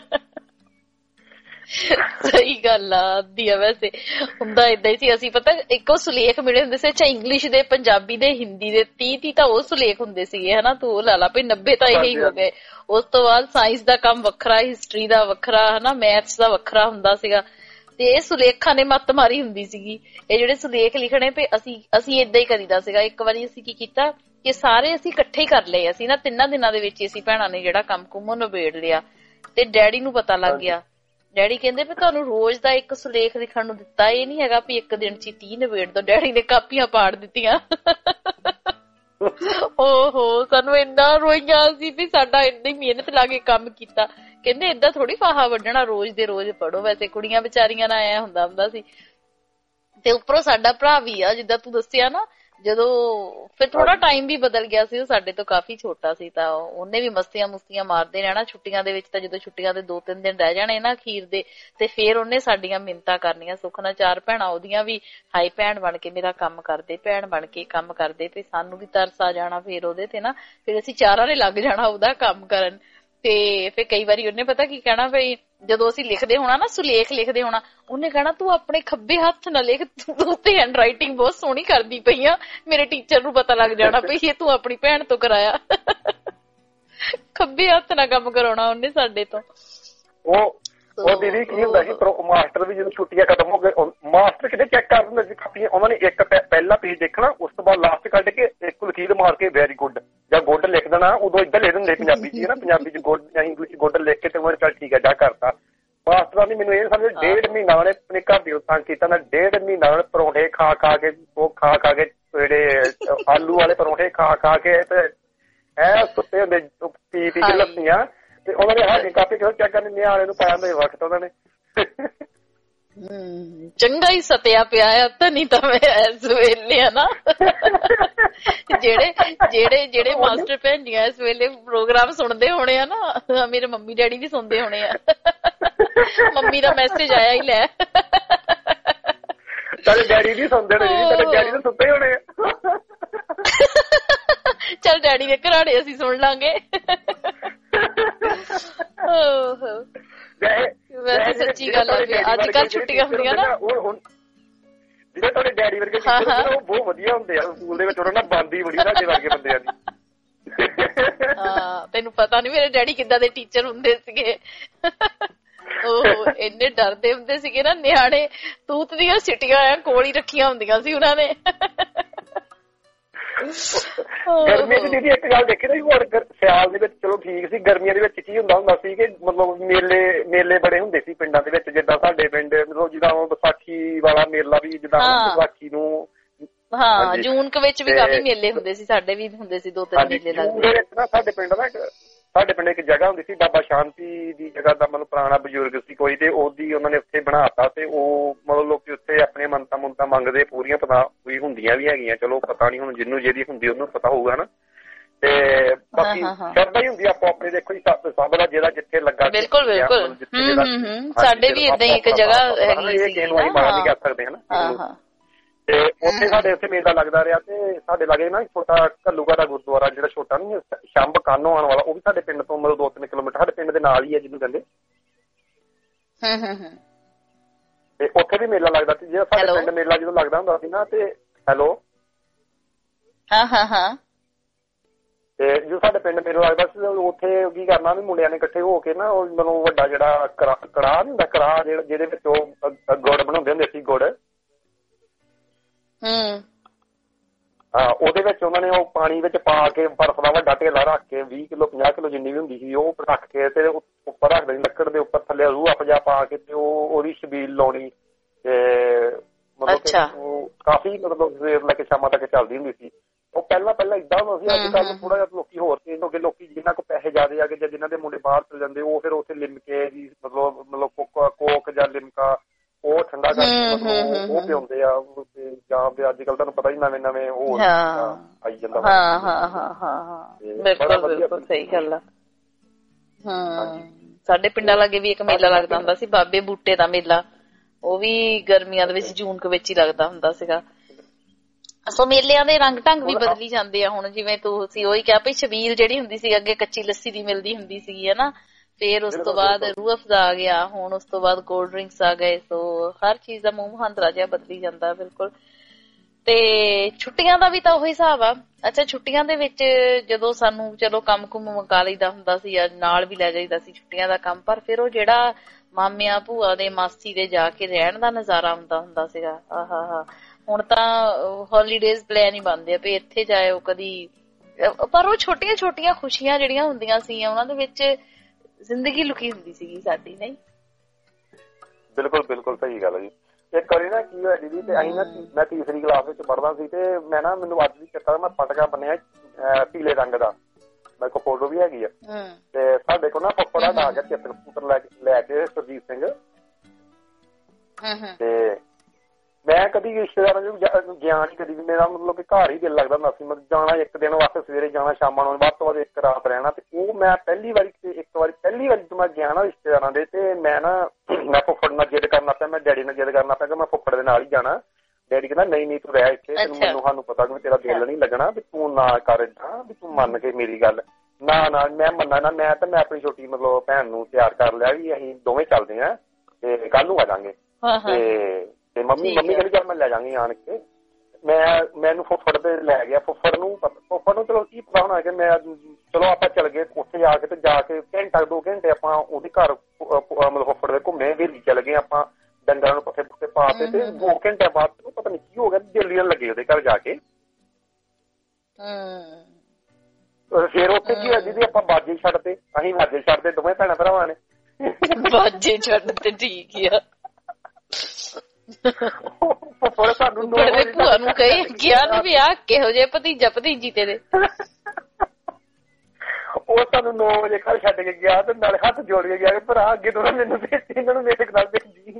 ਸਹੀ ਗੱਲ ਆ ਆਦੀ ਆ। ਵੈਸੇ ਹੁੰਦਾ ਏਦਾਂ ਹੀ ਸੀ। ਅਸੀਂ ਪਤਾ ਇੱਕੋ ਸੁਲੇਖ ਮਿਲੇ ਹੁੰਦੇ ਸੀ, ਅੱਛਾ ਇੰਗਲਿਸ਼ ਦੇ, ਪੰਜਾਬੀ ਦੇ, ਹਿੰਦੀ ਦੇ, ਤੀਹ ਤੀਹ ਤਾਂ ਉਹ ਸੁਲੇਖ ਹੁੰਦੇ ਸੀਗੇ ਹਨਾ। ਤੂੰ ਉਹ ਲਾ ਲਾ ਵੀ ਨੱਬੇ ਤਾਂ ਇਹੀ ਹੋ ਗਏ। ਉਸ ਤੋਂ ਬਾਅਦ ਸਾਇੰਸ ਦਾ ਕੰਮ ਵੱਖਰਾ, ਹਿਸਟਰੀ ਦਾ ਵੱਖਰਾ ਹਨਾ, ਮੈਥਸ ਦਾ ਵੱਖਰਾ ਹੁੰਦਾ ਸੀਗਾ। ਤੇ ਇਹ ਸੁਲੇਖਾਂ ਨੇ ਮੱਤ ਮਾਰੀ ਹੁੰਦੀ ਸੀਗੀ। ਇਹ ਜਿਹੜੇ ਸੁਲੇਖ ਲਿਖਣੇ ਪਏ ਅਸੀਂ ਅਸੀਂ ਏਦਾਂ ਹੀ ਕਰੀਦਾ ਸੀਗਾ। ਇੱਕ ਵਾਰੀ ਅਸੀਂ ਕੀ ਕੀਤਾ ਕਿ ਸਾਰੇ ਅਸੀਂ ਇਕੱਠੇ ਹੀ ਕਰ ਲਏ। ਅਸੀਂ ਨਾ ਤਿੰਨਾਂ ਦਿਨਾਂ ਦੇ ਵਿੱਚ ਅਸੀਂ ਭੈਣਾਂ ਨੇ ਜਿਹੜਾ ਕੰਮ ਕੁੰਮ ਨਿਬੇੜ ਲਿਆ। ਤੇ ਡੈਡੀ ਨੂੰ ਪਤਾ ਲੱਗ ਗਿਆ। ਡੈਡੀ ਕਹਿੰਦੇ ਵੀ ਤੁਹਾਨੂੰ ਰੋਜ਼ ਦਾ ਇੱਕ ਸੁਲੇਖ ਲਿਖਣ ਨੂੰ ਦਿੱਤਾ, ਇਹ ਨੀ ਹੈਗਾ ਵੀ ਇੱਕ ਦਿਨ ਚ ਹੀ ਤੀਹ ਨਿਬੇੜ ਦੋ। ਡੈਡੀ ਨੇ ਕਾਪੀਆਂ ਪਾੜ ਦਿੱਤੀਆਂ। ਓਹੋ ਸਾਨੂੰ ਇੰਨਾ ਰੋਈਆਂ ਸੀ ਵੀ ਸਾਡਾ ਇੰਨੀ ਮਿਹਨਤ ਲਾ ਕੇ ਕੰਮ ਕੀਤਾ। ਕਹਿੰਦੇ ਏਦਾਂ ਥੋੜੀ ਫਾਹਾ ਵੱਢਣਾ, ਰੋਜ਼ ਦੇ ਰੋਜ਼ ਪੜੋ। ਵੈਸੇ ਕੁੜੀਆਂ ਵਿਚਾਰੀਆਂ ਨਾਲ ਐ ਹੁੰਦਾ ਹੁੰਦਾ ਸੀ। ਤੇ ਉੱਪਰੋਂ ਸਾਡਾ ਭਰਾ ਵੀ ਆ ਜਿੱਦਾਂ ਤੂੰ ਦੱਸਿਆ ਨਾ, ਜਦੋਂ ਫਿਰ ਥੋੜਾ ਟਾਈਮ ਵੀ ਬਦਲ ਗਿਆ ਸੀ, ਉਹ ਸਾਡੇ ਤੋਂ ਕਾਫੀ ਛੋਟਾ ਸੀ, ਤਾਂ ਉਹਨੇ ਵੀ ਮਸਤੀਆਂ ਮੁਸਤੀਆਂ ਮਾਰਦੇ ਰਹਿਣਾ ਛੁੱਟੀਆਂ ਦੇ ਵਿੱਚ। ਤਾਂ ਜਦੋਂ ਛੁੱਟੀਆਂ ਦੇ ਦੋ ਤਿੰਨ ਦਿਨ ਰਹਿ ਜਾਣੇ ਨਾ ਅਖੀਰ ਦੇ, ਤੇ ਫੇਰ ਉਹਨੇ ਸਾਡੀਆਂ ਮਿੰਨਤਾਂ ਕਰਨੀਆਂ। ਸੁੱਖ ਨਾਲ ਚਾਰ ਭੈਣਾਂ ਉਹਦੀਆਂ ਵੀ, ਹਾਈ ਭੈਣ ਬਣ ਕੇ ਮੇਰਾ ਕੰਮ ਕਰਦੇ, ਭੈਣ ਬਣ ਕੇ ਕੰਮ ਕਰਦੇ, ਤੇ ਸਾਨੂੰ ਵੀ ਤਰਸ ਆ ਜਾਣਾ ਫੇਰ ਉਹਦੇ ਤੇ ਨਾ। ਫਿਰ ਅਸੀਂ ਚਾਰਾਂ ਨੇ ਲੱਗ ਜਾਣਾ ਉਹਦਾ ਕੰਮ ਕਰਨ। ਤੇ ਫਿਰ ਕਈ ਵਾਰੀ ਉਹਨੇ ਪਤਾ ਕੀ ਕਹਿਣਾ, ਬਈ ਜਦੋਂ ਅਸੀਂ ਲਿਖਦੇ ਹੋਣਾ ਨਾ, ਸੁਲੇਖ ਲਿਖਦੇ ਹੋਣਾ, ਉਹਨੇ ਕਹਿਣਾ ਤੂੰ ਆਪਣੇ ਖੱਬੇ ਹੱਥ ਨਾਲ ਲਿਖ, ਤੂੰ ਤੇ ਹੈਂਡ ਰਾਈਟਿੰਗ ਬਹੁਤ ਸੋਹਣੀ ਕਰਦੀ ਪਈ ਆ। ਮੇਰੇ ਟੀਚਰ ਨੂੰ ਪਤਾ ਲੱਗ ਜਾਣਾ ਬਈ ਇਹ ਤੂੰ ਆਪਣੀ ਭੈਣ ਤੋਂ ਕਰਾਇਆ। ਖੱਬੇ ਹੱਥ ਨਾਲ ਕੰਮ ਕਰਾਉਣਾ ਉਹਨੇ ਸਾਡੇ ਤੋਂ। ਉਹ ਉਹ ਦੀਦੀ ਕੀ ਹੁੰਦਾ ਸੀ, ਮਾਸਟਰ ਵੀ ਜਦੋਂ ਛੁੱਟੀਆਂ ਖਤਮ ਹੋ ਗਏ, ਮਾਸਟਰ ਕਿਤੇ ਚੈੱਕ ਕਰ ਦਿੰਦੇ ਸੀ ਕਾਪੀਆਂ। ਉਹਨਾਂ ਨੇ ਇੱਕ ਪਹਿਲਾ ਪੇਜ ਦੇਖਣਾ, ਉਸ ਤੋਂ ਬਾਅਦ ਲਾਸਟ ਕੱਢ ਕੇ ਇੱਕ ਲਕੀਰ ਮਾਰ ਕੇ ਵੈਰੀ ਗੁੱਡ ਜਾਂ ਗੁੱਡ ਲਿਖ ਦੇਣਾ। ਉਦੋਂ ਇੱਧਰ ਲਿਖ ਦਿੰਦੇ ਪੰਜਾਬੀ ਚ ਨਾ, ਪੰਜਾਬੀ ਚ ਗੁੱਡ ਜਾਂ ਇੰਗਲਿਸ਼ ਚ ਗੁੱਡ ਲਿਖ ਕੇ ਤੇ ਉਹ ਚੱਲ ਠੀਕ ਹੈ ਜਾ ਕਰਤਾ। ਮਾਸਟਰਾਂ ਨੇ ਮੈਨੂੰ ਇਹ ਸਮਝ ਡੇਢ ਮਹੀਨਾ ਉਹਨੇ ਆਪਣੇ ਘਰ ਦੀ ਤੰਗ ਕੀਤਾ ਨਾ। ਡੇਢ ਮਹੀਨਾ ਉਹਨੇ ਪਰੌਂਠੇ ਖਾ ਖਾ ਕੇ, ਉਹ ਖਾ ਖਾ ਕੇ ਜਿਹੜੇ ਆਲੂ ਵਾਲੇ ਪਰੌਂਠੇ ਖਾ ਖਾ ਕੇ ਤੇ ਐ ਸੁੱਤੇ ਹੁੰਦੇ ਪੀ ਪੀ ਕੇ ਲੱਸੀਆਂ। ਤੇ ਉਹਨਾਂ ਨੇ ਸਾਡੀ ਕਾਪੀ ਕਿਉਂ ਚੈੱਕ ਕਰਨੀ, ਨਿਆਣੇ ਨੂੰ ਪਾਇਆ ਹੁੰਦਾ ਵਕਤ ਉਹਨਾਂ ਨੇ। ਚੰਗਾ ਹੀ ਸਤਿਆ ਪਿਆ ਆ ਤਾਂ, ਨਹੀਂ ਤਾਂ ਮੈਂ ਇਸ ਵੇਲੇ ਆ ਨਾ ਜਿਹੜੇ ਜਿਹੜੇ ਜਿਹੜੇ ਮਾਸਟਰ ਭੈਣ ਜੀਆਂ ਇਸ ਵੇਲੇ ਪ੍ਰੋਗਰਾਮ ਸੁਣਦੇ ਹੋਣੇ ਆ ਨਾ, ਮੇਰੇ ਮੰਮੀ ਡੈਡੀ ਵੀ ਸੁਣਦੇ ਹੋਣੇ ਆ। ਮੰਮੀ ਦਾ ਮੈਸੇਜ ਆਇਆ ਹੀ ਲੈ। ਚੱਲ ਡੈਡੀ ਵੀ ਸੁਣਦੇ ਨੇ, ਡੈਡੀ ਤਾਂ ਸੁੱਤੇ ਹੋਣੇ ਆ। ਚੱਲ ਡੈਡੀ ਦੇ ਘਰਾੜੇ ਅਸੀਂ ਸੁਣ ਲਾਂਗੇ। ਵੈਸੇ ਸੱਚੀ ਗੱਲ ਆ, ਅੱਜ ਕੱਲ ਛੁੱਟੀਆਂ ਹੁੰਦੀਆਂ ਨਾ, ਜਿਹੜੇ ਤੁਹਾਡੇ ਡੈਡੀ ਵਰਗੇ ਉਹ ਬਹੁਤ ਵਧੀਆ ਹੁੰਦੇ ਆ ਸਕੂਲ ਦੇ ਵਿੱਚ। ਉਹਨਾਂ ਨਾਲ ਬਣਦੀ ਬੜੀ ਸਾਡੇ ਵਰਗੇ ਬੰਦਿਆਂ ਦੀ। ਹਾਂ ਤੈਨੂੰ ਪਤਾ ਨੀ ਮੇਰੇ ਡੈਡੀ ਕਿੱਦਾਂ ਦੇ ਟੀਚਰ ਹੁੰਦੇ ਸੀਗੇ। ਉਹ ਇੰਨੇ ਡਰਦੇ ਹੁੰਦੇ ਸੀਗੇ ਨਾ ਨਿਆਣੇ, ਤੂਤ ਦੀਆਂ ਸਿਟੀਆਂ ਆ ਕੋਲ ਹੀ ਰੱਖੀਆਂ ਹੁੰਦੀਆਂ ਸੀ ਉਹਨਾਂ ਨੇ। ਗਰਮੀ ਦੀ ਦੀਦੀ ਇੱਕ ਗੱਲ ਦੇਖੀ ਨਾ, ਹੋਰ ਸਿਆਲ ਦੇ ਵਿੱਚ ਚਲੋ ਠੀਕ ਸੀ, ਗਰਮੀਆਂ ਦੇ ਵਿੱਚ ਕੀ ਹੁੰਦਾ ਹੁੰਦਾ ਸੀ ਕਿ ਮਤਲਬ ਮੇਲੇ ਮੇਲੇ ਬੜੇ ਹੁੰਦੇ ਸੀ ਪਿੰਡਾਂ ਦੇ ਵਿੱਚ। ਜਿੱਦਾਂ ਸਾਡੇ ਪਿੰਡ ਮਤਲਬ ਜਿੱਦਾਂ ਵਿਸਾਖੀ ਵਾਲਾ ਮੇਲਾ ਵੀ ਜਿੱਦਾਂ ਵਿਸਾਖੀ ਨੂੰ, ਹਾਂ ਜੂਨ ਵਿੱਚ ਵੀ ਕਾਫੀ ਮੇਲੇ ਹੁੰਦੇ ਸੀ, ਸਾਡੇ ਵੀ ਹੁੰਦੇ ਸੀ ਦੋ ਤਿੰਨ ਮੇਲੇ ਲੱਗਦੇ ਨਾ। ਸਾਡੇ ਪਿੰਡ ਨਾ ਸਾਡੇ ਪਿੰਡ ਇੱਕ ਜਗ੍ਹਾ ਹੁੰਦੀ ਸੀ, ਬਾਬਾ ਸ਼ਾਂਤੀ ਦੀ ਜਗ੍ਹਾ ਦਾ ਮਤਲਬ ਪੁਰਾਣਾ ਬਜ਼ੁਰਗ ਸੀ ਕੋਈ, ਤੇ ਉਹਦੀ ਉਹਨਾਂ ਨੇ ਉੱਥੇ ਬਣਾਤਾ ਤੇ ਉਹ ਮਤਲਬ ਲੋਕੀ ਉੱਥੇ ਆਪਣੇ ਮੰਨਤਾਂ ਮੁੰਨਤਾਂ ਮੰਗਦੇ, ਪੂਰੀਆਂ ਪਤਾ ਵੀ ਹੁੰਦੀਆਂ ਵੀ ਹੈਗੀਆਂ। ਚਲੋ ਪਤਾ ਨੀ ਹੁਣ ਜਿਹਨੂੰ ਜਿਹਦੀ ਹੁੰਦੀ ਉਹਨੂੰ ਪਤਾ ਹੋਊਗਾ ਨਾ। ਤੇ ਬਾਕੀ ਸ਼ਰਧਾ ਹੀ ਹੁੰਦੀ ਆਪੋ ਆਪਣੇ, ਦੇਖੋ ਜੀ ਸਭ ਦਾ ਜਿਹੜਾ ਜਿੱਥੇ ਲੱਗਾ। ਬਿਲਕੁਲ ਬਿਲਕੁਲ, ਸਾਡੇ ਵੀ ਏਦਾਂ ਹੀ ਇੱਕ ਜਗ੍ਹਾ ਹੈਗੀ ਸੀ, ਬਾਹਰ ਨਹੀਂ ਕਰ ਸਕਦੇ ਹਨਾ। ਤੇ ਉੱਥੇ ਸਾਡੇ ਉੱਥੇ ਮੇਲਾ ਲੱਗਦਾ ਰਿਹਾ, ਤੇ ਸਾਡੇ ਲਾਗੇ ਨਾ ਛੋਟਾ ਘੱਲੂਗਾ ਦਾ ਗੁਰਦੁਆਰਾ ਜਿਹੜਾ ਛੋਟਾ ਨੀ ਸ਼ੰਭ ਕਾਨੋ ਆਉਣ ਵਾਲਾ, ਉਹ ਵੀ ਸਾਡੇ ਪਿੰਡ ਤੋਂ ਮਤਲਬ ਦੋ ਤਿੰਨ ਕਿਲੋਮੀਟਰ ਸਾਡੇ ਪਿੰਡ ਦੇ ਨਾਲ ਹੀ ਹੈ ਜਿਹਨੂੰ ਕਹਿੰਦੇ। ਤੇ ਉੱਥੇ ਵੀ ਮੇਲਾ ਲੱਗਦਾ ਸੀ। ਜਿਹੜਾ ਸਾਡੇ ਪਿੰਡ ਮੇਲਾ ਜਦੋਂ ਲੱਗਦਾ ਹੁੰਦਾ ਸੀ ਨਾ, ਤੇ ਹੈਲੋ ਹਾਂ ਹਾਂ ਹਾਂ ਤੇ ਜਦੋਂ ਸਾਡੇ ਪਿੰਡ ਮੇਲਾ ਲੱਗਦਾ ਸੀ, ਉੱਥੇ ਕੀ ਕਰਨਾ ਵੀ ਮੁੰਡਿਆਂ ਨੇ ਇਕੱਠੇ ਹੋ ਕੇ ਨਾ, ਉਹ ਮਤਲਬ ਵੱਡਾ ਜਿਹੜਾ ਕੜਾਹ ਨੀ ਹੁੰਦਾ, ਕੜਾਹ ਜਿਹੜਾ ਜਿਹਦੇ ਵਿੱਚ ਉਹ ਗੁੜ ਬਣਾਉਂਦੇ ਹੁੰਦੇ ਸੀ, ਗੁੜ ਹਮ ਹਾਂ ਉਹਦੇ ਵਿੱਚ ਉਹਨਾਂ ਨੇ ਉਹ ਪਾਣੀ ਵਿੱਚ ਪਾ ਕੇ ਬਰਫ ਦਾ ਵੱਡਾ ਢੇਲਾ ਰੱਖ ਕੇ ਵੀਹ ਕਿਲੋ ਪੰਜਾਹ ਕਿਲੋ ਜਿੰਨੀ ਵੀ ਹੁੰਦੀ ਸੀ ਉਹ ਰੱਖ ਕੇ ਤੇ ਉੱਪਰ ਰੱਖ ਦੇਣੀ ਲੱਕੜ ਦੇ ਉੱਪਰ, ਥੱਲੇ ਰੂਹ ਅਫਜਾ ਪਾ ਕੇ ਤੇ ਉਹ ਉਹਦੀ ਛਬੀਲ ਲਾਉਣੀ। ਤੇ ਮਤਲਬ ਉਹ ਕਾਫੀ ਮਤਲਬ ਸਵੇਰ ਲੈ ਕੇ ਸ਼ਾਮਾਂ ਤੱਕ ਚੱਲਦੀ ਹੁੰਦੀ ਸੀ। ਉਹ ਪਹਿਲਾਂ ਪਹਿਲਾਂ ਏਦਾਂ ਹੁੰਦਾ ਸੀ, ਅੱਜ ਕੱਲ੍ਹ ਥੋੜਾ ਜਿਹਾ ਲੋਕੀ ਹੋਰ ਚੇਂਜ ਹੋ ਗਏ। ਲੋਕੀ ਜਿਨ੍ਹਾਂ ਕੋਲ ਪੈਸੇ ਜ਼ਿਆਦਾ ਆ ਗਏ ਜਾਂ ਜਿਨ੍ਹਾਂ ਦੇ ਮੁੰਡੇ ਬਾਹਰ ਚਲ ਜਾਂਦੇ, ਉਹ ਫਿਰ ਉੱਥੇ ਲਿਮਕੇ ਜੀ ਮਤਲਬ ਮਤਲਬ ਕੋਕ ਜਾਂ ਲਿਮਕਾ ਉਹ ਠੰਡਾ ਕਰਕੇ ਮਤਲਬ ਉਹ ਪਿਆਉਂਦੇ ਆ। ਜਾਂ ਫਿਰ ਅੱਜ ਕੱਲ੍ਹ ਤੁਹਾਨੂੰ ਪਤਾ ਹੀ ਨਵੇਂ ਨਵੇਂ ਉਹ ਆਈ ਜਾਂਦਾ। ਹਾਂ ਹਾਂ ਹਾਂ ਹਾਂ ਬਿਲਕੁਲ ਬਿਲਕੁਲ ਸਹੀ ਗੱਲ ਆ। ਹਾਂ ਸਾਡੇ ਪਿੰਡਾਂ ਲਾਗੇ ਵੀ ਇੱਕ ਮੇਲਾ ਲੱਗਦਾ ਹੁੰਦਾ ਸੀ, ਬਾਬੇ ਬੂਟੇ ਦਾ ਮੇਲਾ। ਉਹ ਵੀ ਗਰਮੀਆਂ ਦੇ ਵਿੱਚ ਜੂਨ ਵਿੱਚ ਲੱਗਦਾ ਹੁੰਦਾ ਸੀਗਾ। ਸੋ ਮੇਲਿਆਂ ਦੇ ਰੰਗ ਢੰਗ ਵੀ ਬਦਲੀ ਜਾਂਦੇ ਆ ਹੁਣ। ਜਿਵੇਂ ਤੁਸੀਂ ਉਹੀ ਕਿਹਾ ਵੀ ਛਬੀਲ ਜਿਹੜੀ ਹੁੰਦੀ ਸੀ ਅੱਗੇ ਕੱਚੀ ਲੱਸੀ ਦੀ ਮਿਲਦੀ ਹੁੰਦੀ ਸੀਗੀ ਹਨਾ, ਫੇਰ ਉਸ ਤੋਂ ਬਾਅਦ ਰੂਹ ਅਫਜ਼ਾ ਆ ਗਿਆ, ਹੁਣ ਉਸ ਤੋਂ ਬਾਅਦ ਕੋਲਡ ਡਰਿੰਕਸ ਆ ਗਏ। ਸੋ ਹਰ ਚੀਜ਼ ਦਾ ਮੂੰਹ ਮੁਹਾਂਦਰਾ ਜਿਹਾ ਬਦਲੀ ਜਾਂਦਾ। ਬਿਲਕੁਲ। ਤੇ ਛੁੱਟੀਆਂ ਦਾ ਵੀ ਤਾਂ ਉਹੀ ਹਿਸਾਬ ਆ। ਅੱਛਾ ਛੁੱਟੀਆਂ ਦੇ ਵਿੱਚ ਜਦੋਂ ਸਾਨੂੰ ਚਲੋ ਕੰਮ ਕੁੰਮ ਮੁਕਾ ਲਈਦਾ ਹੁੰਦਾ ਸੀ, ਨਾਲ ਵੀ ਲੈ ਜਾਈਦਾ ਸੀ ਛੁੱਟੀਆਂ ਦਾ ਕੰਮ, ਪਰ ਫਿਰ ਉਹ ਜਿਹੜਾ ਮਾਮਿਆਂ ਭੂਆ ਦੇ ਮਾਸੀ ਦੇ ਜਾ ਕੇ ਰਹਿਣ ਦਾ ਨਜ਼ਾਰਾ ਆਉਂਦਾ ਹੁੰਦਾ ਸੀਗਾ, ਆਹਾ ਹਾ। ਹੁਣ ਤਾਂ ਹੋਲੀਡੇਜ਼ ਪਲਾਨ ਹੀ ਬਣਦੇ ਆ ਵੀ ਇੱਥੇ ਜਾਇਓ ਕਦੀ, ਪਰ ਉਹ ਛੋਟੀਆਂ ਛੋਟੀਆਂ ਖੁਸ਼ੀਆਂ ਜਿਹੜੀਆਂ ਹੁੰਦੀਆਂ ਸੀ ਉਹਨਾਂ ਦੇ ਵਿੱਚ ਜ਼ਿੰਦਗੀ ਲੁਕੀ ਹੁੰਦੀ ਸੀਗੀ ਸਾਡੀ। ਨਹੀਂ ਬਿਲਕੁਲ ਬਿਲਕੁਲ ਸਹੀ ਗੱਲ ਹੈ ਜੀ। ਇੱਕ ਵਾਰੀ ਨਾ ਕੀ ਹੋਇਆ ਦੀਦੀ, ਤੇ ਅਸੀਂ ਨਾ ਮੈਂ ਤੀਸਰੀ ਕਲਾਸ ਵਿੱਚ ਪੜ੍ਹਦਾ ਸੀ, ਤੇ ਮੈਂ ਨਾ ਮੈਨੂੰ ਅੱਜ ਵੀ ਚੇਤਾ ਮੈਂ ਪਟਕਾ ਬੰਨਿਆ ਪੀਲੇ ਰੰਗ ਦਾ, ਮੇਰੇ ਕੋਲ ਫੋਟੋ ਵੀ ਹੈਗੀ ਆ। ਤੇ ਸਾਡੇ ਕੋਲ ਨਾ ਫੁੱਫੜ ਆ ਗਿਆ ਚੇਤਨ ਸਕੂਟਰ ਲੈ ਕੇ ਲੈ ਕੇ ਸੁਰਜੀਤ ਸਿੰਘ। ਤੇ ਮੈਂ ਕਦੀ ਰਿਸ਼ਤੇਦਾਰਾਂ ਨੂੰ ਗਿਆ ਨੀ ਕਦੀ ਵੀ, ਮੇਰਾ ਮਤਲਬ ਕਿ ਘਰ ਹੀ ਦਿਲ ਲੱਗਦਾ ਹੁੰਦਾ ਸੀ। ਮਤਲਬ ਜਾਣਾ ਇੱਕ ਦਿਨ ਵਾਸਤੇ, ਸਵੇਰੇ ਜਾਣਾ ਸ਼ਾਮਾਂ ਨੂੰ, ਵੱਧ ਤੋਂ ਵੱਧ ਇੱਕ ਰਾਤ ਰਹਿਣਾ। ਤੇ ਉਹ ਮੈਂ ਪਹਿਲੀ ਵਾਰੀ ਇੱਕ ਵਾਰੀ ਪਹਿਲੀ ਵਾਰੀ ਤੋਂ ਮੈਂ ਗਿਆ ਨਾ ਰਿਸ਼ਤੇਦਾਰਾਂ ਦੇ, ਤੇ ਮੈਂ ਨਾ ਮੈਂ ਫੁੱਫੜ ਨਾਲ ਜਿੱਦ ਕਰਨਾ ਪਿਆ, ਮੈਂ ਡੈਡੀ ਨਾਲ ਜਿੱਦ ਕਰਨਾ ਪਿਆ ਕਿ ਮੈਂ ਫੁੱਫੜ ਦੇ ਨਾਲ ਹੀ ਜਾਣਾ। ਡੈਡੀ ਕਹਿੰਦਾ ਨਹੀਂ ਨਹੀਂ ਤੂੰ ਰਹਿ ਇੱਥੇ, ਤੈਨੂੰ ਮੈਨੂੰ ਸਾਨੂੰ ਪਤਾ ਕਿ ਤੇਰਾ ਦਿਲ ਨਹੀਂ ਲੱਗਣਾ, ਵੀ ਤੂੰ ਨਾ ਕਰ ਏਦਾਂ, ਵੀ ਤੂੰ ਮੰਨ ਕੇ ਮੇਰੀ ਗੱਲ। ਨਾ ਨਾ ਮੈਂ ਮੰਨਾ ਨਾ, ਮੈਂ ਤਾਂ ਮੈਂ ਆਪਣੀ ਛੋਟੀ ਮਤਲਬ ਭੈਣ ਨੂੰ ਤਿਆਰ ਕਰ ਲਿਆ ਵੀ ਅਸੀਂ ਦੋਵੇਂ ਚੱਲਦੇ ਹਾਂ ਤੇ ਕੱਲ ਨੂੰ ਆ ਜਾਵਾਂਗੇ। ਤੇ ਤੇ ਮੰਮੀ ਮੰਮੀ ਕਹਿੰਦੀ ਚੱਲ ਮੈਂ ਲੈ ਜਾਵਾਂਗੀ ਆਣ ਕੇ। ਮੈਂ ਮੈਨੂੰ ਫੁੱਫੜ ਤੇ ਲੈ ਗਿਆ। ਫੁੱਫੜ ਨੂੰ ਫੁੱਫੜ ਨੂੰ ਚਲੋ ਕੀ ਪਤਾ ਹੋਣਾ ਕਿ ਮੈਂ ਚਲੋ ਆਪਾਂ ਚੱਲ ਗਏ ਉੱਥੇ ਜਾ ਕੇ, ਤੇ ਜਾ ਕੇ ਘੰਟਾ ਦੋ ਘੰਟੇ ਆਪਾਂ ਉਹਦੇ ਘਰ ਮਤਲਬ ਫੁੱਫੜ ਦੇ ਘੁੰਮੇ, ਹਵੇਲੀ ਚੱਲ ਗਏ ਆਪਾਂ, ਡੰਗਰਾਂ ਨੂੰ ਪੱਠੇ ਪੁੱਠੇ ਪਾ ਤੇ, ਤੇ ਦੋ ਘੰਟੇ ਬਾਅਦ ਪਤਾ ਨੀ ਕੀ ਹੋ ਗਿਆ, ਦਿਲ ਨਹੀਂ ਲੱਗੇ ਉਹਦੇ ਘਰ ਜਾ ਕੇ। ਫੇਰ ਉੱਥੇ ਕੀ ਹੋਇਆ ਦੀਦੀ, ਆਪਾਂ ਬਾਜੇ ਛੱਡਦੇ, ਅਸੀਂ ਬਾਜੇ ਛੱਡਦੇ ਦੋਵੇਂ ਭੈਣਾਂ ਭਰਾਵਾਂ ਨੇ। ਬਾਜੇ ਛੱਡਦੇ ਠੀਕ ਆ। ਸਾਨੂੰ ਭੂਆ ਨੂੰ ਕਹੇ ਗਿਆ ਨੀ ਵੀ ਆ ਕਿਹੋ ਜਿਹੇ ਭਤੀਜਾ ਭਤੀਜੀ ਤੇਰੇ। ਉਹ ਸਾਨੂੰ ਨੌ ਵਜੇ ਘਰ ਛੱਡ ਕੇ ਗਿਆ, ਤੇ ਨਾਲੇ ਹੱਥ ਜੋੜ ਕੇ ਗਿਆ ਭਰਾ ਅੱਗੇ ਤੋਂ ਮੈਨੂੰ ਭੇਜੀ, ਇਹਨਾਂ ਨੂੰ ਮੇਰੇ ਨਾਲ ਭੇਜੀ।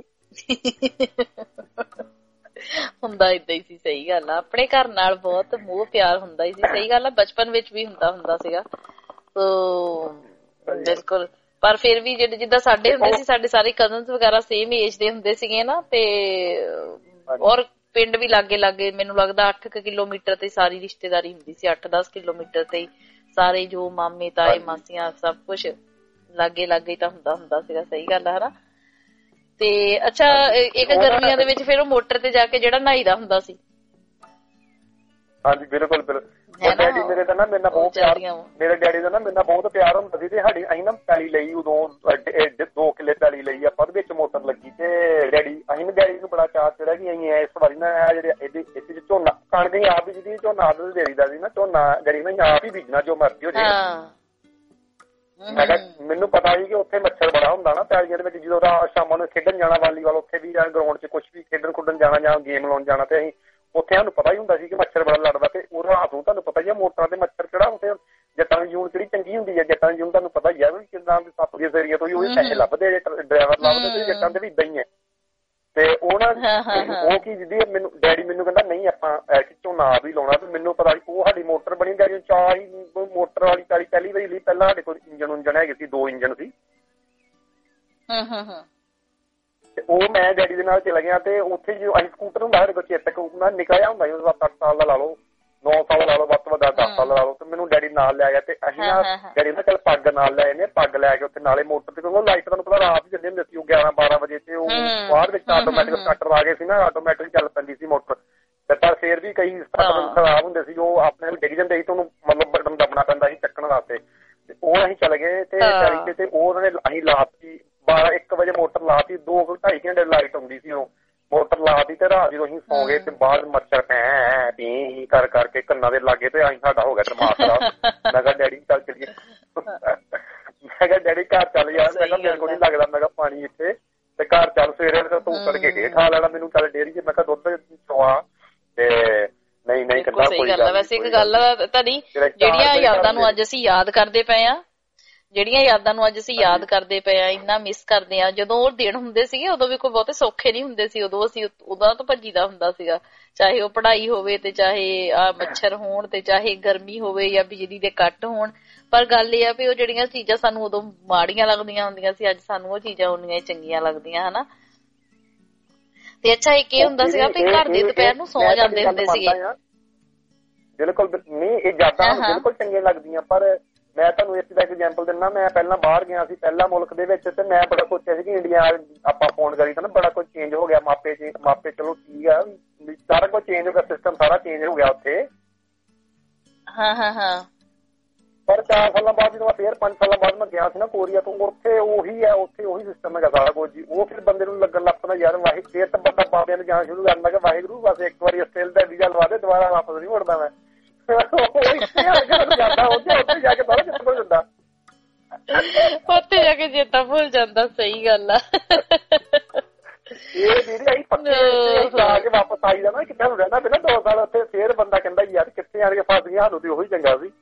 ਹੁੰਦਾ ਏਦਾਂ ਹੀ ਸੀ, ਸਹੀ ਗੱਲ ਆ। ਆਪਣੇ ਘਰ ਨਾਲ ਬਹੁਤ ਮੋਹ ਪਿਆਰ ਹੁੰਦਾ ਹੀ ਸੀ, ਸਹੀ ਗੱਲ ਆ। ਬਚਪਨ ਵਿੱਚ ਵੀ ਹੁੰਦਾ ਹੁੰਦਾ ਸੀਗਾ। ਸੋ ਬਿਲਕੁਲ। ਪਰ ਫਿਰ ਵੀ ਜਿਹੜੇ ਜਿੱਦਾਂ ਸਾਡੇ ਹੁੰਦੇ ਸੀ, ਸਾਡੇ ਸਾਰੇ ਕਜ਼ਨਸ ਵਗੈਰਾ ਸੇਮ ਏਜ ਦੇ ਹੁੰਦੇ ਸੀਗੇ ਨਾ, ਤੇ ਔਰ ਪਿੰਡ ਵੀ ਲਾਗੇ ਲਾਗੇ, ਮੈਨੂੰ ਲੱਗਦਾ ਅੱਠ ਕੁ ਕਿਲੋਮੀਟਰ ਤੇ ਸਾਰੀ ਰਿਸ਼ਤੇਦਾਰੀ ਹੁੰਦੀ ਸੀ, ਅੱਠ ਦਸ ਕਿਲੋਮੀਟਰ ਤੇ ਸਾਰੇ ਜੋ ਮਾਮੇ ਤਾਏ ਮਾਸੀਆਂ ਸਭ ਕੁਛ ਲਾਗੇ ਲਾਗੇ ਤਾਂ ਹੁੰਦਾ ਹੁੰਦਾ ਸੀਗਾ, ਸਹੀ ਗੱਲ ਆ ਹਨਾ। ਤੇ ਅੱਛਾ ਇੱਕ ਗਰਮੀਆਂ ਦੇ ਵਿੱਚ ਫਿਰ ਉਹ ਮੋਟਰ ਤੇ ਜਾ ਕੇ ਜਿਹੜਾ ਨਹਾਈਦਾ ਹੁੰਦਾ ਸੀ, ਹਾਂਜੀ ਬਿਲਕੁਲ ਬਿਲਕੁਲ। ਡੈਡੀ ਮੇਰੇ ਦਾ ਨਾ ਮੇਰੇ ਨਾਲ ਬਹੁਤ ਪਿਆਰ ਮੇਰੇ ਡੈਡੀ ਦਾ ਨਾ ਮੇਰੇ ਨਾਲ ਬਹੁਤ ਪਿਆਰ ਹੁੰਦਾ ਸੀ ਤੇ ਸਾਡੀ ਅਸੀਂ ਨਾ ਪੈਲੀ ਲਈ ਉਦੋਂ ਦੋ ਕਿੱਲੇ ਪੈਲੀ ਲਈ ਆਪਾਂ ਉਹਦੇ ਵਿੱਚ ਮੋਟਰ ਲੱਗੀ ਤੇ ਡੈਡੀ ਅਸੀਂ ਨਾ ਡੈਡੀ ਨੂੰ ਬੜਾ ਚਾਅ ਚੜਿਆ ਕਿ ਅਸੀਂ ਇਸ ਵਾਰੀ ਨਾ ਇਹ ਜਿਹੜੇ ਇਹਦੇ ਇਹਦੇ ਚ ਝੋਨਾ ਕਣਕ ਹੀ ਆਪ ਬੀਜਦੀ ਝੋਨਾ ਆਪ ਦੇਰੀ ਦਾ ਸੀ ਨਾ ਝੋਨਾ ਡੈਡੀ ਨੇ ਆਪ ਹੀ ਬੀਜਣਾ ਜੋ ਮਰਜ਼ੀ ਹੋ ਜਾਏ। ਮੈਂ ਕਿਹਾ ਮੈਨੂੰ ਪਤਾ ਸੀ ਕਿ ਉੱਥੇ ਮੱਛਰ ਬੜਾ ਹੁੰਦਾ ਨਾ ਪੈਲੀਆਂ ਦੇ ਵਿੱਚ ਜਦੋਂ ਸ਼ਾਮਾਂ ਨੂੰ ਖੇਡਣ ਜਾਣਾ ਵਾਲੀਬਾਲ ਉੱਥੇ ਵੀ ਜਾਂ ਗਰਾਊਂਡ ਚ ਕੁਛ ਵੀ ਖੇਡਣ ਖੁੱਡਣ ਜਾਣਾ ਜਾਂ ਗੇਮ ਲਾਉਣ ਜਾਣਾ ਤੇ ਅਸੀਂ ਉੱਥੇ ਸਾਨੂੰ ਪਤਾ ਹੀ ਹੁੰਦਾ ਸੀ ਕਿ ਮੱਛਰ ਬੜਾ ਲੜਦਾ ਤੇ ਉਹ ਰਾਤ ਨੂੰ ਤੁਹਾਨੂੰ ਪਤਾ ਹੀ ਆ ਮੋਟਰਾਂ ਦੇ ਮੱਛਰ ਕਿਹੜਾ ਉੱਥੇ ਜੱਟਾਂ ਦੀ ਜੂਨ ਕਿਹੜੀ ਚੰਗੀ ਹੁੰਦੀ ਹੈ। ਜੱਟਾਂ ਦੀ ਜੂਨ ਤੁਹਾਨੂੰ ਪਤਾ ਹੀ ਆ ਵੀ ਕਿੱਦਾਂ ਸੱਪ ਦੇ ਏਰੀਆ ਤੋਂ ਹੀ ਉਹ ਪੈਸੇ ਲੱਭਦੇ ਡਰਾਈਵਰ ਲੱਭਦੇ ਤੇ ਜੱਟਾਂ ਦੇ ਵੀ ਏਦਾਂ ਹੀ ਹੈ। ਤੇ ਉਹ ਨਾ ਉਹ ਕੀ ਜਿੱਦੀ ਮੈਨੂੰ ਡੈਡੀ ਮੈਨੂੰ ਕਹਿੰਦਾ ਨਹੀਂ ਆਪਾਂ ਝੋਨਾ ਆਪ ਹੀ ਲਾਉਣਾ ਤੇ ਮੈਨੂੰ ਪਤਾ ਉਹ ਸਾਡੀ ਮੋਟਰ ਬਣੀ ਡੈਡੀ ਚਾਰ ਹੀ ਮੋਟਰ ਵਾਲੀ ਪੈਲੀ ਪਹਿਲੀ ਵਾਰੀ ਲਈ ਪਹਿਲਾਂ ਸਾਡੇ ਕੋਲ ਇੰਜਣ ਉਂਜਣ ਹੈਗੇ ਸੀ ਦੋ ਇੰਜਣ ਸੀ ਤੇ ਉਹ ਮੈਂ ਡੈਡੀ ਦੇ ਨਾਲ ਚਲਾ ਗਿਆ ਤੇ ਉੱਥੇ ਜੋ ਅਸੀਂ ਸਕੂਟਰ ਹੁੰਦਾ ਸਾਡੇ ਕੋਲ ਚੇਤਕ ਨਿਕਲਿਆ ਹੁੰਦਾ ਸੀ ਸੱਤ ਅੱਠ ਸਾਲ ਦਾ ਲਾ ਲਓ ਨੌ ਸਾਲ ਲਾ ਲਓ ਵੱਧ ਤੋਂ ਵੱਧ ਦਸ ਸਾਲ ਲਾ ਲਓ ਤੇ ਮੈਨੂੰ ਡੈਡੀ ਨਾਲ ਲੈ ਗਿਆ ਤੇ ਅਸੀਂ ਨਾ ਡੈਡੀ ਨਾ ਚੱਲ ਪੱਗ ਨਾਲ ਲੈ ਨੇ ਪੱਗ ਲੈ ਕੇ ਉੱਥੇ ਨਾਲੇ ਮੋਟਰ ਤੇ ਕਿਉਂਕਿ ਲਾਈਟ ਤੁਹਾਨੂੰ ਪਤਾ ਰਾਤ ਹੀ ਚੱਲਦੀ ਹੁੰਦੀ ਸੀ ਉਹ ਗਿਆਰਾਂ ਬਾਰਾਂ ਵਜੇ ਤੇ ਉਹ ਬਾਹਰ ਵਿੱਚ ਆਟੋਮੈਟਿਕ ਸਟਾਰਟਰ ਆ ਗਏ ਸੀ ਨਾ ਆਟੋਮੈਟਿਕ ਚੱਲ ਪੈਂਦੀ ਸੀ ਮੋਟਰ ਤੇ ਪਰ ਫੇਰ ਵੀ ਕਈ ਸਟਾਰਟਰ ਖਰਾਬ ਹੁੰਦੇ ਸੀ ਉਹ ਆਪਣੇ ਵੀ ਡਿੱਗ ਜਾਂਦੇ ਸੀ ਤੇ ਉਹਨੂੰ ਮਤਲਬ ਬਟਨ ਦਬਣਾ ਪੈਂਦਾ ਸੀ ਚੱਕਣ ਵਾਸਤੇ ਤੇ ਉਹ ਅਸੀਂ ਚਲੇ ਗਏ ਤੇ ਪੈਲੀ ਤੇ ਉਹ ਉਹਨਾਂ ਨੇ ਅਸੀਂ ਲਾਤੀ ਬਾਰਾਂ ਇੱਕ ਵਜੇ ਮੋਟਰ ਲਾਤੀ ਦੋ ਢਾਈ ਘੰਟੇ ਲਾਈਟ ਆਉਂਦੀ ਸੀ ਉਹ ਮੋਟਰ ਲਾਤੀ ਤੇ ਰਾਤ ਜਦੋਂ ਅਸੀਂ ਸੌਂ ਗਏ ਤੇ ਬਾਹਰ ਮੱਛਰ ਪੈ ਪੀ ਕਰ ਕਰਕੇ ਕੰਨਾਂ ਦੇ ਲਾਗੇ ਤੇ ਅਸੀਂ ਸਾਡਾ ਹੋ ਗਿਆ ਦਿਮਾਗ ਖਰਾਬ। ਮੈਂ ਕਿਹਾ ਡੈਡੀ ਚੱਲ ਚੱਲੀਏ ਮੈਂ ਕਿਹਾ ਡੈਡੀ ਘਰ ਚੱਲ ਯਾਰ ਮੈਂ ਕਿਹਾ ਮੇਰੇ ਕੋਲ ਨਹੀਂ ਲੱਗਦਾ ਮੈਂ ਕਿਹਾ ਪਾਣੀ ਇੱਥੇ ਤੇ ਘਰ ਚੱਲ ਸਵੇਰੇ ਤੂੰ ਤੜਕੇ ਕੇ ਖਾ ਲੈਣਾ ਮੈਨੂੰ ਚੱਲ ਡੇਅਰੀ ਚ ਮੈਂ ਕਿਹਾ ਦੁੱਧ ਚਵਾ ਤੇ ਨਹੀਂ ਨਹੀਂ ਕਹਿੰਦਾ ਕੋਈ ਗੱਲ ਨਹੀਂ। ਵੈਸੇ ਇੱਕ ਗੱਲ ਤਾਂ ਨਹੀਂ ਜਿਹੜੀਆਂ ਯਾਦਾਂ ਨੂੰ ਅੱਜ ਅਸੀਂ ਯਾਦ ਕਰਦੇ ਪਏ ਆ ਜਿਹੜੀਆਂ ਯਾਦਾਂ ਨੂੰ ਅੱਜ ਅਸੀਂ ਯਾਦ ਕਰਦੇ ਪਏ ਆ ਇੰਨਾ ਮਿਸ ਕਰਦੇ ਆ ਜਦੋਂ ਉਹ ਦਿਨ ਹੁੰਦੇ ਸੀਗੇ ਉਦੋਂ ਵੀ ਕੋਈ ਬਹੁਤੇ ਸੌਖੇ ਨਹੀਂ ਹੁੰਦੇ ਸੀ ਉਦੋਂ ਅਸੀਂ ਉਦੋਂ ਤੋਂ ਭੱਜੀਦਾ ਹੁੰਦਾ ਸੀਗਾ ਚਾਹੇ ਉਹ ਪੜ੍ਹਾਈ ਹੋਵੇ ਤੇ ਚਾਹੇ ਆ ਮੱਛਰ ਹੋਣ ਤੇ ਚਾਹੇ ਗਰਮੀ ਹੋਵੇ ਜਾਂ ਬਿਜਲੀ ਦੇ ਕੱਟ ਹੋਣ ਪਰ ਗੱਲ ਇਹ ਆ ਵੀ ਉਹ ਜਿਹੜੀਆਂ ਚੀਜ਼ਾਂ ਸਾਨੂੰ ਉਦੋਂ ਮਾੜੀਆਂ ਲੱਗਦੀਆਂ ਹੁੰਦੀਆਂ ਸੀ ਅੱਜ ਸਾਨੂੰ ਉਹ ਚੀਜ਼ਾਂ ਉਨੀਆਂ ਚੰਗੀਆਂ ਲੱਗਦੀਆਂ ਹਨਾ। ਤੇ ਅੱਛਾ ਇੱਕ ਇਹ ਹੁੰਦਾ ਸੀਗਾ ਵੀ ਘਰ ਦੇ ਦੁਪਹਿਰ ਨੂੰ ਸੌ ਜਾਂਦੇ ਹੁੰਦੇ ਸੀਗੇ। ਬਿਲਕੁਲ ਨਹੀਂ ਇਹ ਯਾਦਾਂ ਬਿਲਕੁਲ ਚੰਗੀਆਂ ਲੱਗਦੀਆਂ ਪਰ ਮੈਂ ਤੁਹਾਨੂੰ ਇਸ ਦਾ ਐਗਜ਼ਾਮਪਲ ਦਿੰਦਾ ਮੈਂ ਪਹਿਲਾਂ ਬਾਹਰ ਗਿਆ ਸੀ ਪਹਿਲਾਂ ਮੁਲਕ ਦੇ ਵਿੱਚ ਤੇ ਮੈਂ ਬੜਾ ਸੋਚਿਆ ਸੀ ਕਿ ਇੰਡੀਆ ਆਪਾਂ ਫੋਨ ਕਰੀ ਤਾਂ ਨਾ ਬੜਾ ਕੁਝ ਚੇਂਜ ਹੋ ਗਿਆ ਮਾਪੇ ਚ ਮਾਪੇ ਚਲੋ ਠੀਕ ਆ ਸਾਰਾ ਕੁਝ ਚੇਂਜ ਹੋ ਗਿਆ ਸਿਸਟਮ ਸਾਰਾ ਚੇਂਜ ਹੋ ਗਿਆ ਉੱਥੇ ਹਾਂ ਹਾਂ ਹਾਂ ਪਰ ਚਾਰ ਸਾਲਾਂ ਬਾਅਦ ਜਦੋਂ ਫੇਰ ਪੰਜ ਸਾਲਾਂ ਬਾਅਦ ਮੈਂ ਗਿਆ ਸੀ ਨਾ ਕੋਰੀਆ ਤੋਂ ਉੱਥੇ ਉਹੀ ਹੈ ਉੱਥੇ ਉਹੀ ਸਿਸਟਮ ਹੈਗਾ ਸਾਰਾ ਕੁਝ ਜੀ ਉਹ ਫਿਰ ਬੰਦੇ ਨੂੰ ਲੱਗਣ ਲੱਗ ਪੈਂਦਾ ਯਾਰ ਵਾਹਿਗੁਰੂ ਫੇਰ ਤਾਂ ਬੰਦਾ ਬਾਬਿਆਂ ਨੂੰ ਜਾਣਾ ਸ਼ੁਰੂ ਕਰਨਾ ਕਿ ਵਾਹਿਗੁਰੂ ਬਸ ਇੱਕ ਵਾਰੀ ਆਸਟ੍ਰੇਲੀਆ ਦਾ ਵੀਜ਼ਾ ਲਵਾ ਦੇ ਦੁਬਾਰਾ ਵਾਪਸ ਨਹੀਂ ਮੁੜਦਾ ਮੈਂ ਉੱਥੇ ਜਾ ਕੇ ਚੇਤਾ ਭੁੱਲ ਜਾਂਦਾ ਸਹੀ ਗੱਲ ਆ ਇਹ ਦੀਦੀ ਅਸੀਂ ਪੱਕੇ ਜਾ ਕੇ ਵਾਪਸ ਆਈ ਜਾਣਾ ਕਿੱਥੇ ਨੂੰ ਰਹਿਣਾ ਪਹਿਲਾਂ ਦੋ ਸਾਲ ਉੱਥੇ ਫੇਰ ਬੰਦਾ ਕਹਿੰਦਾ ਯਾਰ ਕਿੱਥੇ ਆ ਕੇ ਫਸ ਗਿਆ ਸਾਨੂੰ ਤੇ ਉਹੀ ਚੰਗਾ ਸੀ।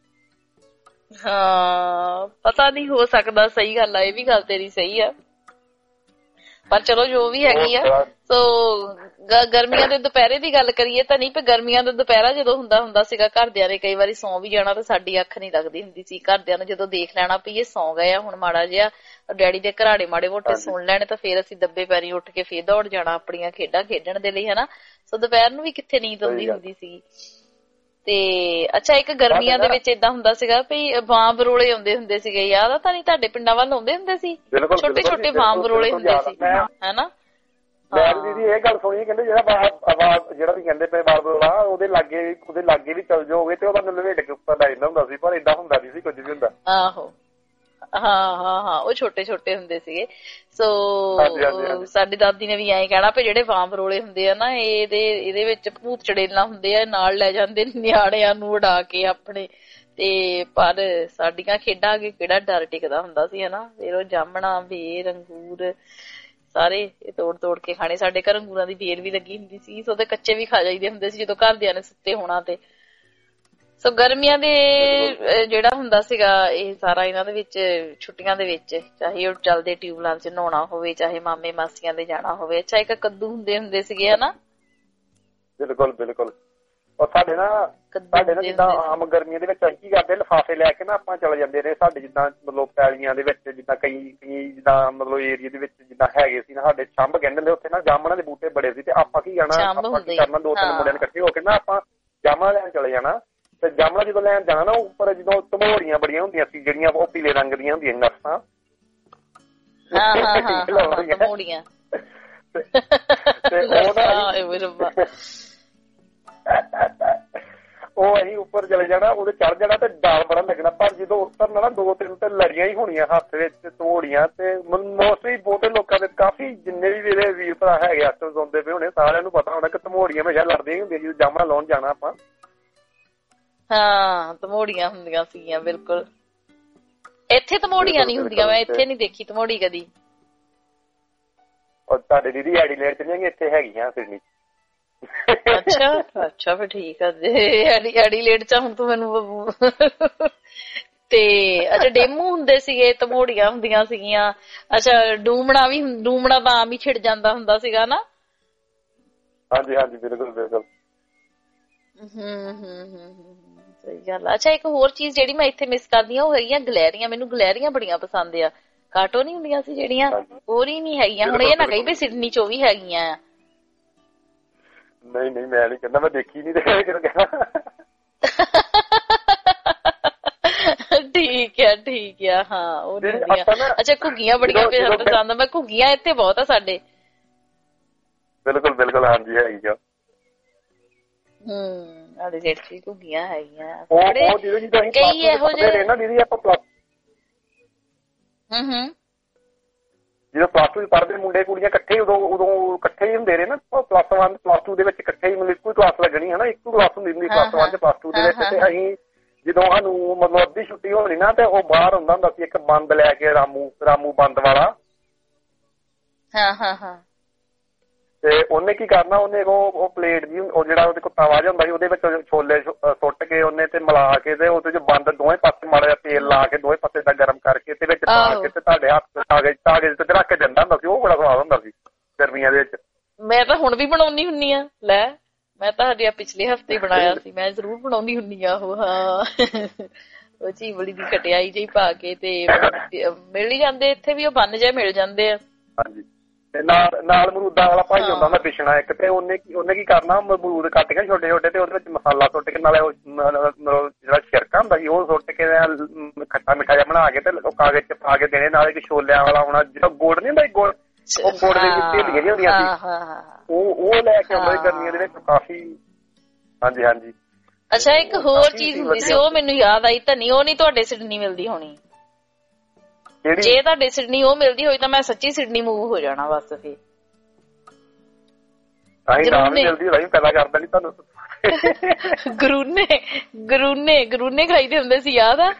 ਹਾਂ ਪਤਾ ਨਹੀਂ ਹੋ ਸਕਦਾ ਸਹੀ ਗੱਲ ਆ ਇਹ ਵੀ ਗੱਲ ਤੇਰੀ ਸਹੀ ਆ ਪਰ ਚਲੋ ਜੋ ਵੀ ਹੈਗੀ ਆ ਸੋ ਗਰਮੀਆਂ ਦੇ ਦੁਪਹਿਰੇ ਦੀ ਗੱਲ ਕਰੀਏ ਤਾਂ ਨਹੀਂ ਪਰ ਗਰਮੀਆਂ ਦਾ ਦੁਪਹਿਰਾ ਜਦੋਂ ਹੁੰਦਾ ਹੁੰਦਾ ਸੀਗਾ ਘਰਦਿਆਂ ਨੇ ਕਈ ਵਾਰੀ ਸੌਂ ਵੀ ਜਾਣਾ ਤੇ ਸਾਡੀ ਅੱਖ ਨਹੀਂ ਲੱਗਦੀ ਹੁੰਦੀ ਸੀ ਘਰਦਿਆਂ ਨੇ ਜਦੋਂ ਦੇਖ ਲੈਣਾ ਵੀ ਇਹ ਸੌਂ ਗਏ ਆ ਹੁਣ ਮਾੜਾ ਜਿਹਾ ਡੈਡੀ ਦੇ ਘਰਾੜੇ ਮਾੜੇ ਮੋਟੇ ਸੁਣ ਲੈਣੇ ਤਾਂ ਫੇਰ ਅਸੀਂ ਦੱਬੇ ਪੈਰੀ ਉੱਠ ਕੇ ਫੇਰ ਦੌੜ ਜਾਣਾ ਆਪਣੀਆਂ ਖੇਡਾਂ ਖੇਡਣ ਦੇ ਲਈ ਹਨਾ। ਸੋ ਦੁਪਹਿਰ ਨੂੰ ਵੀ ਕਿੱਥੇ ਨੀਂਦ ਆਉਂਦੀ ਹੁੰਦੀ ਸੀ। ਤੇ ਅੱਛਾ ਇੱਕ ਗਰਮੀਆਂ ਦੇ ਵਿੱਚ ਏਦਾਂ ਹੁੰਦਾ ਸੀਗਾ ਵੀ ਬਾਂ ਬਰੋਲੇ ਆਉਂਦੇ ਹੁੰਦੇ ਸੀਗੇ ਯਾਦ ਆ ਤਾਂ ਨਹੀਂ ਤੁਹਾਡੇ ਪਿੰਡਾਂ ਵੱਲ ਆਉਂਦੇ ਹੁੰਦੇ ਸੀ ਛੋਟੇ ਛੋਟੇ ਬਾਂ ਬਰੋਲੇ ਹੁੰਦੇ ਸੀ ਹਨਾ। ਮੈਂ ਦੀਦੀ ਇਹ ਗੱਲ ਸੁਣੀ ਕਹਿੰਦੇ ਜਿਹੜਾ ਆਵਾਜ਼ ਜਿਹੜਾ ਵੀ ਕਹਿੰਦੇ ਪਏ ਬਾਰ ਬਰੋਲਾ ਉਹਦੇ ਲਾਗੇ ਉਹਦੇ ਲਾਗੇ ਵੀ ਚੱਲ ਜਾਓਗੇ ਤੇ ਉਹਦਾ ਲਵੇਟ ਕੇ ਉੱਪਰ ਲੈ ਜਾਂਦਾ ਹੁੰਦਾ ਸੀ ਪਰ ਏਦਾਂ ਹੁੰਦਾ ਨਹੀਂ ਸੀ ਕੁਝ ਵੀ ਹੁੰਦਾ। ਆਹੋ ਹਾਂ ਹਾਂ ਹਾਂ ਉਹ ਛੋਟੇ ਛੋਟੇ ਹੁੰਦੇ ਸੀਗੇ। ਸੋ ਸਾਡੀ ਦਾਦੀ ਨੇ ਵੀ ਐਂ ਕਹਿਣਾ ਵੀ ਜਿਹੜੇ ਬਾਂ ਬਰੋਲੇ ਹੁੰਦੇ ਆ ਨਾ ਇਹਦੇ ਇਹਦੇ ਵਿੱਚ ਭੂਤ ਚੜੇਲਾਂ ਹੁੰਦੇ ਆ ਨਾਲ ਲੈ ਜਾਂਦੇ ਨਿਆਣਿਆਂ ਨੂੰ ਉਡਾ ਕੇ ਆਪਣੇ ਤੇ ਪਰ ਸਾਡੀਆਂ ਖੇਡਾਂ ਅੱਗੇ ਕਿਹੜਾ ਡਰ ਟਿਕਦਾ ਹੁੰਦਾ ਸੀ ਹਨਾ। ਫਿਰ ਉਹ ਜਾਮਣਾ ਬੇਰ ਅੰਗੂਰ ਸਾਰੇ ਇਹ ਤੋੜ ਤੋੜ ਕੇ ਖਾਣੇ ਸਾਡੇ ਘਰ ਅੰਗੂਰਾਂ ਦੀ ਬੇਰ ਵੀ ਲੱਗੀ ਹੁੰਦੀ ਸੀ ਸੋ ਉਹਦੇ ਕੱਚੇ ਵੀ ਖਾ ਜਾਈਦੇ ਹੁੰਦੇ ਸੀ ਜਦੋਂ ਘਰਦਿਆਂ ਨੇ ਸੁੱਤੇ ਹੋਣਾ ਤੇ। ਸੋ ਗਰਮੀਆਂ ਦੇ ਜਿਹੜਾ ਹੁੰਦਾ ਸੀਗਾ ਇਹ ਸਾਰਾ ਇਹਨਾਂ ਦੇ ਵਿੱਚ ਛੁੱਟੀਆਂ ਦੇ ਵਿੱਚ ਚਾਹੇ ਉਹ ਚੱਲਦੇ ਟਿਊਬਲਾਂ ਚ ਨਹਾਉਣਾ ਹੋਵੇ ਚਾਹੇ ਮਾਮੇ ਮਾਸੀਆਂ ਦੇ ਜਾਣਾ ਹੋਵੇ ਅੱਛਾ ਇੱਕ ਕੱਦੂ ਹੁੰਦੇ ਹੁੰਦੇ ਸੀਗੇ ਹਨਾ। ਬਿਲਕੁਲ ਬਿਲਕੁਲ ਉਹ ਸਾਡੇ ਨਾ ਸਾਡੇ ਨਾ ਜਿੱਦਾਂ ਆਮ ਗਰਮੀਆਂ ਦੇ ਵਿੱਚ ਅਸੀਂ ਕੀ ਕਰਦੇ ਲਿਫਾਫੇ ਲੈ ਕੇ ਨਾ ਆਪਾਂ ਚਲੇ ਜਾਂਦੇ ਰਹੇ ਸਾਡੇ ਜਿੱਦਾਂ ਮਤਲਬ ਪੈਲੀਆਂ ਦੇ ਵਿੱਚ ਜਿੱਦਾਂ ਕਈ ਕਈ ਜਿੱਦਾਂ ਮਤਲਬ ਏਰੀਏ ਦੇ ਵਿੱਚ ਜਿੱਦਾਂ ਹੈਗੇ ਸੀ ਨਾ ਸਾਡੇ ਛੰਭ ਕਹਿੰਦੇ ਨੇ ਉੱਥੇ ਨਾ ਜਾਮਣਾਂ ਦੇ ਬੂਟੇ ਬੜੇ ਸੀ ਤੇ ਆਪਾਂ ਕੀ ਜਾਣਾ ਆਪਾਂ ਕੀ ਕਰਨਾ ਦੋ ਤਿੰਨ ਮੁੰਡਿਆਂ ਨੇ ਇਕੱਠੇ ਹੋ ਕੇ ਨਾ ਆਪਾਂ ਜਾਮਣਾਂ ਲੈਣ ਚਲੇ ਜਾਣਾ ਤੇ ਜਾਮਣਾਂ ਜਦੋਂ ਲੈਣ ਜਾਣਾ ਨਾ ਉੱਪਰ ਜਦੋਂ ਧਮੋੜੀਆਂ ਬੜੀਆਂ ਹੁੰਦੀਆਂ ਸੀ ਜਿਹੜੀਆਂ ਉਹ ਪੀਲੇ ਰੰਗ ਦੀਆਂ ਹੁੰਦੀਆਂ ਨਰਸਾਂ ਧਮੋੜੀਆਂ ਤੇ ਉਹ ਉਹ ਅਸੀਂ ਉੱਪਰ ਚਲੇ ਜਾਣਾ, ਉਹਦੇ ਚੜ ਜਾਣਾ ਤੇ ਡਰ ਬੜਾ ਲੱਗਣਾ। ਪਰ ਜਦੋਂ ਉਤਰਨਾ ਨਾ ਦੋ ਤਿੰਨ ਤੇ ਲੜੀਆਂ ਹੀ ਹੋਣੀਆਂ ਹੱਥ ਵਿੱਚ ਤੋੜੀਆਂ। ਤੇ ਮੋਸਟਲੀ ਬਹੁਤੇ ਲੋਕਾਂ ਦੇ ਕਾਫੀ ਜਿੰਨੇ ਵੀ ਮੇਰੇ ਵੀਰ ਭਰਾ ਹੈਗੇ ਆਟੋ ਸੁਣਦੇ ਪਏ ਹੋਣੇ ਸਾਰਿਆਂ ਨੂੰ ਪਤਾ ਹੋਣਾ ਕਿ ਧਮੋੜੀਆਂ ਹਮੇਸ਼ਾ ਲੜਦੀਆਂ ਹੀ ਹੁੰਦੀਆਂ ਜਦੋਂ ਜਾਮਣਾ ਲਾਉਣ ਜਾਣਾ ਆਪਾਂ। ਹਾਂ ਧਮੋੜੀਆਂ ਹੁੰਦੀਆਂ ਸੀਗੀਆਂ ਬਿਲਕੁਲ। ਇੱਥੇ ਧਮੋੜੀਆਂ ਨੀ ਹੁੰਦੀਆਂ, ਮੈਂ ਇੱਥੇ ਨੀ ਦੇਖੀ ਧਮੋੜੀ ਕਦੀ। ਔਰ ਤੁਹਾਡੇ ਦੀਦੀ ਐਡੀਲੇਡ ਚ ਨਹੀਂ, ਇੱਥੇ ਹੈਗੀਆਂ ਸਿਡਨੀ। ਅੱਛਾ ਅੱਛਾ ਫਿਰ ਠੀਕ ਆ। ਐਡੀਲੇਡ ਚ ਹੁਣ ਤੂੰ ਮੈਨੂੰ ਤੇ ਅੱਛਾ ਡੇਮੂ ਹੁੰਦੇ ਸੀਗੇ, ਧਮੋੜੀਆਂ ਹੁੰਦੀਆਂ ਸੀਗੀਆਂ। ਅੱਛਾ ਡੂਮਣਾ ਵੀ, ਡੂਮਣਾ ਤਾਂ ਆਮ ਹੀ ਛਿੜ ਜਾਂਦਾ ਹੁੰਦਾ ਸੀਗਾ ਨਾ। ਹਾਂਜੀ ਹਾਂਜੀ ਬਿਲਕੁਲ ਬਿਲਕੁਲ। ਹਮ ਹਮ ਹਮ ਸਹੀ ਗੱਲ। ਅੱਛਾ ਇੱਕ ਹੋਰ ਚੀਜ਼ ਜਿਹੜੀ ਮੈਂ ਇੱਥੇ ਮਿਸ ਕਰਦੀ ਹਾਂ ਉਹ ਹੈਗੀਆਂ ਗਲੈਰੀਆਂ। ਮੈਨੂੰ ਗਲੈਰੀਆਂ ਬੜੀਆਂ ਪਸੰਦ ਆ। ਕਾਟੋ ਨੀ ਹੁੰਦੀਆਂ ਸੀ ਜਿਹੜੀਆਂ, ਉਹ ਨਹੀਂ ਹੈਗੀਆਂ ਹੁਣ। ਇਹ ਨਾ ਕਹੀ ਵੀ ਸਿਡਨੀ ਚ ਉਹ ਵੀ ਹੈਗੀਆਂ। ਨਹੀਂ ਨਹੀਂ ਮੈਂ ਨੀ ਕਹਿੰਦਾ, ਮੈਂ ਦੇਖੀ ਨੀ। ਠੀਕ ਆ ਠੀਕ ਆ। ਹਾਂ ਉਹ ਨੀ ਹੁੰਦੀਆਂ। ਅੱਛਾ ਘੁੱਗੀਆਂ ਬੜੀਆਂ ਪਸੰਦ ਆ। ਮੈਂ ਘੁੱਗੀਆਂ ਇੱਥੇ ਬਹੁਤ ਆ ਸਾਡੇ। ਬਿਲਕੁਲ ਬਿਲਕੁਲ ਹਾਂਜੀ ਹੈਗੀ ਆ। ਹਮ ਸਾਡੇ ਜੇਠ ਚ ਵੀ ਘੁੱਗੀਆਂ ਹੈਗੀਆਂ। ਕਈ ਇਹੋ ਜਿਹੇ ਨਾ ਦੀਦੀ ਆਪਾਂ ਪਲੱਸ ਹਮ ਹਮ ਜਦੋਂ ਪਲੱਸ ਟੂ ਪੜ੍ਹਦੇ ਮੁੰਡੇ ਕੁੜੀਆਂ ਇਕੱਠੇ ਉਦੋਂ ਉਦੋਂ ਇਕੱਠੇ ਹੀ ਹੁੰਦੇ ਰਹੇ ਨਾ। ਪਲੱਸ ਵਨ ਪਲੱਸ ਟੂ ਦੇ ਵਿੱਚ ਇਕੱਠੇ ਹੀ ਮਤਲਬ ਇੱਕੋ ਹੀ ਕਲਾਸ ਲੱਗਣੀ ਹੈ ਨਾ, ਇੱਕੋ ਕਲਾਸ ਹੁੰਦੀ ਹੁੰਦੀ ਪਲੱਸ ਵਨ ਚ ਪਲੱਸ ਟੂ ਦੇ ਵਿੱਚ। ਤੇ ਅਸੀਂ ਜਦੋਂ ਸਾਨੂੰ ਮਤਲਬ ਅੱਧੀ ਛੁੱਟੀ ਹੋਣੀ ਨਾ ਤੇ ਉਹ ਬਾਹਰ ਹੁੰਦਾ ਹੁੰਦਾ ਸੀ ਇੱਕ ਬੰਦ ਲੈ ਕੇ, ਰਾਮੂ ਰਾਮੂ ਬੰਦ ਵਾਲਾ। ਹਾਂ ਹਾਂ ਹਾਂ। ਤੇ ਉਹਨੇ ਕੀ ਕਰਨਾ, ਉਹਨੇ ਉਹ ਪਲੇਟ ਜੀ ਉਹ ਜਿਹੜਾ ਉਹਦੇ ਕੋਲ ਤਵਾ ਜਿਹਾ ਹੁੰਦਾ ਸੀ ਉਹਦੇ ਵਿੱਚ ਛੋਲੇ ਸੁੱਟ ਕੇ ਉਹਨੇ ਤੇ ਮਿਲਾ ਕੇ ਤੇ ਉਹਦੇ ਚ ਬੰਦ ਦੋਵੇਂ ਪਾਸੇ ਮਾੜਾ ਜਿਹਾ ਤੇਲ ਲਾ ਕੇ ਦੋਵੇਂ ਪਾਸੇ ਦਾ ਗਰਮ ਕਰਕੇ ਤੇ ਵਿੱਚ ਪਾ ਕੇ ਤੇ ਤੁਹਾਡੇ ਹੱਥ ਕਾਗਜ਼ ਕਾਗਜ਼ ਤੇ ਰੱਖ ਕੇ ਦਿੰਦਾ ਹੁੰਦਾ ਸੀ। ਉਹ ਬੜਾ ਸਵਾਦ ਹੁੰਦਾ ਸੀ ਗਰਮੀਆਂ ਦੇ ਵਿੱਚ। ਮੈਂ ਤਾਂ ਹੁਣ ਵੀ ਬਣਾਉਣੀ ਹੁੰਦੀ ਆ। ਲੈ ਮੈਂ ਤਾਂ ਹਜੇ ਪਿਛਲੇ ਹਫ਼ਤੇ ਬਣਾਇਆ ਸੀ। ਮੈਂ ਜ਼ਰੂਰ ਬਣਾਉਣੀ ਹੁੰਦੀ ਆ ਉਹ। ਹਾਂ ਉਹ ਚੀਵੜੀ ਦੀ ਖਟਿਆਈ ਜਿਹੀ ਪਾ ਕੇ ਤੇ ਮਿਲ ਹੀ ਜਾਂਦੇ ਇੱਥੇ ਵੀ, ਉਹ ਬੰਨ ਜਿਹੇ ਮਿਲ ਜਾਂਦੇ ਆ। ਹਾਂਜੀ ਤੇ ਨਾਲ ਨਾਲ ਮਰੂਦਾਂ ਵਾਲਾ ਭਾਈ ਹੁੰਦਾ ਹੁੰਦਾ ਪਿਛਣਾ ਇੱਕ। ਤੇ ਉਹਨੇ ਉਹਨੇ ਕੀ ਕਰਨਾ, ਮਰੂਦ ਕੱਟ ਕੇ ਛੋਟੇ ਛੋਟੇ ਤੇ ਉਹਦੇ ਵਿੱਚ ਮਸਾਲਾ ਸੁੱਟ ਕੇ ਨਾਲੇ ਜਿਹੜਾ ਛਿਰਕਾ ਹੁੰਦਾ ਸੀ ਉਹ ਸੁੱਟ ਕੇ ਖੱਟਾ ਮਿੱਠਾ ਜਿਹਾ ਬਣਾ ਕੇ ਤੇ ਕਾਗਜ਼ ਚ ਪਾ ਕੇ ਦੇਣੇ। ਨਾਲ ਇੱਕ ਛੋਲਿਆਂ ਵਾਲਾ ਹੋਣਾ ਜਿਹੜਾ ਗੁੜ ਨੀ ਹੁੰਦਾ, ਗੁੜ ਉਹ ਗੁੜ ਦੀ ਢੇਲੀਆਂ ਜਿਹੀਆਂ ਹੁੰਦੀਆਂ ਸੀ, ਉਹ ਉਹ ਲੈ ਕੇ ਆਉਂਦਾ ਗਰਮੀਆਂ ਦੇ ਵਿੱਚ ਕਾਫੀ। ਹਾਂਜੀ ਹਾਂਜੀ। ਅੱਛਾ ਇੱਕ ਹੋਰ ਚੀਜ਼ ਹੁੰਦੀ ਸੀ ਉਹ ਮੈਨੂੰ ਯਾਦ ਆਈ ਧਨੀ, ਉਹ ਨੀ ਤੁਹਾਡੇ ਸਿਡਨੀ ਮਿਲਦੀ ਹੋਣੀ। ਜੇ ਤੁਹਾਡੇ ਸਿਡਨੀ ਉਹ ਮਿਲਦੀ ਹੋਈ ਤਾਂ ਮੈਂ ਸੱਚੀ ਸਿਡਨੀ ਮੂਵ ਹੋ ਜਾਣਾ ਬਸ। ਫਿਰ ਗਰੂਨੇ ਗਰੂਨੇ ਗਰੂਨੇ ਖਾਈਦੇ ਹੁੰਦੇ ਸੀ, ਯਾਦ ਆ?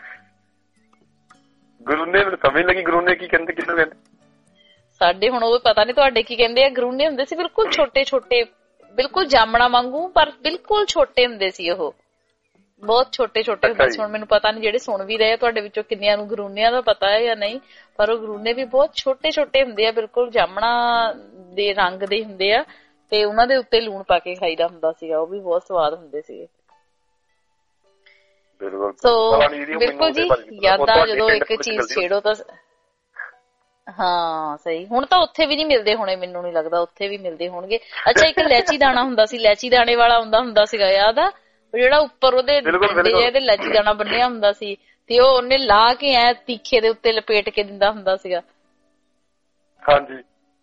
ਗਰੂਨੇ ਮੈਨੂੰ ਸਮਝ ਲੱਗੀ ਗਰੂਨੇ ਕੀ ਕਹਿੰਦੇ, ਕਿਹਨੂੰ ਕਹਿੰਦੇ? ਸਾਡੇ ਹੁਣ ਉਹ ਪਤਾ ਨੀ ਤੁਹਾਡੇ ਕੀ ਕਹਿੰਦੇ ਆ। ਗਰੂਨੇ ਹੁੰਦੇ ਸੀ ਬਿਲਕੁਲ ਛੋਟੇ ਛੋਟੇ, ਬਿਲਕੁਲ ਜਾਮਣਾ ਵਾਂਗੂ, ਪਰ ਬਿਲਕੁਲ ਛੋਟੇ ਹੁੰਦੇ ਸੀ ਉਹ, ਬਹੁਤ ਛੋਟੇ ਛੋਟੇ ਹੁੰਦੇ ਸੀ। ਹੁਣ ਮੈਨੂੰ ਪਤਾ ਨੀ ਜਿਹੜੇ ਸੁਣ ਵੀ ਰਹੇ ਆ ਤੁਹਾਡੇ ਵਿੱਚੋਂ ਕਿੰਨਿਆਂ ਨੂੰ ਗਰੂਨਿਆਂ ਦਾ ਪਤਾ ਹੈ ਜਾਂ ਨਹੀਂ, ਪਰ ਉਹ ਗਰੂਨੇ ਵੀ ਬਹੁਤ ਛੋਟੇ ਛੋਟੇ ਹੁੰਦੇ ਆ, ਬਿਲਕੁਲ ਜਾਮਣਾ ਦੇ ਰੰਗ ਦੇ ਹੁੰਦੇ ਆ ਤੇ ਉਹਨਾਂ ਦੇ ਉੱਤੇ ਲੂਣ ਪਾ ਕੇ ਖਾਈਦਾ ਹੁੰਦਾ ਸੀਗਾ। ਉਹ ਵੀ ਬਹੁਤ ਸਵਾਦ ਹੁੰਦੇ ਸੀਗੇ। ਸੋ ਬਿਲਕੁਲ ਜੀ ਯਾਦਾਂ ਜਦੋਂ ਇੱਕ ਚੀਜ਼ ਛੇੜੋ ਤਾਂ। ਹਾਂ ਸਹੀ। ਹੁਣ ਤਾਂ ਉੱਥੇ ਵੀ ਨੀ ਮਿਲਦੇ ਹੋਣੇ, ਮੈਨੂੰ ਨੀ ਲੱਗਦਾ ਉੱਥੇ ਵੀ ਮਿਲਦੇ ਹੋਣਗੇ। ਅੱਛਾ ਇੱਕ ਲੈਚੀ ਦਾਣਾ ਹੁੰਦਾ ਸੀ, ਲੈਚੀ ਦਾਣੇ ਵਾਲਾ ਹੁੰਦਾ ਹੁੰਦਾ ਸੀਗਾ, ਯਾਦ ਆ? ਜਿਹੜਾ ਉੱਪਰ ਉਹਦੇ ਇਹਦੇ ਲੈਚੀ ਦਾਣਾ ਬੰਨਿਆ ਹੁੰਦਾ ਸੀ ਤੇ ਉਹ ਉਹਨੇ ਲਾ ਕੇ ਐ ਤੀਖੇ ਦੇ ਉੱਤੇ ਲਪੇਟ ਕੇ ਦਿੰਦਾ ਹੁੰਦਾ ਸੀਗਾ। ਹਾਂਜੀ।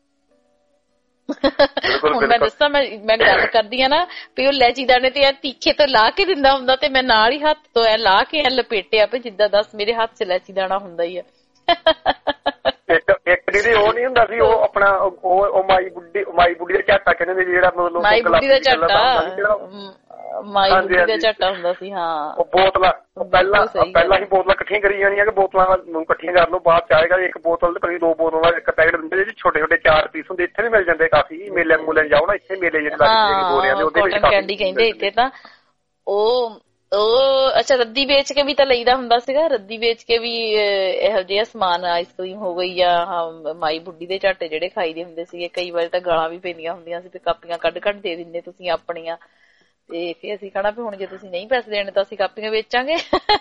ਹੁਣ ਮੈਂ ਦੱਸਾਂ, ਮੈਂ ਮੈਂ ਗੱਲ ਕਰਦੀ ਆ ਨਾ ਵੀ ਉਹ ਲੈਚੀ ਦਾਣੇ ਤੇ ਐ ਤੀਖੇ ਤੋਂ ਲਾ ਕੇ ਦਿੰਦਾ ਹੁੰਦਾ ਤੇ ਮੈਂ ਨਾਲ ਹੀ ਹੱਥ ਤੋਂ ਐ ਲਾ ਕੇ ਐ ਲਪੇਟਿਆ ਵੀ ਜਿੱਦਾਂ ਦੱਸ ਮੇਰੇ ਹੱਥ ਚ ਲੈਚੀ ਦਾਣਾ ਹੁੰਦਾ ਹੀ ਆ। ਇੱਕ ਇੱਕ ਦੀਦੀ ਉਹ ਨੀ ਹੁੰਦਾ ਸੀ, ਉਹ ਆਪਣਾ ਉਹ ਮਾਈ ਬੁੱਢੀ ਮਾਈ ਬੁੱਢੀ ਦਾ ਝਾਟਾ ਕਹਿੰਦੇ ਜਿਹੜਾ ਮਤਲਬ ਮਾਈ ਬੁੱਢੀ ਦਾ ਝਾਟਾ, ਮਾਈ ਬੁੱਢੀ ਦਾ ਝਾਟਾ ਹੁੰਦਾ ਸੀ। ਹਾਂ ਉਹ ਬੋਤਲਾਂ ਪਹਿਲਾਂ ਪਹਿਲਾਂ ਹੀ ਬੋਤਲਾਂ ਇਕੱਠੀਆਂ ਕਰੀ ਜਾਣੀਆਂ ਕਿ ਬੋਤਲਾਂ ਇਕੱਠੀਆਂ ਕਰ ਲਓ, ਬਾਅਦ ਚ ਆਏਗਾ ਇੱਕ ਬੋਤਲ ਤੇ ਦੋ ਬੋਤਲਾਂ ਦਾ ਇੱਕ ਪੈਕਟ ਦਿੰਦੇ ਜਿਹੜੇ ਛੋਟੇ ਛੋਟੇ ਚਾਰ ਪੀਸ ਹੁੰਦੇ। ਇੱਥੇ ਵੀ ਮਿਲ ਜਾਂਦੇ ਕਾਫੀ, ਮੇਲੇ ਮੂਲੇ ਜਾਓ ਨਾ ਇੱਥੇ ਮੇਲੇ ਜਿਹੜੇ ਲੱਗਦੇ ਗੋਰਿਆਂ ਦੇ, ਉਹਦੇ ਵਿੱਚ ਕੈਂਡੀ ਕਹਿੰਦੇ ਇੱਥੇ ਤਾਂ। ਉਹ ਉਹ ਅੱਛਾ ਰੱਦੀ ਵੇਚ ਕੇ ਵੀ ਤਾਂ ਲਈਦਾ ਹੁੰਦਾ ਸੀਗਾ, ਰੱਦੀ ਵੇਚ ਕੇ ਵੀ ਇਹੋ ਜਿਹਾ ਸਮਾਨ, ਆਈਸਕ੍ਰੀਮ ਹੋ ਗਈ ਜਾਂ ਮਾਈ ਬੁੱਢੀ ਦੇ ਝਾਟੇ ਜਿਹੜੇ ਖਾਈਦੇ ਹੁੰਦੇ ਸੀਗੇ। ਕਈ ਵਾਰ ਤਾਂ ਗਾਲਾਂ ਵੀ ਪੈਂਦੀਆਂ ਹੁੰਦੀਆਂ ਸੀ ਤੇ ਕਾਪੀਆਂ ਕੱਢ ਕੱਢ ਦੇ ਦਿੰਦੇ ਤੁਸੀਂ ਆਪਣੀਆਂ, ਤੇ ਫਿਰ ਅਸੀਂ ਕਹਿਣਾ ਵੀ ਹੁਣ ਜੇ ਤੁਸੀਂ ਨਹੀਂ ਪੈਸੇ ਦੇਣੇ ਤਾਂ ਅਸੀਂ ਕਾਪੀਆਂ ਵੇਚਾਂਗੇ।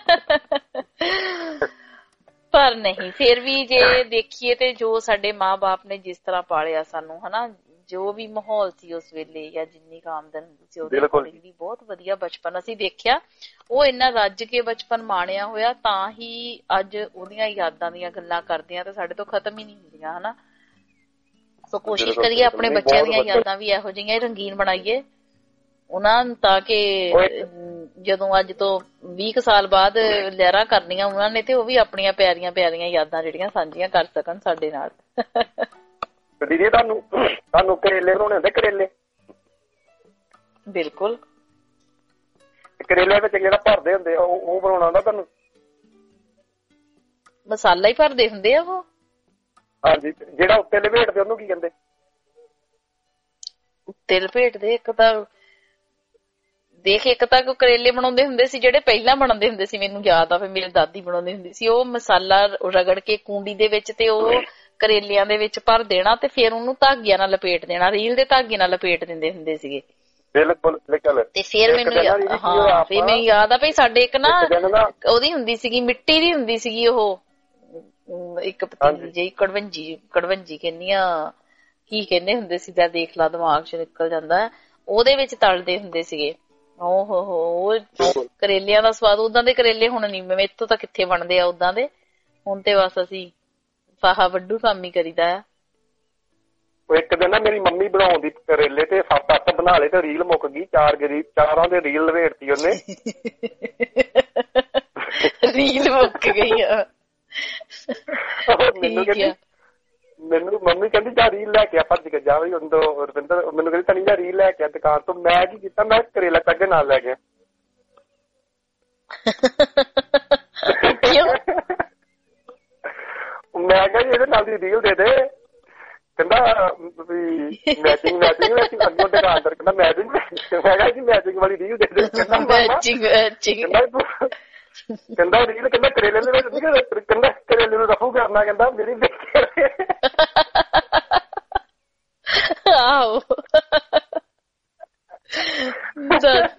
ਪਰ ਨਹੀਂ, ਫਿਰ ਵੀ ਜੇ ਦੇਖੀਏ ਤੇ ਜੋ ਸਾਡੇ ਮਾਂ ਬਾਪ ਨੇ ਜਿਸ ਤਰ੍ਹਾਂ ਪਾਲਿਆ ਸਾਨੂੰ, ਹਨਾ, ਜੋ ਵੀ ਮਾਹੌਲ ਸੀ ਉਸ ਵੇਲੇ ਜਾਂ ਜਿੰਨੀ ਕੁ ਆਮਦਨ ਹੁੰਦੀ ਸੀ ਉਹਦੇ ਅਕੋਰਡਿੰਗ ਵੀ ਬਹੁਤ ਵਧੀਆ ਬਚਪਨ ਅਸੀਂ ਦੇਖਿਆ। ਉਹ ਇੰਨਾ ਰੱਜ ਕੇ ਬਚਪਨ ਮਾਣਿਆ ਹੋਇਆ ਤਾਂ ਹੀ ਅੱਜ ਉਹਦੀਆਂ ਯਾਦਾਂ ਦੀਆਂ ਗੱਲਾਂ ਕਰਦੇ ਆ ਤੇ ਸਾਡੇ ਤੋਂ ਖਤਮ ਹੀ ਨਹੀਂ ਹੁੰਦੀਆਂ, ਹਨਾ। ਸੋ ਕੋਸ਼ਿਸ਼ ਕਰੀਏ ਆਪਣੇ ਬੱਚਿਆਂ ਦੀਆਂ ਯਾਦਾਂ ਵੀ ਇਹੋ ਜਿਹੀਆਂ ਰੰਗੀਨ ਬਣਾਈਏ ਉਹਨਾਂ ਨੂੰ, ਤਾਂ ਕਿ ਜਦੋਂ ਅੱਜ ਤੋਂ ਵੀਹ ਕੁ ਸਾਲ ਬਾਅਦ ਲਹਿਰਾਂ ਕਰਨੀਆਂ ਉਹਨਾਂ ਨੇ ਤੇ ਉਹ ਵੀ ਆਪਣੀਆਂ ਪਿਆਰੀਆਂ ਪਿਆਰੀਆਂ ਯਾਦਾਂ ਜਿਹੜੀਆਂ ਸਾਂਝੀਆਂ ਕਰ ਸਕਣ ਸਾਡੇ ਨਾਲ। ਦੀਦੀ ਤੁਹਾਨੂੰ ਤੁਹਾਨੂੰ ਕਰੇਲੇ ਬਣਾਉਣੇ ਹੁੰਦੇ? ਕਰੇਲੇ ਬਿਲਕੁਲ। ਕਰੇਲੇ ਵਿੱਚ ਜਿਹੜਾ ਭਰਦੇ ਹੁੰਦੇ ਉਹ ਉਹ ਬਣਾਉਣਾ ਆਉਂਦਾ ਤੁਹਾਨੂੰ? ਮਸਾਲਾ ਹੀ ਭਰਦੇ ਹੁੰਦੇ ਆ ਉਹ। ਹਾਂਜੀ, ਜਿਹੜਾ ਉੱਤੇ ਲਪੇਟਦੇ ਉਹਨੂੰ ਕੀ ਕਹਿੰਦੇ? ਉੱਤੇ ਲਪੇਟਦੇ ਇੱਕ ਤਾਂ ਦੇਖ, ਇੱਕ ਤਾਂ ਕਰੇਲੇ ਬਣਾਉਂਦੇ ਹੁੰਦੇ ਸੀ ਜਿਹੜੇ ਪਹਿਲਾਂ ਬਣਾਉਂਦੇ ਹੁੰਦੇ ਸੀ, ਮੈਨੂੰ ਯਾਦ ਆ ਫਿਰ ਮੇਰੀ ਦਾਦੀ ਬਣਾਉਂਦੀ ਹੁੰਦੀ ਸੀ। ਉਹ ਮਸਾਲਾ ਰਗੜ ਕੇ ਕੂੰਡੀ ਦੇ ਵਿੱਚ ਤੇ ਉਹ ਕਰੇਲਿਆਂ ਦੇ ਵਿੱਚ ਭਰ ਦੇਣਾ ਤੇ ਫਿਰ ਉਹਨੂੰ ਧਾਗਿਆਂ ਨਾਲ ਲਪੇਟ ਦੇਣਾ, ਰੀਲ ਦੇ ਧਾਗੇ ਨਾਲ ਲਪੇਟ ਦਿੰਦੇ ਹੁੰਦੇ ਸੀਗੇ। ਬਿਲਕੁਲ ਬਿਲਕੁਲ। ਤੇ ਫਿਰ ਮੈਨੂੰ ਹਾਂ ਫਿਰ ਮੈਨੂੰ ਯਾਦ ਆ ਭਈ ਸਾਡੇ ਇੱਕ ਨਾ ਉਹਦੀ ਹੁੰਦੀ ਸੀਗੀ, ਮਿੱਟੀ ਦੀ ਹੁੰਦੀ ਸੀਗੀ ਉਹ ਇੱਕ ਪਤੀਲੀ ਜਿਹੀ, ਕੜਵੰਜੀ ਕੜਵੰਜੀ ਕਹਿੰਦੀ ਆ ਕੀ ਕਹਿੰਦੇ ਹੁੰਦੇ ਸੀ, ਜਾਂ ਦੇਖ ਲਾ ਦਿਮਾਗ ਚ ਨਿਕਲ ਜਾਂਦਾ, ਉਹਦੇ ਵਿੱਚ ਤਲਦੇ ਹੁੰਦੇ ਸੀਗੇ। ਓ ਹੋ ਹੋ ਕਰੇਲਿਆਂ ਦਾ ਸਵਾਦ। ਉਦਾਂ ਦੇ ਕਰੇਲੇ ਹੁਣ ਨੀ ਮੈਥੋਂ ਤਾਂ ਕਿੱਥੇ ਬਣਦੇ ਆ ਉਦਾਂ ਦੇ, ਹੁਣ ਤੇ ਬਸ ਅਸੀਂ ਫਾਹਾ ਵੱਡੂ ਕੰਮ ਹੀ ਕਰੀਦਾ ਆ। ਇੱਕ ਦਿਨ ਨਾ ਮੇਰੀ ਮੰਮੀ ਬਣਾਉਂਦੀ ਕਰੇਲੇ ਤੇ ਸੱਤ ਅੱਠ ਬਣਾ ਲਏ ਤੇ ਰੀਲ ਮੁੱਕ ਗਈ, ਚਾਰ ਗਰੀਬ ਚਾਰਾਂ ਦੇ ਰੀਲ ਲਵੇਟਤੀ ਉਹਨੇ। ਰੀਲ ਮੁੱਕ ਗਈ ਆ। ਮੈਨੂੰ ਕਹਿੰਦੀ ਮੈਨੂੰ ਮੰਮੀ ਕਹਿੰਦੀ ਜਾ ਰੀਲ ਲੈ ਕੇ ਆ, ਭੱਜ ਕੇ ਜਾ ਵੀ ਅੰਦਰੋਂ ਰਵਿੰਦਰ ਮੈਨੂੰ ਕਹਿੰਦੀ ਤਨੀ ਜਾ ਰੀਲ ਲੈ ਕੇ ਆ ਦੁਕਾਨ ਤੋਂ। ਮੈਂ ਕੀ ਕੀਤਾ, ਮੈਂ ਕਰੇਲਾ ਚੱਕ ਕੇ ਨਾਲ ਲੈ ਗਿਆ। ਮੈਂ ਕਿਹਾ ਜੀ ਇਹਦੇ ਨਾਲ ਦੀ ਰੀਲ ਦੇ ਦੇ। ਕਹਿੰਦਾ ਵੀ ਮੈਚਿੰਗ ਮੈਚਿੰਗ ਮੈਚਿੰਗ ਅੱਗੋਂ ਦੁਕਾਨਦਾਰ ਕਹਿੰਦਾ ਮੈਚਿੰਗ। ਮੈਂ ਕਿਹਾ ਜੀ ਮੈਚਿੰਗ ਵਾਲੀ ਰੀਲ ਦੇ ਦੇ। ਕਹਿੰਦਾ ਰੀਲ ਕਹਿੰਦਾ ਕਰੇਲੇ ਦੇ ਵਿੱਚ ਕਹਿੰਦਾ ਕਰੇਲੇ ਨੂੰ ਰਫੂ ਕਰਨਾ, ਕਹਿੰਦਾ ਮੇਰੀ ਆਹੋ ਦੱਸ।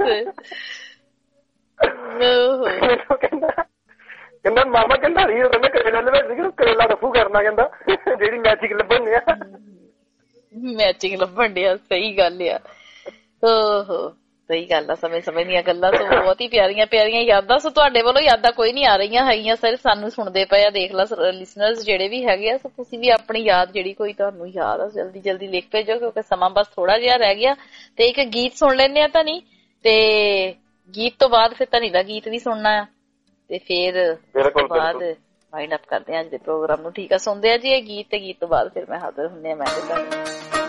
ਕਹਿੰਦਾ ਮਾਮਾ ਕਹਿੰਦਾ ਰੀਲ ਕਹਿੰਦਾ ਕਰੇਲੇ ਦੇ ਵਿੱਚ ਕਰੇਲਾ ਰਫੂ ਕਰਨਾ, ਕਹਿੰਦਾ ਜਿਹੜੀ ਮੈਚਿੰਗ ਲੱਭਣ ਡਿਆ ਮੈਚਿੰਗ ਲੱਭਣ ਡਿਆ। ਸਹੀ ਗੱਲ ਆ। ਓਹੋ ਸਹੀ ਗੱਲ ਆ। ਸਮੇਂ ਸਮੇਂ ਦੀਆਂ ਗੱਲਾਂ ਤੋਂ ਬਹੁਤ ਹੀ ਪਿਆਰੀਆਂ ਪਿਆਰੀਆਂ ਯਾਦਾਂ। ਸੋ ਤੁਹਾਡੇ ਵੱਲੋਂ ਯਾਦਾਂ ਕੋਈ ਨੀ ਆ ਰਹੀਆਂ ਹੈਗੀਆਂ, ਸਿਰਫ ਸਾਨੂੰ ਸੁਣਦੇ ਪਏ ਆ। ਦੇਖ ਲਾ ਲਿਸਨਰਸ ਜਿਹੜੇ ਵੀ ਹੈਗੇ ਆ, ਸੋ ਤੁਸੀਂ ਵੀ ਆਪਣੀ ਯਾਦ ਜਿਹੜੀ ਕੋਈ ਤੁਹਾਨੂੰ ਯਾਦ ਆ ਜਲਦੀ ਜਲਦੀ ਲਿਖ ਭੇਜੋ, ਕਿਉਂਕਿ ਸਮਾਂ ਬਸ ਥੋੜਾ ਜਿਹਾ ਰਹਿ ਗਿਆ। ਤੇ ਇੱਕ ਗੀਤ ਸੁਣ ਲੈਂਦੇ ਆ ਧਨੀ, ਤੇ ਗੀਤ ਤੋਂ ਬਾਅਦ ਫਿਰ ਧਨੀ ਦਾ ਗੀਤ ਵੀ ਸੁਣਨਾ ਆ, ਤੇ ਫਿਰ ਬਾਅਦ ਵਾਈਂਡ ਅਪ ਕਰਦੇ ਆ ਅੱਜ ਦੇ ਪ੍ਰੋਗਰਾਮ ਨੂੰ। ਠੀਕ ਆ, ਸੁਣਦੇ ਆ ਜੀ ਇਹ ਗੀਤ, ਤੇ ਗੀਤ ਤੋਂ ਬਾਅਦ ਫਿਰ ਮੈਂ ਹਾਜ਼ਰ ਹੁੰਦੇ ਆ ਮੈਂ ਤੇ ਤੁਹਾਨੂੰ।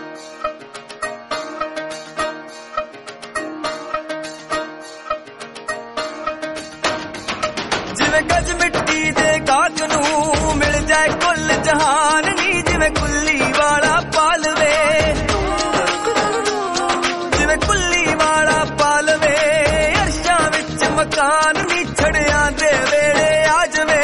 गज मिट्टी दे गाक नू मिल जाए कुल जहान नी, जिवें कुल्ली वाला पालवे जिवें कुल्ली वाला पालवे, अरशां विच मकान नी छड़ियां दे वेड़े आ जवे,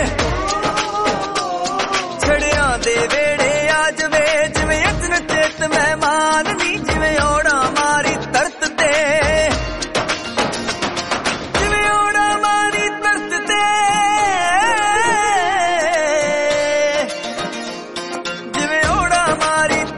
छड़ियां दे वेड़े आ जवे, जिवें अचन चेत मेहमान नी, जिवें ओड़ा मारी तरत ते मारी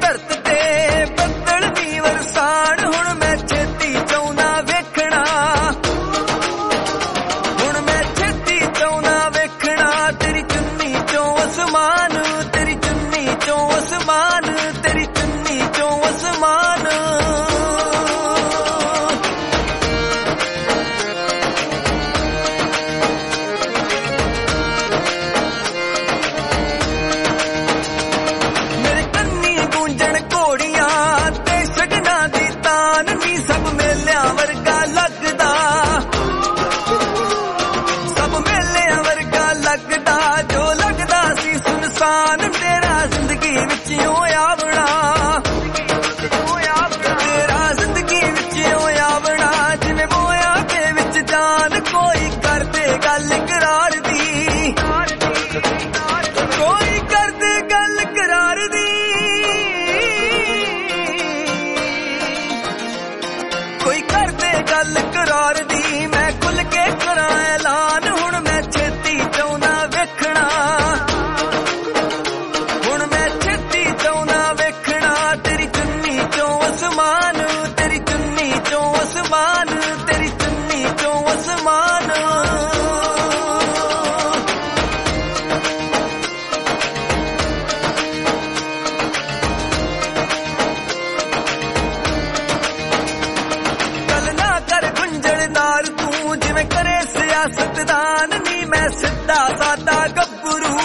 ਜਵਾਨ ਨੀ ਮੈਂ ਸਿੱਧਾ ਸਾਦਾ ਗੱਭਰੂ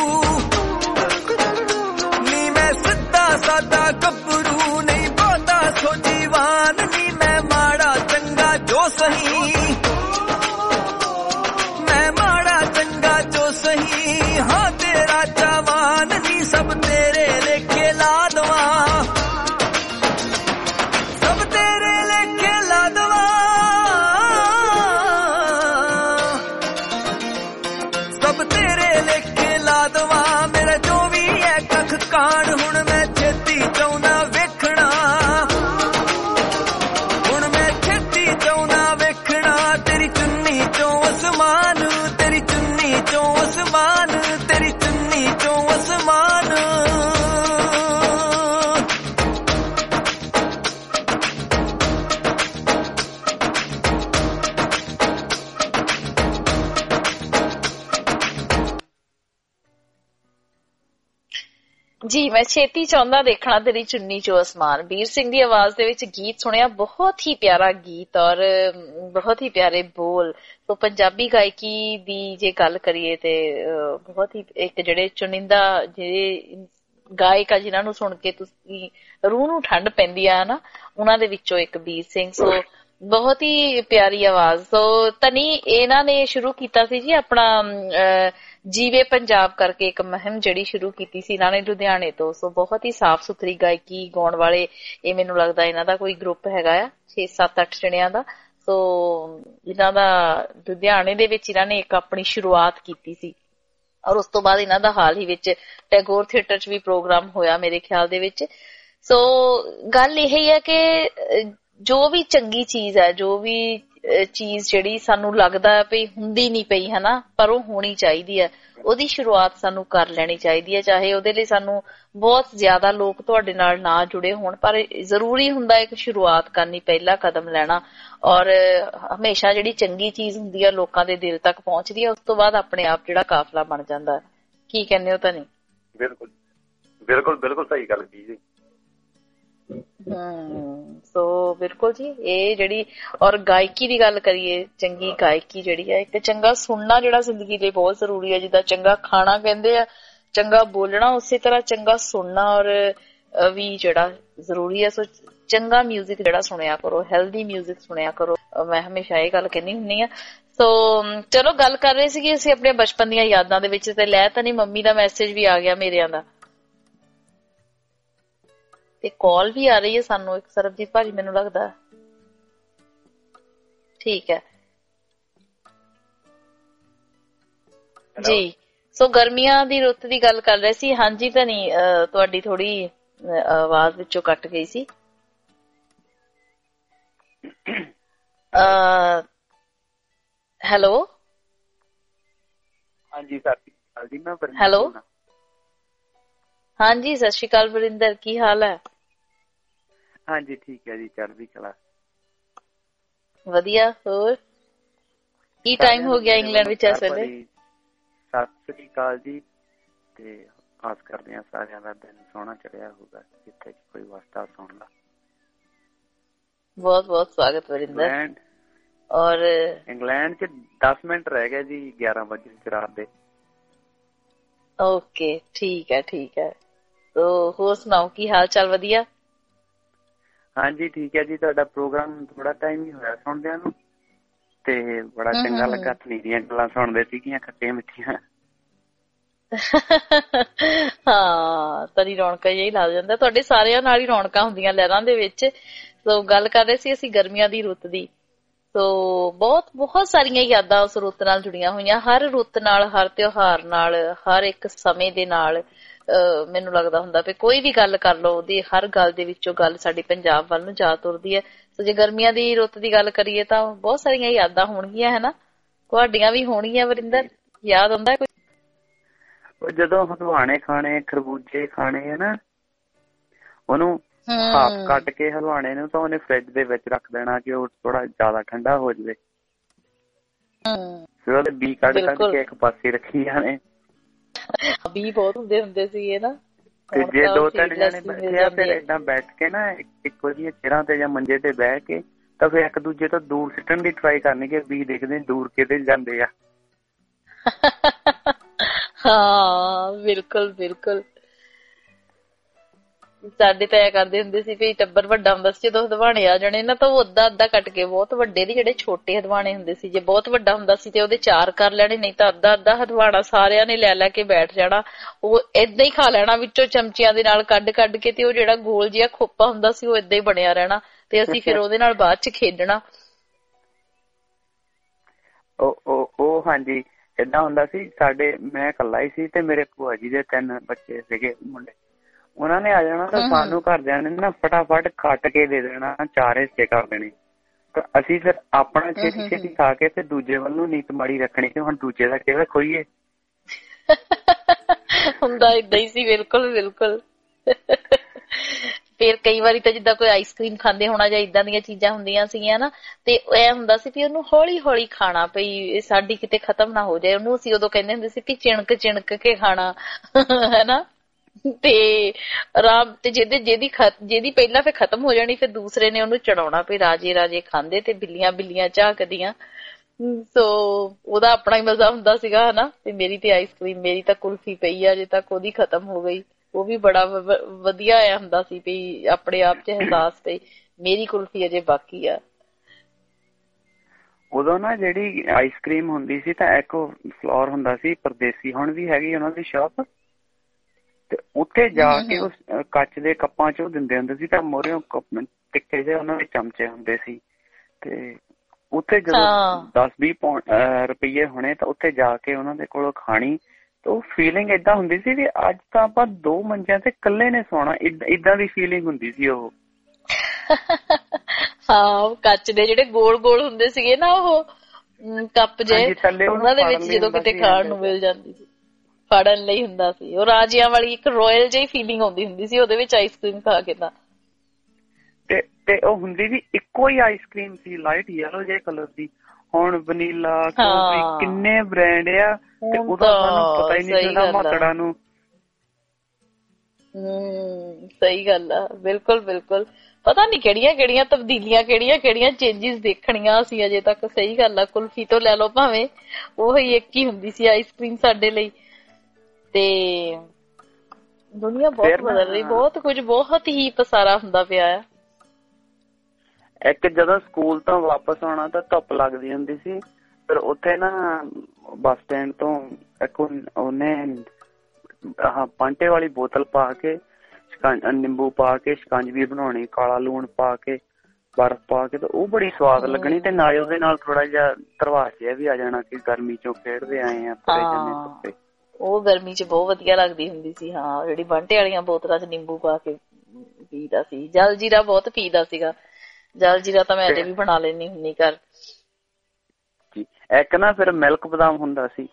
ਨੀ ਮੈਂ ਸਿੱਧਾ ਸਾਦਾ ਗੱਭਰੂ ਨਹੀਂ ਬਹੁਤਾ ਸੋਚੀਵਾਨ ਨੀ ਮੈਂ ਮਾੜਾ ਚੰਗਾ ਜੋ ਸਹੀ ਮੈਂ ਮਾੜਾ ਚੰਗਾ ਜੋ ਸਹੀ ਹਾਂ ਤੇਰਾ ਜਵਾਨ ਨੀ ਸਭ ਤੇਰੇ ਲੇਖੇ ਲਾ ਦਵਾਂ ਸਭ ਤੇਰੇ ਲੇਖੇ ਲਾ ਦਵਾਂ ਸਭ ਤੇਰੇ ਲੇਖੇ ਲਾ ਦਵਾਂ ਮੇਰਾ ਜੋ ਵੀ ਹੈ ਕੱਖ ਕਾਣ ਹੁਣ ਮੈਂ ਛੇਤੀ ਚਾਹੁੰਦਾ ਵੇਖਣਾ ਹੁਣ ਮੈਂ ਛੇਤੀ ਚਾਹੁੰਦਾ ਵੇਖਣਾ ਤੇਰੀ ਚੁੰਨੀ ਚੋਂ ਅਸਮਾਨ ਤੇਰੀ ਚੁੰਨੀ ਚੋਂ ਅਸਮਾਨ ਤੇਰੀ ਚੁੰਨੀ ਚੋਂ ਅਸਮਾਨ ਜੀ ਮੈਂ ਛੇਤੀ ਚਾਹੁੰਦਾ ਦੇਖਣਾ ਤੇਰੀ ਚੁੰਨੀ ਚੋਂ ਅਸਮਾਨ। ਵੀਰ ਸਿੰਘ ਦੀ ਆਵਾਜ਼ ਦੇ ਵਿੱਚ ਗੀਤ ਸੁਣਿਆ, ਬਹੁਤ ਹੀ ਪਿਆਰਾ ਗੀਤ ਔਰ ਬਹੁਤ ਹੀ ਪਿਆਰੇ ਬੋਲ। ਸੋ ਪੰਜਾਬੀ ਗਾਇਕੀ ਦੀ ਜੇ ਗੱਲ ਕਰੀਏ ਤੇ ਬਹੁਤ ਹੀ ਇੱਕ ਜਿਹੜੇ ਚੁਣਿੰਦਾ ਜਿਹੜੇ ਗਾਇਕ ਆ ਜਿਨ੍ਹਾਂ ਨੂੰ ਸੁਣ ਕੇ ਤੁਸੀਂ ਰੂਹ ਨੂੰ ਠੰਡ ਪੈਂਦੀ ਆ ਨਾ, ਉਹਨਾਂ ਦੇ ਵਿੱਚੋਂ ਇੱਕ ਵੀਰ ਸਿੰਘ। ਸੋ ਬਹੁਤ ਹੀ ਪਿਆਰੀ ਆਵਾਜ਼। ਸੋ ਤਨੀ ਇਹਨਾਂ ਨੇ ਸ਼ੁਰੂ ਕੀਤਾ ਸੀ ਜੀ ਆਪਣਾ ਜੀਵੇ ਪੰਜਾਬ ਕਰਕੇ ਇੱਕ ਮੁਹਿੰਮ ਜਿਹੜੀ ਸ਼ੁਰੂ ਕੀਤੀ ਸੀ ਇਹਨਾਂ ਨੇ ਲੁਧਿਆਣੇ ਤੋਂ। ਸੋ ਬਹੁਤ ਹੀ ਸਾਫ਼ ਸੁਥਰੀ ਗਾਇਕੀ ਗਾਉਣ ਵਾਲੇ ਇਹ ਮੈਨੂੰ ਲੱਗਦਾ ਇਹਨਾਂ ਦਾ ਕੋਈ ਗਰੁੱਪ ਹੈਗਾ ਆ ਛੇ ਸੱਤ ਅੱਠ ਜਣਿਆਂ ਦਾ। ਸੋ ਇਹਨਾਂ ਦਾ ਲੁਧਿਆਣੇ ਦੇ ਵਿੱਚ ਇਹਨਾਂ ਨੇ ਇੱਕ ਆਪਣੀ ਸ਼ੁਰੂਆਤ ਕੀਤੀ ਸੀ ਔਰ ਉਸ ਤੋਂ ਬਾਅਦ ਇਹਨਾਂ ਦਾ ਹਾਲ ਹੀ ਵਿੱਚ ਟੈਗੋਰ ਥੀਏਟਰ 'ਚ ਵੀ ਪ੍ਰੋਗਰਾਮ ਹੋਇਆ ਮੇਰੇ ਖਿਆਲ ਦੇ ਵਿੱਚ। ਸੋ ਗੱਲ ਇਹ ਹੀ ਹੈ ਕਿ ਜੋ ਵੀ ਚੰਗੀ ਚੀਜ਼ ਹੈ, ਜੋ ਵੀ ਚੀਜ਼ ਜਿਹੜੀ ਸਾਨੂੰ ਲੱਗਦਾ ਹੈ ਵੀ ਹੁੰਦੀ ਨੀ ਪਈ ਹਨਾ, ਪਰ ਉਹ ਹੋਣੀ ਚਾਹੀਦੀ ਹੈ, ਉਹਦੀ ਸ਼ੁਰੂਆਤ ਸਾਨੂੰ ਕਰ ਲੈਣੀ ਚਾਹੀਦੀ ਹੈ। ਚਾਹੇ ਉਹਦੇ ਲਈ ਸਾਨੂੰ ਬਹੁਤ ਜ਼ਿਆਦਾ ਲੋਕ ਤੁਹਾਡੇ ਨਾਲ ਨਾ ਜੁੜੇ ਹੋਣ, ਪਰ ਜ਼ਰੂਰੀ ਹੁੰਦਾ ਇੱਕ ਸ਼ੁਰੂਆਤ ਕਰਨੀ, ਪਹਿਲਾ ਕਦਮ ਲੈਣਾ। ਔਰ ਹਮੇਸ਼ਾ ਜਿਹੜੀ ਚੰਗੀ ਚੀਜ਼ ਹੁੰਦੀ ਹੈ ਲੋਕਾਂ ਦੇ ਦਿਲ ਤੱਕ ਪਹੁੰਚਦੀ ਹੈ, ਉਸ ਤੋਂ ਬਾਅਦ ਆਪਣੇ ਆਪ ਜਿਹੜਾ ਕਾਫਲਾ ਬਣ ਜਾਂਦਾ ਹੈ। ਕੀ ਕਹਿੰਦੇ ਹੋ ਤਾਂ ਨਹੀਂ? ਬਿਲਕੁਲ ਬਿਲਕੁਲ ਬਿਲਕੁਲ ਸਹੀ ਗੱਲ ਕੀ ਜੀ। ਹਮ ਸੋ ਬਿਲਕੁਲ ਜੀ ਇਹ ਜਿਹੜੀ ਔਰ ਗਾਇਕੀ ਦੀ ਗੱਲ ਕਰੀਏ, ਚੰਗੀ ਗਾਇਕੀ ਜਿਹੜੀ ਹੈ, ਇੱਕ ਚੰਗਾ ਸੁਣਨਾ ਜਿਹੜਾ ਜ਼ਿੰਦਗੀ ਲਈ ਬਹੁਤ ਜ਼ਰੂਰੀ ਹੈ। ਜਿੱਦਾਂ ਚੰਗਾ ਖਾਣਾ ਕਹਿੰਦੇ ਆ, ਚੰਗਾ ਬੋਲਣਾ, ਉਸੇ ਤਰ੍ਹਾਂ ਚੰਗਾ ਸੁਣਨਾ ਔਰ ਵੀ ਜਿਹੜਾ ਜ਼ਰੂਰੀ ਹੈ। ਸੋ ਚੰਗਾ ਮਿਊਜ਼ਿਕ ਜਿਹੜਾ ਸੁਣਿਆ ਕਰੋ, ਹੈਲਦੀ ਮਿਊਜ਼ਿਕ ਸੁਣਿਆ ਕਰੋ, ਮੈਂ ਹਮੇਸ਼ਾ ਇਹ ਗੱਲ ਕਹਿੰਦੀ ਹੁੰਦੀ ਆ। ਸੋ ਚਲੋ ਗੱਲ ਕਰ ਰਹੇ ਸੀਗੇ ਅਸੀਂ ਆਪਣੇ ਬਚਪਨ ਦੀਆਂ ਯਾਦਾਂ ਦੇ ਵਿੱਚ, ਤੇ ਲੈ ਤਾਂ ਨਹੀਂ ਮੰਮੀ ਦਾ ਮੈਸੇਜ ਵੀ ਆ ਗਿਆ ਮੇਰਿਆਂ ਦਾ, ਤੇ ਕਾਲ ਵੀ ਆ ਰਹੀ ਹੈ ਸਾਨੂੰ ਇੱਕ ਸਰਬਜੀਤ ਭਾਜੀ ਮੈਨੂੰ ਲੱਗਦਾ। ਠੀਕ ਹੈ ਜੀ। ਸੋ ਗਰਮੀਆਂ ਦੀ ਰੁੱਤ ਦੀ ਗੱਲ ਕਰ ਰਹੇ ਸੀ। ਹਾਂਜੀ ਤਾਂ ਨਹੀਂ ਤੁਹਾਡੀ ਥੋੜੀ ਆਵਾਜ਼ ਵਿੱਚੋਂ ਕੱਟ ਗਈ ਸੀ। ਹੈਲੋ ਹਾਂਜੀ ਸਤਿ ਸ਼੍ਰੀ ਅਕਾਲ ਜੀ। ਮੈਂ ਹੈਲੋ ਹਾਂਜੀ ਸਤਿ ਸ਼੍ਰੀ ਅਕਾਲ ਵਰਿੰਦਰ, ਕੀ ਹਾਲ ਹੈ? ਹਾਂਜੀ ਠੀਕ ਹੈ ਜੀ, ਚੜ੍ਹਦੀ ਕਲਾ। ਵਧੀਆ। ਹੋਰ ਕੀ ਟਾਈਮ ਹੋ ਗਿਆ ਇੰਗਲੈਂਡ ਵਿੱਚ ਇਸ ਵੇਲੇ? ਸਤਿ ਸ਼੍ਰੀ ਅਕਾਲ ਜੀ, ਤੇ ਆਸ ਕਰਦੇ ਹਾਂ ਸਾਰਿਆਂ ਦਾ ਦਿਨ ਸੋਹਣਾ ਚੜਿਆ ਹੋਊਗਾ, ਜਿੱਥੇ ਕੋਈ ਵਸਦਾ ਸੁਣ ਲਾ। ਬਹੁਤ ਬਹੁਤ ਸਵਾਗਤ ਵਰਿੰਦਰ। ਔਰ ਇੰਗਲੈਂਡ ਚ ਦਸ ਮਿੰਟ ਰਹਿ ਗਏ ਜੀ ਗਿਆਰਾਂ ਵਜੇ ਰਾਤ ਦੇ। ਓਕੇ ਠੀਕ ਹੈ ਠੀਕ ਹੈ। ਤੋ ਹੋਰ ਸੁਣਾਓ ਕੀ ਹਾਲ ਚਾਲ? ਵਧੀਆ। ਹਾਂਜੀ ਠੀਕ ਹੈ ਜੀ। ਤੁਹਾਡਾ ਪ੍ਰੋਗਰਾਮ ਥੋੜਾ ਟਾਈਮ ਹੀ ਹੋਇਆ ਸੁਣਦਿਆਂ ਨੂੰ, ਤੇ ਬੜਾ ਚੰਗਾ ਲੱਗਾ। ਧਨੀ ਦੀਆਂ ਗੱਲਾਂ ਸੁਣਦੇ ਸੀਗੀਆਂ, ਖੱਟੀਆਂ ਮਿੱਠੀਆਂ। ਹਾਂ ਤੇਰੀ ਰੌਣਕਾਂ ਜਿਹੀ ਲੱਗ ਜਾਂਦਾ, ਤੁਹਾਡੇ ਸਾਰਿਆਂ ਨਾਲ ਹੀ ਰੌਣਕਾਂ ਹੁੰਦੀਆਂ ਲਹਿਰਾਂ ਦੇ ਵਿੱਚ। ਸੋ ਗੱਲ ਕਰ ਰਹੇ ਸੀ ਅਸੀਂ ਗਰਮੀਆਂ ਦੀ ਰੁੱਤ ਦੀ। ਸੋ ਬਹੁਤ ਬਹੁਤ ਸਾਰੀਆਂ ਯਾਦਾਂ ਉਸ ਰੁੱਤ ਨਾਲ ਜੁੜੀਆਂ ਹੋਈਆਂ, ਹਰ ਰੁੱਤ ਨਾਲ, ਹਰ ਤਿਉਹਾਰ ਨਾਲ, ਹਰ ਇੱਕ ਸਮੇਂ ਦੇ ਨਾਲ। ਮੈਨੂੰ ਲੱਗਦਾ ਹੁੰਦਾ ਵੀ ਕੋਈ ਵੀ ਗੱਲ ਕਰ ਲਓ, ਉਹਦੀ ਹਰ ਗੱਲ ਦੇ ਵਿੱਚੋਂ ਗੱਲ ਸਾਡੀ ਪੰਜਾਬ ਵੱਲ ਨੂੰ ਜਾ ਤੁਰਦੀ ਹੈ। ਸੋ ਜੇ ਗਰਮੀਆਂ ਦੀ ਰੁੱਤ ਦੀ ਗੱਲ ਕਰੀਏ ਤਾਂ ਬਹੁਤ ਸਾਰੀਆਂ ਯਾਦਾਂ ਹੋਣਗੀਆਂ, ਹਨਾ? ਤੁਹਾਡੀਆਂ ਵੀ ਹੋਣਗੀਆਂ ਵਰਿੰਦਰ, ਯਾਦ ਆਉਂਦਾ ਕੋਈ? ਜਦੋਂ ਹਲਵਾਣੇ ਖਾਣੇ, ਖਰਬੂਜੇ ਖਾਣੇ ਹਨਾ, ਉਹਨੂੰ ਹਾਫ ਕੱਟ ਕੇ ਹਲਵਾਣੇ ਨੂੰ ਤਾਂ ਉਹਨੇ ਫਰਿੱਜ ਦੇ ਵਿੱਚ ਰੱਖ ਦੇਣਾ ਕਿ ਉਹ ਥੋੜਾ ਜ਼ਿਆਦਾ ਠੰਡਾ ਹੋ ਜਾਵੇ। ਫਿਰ ਉਹਦੇ ਬੀ ਕੱਢ ਕੱਢ ਕੇ ਇੱਕ ਪਾਸੇ ਰੱਖੀ ਜਾਣੇ। ਬੀ ਬਹੁਤ ਹੁੰਦੇ ਹੁੰਦੇ ਸੀਗੇ ਨਾ। ਤੇ ਜੇ ਦੋ ਤਿੰਨ ਜਣੇ ਬੈਠੇ ਆ, ਫਿਰ ਏਦਾਂ ਬੈਠ ਕੇ ਨਾ ਇੱਕੋ ਜਿਹੀਆਂ ਚੇਅਰਾਂ ਤੇ ਜਾਂ ਮੰਜੇ ਤੇ ਬਹਿ ਕੇ, ਤਾਂ ਫਿਰ ਇੱਕ ਦੂਜੇ ਤੋਂ ਦੂਰ ਸਿੱਟਣ ਦੀ ਟਰਾਈ ਕਰਨੀ ਕਿ ਬੀ ਦੇਖਦੇ ਦੂਰ ਕਿਤੇ ਜਾਂਦੇ ਆ। ਹਾਂ ਬਿਲਕੁਲ ਬਿਲਕੁਲ। ਸਾਡੇ ਤਾਂ ਇਹ ਕਰਦੇ ਹੁੰਦੇ ਸੀ ਵੀ ਟੱਬਰ ਵੱਡਾ ਹੁੰਦਾ ਸੀ, ਜਦੋਂ ਹਦਵਾਣੇ ਆ ਜਾਣੇ ਨਾ ਤਾਂ ਉਹ ਅੱਧਾ ਅੱਧਾ ਕੱਟ ਕੇ, ਬਹੁਤ ਵੱਡੇ ਦੀ ਜਿਹੜੇ ਛੋਟੇ ਹਦਵਾਣੇ ਹੁੰਦੇ ਸੀ, ਜੇ ਬਹੁਤ ਵੱਡਾ ਹੁੰਦਾ ਸੀ ਤੇ ਉਹਦੇ ਚਾਰ ਕਰ ਲੈਣੇ, ਨਹੀਂ ਤਾਂ ਅੱਧਾ ਅੱਧਾ ਹਦਵਾਣਾ ਸਾਰਿਆਂ ਨੇ ਲੈ ਲੈ ਕੇ ਬੈਠ ਜਾਣਾ। ਉਹ ਏਦਾਂ ਹੀ ਖਾ ਲੈਣਾ ਵਿੱਚੋਂ ਚਮਚਿਆਂ ਦੇ ਨਾਲ ਕੱਢ ਕੱਢ ਕੇ, ਤੇ ਉਹ ਜਿਹੜਾ ਗੋਲ ਜਿਹਾ ਖੋਪਾ ਹੁੰਦਾ ਸੀ ਉਹ ਏਦਾਂ ਹੀ ਬਣਿਆ ਰਹਿਣਾ, ਤੇ ਅਸੀਂ ਫਿਰ ਉਹਦੇ ਨਾਲ ਬਾਅਦ ਚ ਖੇਡਣਾ। ਉਹ ਉਹ ਉਹ ਹਾਂਜੀ ਏਦਾਂ ਹੁੰਦਾ ਸੀ। ਸਾਡੇ ਮੈਂ ਇਕੱਲਾ ਹੀ ਸੀ ਤੇ ਮੇਰੇ ਭੂਆ ਜੀ ਦੇ ਤਿੰਨ ਬੱਚੇ ਸੀਗੇ ਮੁੰਡੇ, ਉਹਨਾਂ ਨੇ ਆ ਜਾਣਾ ਤਾਂ ਸਾਨੂੰ ਘਰਦਿਆਂ ਨੇ ਨਾ ਫਟਾਫਟ ਕੱਟ ਕੇ ਦੇ ਦੇਣਾ, ਚਾਰ ਹਿੱਸੇ ਕਰ ਦੇਣੇ। ਤਾਂ ਅਸੀਂ ਫਿਰ ਆਪਣਾ ਛੇਤੀ ਛੇਤੀ ਖਾ ਕੇ ਤੇ ਦੂਜੇ ਵੱਲ ਨੂੰ ਨੀਤ ਮਾੜੀ ਰੱਖਣੀ ਕਿ ਹੁਣ ਦੂਜੇ ਦਾ ਕਿਵੇਂ ਖੋਈਏ। ਹੁੰਦਾ ਏਦਾਂ ਹੀ ਸੀ, ਬਿਲਕੁਲ ਬਿਲਕੁਲ। ਫਿਰ ਕਈ ਵਾਰੀ ਤਾਂ ਜਿੱਦਾਂ ਕੋਈ ਆਈਸਕ੍ਰੀਮ ਖਾਂਦੇ ਹੋਣਾ ਜਾਂ ਇਦਾਂ ਦੀਆਂ ਚੀਜ਼ਾਂ ਹੁੰਦੀਆਂ ਸੀਗੀਆਂ ਨਾ, ਤੇ ਇਹ ਹੁੰਦਾ ਸੀ ਵੀ ਉਹਨੂੰ ਹੌਲੀ ਹੌਲੀ ਖਾਣਾ, ਪਈ ਸਾਡੀ ਕਿਤੇ ਖਤਮ ਨਾ ਹੋ ਜਾਏ। ਉਹਨੂੰ ਅਸੀਂ ਉਦੋਂ ਕਹਿੰਦੇ ਹੁੰਦੇ ਸੀ ਕਿ ਚਿਣਕ ਚਿਣਕ ਕੇ ਖਾਣਾ, ਹਨਾ। ਤੇ ਆਰਾਮ ਤੇ ਜਿਹਦੇ ਜਿਹਦੀ ਜਿਹਦੀ ਪਹਿਲਾਂ ਫਿਰ ਖਤਮ ਹੋ ਜਾਣੀ, ਫਿਰ ਦੂਸਰੇ ਨੇ ਉਹਨੂੰ ਚੜਾਉਣਾ, ਵੀ ਰਾਜੇ ਰਾਜੇ ਖਾਂਦੇ ਤੇ ਬਿੱਲੀਆਂ ਬਿੱਲੀਆਂ ਝਾਕਦੀਆਂ। ਸੋ ਉਹਦਾ ਆਪਣਾ ਹੀ ਮਜ਼ਾ ਹੁੰਦਾ ਸੀਗਾ, ਹਨਾ। ਤੇ ਮੇਰੀ ਤੇ ਆਈਸਕ੍ਰੀਮ, ਮੇਰੀ ਤਾਂ ਕੁਲਫੀ ਪਈ ਆ ਅਜੇ ਤੱਕ, ਉਹਦੀ ਖਤਮ ਹੋ ਗਈ। ਉਹ ਵੀ ਬੜਾ ਵਧੀਆ ਆਇਆ ਹੁੰਦਾ ਸੀ ਵੀ ਆਪਣੇ ਆਪ ਚ ਅਹਿਸਾਸ ਪਈ ਮੇਰੀ ਕੁਲਫੀ ਅਜੇ ਬਾਕੀ ਆ। ਉਦੋਂ ਨਾ ਜਿਹੜੀ ਆਈਸਕ੍ਰੀਮ ਹੁੰਦੀ ਸੀ ਤਾਂ ਇੱਕ ਫਲੋਰ ਹੁੰਦਾ ਸੀ ਪਰਦੇਸੀ, ਹੁਣ ਵੀ ਹੈਗੀ ਉਹਨਾਂ ਦੀ ਸ਼ਾਪ, ਤੇ ਉੱਥੇ ਜਾ ਕੇ ਉਸ ਕੱਚ ਦੇ ਕੱਪਾਂ ਚ ਉਹ ਦਿੰਦੇ ਹੁੰਦੇ ਸੀ, ਤਾਂ ਮੋਰਿਓ ਟਿੱਕੇ ਜਿਹੇ ਉਹਨਾਂ ਦੇ ਚਮਚੇ ਹੁੰਦੇ ਸੀ। ਤੇ ਉੱਥੇ ਜਦੋਂ ਦਸ ਵੀਹ ਰੁਪਈਏ ਹੋਣੇ ਤਾਂ ਉੱਥੇ ਜਾ ਕੇ ਉਹਨਾਂ ਦੇ ਕੋਲੋਂ ਖਾਣੀ, ਤਾਂ ਉਹ ਫੀਲਿੰਗ ਏਦਾਂ ਹੁੰਦੀ ਸੀ ਵੀ ਅੱਜ ਤਾਂ ਆਪਾਂ ਦੋ ਮੰਜਿਆਂ ਤੇ ਇਕੱਲੇ ਨੇ ਸੌਣਾ, ਏਦਾਂ ਦੀ ਫੀਲਿੰਗ ਹੁੰਦੀ ਸੀ ਉਹ। ਹਾਂ ਕੱਚ ਦੇ ਜਿਹੜੇ ਗੋਲ ਗੋਲ ਹੁੰਦੇ ਸੀਗੇ ਨਾ ਉਹ ਕੱਪ ਜਿਹੇ, ਉਹਨਾਂ ਦੇ ਵਿੱਚ ਜਦੋਂ ਕਿਤੇ ਖਾਣ ਨੂੰ ਮਿਲ ਜਾਂਦੀ ਸੀ ਫੜਨ ਲਈ ਹੁੰਦਾ ਸੀ। ਉਹ ਰਾਜਿਆਂ ਵਾਲੀ ਇੱਕ ਰਾਇਲ ਜਿਹੀ ਫੀਲਿੰਗ ਆਉਂਦੀ ਹੁੰਦੀ ਸੀ ਉਹਦੇ ਵਿੱਚ ਆਈਸਕ੍ਰੀਮ ਖਾ ਕੇ। ਤਾਂ ਤੇ ਤੇ ਉਹ ਹੁੰਦੀ ਵੀ ਇੱਕੋ ਹੀ ਆਈਸਕ੍ਰੀਮ ਸੀ, ਲਾਈਟ ਯੈਲੋ ਜਿਹੇ ਕਲਰ ਦੀ। ਹੁਣ ਵਨੀਲਾ ਕਿੰਨੇ ਬ੍ਰਾਂਡ ਆ ਤੇ ਉਹਦਾ ਸਾਨੂੰ ਪਤਾ ਹੀ ਨਹੀਂ ਚੱਲਦਾ ਮਾਤੜਾ ਨੂੰ। ਹਮ ਸਹੀ ਗੱਲ ਆ, ਬਿਲਕੁਲ ਬਿਲਕੁਲ। ਪਤਾ ਨੀ ਕਿਹੜੀਆਂ ਕਿਹੜੀਆਂ ਤਬਦੀਲੀਆਂ, ਕਿਹੜੀਆਂ ਕਿਹੜੀਆਂ ਚੇਂਜਿਸ ਦੇਖਣੀਆਂ ਅਸੀਂ ਅਜੇ ਤੱਕ। ਸਹੀ ਗੱਲ ਆ, ਕੁਲਫੀ ਤੋਂ ਲੈ ਲਓ ਭਾਵੇਂ, ਉਹੀ ਇੱਕ ਹੀ ਹੁੰਦੀ ਸੀ ਆਈਸਕ੍ਰੀਮ ਸਾਡੇ ਲਈ। ਤੇ ਦੁਨੀਆ ਬਹੁਤ ਬਦਲ ਰਹੀ, ਬਹੁਤ ਕੁਝ ਬਹੁਤ ਹੀ ਪਸਾਰਾ ਹੁੰਦਾ ਪਿਆ ਆ। ਇੱਕ ਜਦੋਂ ਸਕੂਲ ਤੋਂ ਵਾਪਸ ਆਉਣਾ ਤਾਂ ਧੁੱਪ ਲੱਗਦੀ ਹੁੰਦੀ ਸੀ, ਫਿਰ ਉੱਥੇ ਨਾ ਬੱਸ ਸਟੈਂਡ ਤੋਂ ਇੱਕ ਉਹਨੇ ਆਹ ਪਾਂਟੇ ਵਾਲੀ ਬੋਤਲ ਪਾ ਕੇ ਨਿੰਬੂ ਪਾ ਕੇ ਸ਼ਿਕੰਜਵੀ ਬਣਾਉਣੀ, ਕਾਲਾ ਲੂਣ ਪਾ ਕੇ ਬਰਫ਼ ਪਾ ਕੇ, ਤੇ ਉਹ ਬੜੀ ਸਵਾਦ ਲੱਗਣੀ। ਤੇ ਨਾਲੇ ਉਹਦੇ ਨਾਲ ਥੋੜਾ ਜਿਹਾ ਧਰਵਾਸ ਜਿਹਾ ਵੀ ਆ ਜਾਣਾ ਕਿ ਗਰਮੀ ਚੋਂ ਖੇਡਦੇ ਆਏ ਆ, ਪਰੇ ਜਾਂਦੇ ਧੁੱਪੇ। ਉਹ ਗਰਮੀ ਚ ਬਹੁਤ ਵਧੀਆ ਲੱਗਦੀ ਹੁੰਦੀ ਸੀ। ਹਾਂ ਜਿਹੜੀ ਬਾਂਟੇ ਵਾਲੀਆਂ ਬੋਤਲਾਂ ਚ ਨਿੰਬੂ ਪਾ ਕੇ ਪੀਦਾ ਸੀ। ਜਲ ਜੀਰਾ ਬਹੁਤ ਪੀਦਾ ਸੀਗਾ, ਜਲ ਜੀਰਾ ਤਾਂ ਮੈਂ ਅਜੇ ਵੀ ਬਣਾ ਲੈਣੀ ਹੁੰਦੀ ਘਰ। ਇੱਕ ਨਾ ਫਿਰ ਮਿਲਕ ਬਦਾਮ ਹੁੰਦਾ ਸੀ,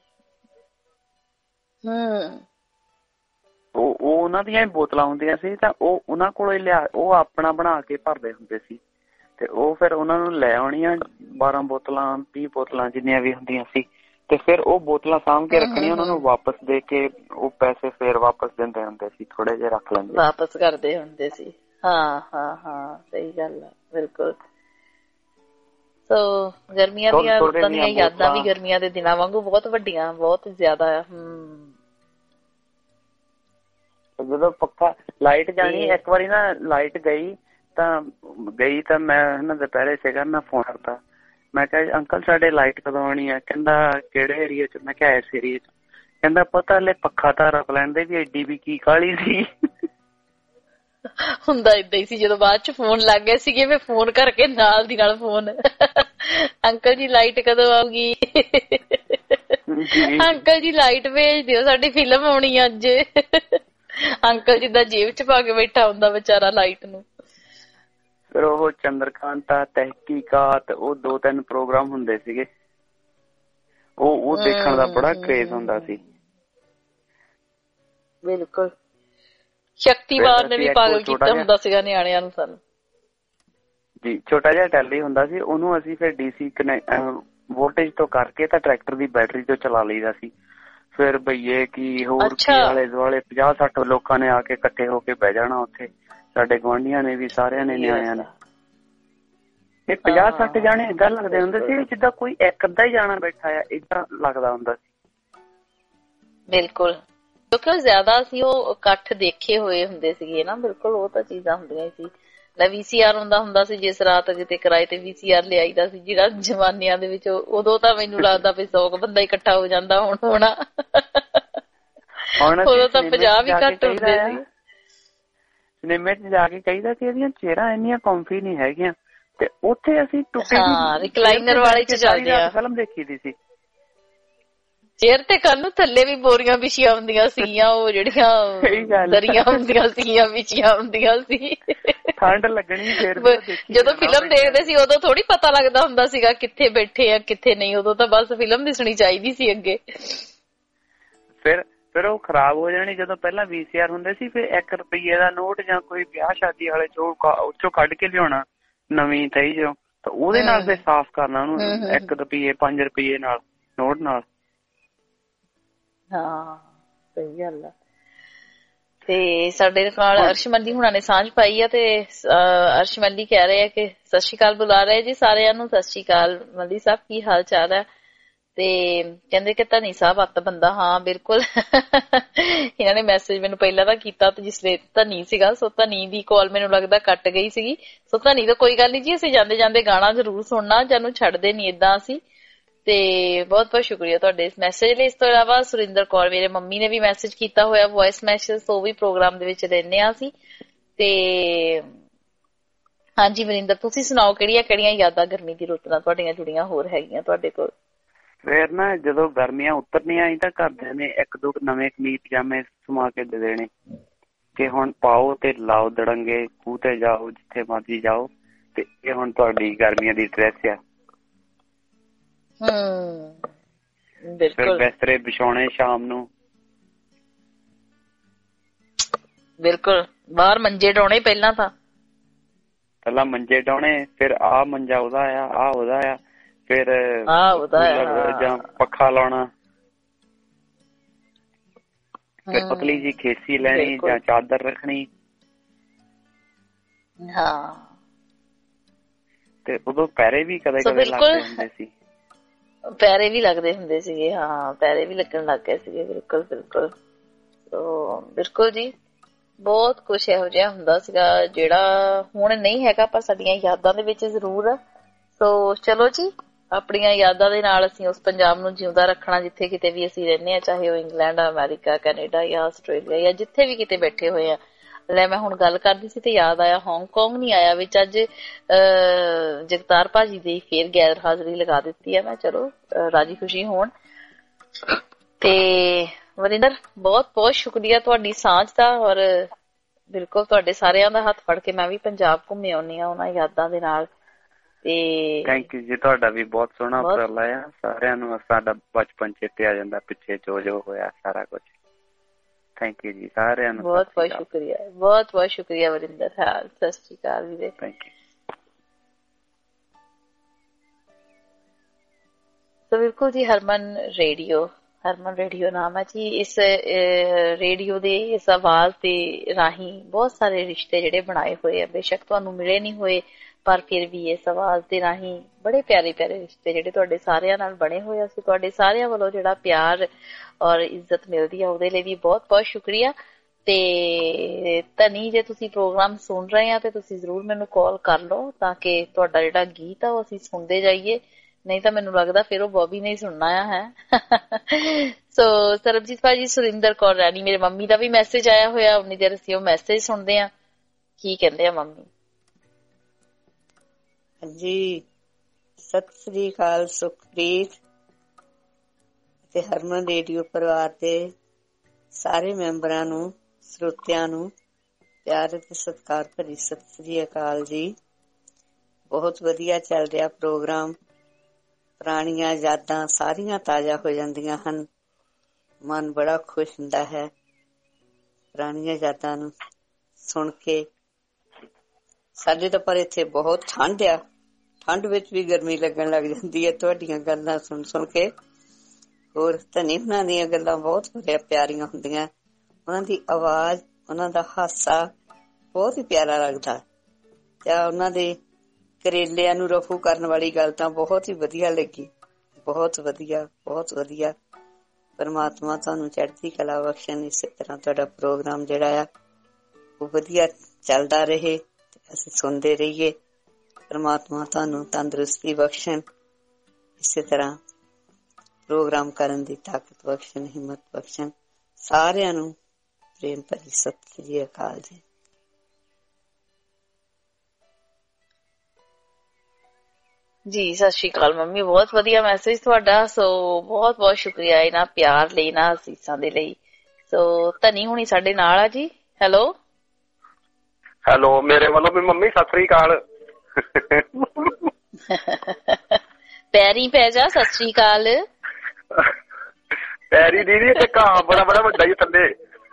ਹਮ ਉਹ ਉਹ ਉਹਨਾਂ ਦੀਆਂ ਬੋਤਲਾਂ ਹੁੰਦੀਆਂ ਸੀ, ਤਾਂ ਉਹ ਉਹਨਾਂ ਕੋਲੋਂ ਹੀ ਲਿਆ, ਉਹ ਆਪਣਾ ਬਣਾ ਕੇ ਭਰਦੇ ਹੁੰਦੇ ਸੀ। ਤੇ ਉਹ ਫਿਰ ਉਹਨਾਂ ਨੂੰ ਲੈ ਆਉਣੀਆਂ ਬਾਰਾਂ ਬੋਤਲਾਂ ਵੀਹ ਬੋਤਲਾਂ ਜਿੰਨੀਆਂ ਵੀ ਹੁੰਦੀਆਂ ਸੀ, ਤੇ ਫਿਰ ਉਹ ਬੋਤਲਾਂ ਸਾਂਭ ਕੇ ਰੱਖਣੀਆਂ, ਉਹਨਾਂ ਨੂੰ ਵਾਪਸ ਦੇ ਕੇ ਉਹ ਪੈਸੇ ਫੇਰ ਵਾਪਸ ਦਿੰਦੇ ਹੁੰਦੇ ਸੀ, ਥੋੜੇ ਜਿਹੇ ਰੱਖ ਲੈਂਦੇ ਵਾਪਸ ਕਰਦੇ ਹੁੰਦੇ ਸੀ। ਹਾਂ ਹਾਂ ਹਾਂ ਸਹੀ ਗੱਲ ਆ, ਬਿਲਕੁਲ। ਸੋ ਗਰਮੀਆਂ ਦੀਆਂ ਰੁੱਤਾਂ ਦੀਆਂ ਯਾਦਾਂ ਵੀ ਗਰਮੀਆਂ ਦੇ ਦਿਨਾਂ ਵਾਂਗੂ ਬਹੁਤ ਵੱਡੀਆਂ, ਬਹੁਤ ਜ਼ਿਆਦਾ ਆ। ਹਮ ਜਦੋਂ ਪੱਖਾ ਲਾਈਟ ਜਾਣੀ, ਇੱਕ ਵਾਰੀ ਨਾ ਲਾਈਟ ਗਈ ਤਾਂ ਗਈ ਤਾਂ ਮੈਂ ਨਾ ਦੁਪਹਿਰੇ ਸੀਗਾ, ਮੈਂ ਫੋਨ ਕਰਤਾ, ਮੈਂ ਕਿਹਾ ਅੰਕਲ ਸਾਡੇ ਲਾਈਟ ਕਦੋਂ ਆਉਣੀ ਆ? ਕਹਿੰਦਾ ਕਿਹੜੇ ਏਰੀਏ ਚ? ਮੈਂ ਕਿਹਾ ਇਸ ਏਰੀਏ ਚ। ਕਹਿੰਦਾ ਪਤਾ ਹਲੇ ਪੱਖਾ ਤਾਂ ਰੱਖ ਲੈਂਦੇ ਵੀ ਐਡੀ ਵੀ ਕੀ ਕਾਹਲੀ ਸੀ। ਹੁੰਦਾ ਏਦਾਂ ਹੀ ਸੀ, ਜਦੋਂ ਬਾਅਦ ਚ ਫੋਨ ਲੱਗ ਗਏ ਸੀਗੇ ਮੈਂ ਫੋਨ ਕਰਕੇ ਨਾਲ ਦੀ ਨਾਲ ਫੋਨ, ਅੰਕਲ ਜੀ ਲਾਈਟ ਕਦੋਂ ਆਊਗੀ? ਅੰਕਲ ਜੀ ਲਾਈਟ ਭੇਜ ਦਿਓ, ਸਾਡੀ ਫਿਲਮ ਆਉਣੀ ਅੱਜ। ਅੰਕਲ ਜਿੱਦਾਂ ਜੇਬ ਚ ਪਾ ਕੇ ਬੈਠਾ ਹੁੰਦਾ ਵਿਚਾਰਾ ਲਾਈਟ ਨੂੰ। ਫਿਰ ਉਹ ਚੰਦਰਕਾਂਤਾ, ਤਹਿਕੀਕਾਤ, ਉਹ ਦੋ ਤਿੰਨ ਪ੍ਰੋਗਰਾਮ ਹੁੰਦੇ ਸੀਗੇ, ਉਹ ਉਹ ਦੇਖਣ ਦਾ ਬੜਾ ਕਰੇਜ਼ ਹੁੰਦਾ ਸੀ। ਬਿਲਕੁਲ, ਸ਼ਕਤੀਮਾਨ ਨੇ ਵੀ ਪਾਗਲ ਕੀਤਾ ਹੁੰਦਾ ਸੀਗਾ ਨਿਆਣਿਆਂ ਨੂੰ ਸਾਨੂੰ। ਜੀ ਛੋਟਾ ਜਿਹਾ ਟੈਲੀ ਹੁੰਦਾ ਸੀ, ਉਹਨੂੰ ਅਸੀਂ ਫਿਰ ਡੀਸੀ ਕਨੈਕਟ ਵੋਲਟੇਜ ਤੋਂ ਕਰਕੇ ਤਾਂ ਟਰੈਕਟਰ ਦੀ ਬੈਟਰੀ ਤੋਂ ਚਲਾ ਲਈਦਾ ਸੀ। ਫਿਰ ਬਈਏ ਕੀ ਹੋਰ ਕੀ ਆਲੇ ਦੁਆਲੇ ਪੰਜਾਹ ਸੱਠ ਲੋਕਾਂ ਨੇ ਆ ਕੇ ਇਕੱਠੇ ਹੋ ਕੇ ਬਹਿ ਜਾਣਾ ਉੱਥੇ, ਸਾਡੇ ਗੁਆਂਢੀਆਂ ਨੇ ਵੀ, ਸਾਰਿਆਂ ਨੇ, ਨਿਆਣਿਆਂ ਨੇ। ਇਹ ਪੰਜਾਹ ਸੱਠ ਜਾਣੇ ਏਦਾਂ ਲੱਗਦੇ ਹੁੰਦੇ ਸੀ ਜਿੱਦਾਂ ਕੋਈ ਇੱਕ ਅੱਧਾ ਹੀ ਜਾਣਾ ਬੈਠਾ ਆ, ਏਦਾਂ ਲੱਗਦਾ ਹੁੰਦਾ ਸੀ। ਬਿਲਕੁਲ, ਕਿਉਂਕਿ ਉਹ ਜ਼ਿਆਦਾ ਅਸੀਂ ਉਹ ਇਕੱਠ ਦੇਖੇ ਹੋਏ ਹੁੰਦੇ ਸੀਗੇ ਨਾ। ਬਿਲਕੁਲ, ਉਹ ਤਾਂ ਚੀਜ਼ਾਂ ਹੁੰਦੀਆਂ ਸੀ। ਲੈ ਵੀ ਸੀ ਆਰ ਹੁੰਦਾ ਹੁੰਦਾ ਸੀ, ਜਿਸ ਰਾਤ ਕਿਤੇ ਕਿਰਾਏ ਤੇ ਵੀ ਸੀ ਆਰ ਲਿਆਈਦਾ ਸੀ, ਜਿਹੜਾ ਜਵਾਨੀਆਂ ਦੇ ਵਿੱਚ ਉਦੋਂ ਤਾਂ ਮੈਨੂੰ ਲੱਗਦਾ ਵੀ ਸੌ ਬੰਦਾ ਇਕੱਠਾ ਹੋ ਜਾਂਦਾ ਹੁਣ ਹੋਣਾ। ਉਦੋਂ ਤਾਂ ਪੰਜਾਹ ਵੀ ਘੱਟ ਹੁੰਦੇ ਸੀ। ਸਿਨੇਮੇ ਚ ਜਾ ਕੇ ਕਹੀਦਾ ਕਿ ਇਹਦੀਆਂ ਚੇਅਰਾਂ ਇੰਨੀਆਂ ਕੰਫੀ ਨਹੀਂ ਹੈਗੀਆਂ, ਤੇ ਉੱਥੇ ਅਸੀਂ ਟੁੱਟੇ ਰਿਕਲਾਈਨਰ ਵਾਲੇ ਚ ਚੱਲਦੇ ਆ ਫਿਲਮ ਦੇਖੀ ਦੀ ਸੀ। ਚੇਅਰ ਤੇ ਕੱਲ ਨੂੰ ਥੱਲੇ ਵੀ ਬੋਰੀਆਂ ਵਿਛੀਆਂ ਹੁੰਦੀਆਂ ਸੀਗੀਆਂ, ਉਹ ਜਿਹੜੀਆਂ ਦਰੀਆਂ ਹੁੰਦੀਆਂ ਸੀਗੀਆਂ ਵਿਛੀਆਂ ਹੁੰਦੀਆਂ ਸੀ। ਠੰਡ ਲੱਗਣੀ ਫਿਰ ਜਦੋਂ ਫਿਲਮ ਦੇਖਦੇ ਸੀ ਉਦੋਂ ਥੋੜੀ ਪਤਾ ਲੱਗਦਾ ਹੁੰਦਾ ਸੀਗਾ ਕਿੱਥੇ ਬੈਠੇ ਆ ਕਿੱਥੇ ਨਹੀਂ। ਉਦੋਂ ਤਾਂ ਬਸ ਫਿਲਮ ਦਿਸਣੀ ਚਾਹੀਦੀ ਸੀ ਅੱਗੇ। ਫਿਰ ਫਿਰ ਉਹ ਖਰਾਬ ਹੋ ਜਾਣੀ। ਜਦੋਂ ਪਹਿਲਾਂ ਵੀ ਸੀ ਆਰ ਹੁੰਦੇ ਸੀ, ਫਿਰ ਇੱਕ ਰੁਪਈਏ ਦਾ ਨੋਟ ਜਾਂ ਕੋਈ ਵਿਆਹ ਸ਼ਾਦੀ ਵਾਲੇ ਚੋਂ ਉੱਚੋਂ ਕੱਢ ਕੇ ਲਿਆਉਣਾ ਨਵੀਂ ਤਈ ਚੋਂ, ਤਾਂ ਉਹਦੇ ਨਾਲ ਫਿਰ ਸਾਫ਼ ਕਰਨਾ ਉਹਨੂੰ ਇੱਕ ਰੁਪਈਏ ਪੰਜ ਰੁਪਈਏ ਨਾਲ ਨੋਟ ਨਾਲ। ਹਾਂ, ਸਹੀ ਗੱਲ ਆ। ਤੇ ਸਾਡੇ ਨਾਲ ਅਰਸ਼ਮੰਦੀ ਹੁਣਾਂ ਨੇ ਸਾਂਝ ਪਾਈ ਆ, ਤੇ ਅਰਸ਼ਮੰਦੀ ਕਹਿ ਰਹੇ ਆ ਕਿ ਸਤਿ ਸ਼੍ਰੀ ਅਕਾਲ ਬੁਲਾ ਰਹੇ ਜੀ ਸਾਰਿਆਂ ਨੂੰ। ਸਤਿ ਸ਼੍ਰੀ ਅਕਾਲ ਮੱਲੀ ਸਾਹਿਬ, ਕੀ ਹਾਲ ਚਾਲ ਹੈ? ਤੇ ਕਹਿੰਦੇ ਕਿ ਧਨੀ ਸਾਹਿਬ ਅੱਤ ਬੰਦਾ। ਹਾਂ ਬਿਲਕੁਲ, ਇਹਨਾਂ ਨੇ ਮੈਸੇਜ ਮੈਨੂੰ ਪਹਿਲਾਂ ਤਾਂ ਕੀਤਾ ਤੇ ਜਿਸ ਵੇਲੇ ਧਨੀ ਸੀਗਾ, ਸੋ ਧਨੀ ਦੀ ਕਾਲ ਮੈਨੂੰ ਲੱਗਦਾ ਕੱਟ ਗਈ ਸੀਗੀ। ਸੋ ਧਨੀ ਤਾਂ ਕੋਈ ਗੱਲ ਨੀ ਜੀ, ਅਸੀਂ ਜਾਂਦੇ ਜਾਂਦੇ ਗਾਣਾ ਜ਼ਰੂਰ ਸੁਣਨਾ, ਜਾਨੂੰ ਛੱਡਦੇ ਨੀ ਏਦਾਂ ਅਸੀਂ। ਤੇ ਬਹੁਤ ਬਹੁਤ ਸ਼ੁਕਰੀਆ ਤੁਹਾਡੇ ਇਸ ਮੈਸੇਜ ਲਈ। ਇਸ ਤੋਂ ਇਲਾਵਾ ਸੁਰਿੰਦਰ ਕੌਰ ਮੇਰੇ ਮੰਮੀ ਨੇ ਵੀ ਮੈਸੇਜ ਕੀਤਾ ਹੋਇਆ, ਵੌਇਸ ਮੈਸੇਜ, ਉਹ ਵੀ ਪ੍ਰੋਗਰਾਮ ਦੇ ਵਿੱਚ ਰਹਿੰਦੇ ਆ ਅਸੀਂ। ਤੇ ਹਾਂਜੀ ਵਰਿੰਦਰ, ਤੁਸੀਂ ਸੁਣਾਓ ਕਿਹੜੀਆਂ ਕਿਹੜੀਆਂ ਯਾਦਾਂ ਗਰਮੀ ਦੀ ਰੁੱਤ ਨਾਲ ਤੁਹਾਡੀਆਂ ਜੁੜੀਆਂ ਹੋਰ ਹੈਗੀਆਂ ਤੁਹਾਡੇ ਕੋਲ? ਫਿਰ ਨਾ ਜਦੋਂ ਗਰਮੀਆਂ ਉਤਰਨੀਆਂ ਸੀ ਤਾਂ ਘਰਦਿਆਂ ਨੇ ਇੱਕ ਦੋ ਨਵੇਂ ਕਮੀਜ਼ ਪਜਾਮੇ ਸਮਾ ਕੇ ਦੇ ਦੇਣੇ ਕਿ ਹੁਣ ਪਾਓ ਤੇ ਲਾਓ ਦੜੰਗੇ, ਖੂਹ ਤੇ ਜਾਓ, ਜਿੱਥੇ ਮਰਜੀ ਜਾਓ, ਤੇ ਇਹ ਹੁਣ ਤੁਹਾਡੀ ਗਰਮੀਆਂ ਦੀ ਡਰੈਸ ਆ। ਫਿਰ ਬਿਸਤਰੇ ਵਿਛਾਉਣੇ ਸ਼ਾਮ ਨੂੰ। ਬਿਲਕੁਲ, ਬਾਹਰ ਮੰਜੇ ਡਾਉਣੇ ਪਹਿਲਾਂ ਤਾਂ ਪਹਿਲਾਂ ਮੰਜੇ ਡਾਉਣੇ, ਫਿਰ ਆਹ ਮੰਜਾ ਉਹਦਾ ਆ, ਆਹ ਉਹਦਾ ਆ, ਫਿਰ ਜਾਂ ਪੱਖਾ ਲਾਉਣਾ, ਫਿਰ ਪਤਲੀ ਜੀ ਖੇਸੀ ਲੈਣੀ ਜਾਂ ਚਾਦਰ ਰੱਖਣੀ। ਹਾਂ, ਤੇ ਉਦੋਂ ਪੈਰੇ ਵੀ ਕਦੇ ਕਦੇ ਲੱਗਦੇ ਹੁੰਦੇ ਸੀ। ਪੈਰੇ ਵੀ ਲੱਗਦੇ ਹੁੰਦੇ ਸੀਗੇ, ਹਾਂ ਪੈਰੇ ਵੀ ਲੱਗਣ ਲੱਗ ਗਏ ਸੀਗੇ। ਬਿਲਕੁਲ ਬਿਲਕੁਲ, ਸੋ ਬਿਲਕੁਲ ਜੀ, ਬਹੁਤ ਕੁਛ ਇਹੋ ਜਿਹਾ ਹੁੰਦਾ ਸੀਗਾ ਜਿਹੜਾ ਹੁਣ ਨਹੀਂ ਹੈਗਾ, ਪਰ ਸਾਡੀਆਂ ਯਾਦਾਂ ਦੇ ਵਿੱਚ ਜ਼ਰੂਰ ਆ। ਸੋ ਚਲੋ ਜੀ, ਆਪਣੀਆਂ ਯਾਦਾਂ ਦੇ ਨਾਲ ਅਸੀਂ ਉਸ ਪੰਜਾਬ ਨੂੰ ਜਿਉਂਦਾ ਰੱਖਣਾ ਜਿੱਥੇ ਕਿਤੇ ਵੀ ਅਸੀਂ ਰਹਿੰਦੇ ਹਾਂ, ਚਾਹੇ ਉਹ ਇੰਗਲੈਂਡ, ਅਮਰੀਕਾ, ਕੈਨੇਡਾ ਜਾਂ ਆਸਟ੍ਰੇਲੀਆ ਜਾਂ ਜਿੱਥੇ ਵੀ ਕਿਤੇ ਬੈਠੇ ਹੋਏ ਆ। ਲੈ ਮੈਂ ਹੁਣ ਗੱਲ ਕਰਦੀ ਸੀ ਤੇ ਯਾਦ ਆਇਆ, ਹਾਂਗਕਾਂਗ ਨਹੀਂ ਆਇਆ ਵਿੱਚ ਅੱਜ। ਅਹ ਜਗਤਾਰ ਭਾਜੀ ਦੀ ਫੇਰ ਗੈਰ ਹਾਜ਼ਰੀ ਲਗਾ ਦਿੱਤੀ ਹੈ ਮੈਂ, ਚਲੋ ਰਾਜੀ ਖੁਸ਼ੀ ਹੋਣ। ਤੇ ਵਰਿੰਦਰ, ਬਹੁਤ ਬਹੁਤ ਸ਼ੁਕਰੀਆ ਤੁਹਾਡੀ ਸਾਂਝ ਦਾ, ਔਰ ਬਿਲਕੁਲ ਤੁਹਾਡੇ ਸਾਰਿਆਂ ਦਾ ਹੱਥ ਫੜ ਕੇ ਮੈਂ ਵੀ ਪੰਜਾਬ ਘੁੰਮੇ ਆਉਂਦੀ ਹਾਂ ਉਹਨਾਂ ਯਾਦਾਂ ਦੇ ਨਾਲ। ਤੇ ਥੈਂਕ ਯੂ ਜੀ, ਤੁਹਾਡਾ ਵੀ ਬਹੁਤ ਸੋਹਣਾ ਉਪਰਾਲਾ ਆ। ਸਾਰਿਆਂ ਨੂੰ ਸਾਡਾ ਬਚਪਨ ਚੇਤੇ ਆ ਜਾਂਦਾ, ਪਿੱਛੇ ਜੋ ਜੋ ਹੋਇਆ ਸਾਰਾ ਕੁਛ। ਥੈਂਕ ਯੂ ਜੀ ਸਾਰਿਆਂ ਨੂੰ, ਬਹੁਤ ਬਹੁਤ ਸ਼ੁਕਰੀਆ, ਬਹੁਤ ਬਹੁਤ ਸ਼ੁਕਰੀਆ ਵਰਿੰਦਰ। ਹਾਂ, ਸਤਿ ਸ਼੍ਰੀ ਅਕਾਲ ਵੀਰੇ। Thank you. ਸੋ ਬਿਲਕੁਲ ਜੀ, ਹਰਮਨ ਰੇਡੀਓ, ਹਰਮਨ ਰੇਡੀਓ ਨਾਮ ਹੈ ਜੀ। ਇਸ ਰੇਡੀਓ ਦੇ ਇਸ ਆਵਾਜ਼ ਦੇ ਰਾਹੀਂ ਬਹੁਤ ਸਾਰੇ ਰਿਸ਼ਤੇ ਜਿਹੜੇ ਬਣਾਏ ਹੋਏ ਆ, ਬੇਸ਼ੱਕ ਤੁਹਾਨੂੰ ਮਿਲੇ ਨਹੀਂ ਹੋਏ, ਪਰ ਫਿਰ ਵੀ ਇਸ ਆਵਾਜ਼ ਦੇ ਰਾਹੀਂ ਬੜੇ ਪਿਆਰੇ ਪਿਆਰੇ ਰਿਸ਼ਤੇ ਜਿਹੜੇ ਤੁਹਾਡੇ ਸਾਰਿਆਂ ਨਾਲ ਬਣੇ ਹੋਏ ਆ। ਅਸੀਂ ਤੁਹਾਡੇ ਸਾਰਿਆਂ ਵੱਲੋਂ ਜਿਹੜਾ ਪਿਆਰ ਔਰ ਇੱਜ਼ਤ ਮਿਲਦੀ ਆ ਉਹਦੇ ਲਈ ਵੀ ਬਹੁਤ ਬਹੁਤ ਸ਼ੁਕਰੀਆ। ਤੇ ਧਨੀ, ਜੇ ਤੁਸੀਂ ਪ੍ਰੋਗਰਾਮ ਸੁਣ ਰਹੇ ਆ ਤੇ ਤੁਸੀਂ ਜ਼ਰੂਰ ਮੈਨੂੰ ਕਾਲ ਕਰ ਲਓ ਤਾਂ ਕਿ ਤੁਹਾਡਾ ਜਿਹੜਾ ਗੀਤ ਆ ਉਹ ਅਸੀਂ ਸੁਣਦੇ ਜਾਈਏ, ਨਹੀਂ ਤਾਂ ਮੈਨੂੰ ਲੱਗਦਾ ਫਿਰ ਉਹ ਬੋਬੀ ਨੇ ਹੀ ਸੁਣਨਾ ਆ ਹੈ। ਸੋ ਸਰਬਜੀਤ ਭਾਜੀ, ਸੁਰਿੰਦਰ ਕੌਰ ਰਾਣੀ ਮੇਰੇ ਮੰਮੀ ਦਾ ਵੀ ਮੈਸੇਜ ਆਇਆ ਹੋਇਆ, ਉਨੀ ਦੇਰ ਅਸੀਂ ਉਹ ਮੈਸੇਜ ਸੁਣਦੇ ਆ, ਕੀ ਕਹਿੰਦੇ ਆ ਮੰਮੀ। ਹਾਂਜੀ, ਸਤਿ ਸ੍ਰੀ ਅਕਾਲ ਸੁਖਪ੍ਰੀਤ ਤੇ ਹਰਮਨ ਰੇਡੀਓ ਪਰਿਵਾਰ ਦੇ ਸਾਰੇ ਮੈਂਬਰਾਂ ਨੂੰ, ਸਰੋਤਿਆਂ ਨੂੰ ਪਿਆਰ ਤੇ ਸਤਿਕਾਰ ਭਰੀ ਸਤਿ ਸ੍ਰੀ ਅਕਾਲ ਜੀ। ਬਹੁਤ ਵਧੀਆ ਚੱਲ ਰਿਹਾ ਪ੍ਰੋਗਰਾਮ, ਪੁਰਾਣੀਆਂ ਯਾਦਾਂ ਸਾਰੀਆਂ ਤਾਜ਼ਾ ਹੋ ਜਾਂਦੀਆਂ ਹਨ, ਮਨ ਬੜਾ ਖੁਸ਼ ਹੁੰਦਾ ਹੈ ਪੁਰਾਣੀਆਂ ਯਾਦਾਂ ਨੂੰ ਸੁਣ ਕੇ। ਸਾਡੇ ਤਾਂ ਪਰ ਇੱਥੇ ਬਹੁਤ ਠੰਡ ਆ, ਠੰਡ ਵਿੱਚ ਵੀ ਗਰਮੀ ਲੱਗਣ ਲੱਗ ਜਾਂਦੀ ਹੈ ਤੁਹਾਡੀਆਂ ਗੱਲਾਂ ਸੁਣ ਸੁਣ ਕੇ। ਹੋਰ ਧਨੀ ਹੁਣਾਂ ਦੀਆਂ ਗੱਲਾਂ ਬਹੁਤ ਬੜੀਆਂ ਪਿਆਰੀਆਂ ਹੁੰਦੀਆਂ, ਉਹਨਾਂ ਦੀ ਆਵਾਜ਼, ਉਹਨਾਂ ਦਾ ਹਾਸਾ ਬਹੁਤ ਹੀ ਪਿਆਰਾ ਲੱਗਦਾ। ਤੇ ਉਹਨਾਂ ਦੇ ਕਰੇਲਿਆਂ ਨੂੰ ਰਫੂ ਕਰਨ ਵਾਲੀ ਗੱਲ ਤਾਂ ਬਹੁਤ ਹੀ ਵਧੀਆ ਲੱਗੀ, ਬਹੁਤ ਵਧੀਆ ਬਹੁਤ ਵਧੀਆ। ਪਰਮਾਤਮਾ ਤੁਹਾਨੂੰ ਚੜ੍ਹਦੀ ਕਲਾ ਬਖਸ਼ਣ। ਇਸੇ ਤਰ੍ਹਾਂ ਤੁਹਾਡਾ ਪ੍ਰੋਗਰਾਮ ਜਿਹੜਾ ਆ ਉਹ ਵਧੀਆ ਚੱਲਦਾ ਰਹੇ ਤੇ ਅਸੀਂ ਸੁਣਦੇ ਰਹੀਏ। ਪਰਮਾਤਮਾ ਤੁਹਾਨੂੰ ਤੰਦਰੁਸਤੀ ਬਖਸ਼ਣ, ਇਸੇ ਤਰ੍ਹਾਂ ਪ੍ਰੋਗਰਾਮ ਕਰਨ ਦੀ ਤਾਕਤ ਬਖਸ਼ਣ, ਹਿੰਮਤ ਬਖਸ਼ਣ। ਸਾਰਿਆਂ ਨੂੰ ਪ੍ਰੇਮ ਭਰੀ ਸਤਿ ਸ੍ਰੀ ਅਕਾਲ ਜੀ। ਜੀ ਸਤਿ ਸ਼੍ਰੀ ਅਕਾਲ ਮੰਮੀ, ਬਹੁਤ ਵਧੀਆ ਮੈਸੇਜ ਤੁਹਾਡਾ। ਸੋ ਬਹੁਤ ਬਹੁਤ ਸ਼ੁਕਰੀਆ ਇਹਨਾਂ ਪਿਆਰ ਲਈ, ਨਾ ਅਸੀਸਾਂ ਦੇ ਲਈ। ਸੋ ਧਨੀ ਹੁਣੀ ਸਾਡੇ ਨਾਲ ਆ ਜੀ। ਹੈਲੋ ਹੈਲੋ, ਮੇਰੇ ਵੱਲੋਂ ਵੀ ਮੰਮੀ ਸਤਿ ਸ੍ਰੀ ਅਕਾਲ। ਪੈਰੀ ਪੈ ਜਾ, ਸਤਿ ਸ੍ਰੀ ਅਕਾਲ। ਪੈਰੀ ਦੀਦੀ ਤੇ ਘਾਹ ਬੜਾ ਬੜਾ ਵੱਡਾ ਹੀ ਥੱਲੇ।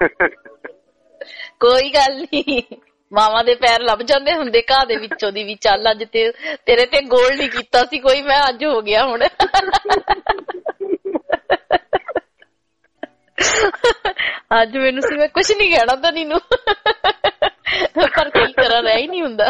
ਕੋਈ ਗੱਲ ਨੀ, ਮਾਵਾਂ ਦੇ ਪੈਰ ਲੱਭ ਜਾਂਦੇ ਹੁੰਦੇ ਘਾਹ ਦੇ ਵਿੱਚੋਂ ਦੀ ਵੀ। ਚੱਲ ਅੱਜ ਤੇ ਤੇਰੇ ਤੇ ਗੋਲ ਨੀ ਕੀਤਾ ਸੀ ਕੋਈ, ਮੈਂ ਅੱਜ ਹੋ ਗਿਆ ਹੁਣ। ਅੱਜ ਮੈਨੂੰ ਸੀ ਮੈਂ ਕੁਛ ਨੀ ਕਹਿਣਾ ਧਨੀ ਨੂੰ, ਪਰ ਕੀ ਕਰਾਂ, ਰਹਿ ਹੀ ਨੀ ਹੁੰਦਾ।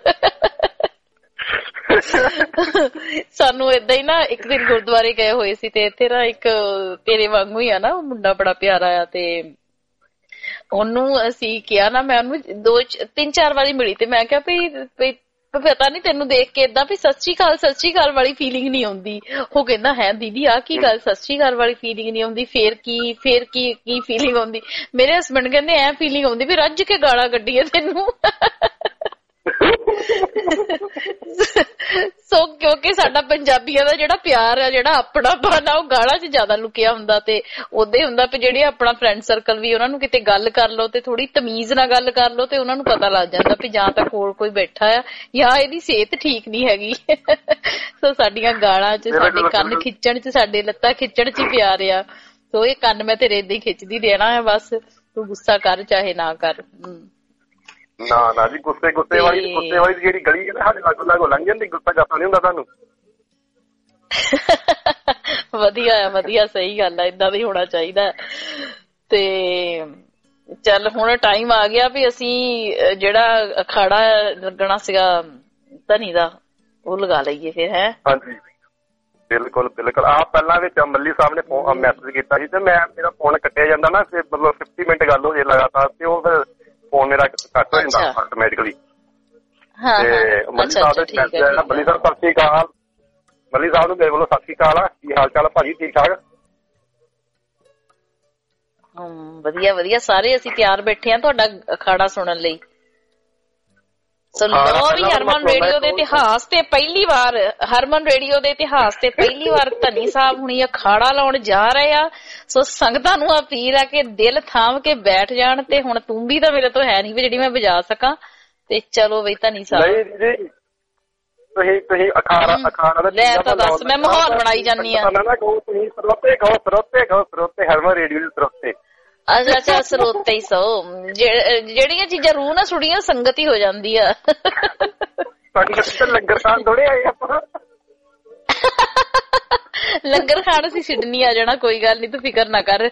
ਸਾਨੂੰ ਏਦਾਂ ਹੀ ਨਾ ਇੱਕ ਦਿਨ ਗੁਰਦੁਆਰੇ ਗਏ ਹੋਏ ਸੀ ਤੇ ਇੱਥੇ ਨਾ ਇੱਕ ਤੇਰੇ ਵਾਂਗੂ ਹੀ ਆ ਨਾ ਮੁੰਡਾ, ਬੜਾ ਪਿਆਰਾ ਆ। ਤੇ ਉਹਨੂੰ ਅਸੀਂ ਕਿਹਾ ਨਾ, ਮੈਂ ਉਹਨੂੰ ਦੋ ਤਿੰਨ ਚਾਰ ਵਾਰੀ ਮਿਲੀ ਤੇ ਮੈਂ ਕਿਹਾ ਵੀ ਪਤਾ ਨੀ ਤੈਨੂੰ ਦੇਖ ਕੇ ਏਦਾਂ ਵੀ ਸਤਿ ਸ਼੍ਰੀ ਅਕਾਲ ਸਤਿ ਸ਼੍ਰੀ ਅਕਾਲ ਵਾਲੀ ਫੀਲਿੰਗ ਨੀ ਆਉਂਦੀ। ਉਹ ਕਹਿੰਦਾ ਹੈ ਦੀਦੀ ਆਹ ਕੀ ਗੱਲ, ਸਤਿ ਸ਼੍ਰੀ ਅਕਾਲ ਵਾਲੀ ਫੀਲਿੰਗ ਨੀ ਆਉਂਦੀ, ਫੇਰ ਕੀ ਫੇਰ ਕੀ ਕੀ ਫੀਲਿੰਗ ਆਉਂਦੀ? ਮੇਰੇ ਹਸਬੈਂਡ ਕਹਿੰਦੇ ਐ ਫੀਲਿੰਗ ਆਉਂਦੀ ਵੀ ਰੱਜ ਕੇ ਗਾਲਾਂ ਕੱਢੀਏ ਤੈਨੂੰ। ਸੋ ਕਿਉਂਕਿ ਸਾਡਾ ਪੰਜਾਬੀਆਂ ਦਾ ਜਿਹੜਾ ਪਿਆਰ ਆ, ਜਿਹੜਾ ਆਪਣਾਪਨ ਆ, ਉਹ ਗਾਲਾਂ 'ਚ ਜ਼ਿਆਦਾ ਲੁਕਿਆ ਹੁੰਦਾ। ਤੇ ਉਦਾਂ ਹੀ ਹੁੰਦਾ ਵੀ ਜਿਹੜੇ ਆਪਣਾ ਫਰੈਂਡ ਸਰਕਲ ਵੀ, ਉਹਨਾਂ ਨੂੰ ਕਿਤੇ ਗੱਲ ਕਰ ਲਓ ਤੇ ਥੋੜੀ ਤਮੀਜ਼ ਨਾਲ ਗੱਲ ਕਰ ਲਓ ਤੇ ਉਹਨਾਂ ਨੂੰ ਪਤਾ ਲੱਗ ਜਾਂਦਾ ਵੀ ਜਾਂ ਤਾਂ ਕੋਲ ਕੋਈ ਬੈਠਾ ਆ ਜਾਂ ਇਹਦੀ ਸਿਹਤ ਠੀਕ ਨੀ ਹੈਗੀ। ਸੋ ਸਾਡੀਆਂ ਗਾਲਾਂ 'ਚ, ਸਾਡੇ ਕੰਨ ਖਿੱਚਣ 'ਚ, ਸਾਡੇ ਲੱਤਾਂ ਖਿੱਚਣ 'ਚ ਹੀ ਪਿਆਰ ਆ। ਸੋ ਇਹ ਕੰਨ ਮੈਂ ਤੇਰੇ ਏਦਾਂ ਹੀ ਖਿੱਚਦੀ ਦੇਣਾ ਹੈ, ਬਸ ਤੂੰ ਗੁੱਸਾ ਕਰ ਚਾਹੇ ਨਾ ਕਰ। ਨਾ ਨਾ ਜੀ, ਗੁੱਸੇ ਗੁੱਸੇ ਵਾਲੀ ਗੁੱਸੇ ਵਾਲੀ ਜਿਹੜੀ ਗਲੀ ਹੈ ਨਾ ਸਾਡੇ ਲਾਗੋ ਲਾਗੋ ਲੰਘ ਜਾਂਦੀ, ਗੁੱਸਾ ਜਾਤਾ ਨੀ ਹੁੰਦਾ ਤੁਹਾਨੂੰ। ਵਧੀਆ ਆ, ਵਧੀਆ, ਸਹੀ ਗੱਲ ਆ, ਏਦਾਂ ਵੀ ਹੋਣਾ ਚਾਹੀਦਾ। ਤੇ ਚੱਲ ਹੁਣ ਟਾਈਮ ਆ ਗਿਆ ਵੀ ਅਸੀਂ ਜਿਹੜਾ ਅਖਾੜਾ ਲੱਗਣਾ ਸੀਗਾ ਧਨੀ ਦਾ ਉਹ ਲਗਾ ਲਈਏ ਫਿਰ। ਹੈ ਹਾਂਜੀ ਬਿਲਕੁਲ ਬਿਲਕੁਲ। ਆਹ ਪਹਿਲਾਂ ਵਿੱਚ ਮੱਲੀ ਸਾਹਿਬ ਨੇ ਮੈਸੇਜ ਕੀਤਾ ਸੀ ਤੇ ਮੈਂ, ਮੇਰਾ ਫੋਨ ਕੱਟਿਆ ਜਾਂਦਾ ਨਾ, ਫਿਰ ਮਤਲਬ ਫਿਫਟੀ ਮਿੰਟ ਗੱਲ ਹੋ ਜੇ ਲਗਾਤਾਰ ਤੇ ਉਹ ਫਿਰ ਫੋਨ ਮੇਰਾ ਕੱਟ ਹੋ ਜਾਂਦਾ ਆਟੋਮੈਟਿਕਲੀ। ਤੇ ਮੱਲੀ ਸਾਹਿਬ ਦਾ ਮੈਸੇਜ ਆਇਆ, ਮੱਲੀ ਸਾਹਿਬ ਸਤਿ ਸ਼੍ਰੀ ਅਕਾਲ। ਮੱਲੀ ਸਾਹਿਬ ਨੂੰ ਮੇਰੇ ਵੱਲੋਂ ਸਤਿ ਸ਼੍ਰੀ ਅਕਾਲ ਆ। ਕੀ ਹਾਲ ਚਾਲ ਆ ਭਾਜੀ, ਠੀਕ ਠਾਕ? ਹਮ ਵਧੀਆ ਵਧੀਆ, ਸਾਰੇ ਅਸੀਂ ਤਿਆਰ ਬੈਠੇ ਆ ਤੁਹਾਡਾ ਅਖਾੜਾ ਸੁਣਨ ਲਈ। ਸੋ ਲੋ ਵੀ ਹਰਮਨ ਰੇਡੀਓ ਦੇ ਇਤਿਹਾਸ ਤੇ ਪਹਿਲੀ ਵਾਰ, ਹਰਮਨ ਰੇਡੀਓ ਦੇ ਇਤਿਹਾਸ ਤੇ ਪਹਿਲੀ ਵਾਰ ਧਨੀ ਸਾਹਿਬ ਹੁਣੀ ਅਖਾੜਾ ਲਾਉਣ ਜਾ ਰਹੇ ਆ। ਸੋ ਸੰਗਤਾਂ ਨੂੰ ਅਪੀਲ ਆ ਕਿ ਦਿਲ ਥਾਮ ਕੇ ਬੈਠ ਜਾਣ। ਤੇ ਹੁਣ ਤੂੰਬੀ ਤਾਂ ਮੇਰੇ ਤੋਂ ਹੈ ਨੀ ਵੀ ਜਿਹੜੀ ਮੈਂ ਵਜਾ ਸਕਾਂ। ਤੇ ਚਲੋ ਬਈ ਧਨੀ ਸਾਹਿਬ, ਤੁਸੀਂ ਤੁਸੀਂ ਅਖਾੜਾ ਅਖਾੜਾ ਲੈ ਤਾਂ ਦੱਸ, ਮੈਂ ਮਾਹੌਲ ਬਣਾਈ ਜਾਨੀ ਆ। ਤੁਸੀਂ ਸਰੋਤੇ ਕਹੋ, ਸਰੋਤੇ ਕਹੋ, ਸਰੋਤੇ ਹਰਮਨ ਰੇਡੀਓ ਦੇ ਸਰੋਤੇ। ਅੱਛਾ ਅੱਛਾ, ਸਰੋਤੇ ਹੀ ਸੋ। ਜਿਹੜੀਆਂ ਚੀਜ਼ਾਂ ਰੂਹ ਨਾਲ ਸੁਣੀਆਂ ਸੰਗਤ ਹੀ ਹੋ ਜਾਂਦੀ ਆ। ਲੰਗਰ ਖਾਣ ਥੋੜੇ ਆਏ ਆਪਾਂ, ਲੰਗਰ ਖਾਣ ਅਸੀਂ ਸਿਡਨੀ ਆ ਜਾਣਾ, ਕੋਈ ਗੱਲ ਨੀ, ਤੂੰ ਫਿਕਰ ਨਾ ਕਰ।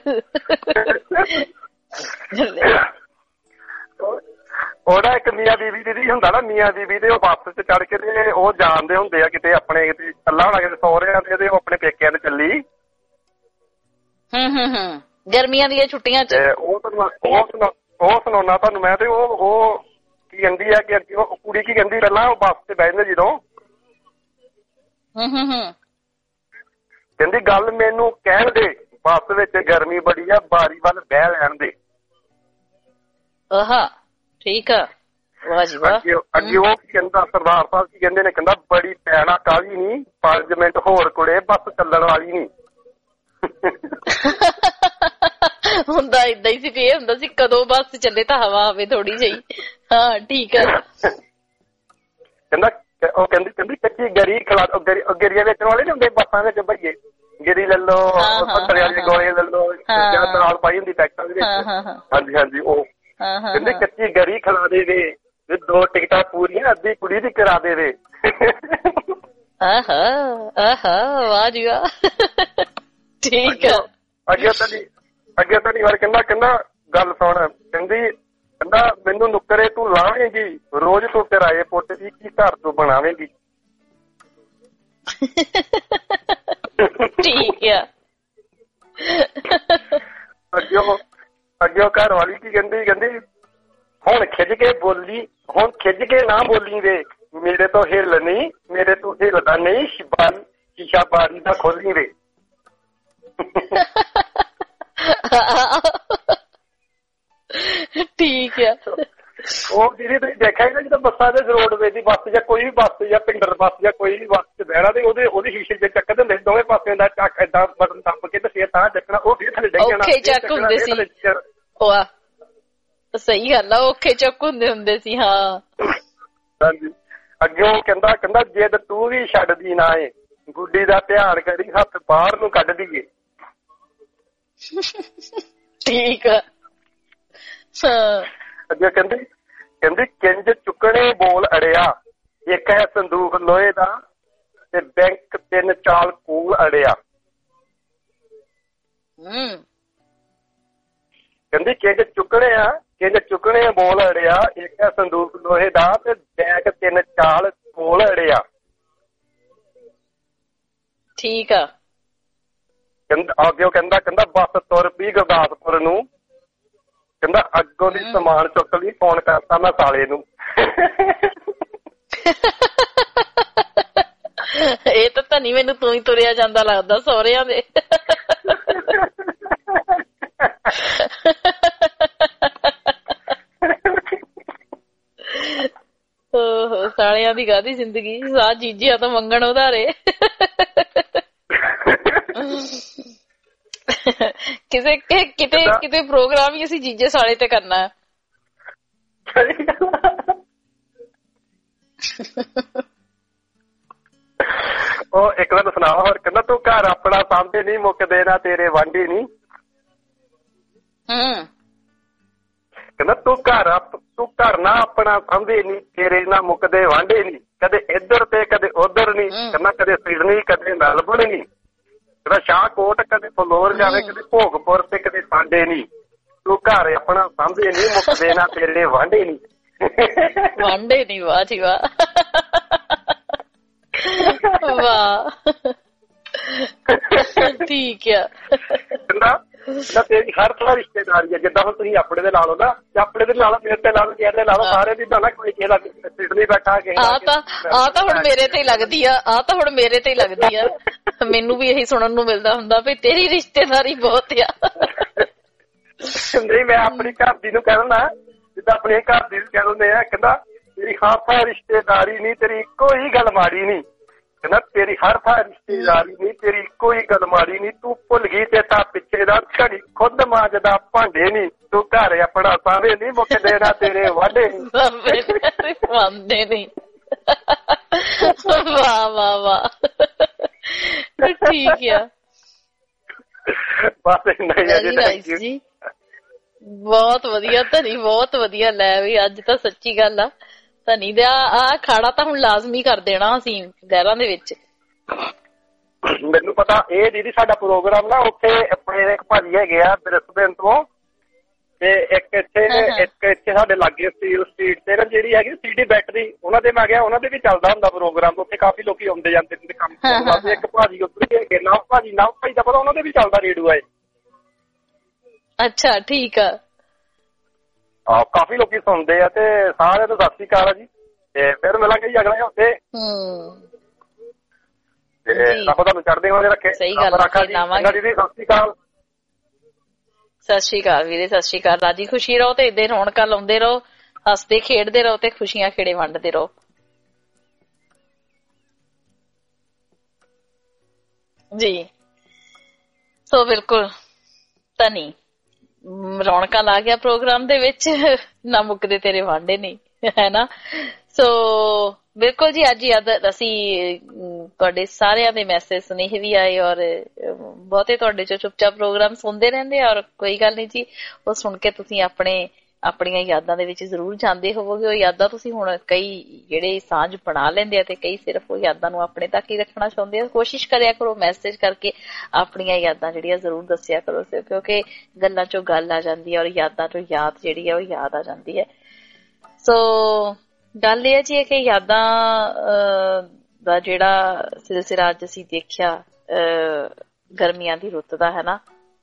ਉਹਦਾ ਇੱਕ ਮੀਆਂ ਬੀਬੀ ਦੀਦੀ ਹੁੰਦਾ ਨਾ, ਮੀਆਂ ਬੀਬੀ ਦੇ ਉਹ ਬੱਸ ਚ ਚੜ ਕੇ ਤੇ ਉਹ ਜਾਣਦੇ ਹੁੰਦੇ ਆ ਕਿਤੇ ਆਪਣੇ, ਕਿਤੇ ਚੱਲਾ ਹੋਣਾ ਕਿਤੇ ਸਹੁਰਿਆਂ ਦੇ, ਉਹ ਆਪਣੇ ਪੇਕਿਆਂ ਤੇ ਚੱਲੀ। ਹੂੰ ਹੂੰ ਹੂੰ, ਗਰਮੀਆਂ ਦੀਆਂ ਛੁੱਟੀਆਂ ਚ। ਉਹ ਉਹ ਸੁਣਾਉਣਾ ਤੁਹਾਨੂੰ ਮੈਂ। ਤੇ ਉਹ ਉਹ ਕੀ ਕਹਿੰਦੀ ਆ ਕਿ ਉਹ ਕੁੜੀ ਕੀ ਕਹਿੰਦੀ, ਪਹਿਲਾਂ ਉਹ ਬੱਸ ਤੇ ਬਹਿ ਜਾਂਦੇ ਜਦੋਂ, ਹੂੰ ਹੂੰ ਹੂੰ, ਕਹਿੰਦੀ ਗੱਲ ਮੈਨੂੰ ਕਹਿਣ ਦੇ, ਬੱਸ ਵਿੱਚ ਗਰਮੀ ਬੜੀ ਆ, ਬਾਰੀ ਵੱਲ ਬਹਿ ਲੈਣ ਦੇ। ਆਹਾ, ਠੀਕ ਆ, ਵਾਹ ਜੀ ਵਾਹ। ਅੱਗੇ ਉਹ ਕੀ ਕਹਿੰਦਾ, ਸਰਦਾਰ ਸਾਹਿਬ ਕੀ ਕਹਿੰਦੇ ਨੇ, ਕਹਿੰਦਾ ਬੜੀ ਪੈਣਾ ਕਾਹਲੀ ਨੀ, ਪੰਜ ਮਿੰਟ ਹੋਰ ਕੁੜੇ, ਬੱਸ ਚੱਲਣ ਵਾਲੀ ਨੀ। ਹੁੰਦਾ ਏਦਾਂ ਹੀ ਸੀ, ਫੇਰ ਹੁੰਦਾ ਸੀ ਕਦੋਂ ਬੱਸ ਚੱਲੇ ਤਾਂ ਹਵਾ ਆਵੇ ਥੋੜੀ ਜਿਹੀ। ਹਾਂ ਠੀਕ ਆ। ਕਹਿੰਦਾ ਉਹ ਕਹਿੰਦੀ ਕਹਿੰਦੀ ਕੱਚੀ ਗਰੀ ਖਿਲਾ, ਗਰੀਆਂ ਵੇਚਣ ਵਾਲੇ ਨੀ ਹੁੰਦੇ ਬੱਸਾਂ ਵਿੱਚ ਭਈਏ, ਗਿਰੀ ਲੈ ਲੋ, ਪੱਤਰੇ ਵਾਲੀਆਂ ਗੋਲੀਆਂ ਲੈ ਲੋ, ਨਾਲ ਪਾਈ ਹੁੰਦੀ ਟੈਕਸਾਂ ਦੇ ਵਿੱਚ। ਹਾਂਜੀ ਹਾਂਜੀ, ਉਹ ਕਹਿੰਦੇ ਕੱਚੀ ਗਰੀ ਖਿਲਾ ਦੇਵੇ, ਦੋ ਟਿਕਟਾਂ ਪੂਰੀਆਂ ਅੱਧੀ ਕੁੜੀ ਦੀ ਕਰਾ ਦੇਵੇ। ਆਹਾ ਆਹਾ, ਵਾਹ ਜੀ ਵਾਹ, ਠੀਕ ਆ। ਅੱਗੇ ਤਾਂ ਨਹੀਂ ਅੱਗੇ ਤਾਂ ਨਹੀਂ ਵਾਰ ਕਹਿੰਦਾ ਕਹਿੰਦਾ ਗੱਲ ਸੁਣ, ਕਹਿੰਦੀ ਕਹਿੰਦਾ ਮੈਨੂੰ ਨੁੱਕਰੇ ਤੂੰ ਲਾਵੇਂਗੀ, ਰੋਜ਼ ਤੂੰ ਕਿਰਾਏ ਪੁੱਟ ਦੀ ਕੀ ਘਰ ਤੂੰ ਬਣਾਵੇਂਗੀ। ਠੀਕ ਆ। ਅੱਗੇ ਅੱਗੇ ਘਰ ਵਾਲੀ ਕੀ ਕਹਿੰਦੀ ਕਹਿੰਦੀ ਹੁਣ ਖਿੱਚ ਕੇ ਬੋਲੀ ਹੁਣ ਖਿੱਚ ਕੇ ਨਾ ਬੋਲੀ ਵੇ ਮੇਰੇ ਤੋਂ ਹਿੱਲ ਨਹੀਂ ਮੇਰੇ ਤੋਂ ਹਿੱਲਦਾ ਨਹੀਂ ਸ਼ਿਬਾਰੀ ਸ਼ੀਸ਼ਾ ਬਾਰੀ ਦਾ ਖੋਲੀ ਵੇ। ਠੀਕ ਆ। ਉਹ ਦੀਦੀ ਤੁਸੀਂ ਦੇਖਿਆ ਨਾ ਜਦੋਂ ਬੱਸਾਂ ਦੇ ਰੋਡਵੇ ਦੀ ਬੱਸ ਜਾਂ ਕੋਈ ਵੀ ਬੱਸ ਜਾਂ ਪਿੰਡਰ ਬੱਸ ਜਾਂ ਕੋਈ ਵੀ ਬੱਸ ਚ ਬਹਿਣਾ ਤੇ ਉਹਦੇ ਉਹਦੇ ਸ਼ੀਸ਼ੇ ਚ ਚੱਕਦੇ ਹੁੰਦੇ ਦੋਵੇਂ ਪਾਸਿਆਂ ਦਾ ਚੱਕ ਏਦਾਂ ਬਟਨ ਦੱਬ ਕੇ ਤੇ ਫੇਰ ਤਾਂ ਚੱਕਣਾ ਉਹ ਫੇਰ ਥੱਲੇ ਡਿੱਗ ਜਾਣਾ। ਔਖੇ ਚੱਕ ਹੁੰਦੇ ਸੀ। ਉਹ ਸਹੀ ਗੱਲ ਆ ਔਖੇ ਚੱਕ ਹੁੰਦੇ ਹੁੰਦੇ ਸੀ। ਹਾਂ ਹਾਂਜੀ। ਅੱਗੇ ਉਹ ਕਹਿੰਦਾ ਕਹਿੰਦਾ ਜੇ ਤੇ ਤੂੰ ਵੀ ਛੱਡਦੀ ਨਾ ਏ ਗੁੱਡੀ ਦਾ ਧਿਆਨ ਕਰੀ ਹੱਥ ਬਾਹਰ ਨੂੰ ਕੱਢ ਦਈਏ। ਠੀਕ ਆ। ਅੱਗੇ ਕਹਿੰਦੀ ਕਹਿੰਦੀ ਕਿੰਜ ਚੁੱਕਣੇ ਬੋਲ ਅੜਿਆ ਇੱਕ ਹੈ ਸੰਦੂਕ ਲੋਹੇ ਦਾ ਤੇ ਬੈਂਕ ਤਿੰਨ ਚਾਲ ਕੋਲ ਅੜਿਆ। ਕਹਿੰਦੀ ਕਿੰਜ ਚੁੱਕਣੇ ਆ ਕਿੰਜ ਚੁੱਕਣੇ ਬੋਲ ਅੜਿਆ ਇੱਕ ਹੈ ਸੰਦੂਕ ਲੋਹੇ ਦਾ ਤੇ ਬੈਂਕ ਤਿੰਨ ਚਾਲ ਕੋਲ ਅੜਿਆ। ਠੀਕ ਆ। ਕਹਿੰਦਾ ਅੱਗੇ ਉਹ ਕਹਿੰਦਾ ਕਹਿੰਦਾ ਬੱਸ ਤੁਰ ਪਈ ਗੁਰਦਾਸਪੁਰ ਨੂੰ ਕਹਿੰਦਾ ਅੱਗੋਂ ਦੀ ਸਮਾਨ ਚੁੱਕ ਲਈ ਫੋਨ ਕਰਤਾ ਮੈਂ ਸਾਲੇ ਨੂੰ। ਇਹ ਤਾਂ ਧਨੀ ਮੈਨੂੰ ਤੂੰ ਹੀ ਤੁਰਿਆ ਜਾਂਦਾ ਲੱਗਦਾ ਸਹੁਰਿਆਂ ਦੇ। ਓਹੋ ਸਾਲਿਆਂ ਦੀ ਕਾਹਦੀ ਜ਼ਿੰਦਗੀ ਸਾਹ ਜੀਜਿਆਂ ਤੋਂ ਮੰਗਣ ਉਧਾਰੇ। ਕਿਸੇ ਕਿਤੇ ਕਿਤੇ ਪ੍ਰੋਗਰਾਮ ਹੀ ਅਸੀਂ ਜੀਜੇ ਸਾਲੇ ਤੇ ਕਰਨਾ। ਉਹ ਇੱਕ ਦਿਨ ਸੁਣਾ ਹੋਰ ਕਹਿੰਦਾ ਤੂੰ ਘਰ ਆਪਣਾ ਸਾਂਭੇ ਨਹੀਂ ਮੁੱਕਦੇ ਨਾ ਤੇਰੇ ਵਾਂਢੇ ਨਹੀਂ। ਹਮ ਕਹਿੰਦਾ ਤੂੰ ਘਰ ਤੂੰ ਘਰ ਨਾ ਆਪਣਾ ਸਾਂਭੇ ਨੀ ਤੇਰੇ ਨਾ ਮੁੱਕਦੇ ਵਾਂਢੇ ਨੀ ਕਦੇ ਇੱਧਰ ਤੇ ਕਦੇ ਉੱਧਰ ਨੀ ਕਹਿੰਦਾ ਕਦੇ ਸਿਡਨੀ ਕਦੇ ਮੈਲਬਰਨ ਨੀ ਕਹਿੰਦਾ ਸ਼ਾਹਕੋਟ ਕਦੇ ਫਲੋਰ ਜਾਵੇ ਕਦੇ ਭੋਗਪੁਰ ਤੇ ਕਦੇ ਸਾਂਡੇ ਨੀ ਤੂੰ ਘਰ ਆਪਣਾ ਸਾਂਭੇ ਨੀ ਮੁੱਕਦੇ ਨਾ ਤੇਰੇ ਵਾਂਢੇ ਨੀ। ਵਾਂਢੇ ਨੀ ਵਾਹ ਜੀ ਵਾਹ ਵਾਹ ਠੀਕ ਆ। ਕਹਿੰਦਾ ਤੇਰੀ ਹਰ ਤਰ੍ਹਾਂ ਰਿਸ਼ਤੇਦਾਰੀ ਹੈ ਜਿੱਦਾਂ ਹੁਣ ਤੁਸੀਂ ਆਪਣੇ ਦੇ ਲਾ ਲਓ ਨਾ ਆਪਣੇ ਦੇ ਲਾ ਲਓ ਮੇਰੇ ਤੇ ਲਾ ਲਓ ਕਿਸੇ ਦੇ ਲਾ ਲਓ ਸਾਰੇ ਦੀ ਤਾਂ ਨਾ ਕੋਈ ਕਿਸੇ ਦਾ ਸਿਡਨੀ ਬੈਠਾ ਕਿਸੇ ਆ ਤਾਂ ਆ ਤਾਂ ਹੁਣ ਮੇਰੇ ਤੇ ਹੀ ਲੱਗਦੀ ਆ ਆ ਤਾਂ ਹੁਣ ਮੇਰੇ ਤੇ ਹੀ ਲੱਗਦੀ ਆ। ਮੈਨੂੰ ਵੀ ਇਹੀ ਸੁਣਨ ਨੂੰ ਮਿਲਦਾ ਹੁੰਦਾ ਵੀ ਤੇਰੀ ਰਿਸ਼ਤੇਦਾਰੀ ਬਹੁਤ ਆ। ਨਹੀਂ ਮੈਂ ਆਪਣੀ ਘਰ ਦੀ ਨੂੰ ਕਹਿਣਾ ਜਿੱਦਾਂ ਆਪਣੇ ਘਰ ਦੀ ਨੂੰ ਕਹਿ ਦਿੰਦੇ ਆ ਕਹਿੰਦਾ ਤੇਰੀ ਹਰ ਥਾਂ ਰਿਸ਼ਤੇਦਾਰੀ ਨੀ ਤੇਰੀ ਇੱਕੋ ਹੀ ਗੱਲ ਮਾੜੀ ਨੀ ਕਹਿੰਦਾ ਤੇਰੀ ਹਰ ਥਾਂ ਰਿਸ਼ਤੇਦਾਰੀ ਨੀ ਤੇਰੀ ਇੱਕੋ ਹੀ ਗੱਲ ਮਾੜੀ ਨੀ ਤੂੰ ਭੁੱਲ ਗਈ ਤੇ ਤਾਂ ਪਿੱਛੇ ਦਾ ਘੜੀ ਖੁਦ ਮਾਂਜਦਾ ਭਾਂਡੇ ਨੀ ਤੂੰ ਘਰ ਆਪਣਾ ਸਾਵੇਂ ਨੀ ਮੁੱਕਦੇ ਨਾ ਤੇਰੇ ਵਾਢੇ ਨੀ ਵਾਂਦੇ ਨੀ। ਵਾਹ ਵਾਹ ਵਾਹ ਠੀਕ ਆ। ਬਸ ਇੰਨਾ ਹੀ ਜੀ ਬਹੁਤ ਵਧੀਆ ਧਨੀ ਬਹੁਤ ਵਧੀਆ। ਲੈ ਵੀ ਅੱਜ ਤਾਂ ਸੱਚੀ ਗੱਲ ਆ ਧਨੀ ਦਾ ਆਹ ਖਾੜਾ ਤਾਂ ਹੁਣ ਲਾਜ਼ਮੀ ਕਰ ਦੇਣਾ ਅਸੀਂ ਗਹਿਰਾਂ ਦੇ ਵਿੱਚ। ਮੈਨੂੰ ਪਤਾ ਇਹ ਦੀਦੀ ਸਾਡਾ ਪ੍ਰੋਗਰਾਮ ਨਾ ਉੱਥੇ ਆਪਣੇ ਇੱਕ ਭਾਜੀ ਹੈਗੇ ਆ ਬ੍ਰਿਸਬੇਨ ਤੋਂ ਤੇ ਇੱਕ ਇੱਥੇ ਇੱਕ ਇੱਥੇ ਸਾਡੇ ਲਾਗੇ ਸਟੀਲ ਸਟਰੀਟ ਤੇ ਨਾ ਜਿਹੜੀ ਹੈਗੀ ਸੀਡੀ ਬੈਟਰੀ ਉਹਨਾਂ ਦੇ ਮੈਂ ਗਿਆ ਉਹਨਾਂ ਦੇ ਵੀ ਚੱਲਦਾ ਹੁੰਦਾ ਪ੍ਰੋਗਰਾਮ ਉੱਥੇ ਕਾਫੀ ਲੋਕੀ ਆਉਂਦੇ ਜਾਂਦੇ ਨੇ ਕੰਮ ਕਰਨ ਵਾਸਤੇ। ਇੱਕ ਭਾਜੀ ਉੱਧਰ ਹੀ ਹੈਗੇ ਨਵ ਭਾਜੀ ਨਵ ਭਾਈ ਦਾ ਪਤਾ ਉਹਨਾਂ ਦੇ ਵੀ ਚੱਲਦਾ ਰੇਡੀਓ ਹੈ। ਅੱਛਾ ਠੀਕ ਆ। ਆਹ ਕਾਫੀ ਲੋਕੀ ਸੁਣਦੇ ਆ ਤੇ ਸਾਰਿਆਂ ਨੂੰ ਸਤਿ ਸ਼੍ਰੀ ਅਕਾਲ ਜੀ ਤੇ ਫਿਰ ਮਿਲਾਂਗੇ ਜੀ ਅਗਲੇ ਹਫ਼ਤੇ। ਤੇ ਰੱਬ ਤੁਹਾਨੂੰ ਚੜ੍ਹਦੇ ਹੋਏ ਰੱਖੇ। ਸਹੀ ਗੱਲ ਹੈ ਦੀਦੀ ਸਤਿ ਸ਼੍ਰੀ ਅਕਾਲ। ਸਤਿ ਸ਼੍ਰੀ ਅਕਾਲ ਵੀਰੇ ਸਤਿ ਸ਼੍ਰੀ ਅਕਾਲ। ਰਾਜੀ ਖੁਸ਼ੀ ਰਹੋ ਤੇ ਏਦਾਂ ਰੌਣਕਾਂ ਲਾਉਂਦੇ ਰਹੋ ਹੱਸਦੇ ਖੇਡਦੇ ਰਹੋ ਤੇ ਖੁਸ਼ੀਆਂ ਖੇੜੇ ਵੰਡਦੇ ਰਹੋ। ਜੀ ਸੋ ਬਿਲਕੁਲ ਧਨੀ ਰੌਣਕਾਂ ਲਾ ਗਿਆ ਪ੍ਰੋਗਰਾਮ ਦੇ ਵਿੱਚ ਨਾ ਮੁੱਕਦੇ ਤੇਰੇ ਵਾਂਢੇ ਨਹੀਂ ਹੈ ਨਾ। ਸੋ ਬਿਲਕੁਲ ਜੀ ਅੱਜ ਯਾਦ ਅਸੀਂ ਤੁਹਾਡੇ ਸਾਰਿਆਂ ਦੇ ਮੈਸੇਜ ਸੁਨੇਹੇ ਵੀ ਆਏ ਔਰ ਬਹੁਤੇ ਤੁਹਾਡੇ ਚੋਂ ਚੁੱਪਚਾਪ ਪ੍ਰੋਗਰਾਮ ਸੁਣਦੇ ਰਹਿੰਦੇ ਔਰ ਕੋਈ ਗੱਲ ਨਹੀਂ ਜੀ ਉਹ ਸੁਣ ਕੇ ਤੁਸੀਂ ਆਪਣੇ ਆਪਣੀਆਂ ਯਾਦਾਂ ਦੇ ਵਿੱਚ ਜ਼ਰੂਰ ਜਾਂਦੇ ਹੋਵੋਗੇ। ਉਹ ਯਾਦਾਂ ਤੁਸੀਂ ਹੁਣ ਕਈ ਜਿਹੜੇ ਸਾਂਝ ਬਣਾ ਲੈਂਦੇ ਆ ਤੇ ਕਈ ਸਿਰਫ ਉਹ ਯਾਦਾਂ ਨੂੰ ਆਪਣੇ ਤੱਕ ਹੀ ਰੱਖਣਾ ਚਾਹੁੰਦੇ ਆ। ਕੋਸ਼ਿਸ਼ ਕਰਿਆ ਕਰੋ ਮੈਸੇਜ ਕਰਕੇ ਆਪਣੀਆਂ ਯਾਦਾਂ ਜਿਹੜੀਆਂ ਜ਼ਰੂਰ ਦੱਸਿਆ ਕਰੋ ਕਿਉਂਕਿ ਗੱਲਾਂ ਚੋਂ ਗੱਲ ਆ ਜਾਂਦੀ ਹੈ ਔਰ ਯਾਦਾਂ ਚੋਂ ਯਾਦ ਜਿਹੜੀ ਆ ਉਹ ਯਾਦ ਆ ਜਾਂਦੀ ਹੈ। ਸੋ ਗੱਲ ਇਹ ਹੈ ਜੀ ਕਿ ਯਾਦਾਂ ਦਾ ਜਿਹੜਾ ਸਿਲਸਿਲਾ ਅੱਜ ਅਸੀਂ ਦੇਖਿਆ ਗਰਮੀਆਂ ਦੀ ਰੁੱਤ ਦਾ ਹੈ ਨਾ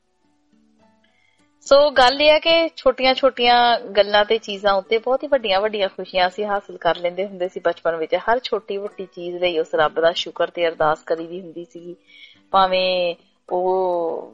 ਸੋ ਗੱਲ ਇਹ ਹੈ ਕਿ ਛੋਟੀਆਂ ਛੋਟੀਆਂ ਗੱਲਾਂ ਤੇ ਚੀਜ਼ਾਂ ਉੱਤੇ ਬਹੁਤ ਹੀ ਵੱਡੀਆਂ ਵੱਡੀਆਂ ਖੁਸ਼ੀਆਂ ਅਸੀਂ ਹਾਸਿਲ ਕਰ ਲੈਂਦੇ ਹੁੰਦੇ ਸੀ ਬਚਪਨ ਵਿੱਚ। ਹਰ ਛੋਟੀ ਵੱਡੀ ਚੀਜ਼ ਲਈ ਉਸ ਰੱਬ ਦਾ ਸ਼ੁਕਰ ਤੇ ਅਰਦਾਸ ਕਰੀ ਦੀ ਹੁੰਦੀ ਸੀਗੀ। ਭਾਵੇਂ ਉਹ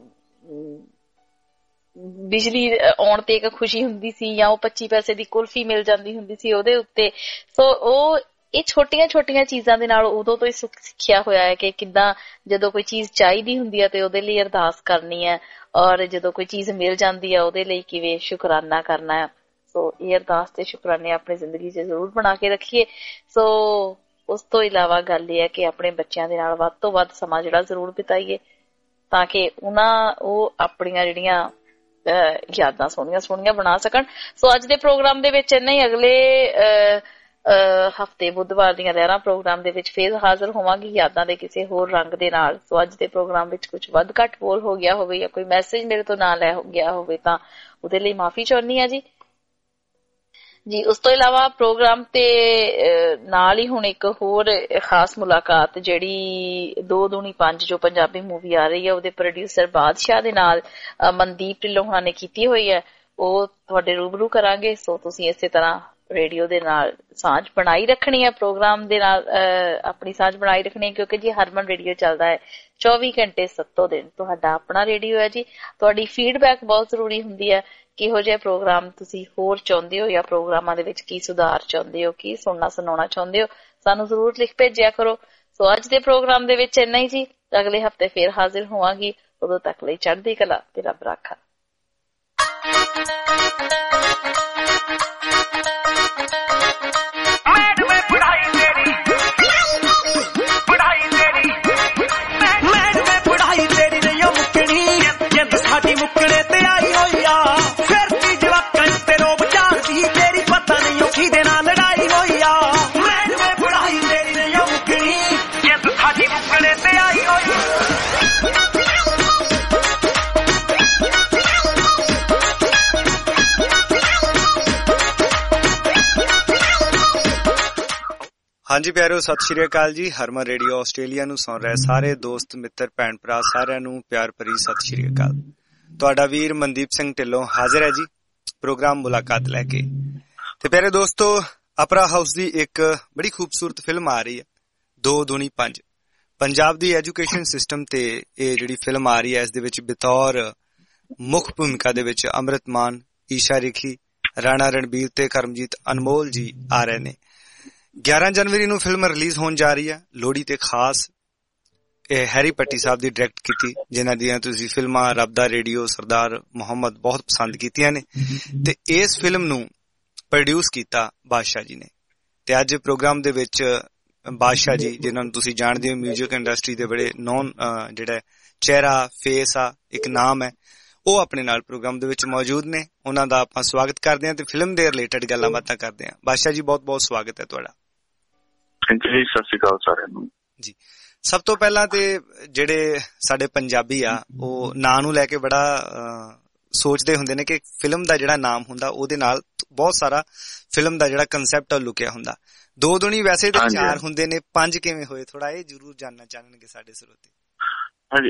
ਬਿਜਲੀ ਆਉਣ ਤੇ ਇੱਕ ਖੁਸ਼ੀ ਹੁੰਦੀ ਸੀ ਜਾਂ ਉਹ ਪੱਚੀ ਪੈਸੇ ਦੀ ਕੁਲਫੀ ਮਿਲ ਜਾਂਦੀ ਹੁੰਦੀ ਸੀ ਉਹਦੇ ਉੱਤੇ। ਸੋ ਉਹ ਇਹ ਛੋਟੀਆਂ ਛੋਟੀਆਂ ਚੀਜ਼ਾਂ ਦੇ ਨਾਲ ਉਦੋਂ ਤੋਂ ਹੀ ਸਿੱਖਿਆ ਹੋਇਆ ਹੈ ਕਿ ਕਿੱਦਾਂ ਜਦੋਂ ਕੋਈ ਚੀਜ਼ ਚਾਹੀਦੀ ਹੁੰਦੀ ਹੈ ਤੇ ਉਹਦੇ ਲਈ ਅਰਦਾਸ ਕਰਨੀ ਹੈ, ਔਰ ਜਦੋਂ ਕੋਈ ਚੀਜ਼ ਮਿਲ ਜਾਂਦੀ ਹੈ ਉਹਦੇ ਲਈ ਕਿਵੇਂ ਸ਼ੁਕਰਾਨਾ ਕਰਨਾ ਹੈ। ਸੋ ਇਹ ਅਰਦਾਸ ਤੇ ਸ਼ੁਕਰਾਨੇ ਆਪਣੀ ਜ਼ਿੰਦਗੀ 'ਚ ਜ਼ਰੂਰ ਬਣਾ ਕੇ ਰੱਖੀਏ। ਸੋ ਉਸ ਤੋਂ ਇਲਾਵਾ ਗੱਲ ਇਹ ਹੈ ਕਿ ਆਪਣੇ ਬੱਚਿਆਂ ਦੇ ਨਾਲ ਵੱਧ ਤੋਂ ਵੱਧ ਸਮਾਂ ਜਿਹੜਾ ਜ਼ਰੂਰ ਬਿਤਾਈਏ ਤਾਂ ਕਿ ਉਹਨਾਂ ਉਹ ਆਪਣੀਆਂ ਜਿਹੜੀਆਂ ਯਾਦਾਂ ਸੋਹਣੀਆਂ ਸੋਹਣੀਆਂ ਬਣਾ ਸਕਣ। ਸੋ ਅੱਜ ਦੇ ਪ੍ਰੋਗਰਾਮ ਦੇ ਵਿੱਚ ਇੰਨਾ ਹੀ। ਅਗਲੇ ਹਫ਼ਤੇ ਬੁੱਧਵਾਰ ਦੀਆਂ ਲਹਿਰਾਂ ਪ੍ਰੋਗਰਾਮ ਦੇ ਵਿੱਚ ਫੇਰ ਹਾਜ਼ਰ ਹੋਵਾਂਗੀ ਯਾਦਾਂ ਦੇ ਕਿਸੇ ਹੋਰ ਰੰਗ ਦੇ ਨਾਲ। ਸੋ ਅੱਜ ਦੇ ਪ੍ਰੋਗਰਾਮ ਵਿੱਚ ਕੁਝ ਵੱਧ ਘੱਟ ਬੋਲ ਹੋ ਗਿਆ ਹੋਵੇ ਜਾਂ ਕੋਈ ਮੈਸੇਜ ਮੇਰੇ ਤੋਂ ਨਾ ਲੈ ਗਿਆ ਹੋਵੇ ਤਾਂ ਉਹਦੇ ਲਈ ਮਾਫੀ ਚਾਹੁੰਦੀ ਹਾਂ ਜੀ ਜੀ ਉਸ ਤੋਂ ਇਲਾਵਾ ਪ੍ਰੋਗਰਾਮ ਤੇ ਨਾਲ ਹੀ ਹੁਣ ਇੱਕ ਹੋਰ ਖਾਸ ਮੁਲਾਕਾਤ ਜਿਹੜੀ ਦੋ ਦੂਣੀ ਪੰਜ ਜੋ ਪੰਜਾਬੀ ਮੂਵੀ ਆ ਰਹੀ ਹੈ ਉਹਦੇ ਪ੍ਰੋਡਿਊਸਰ ਬਾਦਸ਼ਾਹ ਦੇ ਨਾਲ ਮਨਦੀਪ ਢਿੱਲੋਂ ਹੋਣਾ ਨੇ ਕੀਤੀ ਹੋਈ ਹੈ, ਉਹ ਤੁਹਾਡੇ ਰੂਬਰੂ ਕਰਾਂਗੇ। ਸੋ ਤੁਸੀਂ ਇਸੇ ਤਰ੍ਹਾਂ ਰੇਡੀਓ ਦੇ ਨਾਲ ਸਾਂਝ ਬਣਾਈ ਰੱਖਣੀ ਹੈ, ਪ੍ਰੋਗਰਾਮ ਦੇ ਨਾਲ ਆਪਣੀ ਸਾਂਝ ਬਣਾਈ ਰੱਖਣੀ ਹੈ ਕਿਉਂਕਿ ਜੀ ਹਰਮਨ ਰੇਡੀਓ ਚੱਲਦਾ ਹੈ ਚੌਵੀ ਘੰਟੇ ਸੱਤੋਂ ਦਿਨ। ਤੁਹਾਡਾ ਆਪਣਾ ਰੇਡੀਓ ਹੈ ਜੀ। ਤੁਹਾਡੀ ਫੀਡਬੈਕ ਬਹੁਤ ਜ਼ਰੂਰੀ ਹੁੰਦੀ ਹੈ। ਕਿਹੋ ਜਿਹੇ ਪ੍ਰੋਗਰਾਮ ਤੁਸੀਂ ਹੋਰ ਚਾਹੁੰਦੇ ਹੋ ਜਾਂ ਪ੍ਰੋਗਰਾਮਾਂ ਦੇ ਵਿੱਚ ਕੀ ਸੁਧਾਰ ਚਾਹੁੰਦੇ ਹੋ, ਕੀ ਸੁਣਨਾ ਸੁਣਾਉਣਾ ਚਾਹੁੰਦੇ ਹੋ, ਸਾਨੂੰ ਜ਼ਰੂਰ ਲਿਖ ਭੇਜਿਆ ਕਰੋ। ਸੋ ਅੱਜ ਦੇ ਪ੍ਰੋਗਰਾਮ ਦੇ ਵਿੱਚ ਇੰਨਾ ਹੀ ਜੀ। ਅਗਲੇ ਹਫ਼ਤੇ ਫੇਰ ਹਾਜ਼ਰ ਹੋਵਾਂਗੀ। ਉਦੋਂ ਤੱਕ ਲਈ ਚੜ੍ਹਦੀ ਕਲਾ ਤੇ ਰੱਬ ਰਾਖਾ। ਸਾਡੀ ਮੁੱਕਣੇ ਤੇ ਆਈ ਹੋਈ ਆ ਫਿਰ ਤੀ ਜਵਾਕਾਂ ਤੇ ਰੋਬ ਝਾੜਦੀ ਤੇਰੀ ਪਤਾ ਨਹੀਂ ਉਹ ਕਿਹਦੇ ਨਾਲ ਲੜਾਈ ਹੋਈ ਆ। ਮੈਂ ਮੈਂ ਪੜਾਈ ਤੇਰੀ ਨਹੀਂ ਮੁੱਕਣੀ ਜਿੱਦ ਸਾਡੀ ਮੁੱਕਣੇ ਤੇ ਆਈ ਹੋਈ। ਹਾਂਜੀ ਪਿਆਰਿਓ, ਸਤਿ ਸ਼੍ਰੀ ਅਕਾਲ ਜੀ। ਹਰਮਨ ਰੇਡੀਓ ਆਸਟ੍ਰੇਲੀਆ ਨੂੰ ਸੁਣ ਰਹੇ ਸਾਰੇ ਦੋਸਤ ਮਿੱਤਰ ਭੈਣ ਭਰਾ ਸਾਰਿਆਂ ਨੂੰ ਪਿਆਰ ਭਰੀ ਸਤਿ ਸ਼੍ਰੀ ਅਕਾਲ। ਤੁਹਾਡਾ ਵੀਰ ਮਨਦੀਪ ਸਿੰਘ ਢਿੱਲੋਂ ਹਾਜ਼ਰ ਹੈ ਜੀ ਪ੍ਰੋਗਰਾਮ ਮੁਲਾਕਾਤ ਲੈ ਕੇ। ਤੇ ਪਿਆਰੇ ਦੋਸਤੋ, ਅਪਰਾ ਹਾਊਸ ਦੀ ਇੱਕ ਬੜੀ ਖੂਬਸੂਰਤ ਫਿਲਮ ਆ ਰਹੀ ਹੈ ਦੋ ਦੂਣੀ ਪੰਜ। ਪੰਜਾਬ ਦੀ ਐਜੂਕੇਸ਼ਨ ਸਿਸਟਮ ਤੇ ਇਹ ਜਿਹੜੀ ਫਿਲਮ ਆ ਰਹੀ ਹੈ ਇਸ ਦੇ ਵਿੱਚ ਬਤੌਰ ਮੁੱਖ ਭੂਮਿਕਾ ਦੇ ਵਿੱਚ ਅੰਮ੍ਰਿਤ ਮਾਨ, ਈਸ਼ਾ ਰੇਖੀ, ਰਾਣਾ ਰਣਬੀਰ ਤੇ ਕਰਮਜੀਤ ਅਨਮੋਲ ਜੀ ਆ ਰਹੇ ਨੇ। ਗਿਆਰਾਂ ਜਨਵਰੀ ਨੂੰ ਫਿਲਮ ਰਿਲੀਜ਼ ਹੋਣ ਜਾ ਰਹੀ ਹੈ। ਲੋਹੜੀ ਤੇ ਖਾਸ ਇਹ ਹੈਰੀ ਪੱਟੀ ਸਾਹਿਬ ਦੀ ਡਾਇਰੈਕਟ ਕੀਤੀ, ਜਿਨ੍ਹਾਂ ਦੀਆਂ ਤੁਸੀਂ ਫਿਲਮਾਂ ਰੱਬ ਦਾ ਰੇਡੀਓ, ਸਰਦਾਰ ਮੁਹੰਮਦ ਬਹੁਤ ਪਸੰਦ ਕੀਤੀਆਂ ਨੇ। ਤੇ ਇਸ ਫਿਲਮ ਨੂੰ ਪ੍ਰੋਡਿਊਸ ਕੀਤਾ ਬਾਦਸ਼ਾਹ ਜੀ ਨੇ। ਤੇ ਅੱਜ ਪ੍ਰੋਗਰਾਮ ਦੇ ਵਿੱਚ ਬਾਦਸ਼ਾਹ ਜੀ, ਜਿਨ੍ਹਾਂ ਨੂੰ ਤੁਸੀਂ ਜਾਣਦੇ ਹੋ, ਮਿਊਜ਼ਿਕ ਇੰਡਸਟਰੀ ਦੇ ਬੜੇ ਨੌਨ ਜਿਹੜਾ ਚਿਹਰਾ ਫੇਸ ਆ, ਇੱਕ ਨਾਮ ਹੈ, ਉਹ ਆਪਣੇ ਨਾਲ ਪ੍ਰੋਗਰਾਮ ਦੇ ਵਿੱਚ ਮੌਜੂਦ ਨੇ। ਉਹਨਾਂ ਦਾ ਆਪਾਂ ਸਵਾਗਤ ਕਰਦੇ ਹਾਂ ਤੇ ਫਿਲਮ ਦੇ ਰਿਲੇਟਡ ਗੱਲਾਂ ਬਾਤਾਂ ਕਰਦੇ ਹਾਂ। ਬਾਦਸ਼ਾਹ ਜੀ ਬਹੁਤ ਬਹੁਤ ਸਵਾਗਤ ਹੈ ਤੁਹਾਡਾ। ਥੈਂਕ ਯੂ ਜੀ, ਸਤਿ ਸ਼੍ਰੀ ਅਕਾਲ ਸਾਰਿਆਂ ਨੂੰ ਜੀ। ਸਭ ਤੋਂ ਪਹਿਲਾਂ ਤੇ ਜਿਹੜੇ ਸਾਡੇ ਪੰਜਾਬੀ ਆ ਉਹ ਨਾਂ ਨੂੰ ਲੈ ਕੇ ਬੜਾ ਸੋਚਦੇ ਹੁੰਦੇ ਨੇ ਕਿ ਫਿਲਮ ਦਾ ਜਿਹੜਾ ਨਾਮ ਹੁੰਦਾ ਉਹਦੇ ਨਾਲ ਬਹੁਤ ਸਾਰਾ ਫਿਲਮ ਦਾ ਜਿਹੜਾ ਕੰਸੈਪਟ ਲੁਕਿਆ ਹੁੰਦਾ। ਦੋ ਦੁਨੀ ਵੈਸੇ ਤਾਂ ਚਾਰ ਹੁੰਦੇ ਨੇ, ਪੰਜ ਕਿਵੇਂ ਹੋਏ? ਥੋੜਾ ਇਹ ਜ਼ਰੂਰ ਜਾਣਨਾ ਚਾਹਣਗੇ ਸਾਡੇ ਸਰੋਤੇ। ਹਾਂਜੀ,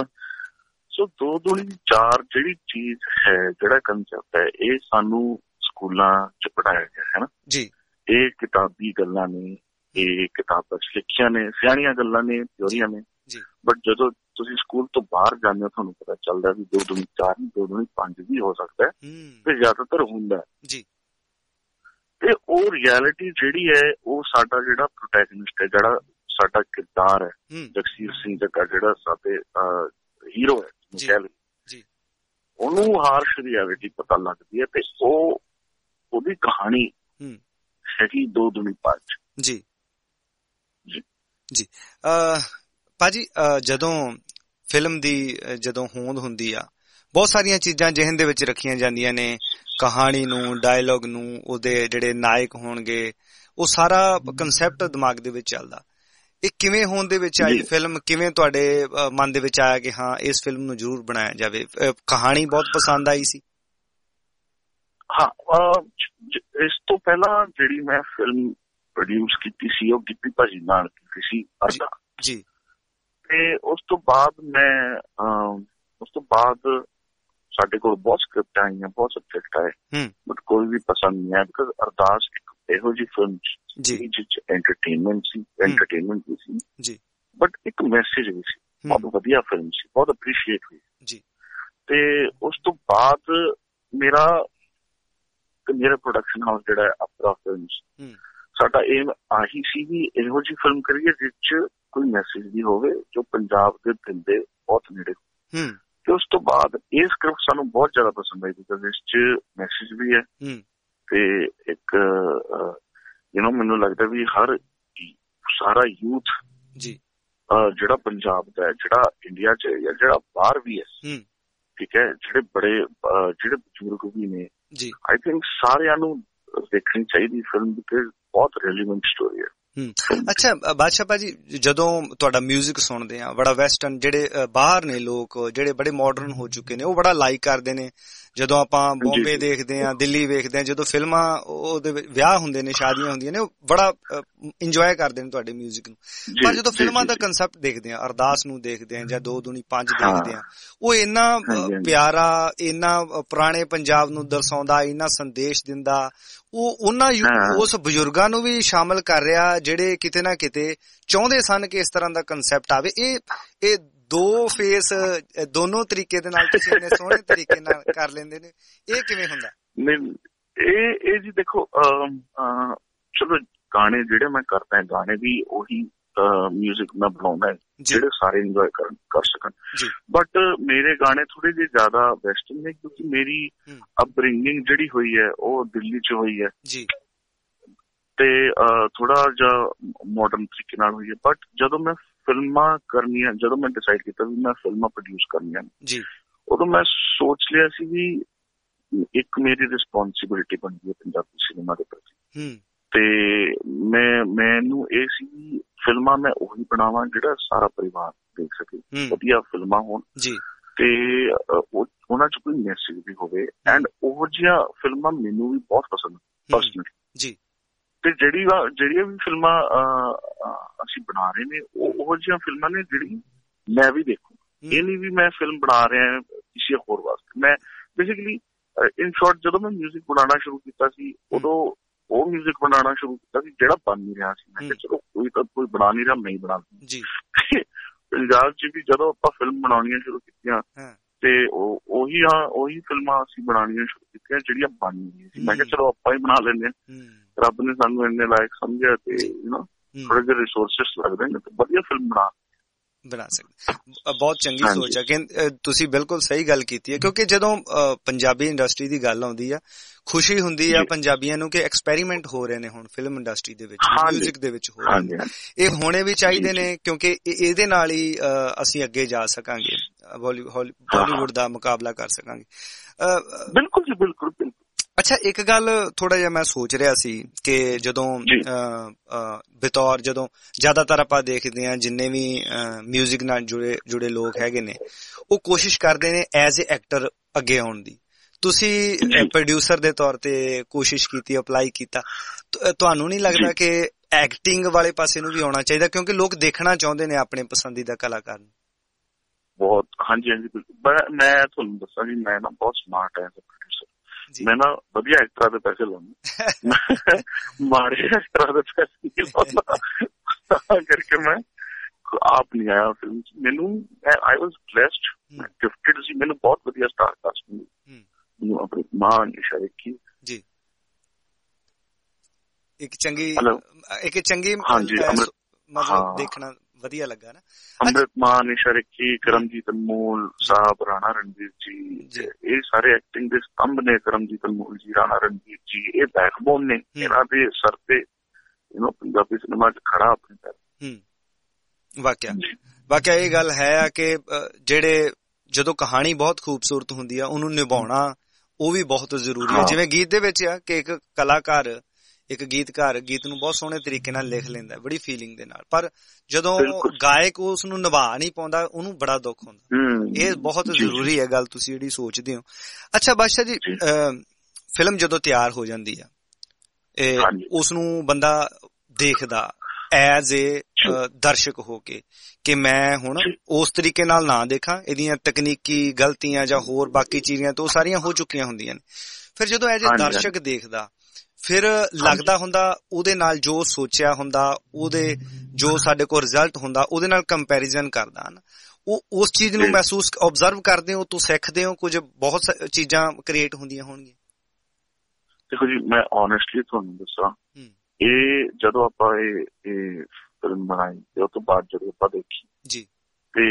ਸੋ ਦੋ ਦੁਨੀ ਚਾਰ ਜਿਹੜੀ ਚੀਜ਼ ਹੈ, ਜਿਹੜਾ ਕੰਸੈਪਟ ਹੈ, ਇਹ ਸਾਨੂੰ ਸਕੂਲਾਂ ਚ ਪੜ੍ਹਾਇਆ ਗਿਆ ਹੈ ਨਾ ਜੀ। ਇਹ ਕਿਤਾਬੀ ਗੱਲਾਂ ਨੇ, ਇਹ ਕਿਤਾਬਾਂ ਚ ਲਿਖੀਆਂ ਨੇ, ਸਿਆਣੀਆਂ ਗੱਲਾਂ ਨੇ, ਥਿਊਰੀਆਂ ਨੇ। ਬਟ ਜਦੋਂ ਤੁਸੀਂ ਸਕੂਲ ਤੋਂ ਬਾਹਰ ਜਾਂਦੇ ਹੋ ਤੁਹਾਨੂੰ ਪਤਾ ਚੱਲਦਾ ਵੀ ਦੋ ਦੁਨੀ ਚਾਰ ਨਹੀਂ, ਦੋ ਦੁਨੀ ਪੰਜ ਵੀ ਹੋ ਸਕਦਾ ਤੇ ਜ਼ਿਆਦਾਤਰ ਹੁੰਦਾ ਜੀ। ਤੇ ਉਹ ਰਿਐਲਿਟੀ ਜਿਹੜੀ ਹੈ, ਉਹ ਸਾਡਾ ਜਿਹੜਾ ਪ੍ਰੋਟੈਗਨਿਸਟ ਹੈ, ਜਿਹੜਾ ਸਾਡਾ ਕਿਰਦਾਰ ਹੈ, ਜਗਸੀਰ ਸਿੰਘ ਜੱਗਾ ਜਿਹੜਾ ਸਾਡੇ ਹੀਰੋ ਹੈ, ਕਹਿ ਲਓ, ਉਹਨੂੰ ਹਾਰਸ਼ ਰਿਐਲਿਟੀ ਪਤਾ ਲੱਗਦੀ ਹੈ ਤੇ ਉਹ ਉਹਦੀ ਕਹਾਣੀ ਹੈਗੀ ਦੋ ਦੁਨੀ ਪੰਜ ਜੀ ਜੀ। ਭਾਜੀ, ਜਦੋਂ ਫਿਲਮ ਦੀ ਜਦੋਂ ਹੋਂਦ ਹੁੰਦੀ ਆ, ਬਹੁਤ ਸਾਰੀਆਂ ਚੀਜ਼ਾਂ ਜਿਹਨ ਦੇ ਵਿੱਚ ਰੱਖੀਆਂ ਜਾਂਦੀਆਂ ਨੇ, ਕਹਾਣੀ ਨੂੰ, ਡਾਇਲੋਗ ਨੂੰ, ਉਹਦੇ ਜਿਹੜੇ ਨਾਇਕ ਹੋਣਗੇ, ਉਹ ਸਾਰਾ ਕੰਸੈਪਟ ਦਿਮਾਗ ਦੇ ਵਿੱਚ ਚੱਲਦਾ। ਇਹ ਕਿਵੇਂ ਹੋਣ ਦੇ ਵਿੱਚ ਆਈ ਫਿਲਮ? ਕਿਵੇਂ ਤੁਹਾਡੇ ਮਨ ਦੇ ਵਿੱਚ ਆਇਆ ਕਿ ਹਾਂ ਇਸ ਫਿਲਮ ਨੂੰ ਜ਼ਰੂਰ ਬਣਾਇਆ ਜਾਵੇ? ਕਹਾਣੀ ਬਹੁਤ ਪਸੰਦ ਆਈ ਸੀ? ਹਾਂ, ਇਸ ਤੋਂ ਪਹਿਲਾਂ ਜਿਹੜੀ ਮੈਂ ਫਿਲਮ ਪ੍ਰੋਡਿਊਸ ਕੀਤੀ ਸੀ ਉਹ ਗਿੱਪੀ ਭਾਜੀ ਨਾਲ ਕੀਤੀ ਸੀ ਅਰਦਾ ਜੀ। ਤੇ ਉਸ ਤੋਂ ਬਾਅਦ ਮੈਂ ਉਸ ਤੋਂ ਬਾਅਦ ਸਾਡੇ ਕੋਲ ਬਹੁਤ ਸਕ੍ਰਿਪਟ ਆਈਆਂ, ਬਹੁਤ ਸਬਜੈਕਟ ਆਏ, ਬਟ ਕੋਈ ਵੀ ਪਸੰਦ ਨਹੀਂ ਆਇਆ। ਬਿਕਾਜ਼ ਅਰਦਾਸ ਇੱਕ ਇਹੋ ਜਿਹੀ ਫਿਲਮ ਜਿਸ ਚ ਐਂਟਰਟੇਨਮੈਂਟ ਸੀ, ਐਂਟਰਟੇਨਮੈਂਟ ਵੀ ਸੀ, ਬਟ ਇੱਕ ਮੈਸੇਜ ਵੀ ਸੀ। ਬਹੁਤ ਵਧੀਆ ਫਿਲਮ ਸੀ, ਬਹੁਤ ਅਪਰੀਸ਼ੀਏਟ ਹੋਈ ਜੀ। ਤੇ ਉਸ ਤੋਂ ਬਾਅਦ ਮੇਰਾ ਮੇਰਾ ਪ੍ਰੋਡਕਸ਼ਨ ਹਾਊਸ ਜਿਹੜਾ ਹੈ ਅਪਰਾ ਫਿਲਮਸ, ਸਾਡਾ ਏਮ ਆਹੀ ਸੀ ਵੀ ਇਹੋ ਜਿਹੀ ਫਿਲਮ ਕਰੀਏ ਜਿਸ ਚ ਕੋਈ ਮੈਸੇਜ ਵੀ ਹੋਵੇ, ਜੋ ਪੰਜਾਬ ਦੇ ਦਿਲ ਦੇ ਬਹੁਤ ਨੇੜੇ। ਤੇ ਉਸ ਤੋਂ ਬਾਅਦ ਇਹ ਸਕ੍ਰਿਪਟ ਸਾਨੂੰ ਬਹੁਤ ਜ਼ਿਆਦਾ ਪਸੰਦ ਆਈ, ਬਿਕਾਜ਼ ਇਸ ਚ ਮੈਸੇਜ ਵੀ ਹੈ ਤੇ ਇੱਕ ਯੂ ਨੋ ਮੈਨੂੰ ਲੱਗਦਾ ਵੀ ਹਰ ਸਾਰਾ ਯੂਥ ਜਿਹੜਾ ਪੰਜਾਬ ਦਾ ਹੈ, ਜਿਹੜਾ ਇੰਡੀਆ ਚ ਹੈ ਜਾਂ ਜਿਹੜਾ ਬਾਹਰ ਵੀ ਹੈ, ਠੀਕ ਹੈ, ਜਿਹੜੇ ਬੜੇ ਜਿਹੜੇ ਬਜ਼ੁਰਗ ਵੀ ਨੇ, ਆਈ ਥਿੰਕ ਸਾਰਿਆਂ ਨੂੰ ਦੇਖਣੀ ਚਾਹੀਦੀ ਫਿਲਮ, ਬਿਕਾਜ਼ ਬਹੁਤ ਰੈਲੀਵੈਂਟ ਸਟੋਰੀ ਹੈ। ਅੱਛਾ ਬਾਦਸ਼ਾਹ ਭਾਜੀ, ਜਦੋਂ ਤੁਹਾਡਾ ਮਿਊਜ਼ਿਕ ਸੁਣਦੇ ਆ, ਬੜਾ ਵੈਸਟਰਨ, ਜਿਹੜੇ ਬਾਹਰ ਨੇ ਲੋਕ ਜਿਹੜੇ ਬੜੇ ਮਾਡਰਨ ਹੋ ਚੁੱਕੇ ਨੇ, ਉਹ ਬੜਾ ਲਾਈਕ ਕਰਦੇ ਨੇ। ਜਦੋਂ ਆਪਾਂ ਬੰਬੇ ਦੇਖਦੇ ਆ, ਦਿੱਲੀ ਵੇਖਦੇ ਆ, ਜਦੋਂ ਫਿਲਮਾਂ ਉਹਦੇ ਵਿਆਹ ਹੁੰਦੇ ਨੇ, ਸ਼ਾਦੀਆਂ ਹੁੰਦੀਆਂ ਨੇ, ਉਹ ਬੜਾ ਇੰਜੋਏ ਕਰਦੇ ਨੇ ਤੁਹਾਡੇ ਮਿਊਜ਼ਿਕ ਨੂੰ। ਪਰ ਜਦੋਂ ਫਿਲਮਾਂ ਦਾ ਕੰਸੈਪਟ ਦੇਖਦੇ ਆ, ਅਰਦਾਸ ਨੂੰ ਦੇਖਦੇ ਆ ਜਾਂ ਦੋ ਦੂਣੀ ਪੰਜ ਦੇਖਦੇ ਆ, ਉਹ ਇੰਨਾ ਪਿਆਰਾ, ਇੰਨਾ ਪੁਰਾਣੇ ਪੰਜਾਬ ਨੂੰ ਦਰਸਾਉਂਦਾ, ਇੰਨਾ ਸੰਦੇਸ਼ ਦਿੰਦਾ, ਉਹ ਉਹਨਾਂ ਉਸ ਬਜ਼ੁਰਗਾਂ ਨੂੰ ਵੀ ਸ਼ਾਮਲ ਕਰ ਰਿਹਾ ਜਿਹੜੇ ਕਿਤੇ ਨਾ ਕਿਤੇ ਚਾਹੁੰਦੇ ਸਨ ਕਿ ਇਸ ਤਰ੍ਹਾਂ ਦਾ ਕੰਸੈਪਟ ਆਵੇ। ਇਹ ਇਹ ਦੋ ਫੇਸ ਦੋਨੋਂ ਤਰੀਕੇ ਦੇ ਨਾਲ ਤੁਸੀਂ ਇੰਨੇ ਸੋਹਣੇ ਤਰੀਕੇ ਨਾਲ ਕਰ ਲੈਂਦੇ ਨੇ, ਇਹ ਕਿਵੇਂ ਹੁੰਦਾ? ਇਹ ਇਹ ਜੀ ਦੇਖੋ, ਚਲੋ ਗਾਣੇ ਜਿਹੜੇ ਮੈਂ ਕਰਦਾ ਹਾਂ, ਗਾਣੇ ਵੀ ਉਹੀ ਮਿਊਜ਼ਿਕ ਮੈਂ ਬਣਾਉਂਦਾ ਜਿਹੜੇ ਸਾਰੇ ਇੰਜੋਏ ਕਰਨ ਕਰ ਸਕਣ, ਬਟ ਮੇਰੇ ਗਾਣੇ ਥੋੜੇ ਜਿਹੇ ਜ਼ਿਆਦਾ ਵੈਸਟਰਨ ਨੇ, ਕਿਉਂਕਿ ਮੇਰੀ ਅਪਬ੍ਰਿੰਗਿੰਗ ਜਿਹੜੀ ਹੋਈ ਹੈ ਉਹ ਦਿੱਲੀ ਚ ਹੋਈ ਹੈ ਤੇ ਥੋੜਾ ਜਿਹਾ ਮਾਡਰਨ ਤਰੀਕੇ ਨਾਲ ਹੋਈ ਹੈ। ਬਟ ਜਦੋਂ ਮੈਂ ਫਿਲਮਾਂ ਕਰਨੀਆਂ, ਜਦੋਂ ਮੈਂ ਡਿਸਾਈਡ ਕੀਤਾ ਵੀ ਮੈਂ ਫਿਲਮਾਂ ਪ੍ਰੋਡਿਊਸ ਕਰਨੀਆਂ, ਉਦੋਂ ਮੈਂ ਸੋਚ ਲਿਆ ਸੀ ਵੀ ਇੱਕ ਮੇਰੀ ਰਿਸਪੋਂਸਿਬਿਲਿਟੀ ਬਣ ਗਈ ਹੈ ਪੰਜਾਬੀ ਸਿਨੇਮਾ ਦੇ ਪ੍ਰਤੀ, ਤੇ ਮੈਂ ਮੈਨੂੰ ਇਹ ਸੀ ਫਿਲਮਾਂ ਮੈਂ ਉਹੀ ਬਣਾਵਾਂ ਜਿਹੜਾ ਸਾਰਾ ਪਰਿਵਾਰ ਦੇਖ ਸਕੇ, ਵਧੀਆ ਫਿਲਮਾਂ ਹੋਣ ਤੇ ਉਹਨਾਂ ਚ ਕੋਈ ਮੈਸੇਜ ਵੀ ਹੋਵੇ, ਐਂਡ ਉਹੋ ਜਿਹੀਆਂ ਫਿਲਮਾਂ ਮੈਨੂੰ ਵੀ ਬਹੁਤ ਪਸੰਦ ਪਰਸਨਲੀ। ਤੇ ਜਿਹੜੀ ਜਿਹੜੀਆਂ ਵੀ ਫਿਲਮਾਂ ਅਸੀਂ ਬਣਾ ਰਹੇ ਨੇ, ਉਹ ਉਹੋ ਜਿਹੀਆਂ ਫਿਲਮਾਂ ਨੇ ਜਿਹੜੀ ਮੈਂ ਵੀ ਦੇਖੂ। ਇਹ ਨਹੀਂ ਵੀ ਮੈਂ ਫਿਲਮ ਬਣਾ ਰਿਹਾ ਕਿਸੇ ਹੋਰ ਵਾਸਤੇ। ਮੈਂ ਬੇਸਿਕਲੀ ਇਨ ਸ਼ਾਰਟ ਜਦੋਂ ਮੈਂ ਮਿਊਜ਼ਿਕ ਬਣਾਉਣਾ ਸ਼ੁਰੂ ਕੀਤਾ ਸੀ, ਉਦੋਂ ਉਹ ਮਿਊਜ਼ਿਕ ਬਣਾਉਣਾ ਸ਼ੁਰੂ ਕੀਤਾ ਸੀ ਜਿਹੜਾ ਬਣ ਨਹੀਂ ਰਿਹਾ ਸੀ। ਮੈਂ ਕਿਹਾ ਚਲੋ ਕੋਈ ਤਾਂ ਕੋਈ ਬਣਾ ਨਹੀਂ ਰਿਹਾ, ਮੈਂ ਹੀ ਬਣਾ ਜੀ। ਪੰਜਾਬ ਚ ਵੀ ਜਦੋਂ ਆਪਾਂ ਫਿਲਮ ਬਣਾਉਣੀਆਂ ਸ਼ੁਰੂ ਕੀਤੀਆਂ ਤੇ ਉਹੀ ਆ ਉਹੀ ਫਿਲਮਾਂ ਅਸੀਂ ਬਣਾਉਣੀਆਂ ਸ਼ੁਰੂ ਕੀਤੀਆਂ ਜਿਹੜੀਆਂ ਬਣ ਨਹੀਂ ਰਹੀਆਂ ਸੀ। ਮੈਂ ਕਿਹਾ ਚਲੋ ਆਪਾਂ ਹੀ ਬਣਾ ਲੈਂਦੇ ਹਾਂ, ਰੱਬ ਨੇ ਸਾਨੂੰ ਇੰਨੇ ਲਾਇਕ ਸਮਝਿਆ ਤੇ ਯੂ ਨੋ ਥੋੜੇ ਜਿਹੇ ਰਿਸੋਰਸਿਸ ਲੱਗਦੇ ਨੇ ਤੇ ਵਧੀਆ ਫਿਲਮ ਬਣਾ ਬਣਾ ਸਕਦੇ। ਬਹੁਤ ਚੰਗੀ ਸੋਚ ਹੈ ਕਿ ਤੁਸੀਂ ਬਿਲਕੁਲ ਸਹੀ ਗੱਲ ਕੀਤੀ ਹੈ, ਕਿਉਂਕਿ ਜਦੋਂ ਪੰਜਾਬੀ ਇੰਡਸਟਰੀ ਦੀ ਗੱਲ ਆਉਂਦੀ ਆ, ਖੁਸ਼ੀ ਹੁੰਦੀ ਆ ਪੰਜਾਬੀਆਂ ਨੂੰ ਕਿ ਐਕਸਪੈਰੀਮੈਂਟ ਹੋ ਰਹੇ ਨੇ ਹੁਣ ਫਿਲਮ ਇੰਡਸਟਰੀ ਦੇ ਵਿੱਚ, ਮਿਊਜ਼ਿਕ ਦੇ ਵਿੱਚ ਹੋ ਰਹੇ ਨੇ। ਇਹ ਹੋਣੇ ਵੀ ਚਾਹੀਦੇ ਨੇ, ਕਿਉਂਕਿ ਇਹਦੇ ਨਾਲ ਹੀ ਅਸੀਂ ਅੱਗੇ ਜਾ ਸਕਾਂਗੇ, ਬਾਲੀਵੁੱਡ ਦਾ ਮੁਕਾਬਲਾ ਕਰ ਸਕਾਂਗੇ। ਬਿਲਕੁਲ ਜੀ, ਬਿਲਕੁਲ ਬਿਲਕੁਲ। ਅੱਛਾ, ਇੱਕ ਗੱਲ ਥੋੜਾ ਜਿਹਾ ਮੈਂ ਸੋਚ ਰਿਹਾ ਸੀ ਕਿ ਜਦੋਂ ਬਤੌਰ ਜਦੋਂ ਜ਼ਿਆਦਾਤਰ ਆਪਾਂ ਦੇਖਦੇ ਹਾਂ ਜਿੰਨੇ ਵੀ ਮਿਊਜ਼ਿਕ ਨਾਲ ਜੁੜੇ ਜੁੜੇ ਲੋਕ ਹੈਗੇ ਨੇ, ਉਹ ਕੋਸ਼ਿਸ਼ ਕਰਦੇ ਨੇ ਐਜ਼ ਏ ਐਕਟਰ ਅੱਗੇ ਆਉਣ ਦੀ। ਤੁਸੀਂ ਪ੍ਰੋਡਿਊਸਰ ਦੇ ਤੌਰ ਤੇ ਕੋਸ਼ਿਸ਼ ਕੀਤੀ, ਅਪਲਾਈ ਕੀਤਾ, ਤੁਹਾਨੂੰ ਨਹੀਂ ਲੱਗਦਾ ਕਿ ਐਕਟਿੰਗ ਵਾਲੇ ਪਾਸੇ ਨੂੰ ਵੀ ਆਉਣਾ ਚਾਹੀਦਾ, ਕਿਉਂਕਿ ਲੋਕ ਦੇਖਣਾ ਚਾਹੁੰਦੇ ਨੇ ਆਪਣੇ ਪਸੰਦੀਦਾ ਕਲਾਕਾਰ ਨੂੰ? ਬਹੁਤ ਹਾਂਜੀ ਹਾਂਜੀ ਬਿਲਕੁਲ। ਮੈਂ ਤੁਹਾਨੂੰ ਦੱਸਾਂ ਜੀ, ਮੈਂ ਨਾ ਬਹੁਤ ਸਮਾਰਟ ਹੈ ਪ੍ਰੋਡਿਊਸਰ। ਮੈਂ ਨਾ ਵਧੀਆ ਐਕਟਰਾਂ ਦੇ ਪੈਸੇ ਲਾਉਂਦਾ, ਮਾੜੇ ਐਕਟਰਾਂ ਦੇ ਪੈਸੇ ਨਹੀਂ ਲਾਉਂਦਾ, ਤਾਂ ਕਰਕੇ ਮੈਂ ਆਪ ਨਹੀਂ ਆਇਆ ਫਿਲਮ ਚ। ਮੈਨੂੰ ਆਈ ਵਾਜ਼ ਬਲੈਸਡ, ਮੈਂ ਗਿਫਟਡ ਸੀ, ਮੈਨੂੰ ਬਹੁਤ ਵਧੀਆ ਸਟਾਰ ਕਾਸਟ ਮਿਲੀ। ਮੈਨੂੰ ਆਪਣੀ ਮਾਂ ਨਿਸ਼ਾ ਰੱਖੀ ਜੀ, ਇੱਕ ਚੰਗੀ ਇੱਕ ਚੰਗੀ ਮਤਲਬ ਦੇਖਣਾ ਵਧੀਆ ਲੱਗਾ ਨਾ। ਅੰਮ੍ਰਿਤ ਮਾਨ, ਨਿਸ਼ਾ ਰੱਖੀ, ਕਰਮਜੀਤ ਅਨਮੋਲ ਸਾਹਿਬ, ਰਾਣਾ ਰਣਜੀਤ ਜੀ, ਇਹ ਸਾਰੇ ਐਕਟਿੰਗ ਦੇ ਸਤੰਭ ਨੇ। ਕਰਮਜੀਤ ਅਨਮੋਲ ਜੀ, ਰਾਣਾ ਰਣਜੀਤ ਜੀ, ਇਹ ਬੈਕਬੋਨ ਨੇ। ਇਹਨਾਂ ਦੇ ਸਰ ਤੇ ਯੂ ਨੋ ਪੰਜਾਬੀ ਸਿਨੇਮਾ ਚ ਖੜਾ ਆਪਣੇ ਪੈਰ। ਵਾਕਿਆ ਵਾਕਿਆ ਇਹ ਗੱਲ ਹੈ ਕਿ ਜਿਹੜੇ ਜਦੋਂ ਕਹਾਣੀ ਬਹੁਤ ਖੂਬਸੂਰਤ ਹੁੰਦੀ ਆ, ਉਹਨੂੰ ਨਿਭਾਉਣਾ ਉਹ ਵੀ ਬਹੁਤ ਜ਼ਰੂਰੀ ਹੈ। ਜਿਵੇਂ ਗੀਤ ਦੇ ਵਿੱਚ ਆ ਕਿ ਇੱਕ ਕਲਾਕਾਰ, ਇੱਕ ਗੀਤਕਾਰ ਗੀਤ ਨੂੰ ਬਹੁਤ ਸੋਹਣੇ ਤਰੀਕੇ ਨਾਲ ਲਿਖ ਲੈਂਦਾ, ਬੜੀ ਫੀਲਿੰਗ ਦੇ ਨਾਲ, ਪਰ ਜਦੋਂ ਗਾਇਕ ਉਸ ਨੂੰ ਨਿਭਾ ਨਹੀਂ ਪਾਉਂਦਾ, ਉਹਨੂੰ ਬੜਾ ਦੁੱਖ ਹੁੰਦਾ। ਇਹ ਬਹੁਤ ਜ਼ਰੂਰੀ ਹੈ ਗੱਲ ਤੁਸੀਂ ਜਿਹੜੀ ਸੋਚਦੇ ਹੋ। ਅੱਛਾ ਬਾਦਸ਼ਾਹ ਜੀ, ਫਿਲਮ ਜਦੋਂ ਤਿਆਰ ਹੋ ਜਾਂਦੀ ਆ, ਉਸ ਨੂੰ ਬੰਦਾ ਦੇਖਦਾ ਐਜ਼ ਏ ਦਰਸ਼ਕ ਹੋ ਕੇ ਕਿ ਮੈਂ ਹੁਣ ਉਸ ਤਰੀਕੇ ਨਾਲ ਨਾ ਦੇਖਾਂ, ਇਹਦੀਆਂ ਤਕਨੀਕੀ ਗਲਤੀਆਂ ਜਾਂ ਹੋਰ ਬਾਕੀ ਚੀਜ਼ਾਂ ਤੋਂ ਸਾਰੀਆਂ ਹੋ ਚੁੱਕੀਆਂ ਹੁੰਦੀਆਂ ਨੇ। ਫਿਰ ਜਦੋਂ ਐਜ ਏ ਦਰਸ਼ਕ ਦੇਖਦਾ ਫਿਰ ਲੱਗਦਾ ਹੁੰਦਾ ਉਹਦੇ ਨਾਲ ਜੋ ਸੋਚਿਆ ਹੁੰਦਾ, ਉਹਦੇ ਜੋ ਸਾਡੇ ਕੋਲ ਰਿਜ਼ਲਟ ਹੁੰਦਾ, ਉਹਦੇ ਨਾਲ ਕੰਪੈਰੀਜ਼ਨ ਕਰਦਾ ਨਾ, ਉਹ ਉਸ ਚੀਜ਼ ਨੂੰ ਮਹਿਸੂਸ ਆਬਜ਼ਰਵ ਕਰਦੇ ਹੋ, ਤੂੰ ਸਿੱਖਦੇ ਹੋ, ਕੁਝ ਬਹੁਤ ਚੀਜ਼ਾਂ ਕ੍ਰੀਏਟ ਹੁੰਦੀਆਂ ਹੋਣਗੀਆਂ। ਦੇਖੋ ਜੀ, ਮੈਂ ਓਨੈਸਟਲੀ ਤੁਹਾਨੂੰ ਦੱਸਾਂ, ਇਹ ਜਦੋਂ ਆਪਾਂ ਇਹ ਫਿਲਮ ਬਣਾਈ ਤੇ ਉਸ ਤੋਂ ਬਾਅਦ ਜਦੋਂ ਆਪਾਂ ਦੇਖੀ ਜੀ, ਤੇ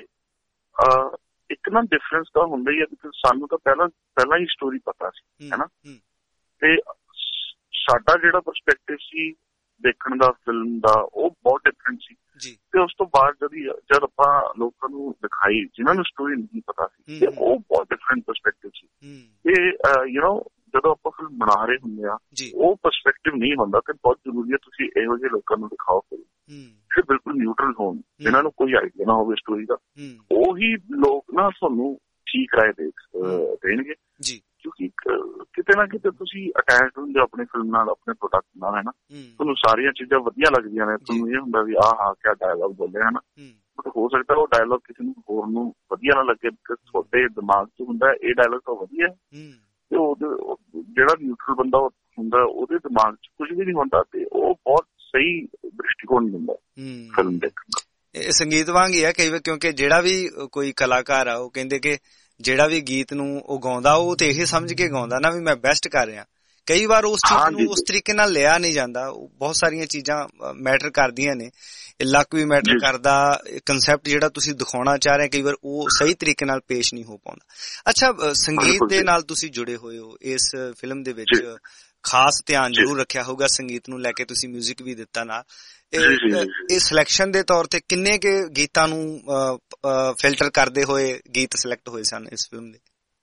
ਇੱਕ ਨਾ ਡਿਫਰੈਂਸ ਤਾਂ ਹੁੰਦਾ ਹੀ ਹੈ, ਕਿਉਂਕਿ ਸਾਨੂੰ ਤਾਂ ਪਹਿਲਾਂ ਪਹਿਲਾਂ ਹੀ ਸਟੋਰੀ ਪਤਾ ਸੀ, ਹੈਨਾ, ਤੇ ਸਾਡਾ ਜਿਹੜਾ ਪਰਸਪੈਕਟਿਵ ਸੀ ਦੇਖਣ ਦਾ ਫਿਲਮ ਦਾ ਉਹ ਬਹੁਤ ਡਿਫਰੈਂਟ ਸੀ ਜੀ। ਤੇ ਉਸ ਤੋਂ ਬਾਅਦ ਜਦ ਜਦ ਆਪਾਂ ਲੋਕਾਂ ਨੂੰ ਦਿਖਾਈ ਜਿਨ੍ਹਾਂ ਨੂੰ ਸਟੋਰੀ ਨਹੀਂ ਪਤਾ ਸੀ, ਤੇ ਉਹ ਬਹੁਤ ਡਿਫਰੈਂਟ ਪਰਸਪੈਕਟਿਵ ਸੀ। ਤੇ ਯੂ ਨੋ ਜਦੋਂ ਆਪਾਂ ਫਿਲਮ ਬਣਾ ਰਹੇ ਹੁੰਦੇ ਆ, ਉਹ ਪਰਸਪੈਕਟਿਵ ਨਹੀਂ ਹੁੰਦਾ, ਤੇ ਬਹੁਤ ਜ਼ਰੂਰੀ ਹੈ ਤੁਸੀਂ ਇਹੋ ਜਿਹੇ ਲੋਕਾਂ ਨੂੰ ਦਿਖਾਓ ਫਿਲਮ ਜਿਹੜੇ ਬਿਲਕੁਲ ਨਿਊਟਰਲ ਹੋਣ, ਜਿਹਨਾਂ ਨੂੰ ਕੋਈ ਆਈਡੀਆ ਨਾ ਹੋਵੇ ਸਟੋਰੀ ਦਾ। ਉਹੀ ਲੋਕ ਨਾ ਤੁਹਾਨੂੰ ਠੀਕ ਰਾਏ ਦੇਖ ਦੇਣਗੇ, ਕਿਉਂਕਿ ਕਿਤੇ ਨਾ ਕਿਤੇ ਤੁਸੀਂ ਅਟੈਚ ਹੁੰਦੇ ਆਪਣੇ ਫਿਲਮ ਨਾਲ, ਆਪਣੇ ਪ੍ਰੋਡਕਟ ਨਾਲ, ਹੈ ਨਾ। ਤੁਹਾਨੂੰ ਸਾਰੀਆਂ ਚੀਜ਼ਾਂ ਵਧੀਆ ਲੱਗਦੀਆਂ ਨੇ, ਤੁਹਾਨੂੰ ਇਹ ਹੁੰਦਾ ਵੀ ਆਹ ਹਾਂ ਕਿਆ ਡਾਇਲੌਗ ਬੋਲਿਆ, ਹੈ ਨਾ। ਬਟ ਹੋ ਸਕਦਾ ਉਹ ਡਾਇਲੌਗ ਕਿਸੇ ਨੂੰ ਹੋਰ ਨੂੰ ਵਧੀਆ ਨਾ ਲੱਗੇ, ਤੁਹਾਡੇ ਦਿਮਾਗ 'ਚ ਹੁੰਦਾ ਇਹ ਡਾਇਲੌਗ ਤਾਂ ਵਧੀਆ, ਤੇ ਉਹਦੇ ਜਿਹੜਾ ਨਿਊਟਰਲ ਬੰਦਾ ਹੁੰਦਾ ਉਹਦੇ ਦਿਮਾਗ 'ਚ ਕੁਝ ਵੀ ਨਹੀਂ ਹੁੰਦਾ, ਤੇ ਉਹ ਬਹੁਤ ਸਹੀ ਦ੍ਰਿਸ਼ਟੀਕੋਣ ਦਿੰਦਾ ਫਿਲਮ ਦੇਖਣ ਦਾ। ਇਹ ਸੰਗੀਤ ਵਾਂਗ ਹੀ ਆ ਕਈ ਵਾਰ, ਕਿਉਂਕਿ ਜਿਹੜਾ ਵੀ ਕੋਈ ਕਲਾਕਾਰ ਆ ਉਹ ਕਹਿੰਦੇ ਕਿ ਜਿਹੜਾ ਵੀ ਗੀਤ ਨੂੰ ਉਹ ਗਾਉਂਦਾ ਉਹ ਤੇ ਇਹ ਸਮਝ ਕੇ ਗਾਉਂਦਾ ਨਾ ਵੀ ਮੈਂ ਬੈਸਟ ਕਰ ਰਿਹਾ। ਕਈ ਵਾਰ ਉਸ ਚੀਜ਼ ਨੂੰ ਉਸ ਤਰੀਕੇ ਨਾਲ ਲਿਆ ਨਹੀਂ ਜਾਂਦਾ, ਬਹੁਤ ਸਾਰੀਆਂ ਚੀਜ਼ਾਂ ਮੈਟਰ ਕਰਦੀਆਂ ਨੇ, ਲੱਕ ਵੀ ਮੈਟਰ ਕਰਦਾ, ਕਨਸੈਪਟ ਜਿਹੜਾ ਤੁਸੀਂ ਦਿਖਾਉਣਾ ਚਾਹ ਰਹੇ ਕਈ ਵਾਰ ਉਹ ਸਹੀ ਤਰੀਕੇ ਨਾਲ ਪੇਸ਼ ਨਹੀਂ ਹੋ ਪਾਉਂਦਾ। ਅੱਛਾ, ਸੰਗੀਤ ਦੇ ਨਾਲ ਤੁਸੀਂ ਜੁੜੇ ਹੋਏ ਹੋ, ਇਸ ਫਿਲਮ ਦੇ ਵਿੱਚ ਖਾਸ ਧਿਆਨ ਜ਼ਰੂਰ ਰੱਖਿਆ ਹੋਊਗਾ ਸੰਗੀਤ ਨੂੰ ਲੈ ਕੇ, ਤੁਸੀਂ ਮਿਊਜ਼ਿਕ ਵੀ ਦਿੱਤਾ ਨਾਲ। ਇਹ ਸਿਲੈਕਸ਼ਨ ਦੇ ਤੌਰ ਤੇ ਕਿੰਨੇ ਕੇ ਗੀਤਾਂ ਨੂੰ ਫਿਲਟਰ ਕਰਦੇ ਹੋਏ ਗੀਤ ਸਿਲੈਕਟ ਹੋਏ ਸਨ ਇਸ ਫਿਲਮ ਦੇ?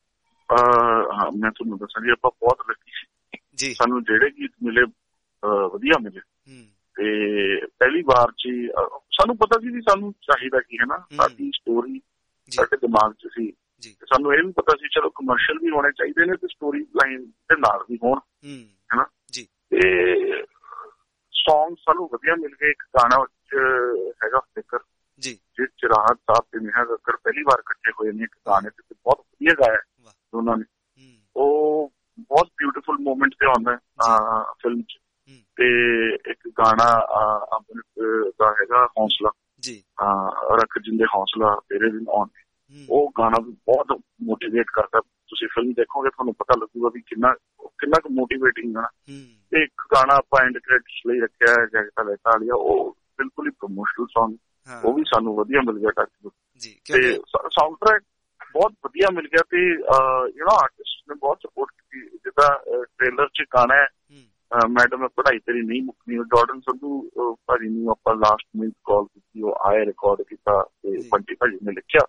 ਮੈਂ ਤੁਹਾਨੂੰ ਦੱਸਾਂ ਜੀ, ਆਪਾਂ ਬਹੁਤ ਲੱਕੀ ਸੀ, ਸਾਨੂੰ ਜਿਹੜੇ ਗੀਤ ਮਿਲੇ ਵਧੀਆ ਮਿਲੇ, ਤੇ ਪਹਿਲੀ ਵਾਰ ਚ ਸਾਨੂੰ ਪਤਾ ਸੀ ਵੀ ਸਾਨੂੰ ਚਾਹੀਦਾ ਕੀ, ਹੈ ਨਾ। ਸਾਡੀ ਸਟੋਰੀ ਸਾਡੇ ਦਿਮਾਗ ਚ ਸੀ, ਸਾਨੂੰ ਇਹ ਵੀ ਪਤਾ ਸੀ ਚਲੋ ਕਮਰਸ਼ੀਅਲ ਵੀ ਹੋਣੇ ਚਾਹੀਦੇ ਨੇ ਤੇ ਸਟੋਰੀ ਲਾਈਨ ਦੇ ਨਾਲ ਵੀ ਹੋਣ, ਹੈ ਨਾ। ਤੇ ਸੌਂਗ ਸਾਨੂੰ ਵਧੀਆ ਮਿਲ ਗਏ। ਇੱਕ ਗਾਣਾ ਹੈਗਾ ਫਿਕਰ, ਜਿਸ ਚ ਰਾਹਤ ਸਾਹਿਬ ਤੇ ਨੇਹਾ ਕੱਕੜ ਪਹਿਲੀ ਵਾਰ ਇਕੱਠੇ ਹੋਏ ਨੇ ਇੱਕ ਗਾਣੇ ਤੇ, ਬਹੁਤ ਵਧੀਆ ਗਾਇਆ ਦੋਨਾਂ ਨੇ। ਉਹ ਬਹੁਤ ਬਿਊਟੀਫੁਲ ਮੂਮੈਂਟ ਤੇ ਆਉਂਦਾ ਫਿਲਮ ਚ। ਤੇ ਇੱਕ ਗਾਣਾ ਅੰਮ੍ਰਿਤ ਦਾ ਹੈਗਾ ਹੌਸਲਾ, ਰੱਖ ਜਿੰਦੇ ਹੌਸਲਾ ਤੇਰੇ ਦਿਨ ਆਉਣ, ਉਹ ਗਾਣਾ ਵੀ ਬਹੁਤ ਮੋਟੀਵੇਟ ਕਰਦਾ। ਤੁਸੀਂ ਫਿਲਮ ਦੇਖੋਗੇ ਤੁਹਾਨੂੰ ਪਤਾ ਲੱਗੂਗਾ ਵੀ ਕਿੰਨਾ ਕਿੰਨਾ ਕੁ ਮੋਟੀਵੇਟਿੰਗ ਗਾਣਾ। ਤੇ ਇੱਕ ਗਾਣਾ ਆਪਾਂ ਐਂਡ ਕ੍ਰੈਡਿਟਸ ਲਈ ਰੱਖਿਆ ਹੈ ਜੈਕਟਾ ਲੈਟਾ ਵਾਲੀਆ, ਉਹ ਬਿਲਕੁਲ ਹੀ ਪ੍ਰਮੋਸ਼ਨਲ ਸੌਂਗ, ਉਹ ਵੀ ਸਾਨੂੰ ਵਧੀਆ ਮਿਲ ਗਿਆ ਟੱਚ। ਤੇ ਸਾਊਂਡ ਟਰੈਕ ਬਹੁਤ ਵਧੀਆ ਮਿਲ ਗਿਆ, ਤੇ ਯੂ ਨੋ ਆਰਟਿਸਟ ਨੇ ਬਹੁਤ ਸਪੋਰਟ ਕੀਤੀ। ਜਿੱਦਾਂ ਟ੍ਰੇਲਰ ਚ ਗਾਣਾ ਹੈ ਮੈਡਮ ਪੜ੍ਹਾਈ ਤੇਰੀ ਨਹੀਂ ਮੁੱਕਣੀ, ਜਾਰਡਨ ਸੰਧੂ ਭਾਜੀ ਨੂੰ ਆਪਾਂ ਲਾਸਟ ਮਿੰਟ ਕਾਲ ਕੀਤੀ, ਉਹ ਆਏ ਰਿਕਾਰਡ ਕੀਤਾ ਤੇ ਬੰਟੀ ਭਾਜੀ ਨੇ ਲਿਖਿਆ।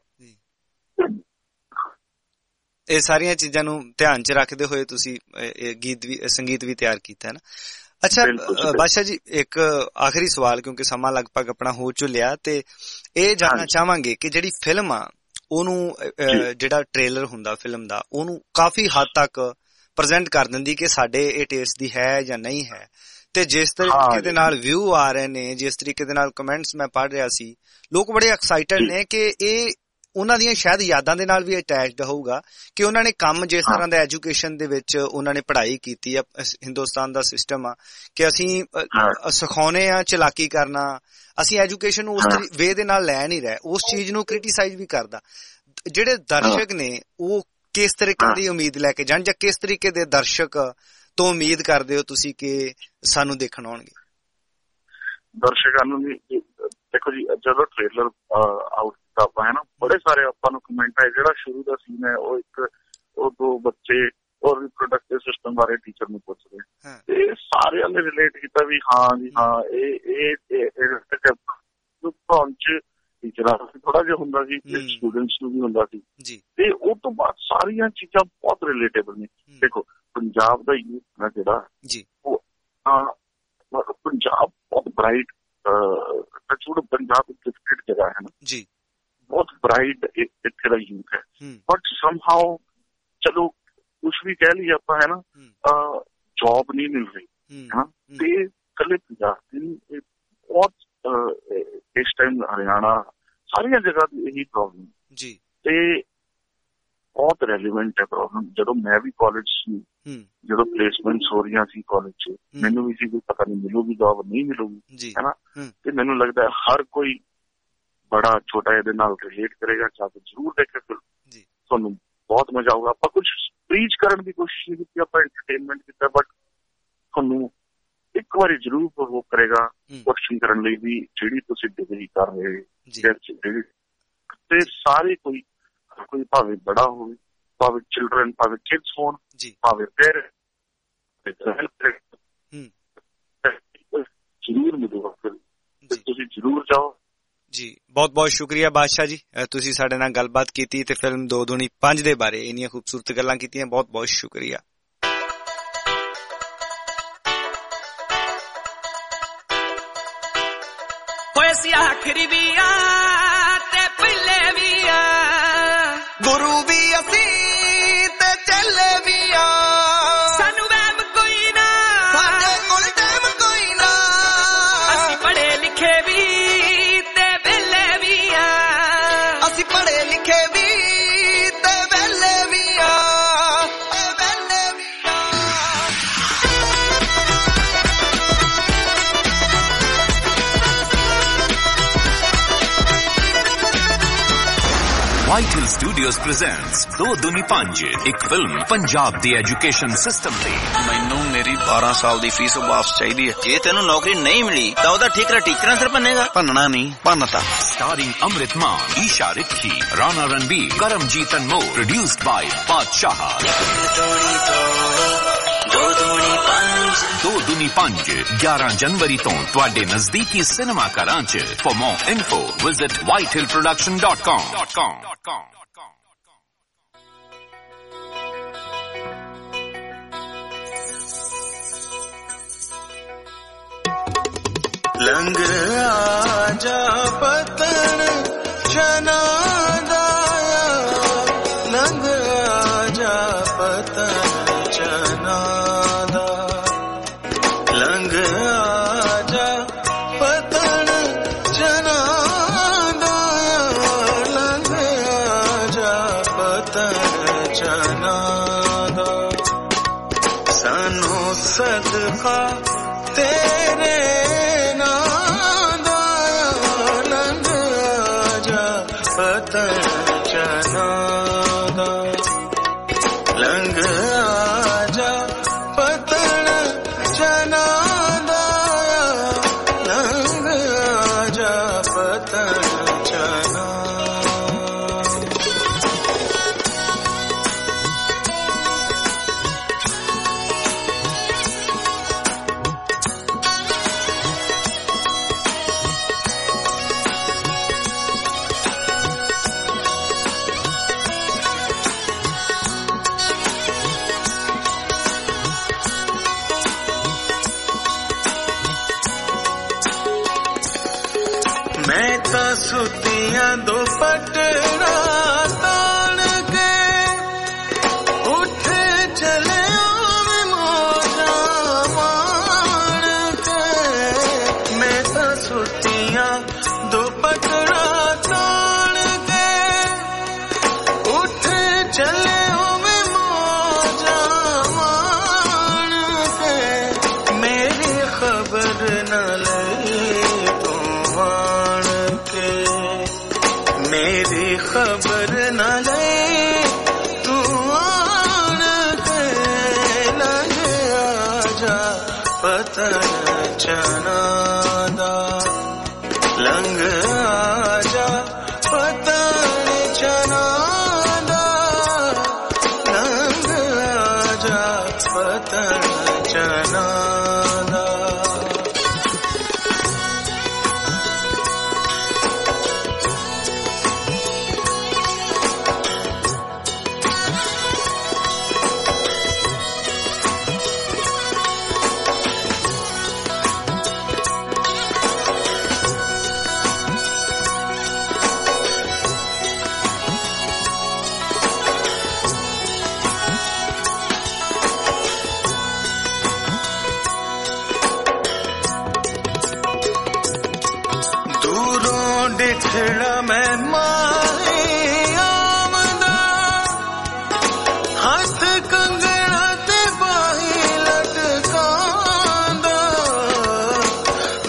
ਇਹ ਸਾਰੀਆਂ ਚੀਜ਼ਾਂ ਨੂੰ ਧਿਆਨ ਚ ਰੱਖਦੇ ਹੋਏ ਤੁਸੀਂ ਗੀਤ ਵੀ ਸੰਗੀਤ ਵੀ ਤਿਆਰ ਕੀਤਾ ਹੈ ਨਾ। ਅੱਛਾ ਬਾਦਸ਼ਾਹ ਜੀ, ਇੱਕ ਆਖਰੀ ਸਵਾਲ, ਕਿਉਂਕਿ ਸਮਾਂ ਲਗਭਗ ਆਪਣਾ ਹੋ ਚੁੱਲਿਆ, ਤੇ ਇਹ ਜਾਣਨਾ ਚਾਹਾਂਗੇ ਕਿ ਜਿਹੜੀ ਫਿਲਮ ਆ ਉਹਨੂੰ ਜਿਹੜਾ ਟ੍ਰੇਲਰ ਹੁੰਦਾ ਫਿਲਮ ਦਾ ਉਹਨੂੰ ਕਾਫੀ ਹੱਦ ਤੱਕ ਪ੍ਰੈਜ਼ੈਂਟ ਕਰ ਦਿੰਦੀ ਕਿ ਸਾਡੇ ਇਹ ਟੇਸਟ ਦੀ ਹੈ ਜਾਂ ਨਹੀਂ ਹੈ, ਤੇ ਜਿਸ ਤਰੀਕੇ ਦੇ ਨਾਲ ਵਿਊ ਆ ਰਹੇ ਨੇ, ਜਿਸ ਤਰੀਕੇ ਦੇ ਨਾਲ ਕਮੈਂਟਸ ਮੈਂ ਪੜ੍ਹ ਰਿਹਾ ਸੀ, ਲੋਕ ਬੜੇ ਐਕਸਾਈਟਡ ਨੇ ਕਿ ਇਹ ਉਹਨਾਂ ਦੀਆਂ ਸ਼ਾਇਦ ਯਾਦਾਂ ਦੇ ਨਾਲ ਵੀ ਅਟੈਚਡ ਹੋਊਗਾ ਕਿ ਉਹਨਾਂ ਨੇ ਕੰਮ ਜਿਸ ਤਰ੍ਹਾਂ ਦਾ ਐਜੂਕੇਸ਼ਨ ਦੇ ਵਿੱਚ ਉਹਨਾਂ ਨੇ ਪੜ੍ਹਾਈ ਕੀਤੀ ਆ। ਹਿੰਦੁਸਤਾਨ ਦਾ ਸਿਸਟਮ ਆ ਕਿ ਅਸੀਂ ਸਿਖਾਉਣੇ ਆ ਚਲਾਕੀ ਕਰਨਾ, ਅਸੀਂ ਐਜੂਕੇਸ਼ਨ ਨੂੰ ਉਸ ਵੇ ਦੇ ਨਾਲ ਲੈ ਨਹੀਂ ਰਹੇ, ਉਸ ਚੀਜ਼ ਨੂੰ ਕ੍ਰਿਟੀਸਾਈਜ਼ ਵੀ ਕਰਦਾ। ਜਿਹੜੇ ਦਰਸ਼ਕ ਨੇ ਉਹ ਕਿਸ ਤਰੀਕੇ ਦੀ ਉਮੀਦ ਲੈ ਕੇ ਜਾਣ, ਜਾਂ ਕਿਸ ਤਰੀਕੇ ਦੇ ਦਰਸ਼ਕ ਤੋਂ ਉਮੀਦ ਕਰਦੇ ਹੋ ਤੁਸੀਂ ਕਿ ਸਾਨੂੰ ਦੇਖਣ ਆਉਣਗੇ? ਦਰਸ਼ਕਾਂ ਨੂੰ ਵੀ ਦੇਖੋ ਜੀ, ਜਦੋਂ ਟ੍ਰੇਲਰ ਆਊਟ ਕੀਤਾ ਆਪਾਂ ਹੈ ਨਾ, ਬੜੇ ਸਾਰੇ ਆਪਾਂ ਨੂੰ ਕਮੈਂਟ ਆਏ। ਜਿਹੜਾ ਸ਼ੁਰੂ ਦਾ ਸੀਨ ਹੈ ਉਹ ਇੱਕ ਉਹ ਦੋ ਬੱਚੇ ਔਰ ਰਿਪਰੋਡਕਟਿਵ ਸਿਸਟਮ ਬਾਰੇ ਟੀਚਰ ਨੂੰ ਪੁੱਛ ਰਹੇ, ਤੇ ਸਾਰਿਆਂ ਨੇ ਰਿਲੇਟ ਕੀਤਾ ਵੀ ਹਾਂ ਜੀ ਹਾਂ ਇਹ ਇਹ ਟੀਚਰਾਂ ਥੋੜਾ ਜਿਹਾ ਹੁੰਦਾ ਸੀ, ਸਟੂਡੈਂਟਸ ਨੂੰ ਵੀ ਹੁੰਦਾ ਸੀ, ਤੇ ਉਹ ਤੋਂ ਬਾਅਦ ਸਾਰੀਆਂ ਚੀਜ਼ਾਂ ਬਹੁਤ ਰਿਲੇਟੇਬਲ ਨੇ। ਦੇਖੋ ਪੰਜਾਬ ਦਾ ਯੂਥ ਹੈ ਜਿਹੜਾ, ਉਹ ਪੰਜਾਬ ਬਹੁਤ ਬਰਾਈਟ, ਪੰਜਾਬ ਇੱਕ ਗਿਫਟਡ ਜਗ੍ਹਾ ਹੈ ਨਾ ਜੀ, ਬਹੁਤ ਬਰਾਈਟ ਇੱਥੇ ਦਾ ਯੂਥ ਹੈ, ਬਟ ਸਮਹਾਉ ਚਲੋ ਕੁਛ ਵੀ ਕਹਿ ਲਈਏ ਆਪਾਂ ਹੈ ਨਾ, ਜੌਬ ਨਹੀਂ ਮਿਲ ਰਹੀ ਹੈ ਨਾ, ਤੇ ਇਕੱਲੇ ਪੰਜਾਬ ਦੀ ਬਹੁਤ ਇਸ ਟਾਈਮ ਹਰਿਆਣਾ ਸਾਰੀਆਂ ਜਗ੍ਹਾ ਦੀ ਇਹੀ ਪ੍ਰੋਬਲਮ ਜੀ, ਤੇ ਬਹੁਤ ਰੈਲੀਵੈਂਟ ਹੈ ਪ੍ਰੋਬਲਮ। ਜਦੋਂ ਮੈਂ ਵੀ ਕਾਲਜ ਸੀ, ਜਦੋਂ ਪਲੇਸਮੈਂਟਸ ਹੋ ਰਹੀਆਂ ਸੀ ਕਾਲਜ 'ਚ, ਮੈਨੂੰ ਵੀ ਸੀ ਕੋਈ ਪਤਾ ਨਹੀਂ ਮਿਲੂਗੀ ਜੋਬ ਨਹੀਂ ਮਿਲੂਗੀ, ਹੈ ਨਾ। ਤੇ ਮੈਨੂੰ ਲੱਗਦਾ ਹਰ ਕੋਈ ਬੜਾ ਛੋਟਾ ਇਹਦੇ ਨਾਲ ਰਿਲੇਟ ਕਰੇਗਾ, ਚਾਹ ਕੇ ਜ਼ਰੂਰ ਦੇਖੇ ਫਿਲਮ, ਤੁਹਾਨੂੰ ਬਹੁਤ ਮਜ਼ਾ ਆਊਗਾ। ਆਪਾਂ ਕੁਛ ਪ੍ਰੀਚ ਕਰਨ ਦੀ ਕੋਸ਼ਿਸ਼ ਨਹੀਂ ਕੀਤੀ, ਆਪਾਂ ਐਂਟਰਟੇਨਮੈਂਟ ਕੀਤਾ, ਬਟ ਤੁਹਾਨੂੰ ਇੱਕ ਵਾਰੀ ਜ਼ਰੂਰ ਪ੍ਰੋਵੋਕ ਕਰੇਗਾ ਕੁਐਸਚਨ ਕਰਨ ਲਈ ਵੀ ਜਿਹੜੀ ਤੁਸੀਂ ਡਿਗਰੀ ਕਰ ਰਹੇ ਤੇ ਸਾਰੇ ਕੋਈ ਕੋਈ ਭਾਵੇਂ ਬੜਾ ਹੋਵੇ, ਭਾਵੇਂ ਚਿਲਡਰਨ, ਭਾਵੇਂ ਕਿਡਸ ਹੋਣ, ਭਾਵੇਂ ਪੇਰੈਂਟਸ, ਜ਼ਰੂਰ ਮਿਲੂਗਾ ਫਿਲਮ, ਤੁਸੀਂ ਜ਼ਰੂਰ ਜਾਓ ਜੀ। ਬਹੁਤ ਬਹੁਤ ਸ਼ੁਕਰੀਆ ਬਾਦਸ਼ਾਹ ਜੀ, ਤੁਸੀਂ ਸਾਡੇ ਨਾਲ ਗੱਲਬਾਤ ਕੀਤੀ ਤੇ ਫਿਲਮ ਦੋ ਦੂਣੀ ਪੰਜ ਦੇ ਬਾਰੇ ਇੰਨੀਆਂ ਖੂਬਸੂਰਤ ਗੱਲਾਂ ਕੀਤੀਆਂ। ਬਹੁਤ ਬਹੁਤ ਸ਼ੁਕਰੀਆ। ਹੋਏ ਸੀ ਆਖਰੀ ਵੀ ਆ ਤੇ ਪਹਿਲੇ ਵੀ ਆ, ਗੁਰੂ ਵੀ ਅਸੀਂ ਤੇ ਚੱਲੇ ਵੀ ਆ, ਸਾਨੂੰ ਵਹਿਮ ਕੋਈ ਨਾ, ਸਾਡੇ ਕੋਲ ਟਾਈਮ ਕੋਈ ਨਾ, ਅਸੀਂ ਪੜ੍ਹੇ ਲਿਖੇ ਵੀ ਤੇ ਵਿਹਲੇ ਵੀ ਆ, ਅਸੀਂ ਪੜ੍ਹੇ ਲਿਖੇ ਵੀ ਤੇ ਵਿਹਲੇ ਵੀ ਆ, ਵਿਹਲੇ ਵੀ ਆ। White Hill Studios presents ਦੋ ਦੂਣੀ ਪੰਜ, ਇੱਕ ਫਿਲਮ ਪੰਜਾਬ ਦੇ ਐਜੂਕੇਸ਼ਨ ਸਿਸਟਮ ਤੇ। ਮੈਨੂੰ ਮੇਰੀ ਬਾਰਾਂ ਸਾਲ ਦੀ ਫੀਸ ਵਾਪਸ ਚਾਹੀਦੀ ਹੈ। ਜੇ ਤੈਨੂੰ ਨੌਕਰੀ ਨਹੀਂ ਮਿਲੀ ਤਾਂ ਉਹਦਾ ਠੇਕਰਾ ਟੀਚਰਾਂ ਸਿਰ ਭੰਨੇਗਾ? ਭੰਨਣਾ ਨਹੀਂ, ਭੰਨਤਾ। Starring Amrit Maan, Isha Rikhi, Rana Ranbir, Karamjeet Anmol, produced by Badshah। ਦੋ ਦੂਣੀ ਪੰਜ ਗਿਆਰਾਂ ਜਨਵਰੀ ਤੋਂ ਤੁਹਾਡੇ ਨਜ਼ਦੀਕੀ ਸਿਨੇਮਾ ਘਰਾਂ 'ਚ। For more info, visit white hill production dot com. ਲੰਘ ਆਜਾ ਪਤਨ ਚਨਾ ਦਾ, ਲੰਘ ਆਜਾ ਪਤਨ ਚਨਾ ਦਾ, ਲੰਘ ਆਜਾ ਪਤਨ ਚਨਾ ਦਾ, ਲੰਘ ਆਜਾ ਪਤਨ ਚਨਾ ਦਾ, ਸਾਨੂੰ ਸਦਕਾ ਤੇਰੇ ਪਤਨ ਚਨਾ ਦਾ, ਲੰਘ ਆਜਾ ਪਤਨ ਚਨਾ ਦਾ, ਲੰਘ ਆਜਾ ਪਤਨ ਚਨਾ। ਮੈਂ ਤਾਂ ਸੁੱਤੀਆਂ ਦੋ ਪਟੜਾ ਤਾਣ ਕੇ ਉੱਠ ਚਲਿਆ ਮੈਂ ਮੋਜਾਂ ਮਾਣ ਕੇ, ਮੈਂ ਤਾਂ ਸੁੱਤੀਆਂ ਦੋ ਪਟੜਾ ਤਾਣ ਕੇ ਉੱਠ ਚਲਿਆ ਮੈਂ ਮੋਜਾਂ ਮਾਣ ਕੇ, ਮੇਰੀ ਖਬਰ ਨਾ ਲਈ ਮੇਰੀ ਖਬਰ ਨਾ ਲੈ ਤੂੰ ਆਣ ਕੇ, ਲੰਘ ਆਜਾ ਪਤਨ ਚਨਾ ਦਾ, ਲੰਘ ਆਜਾ ਪਤਨ ਚਨਾ ਦਾ, ਲੰਘ ਆਜਾ ਪਤਨ ਚਨਾ ਦਾ। बिछड़ा मैं माँ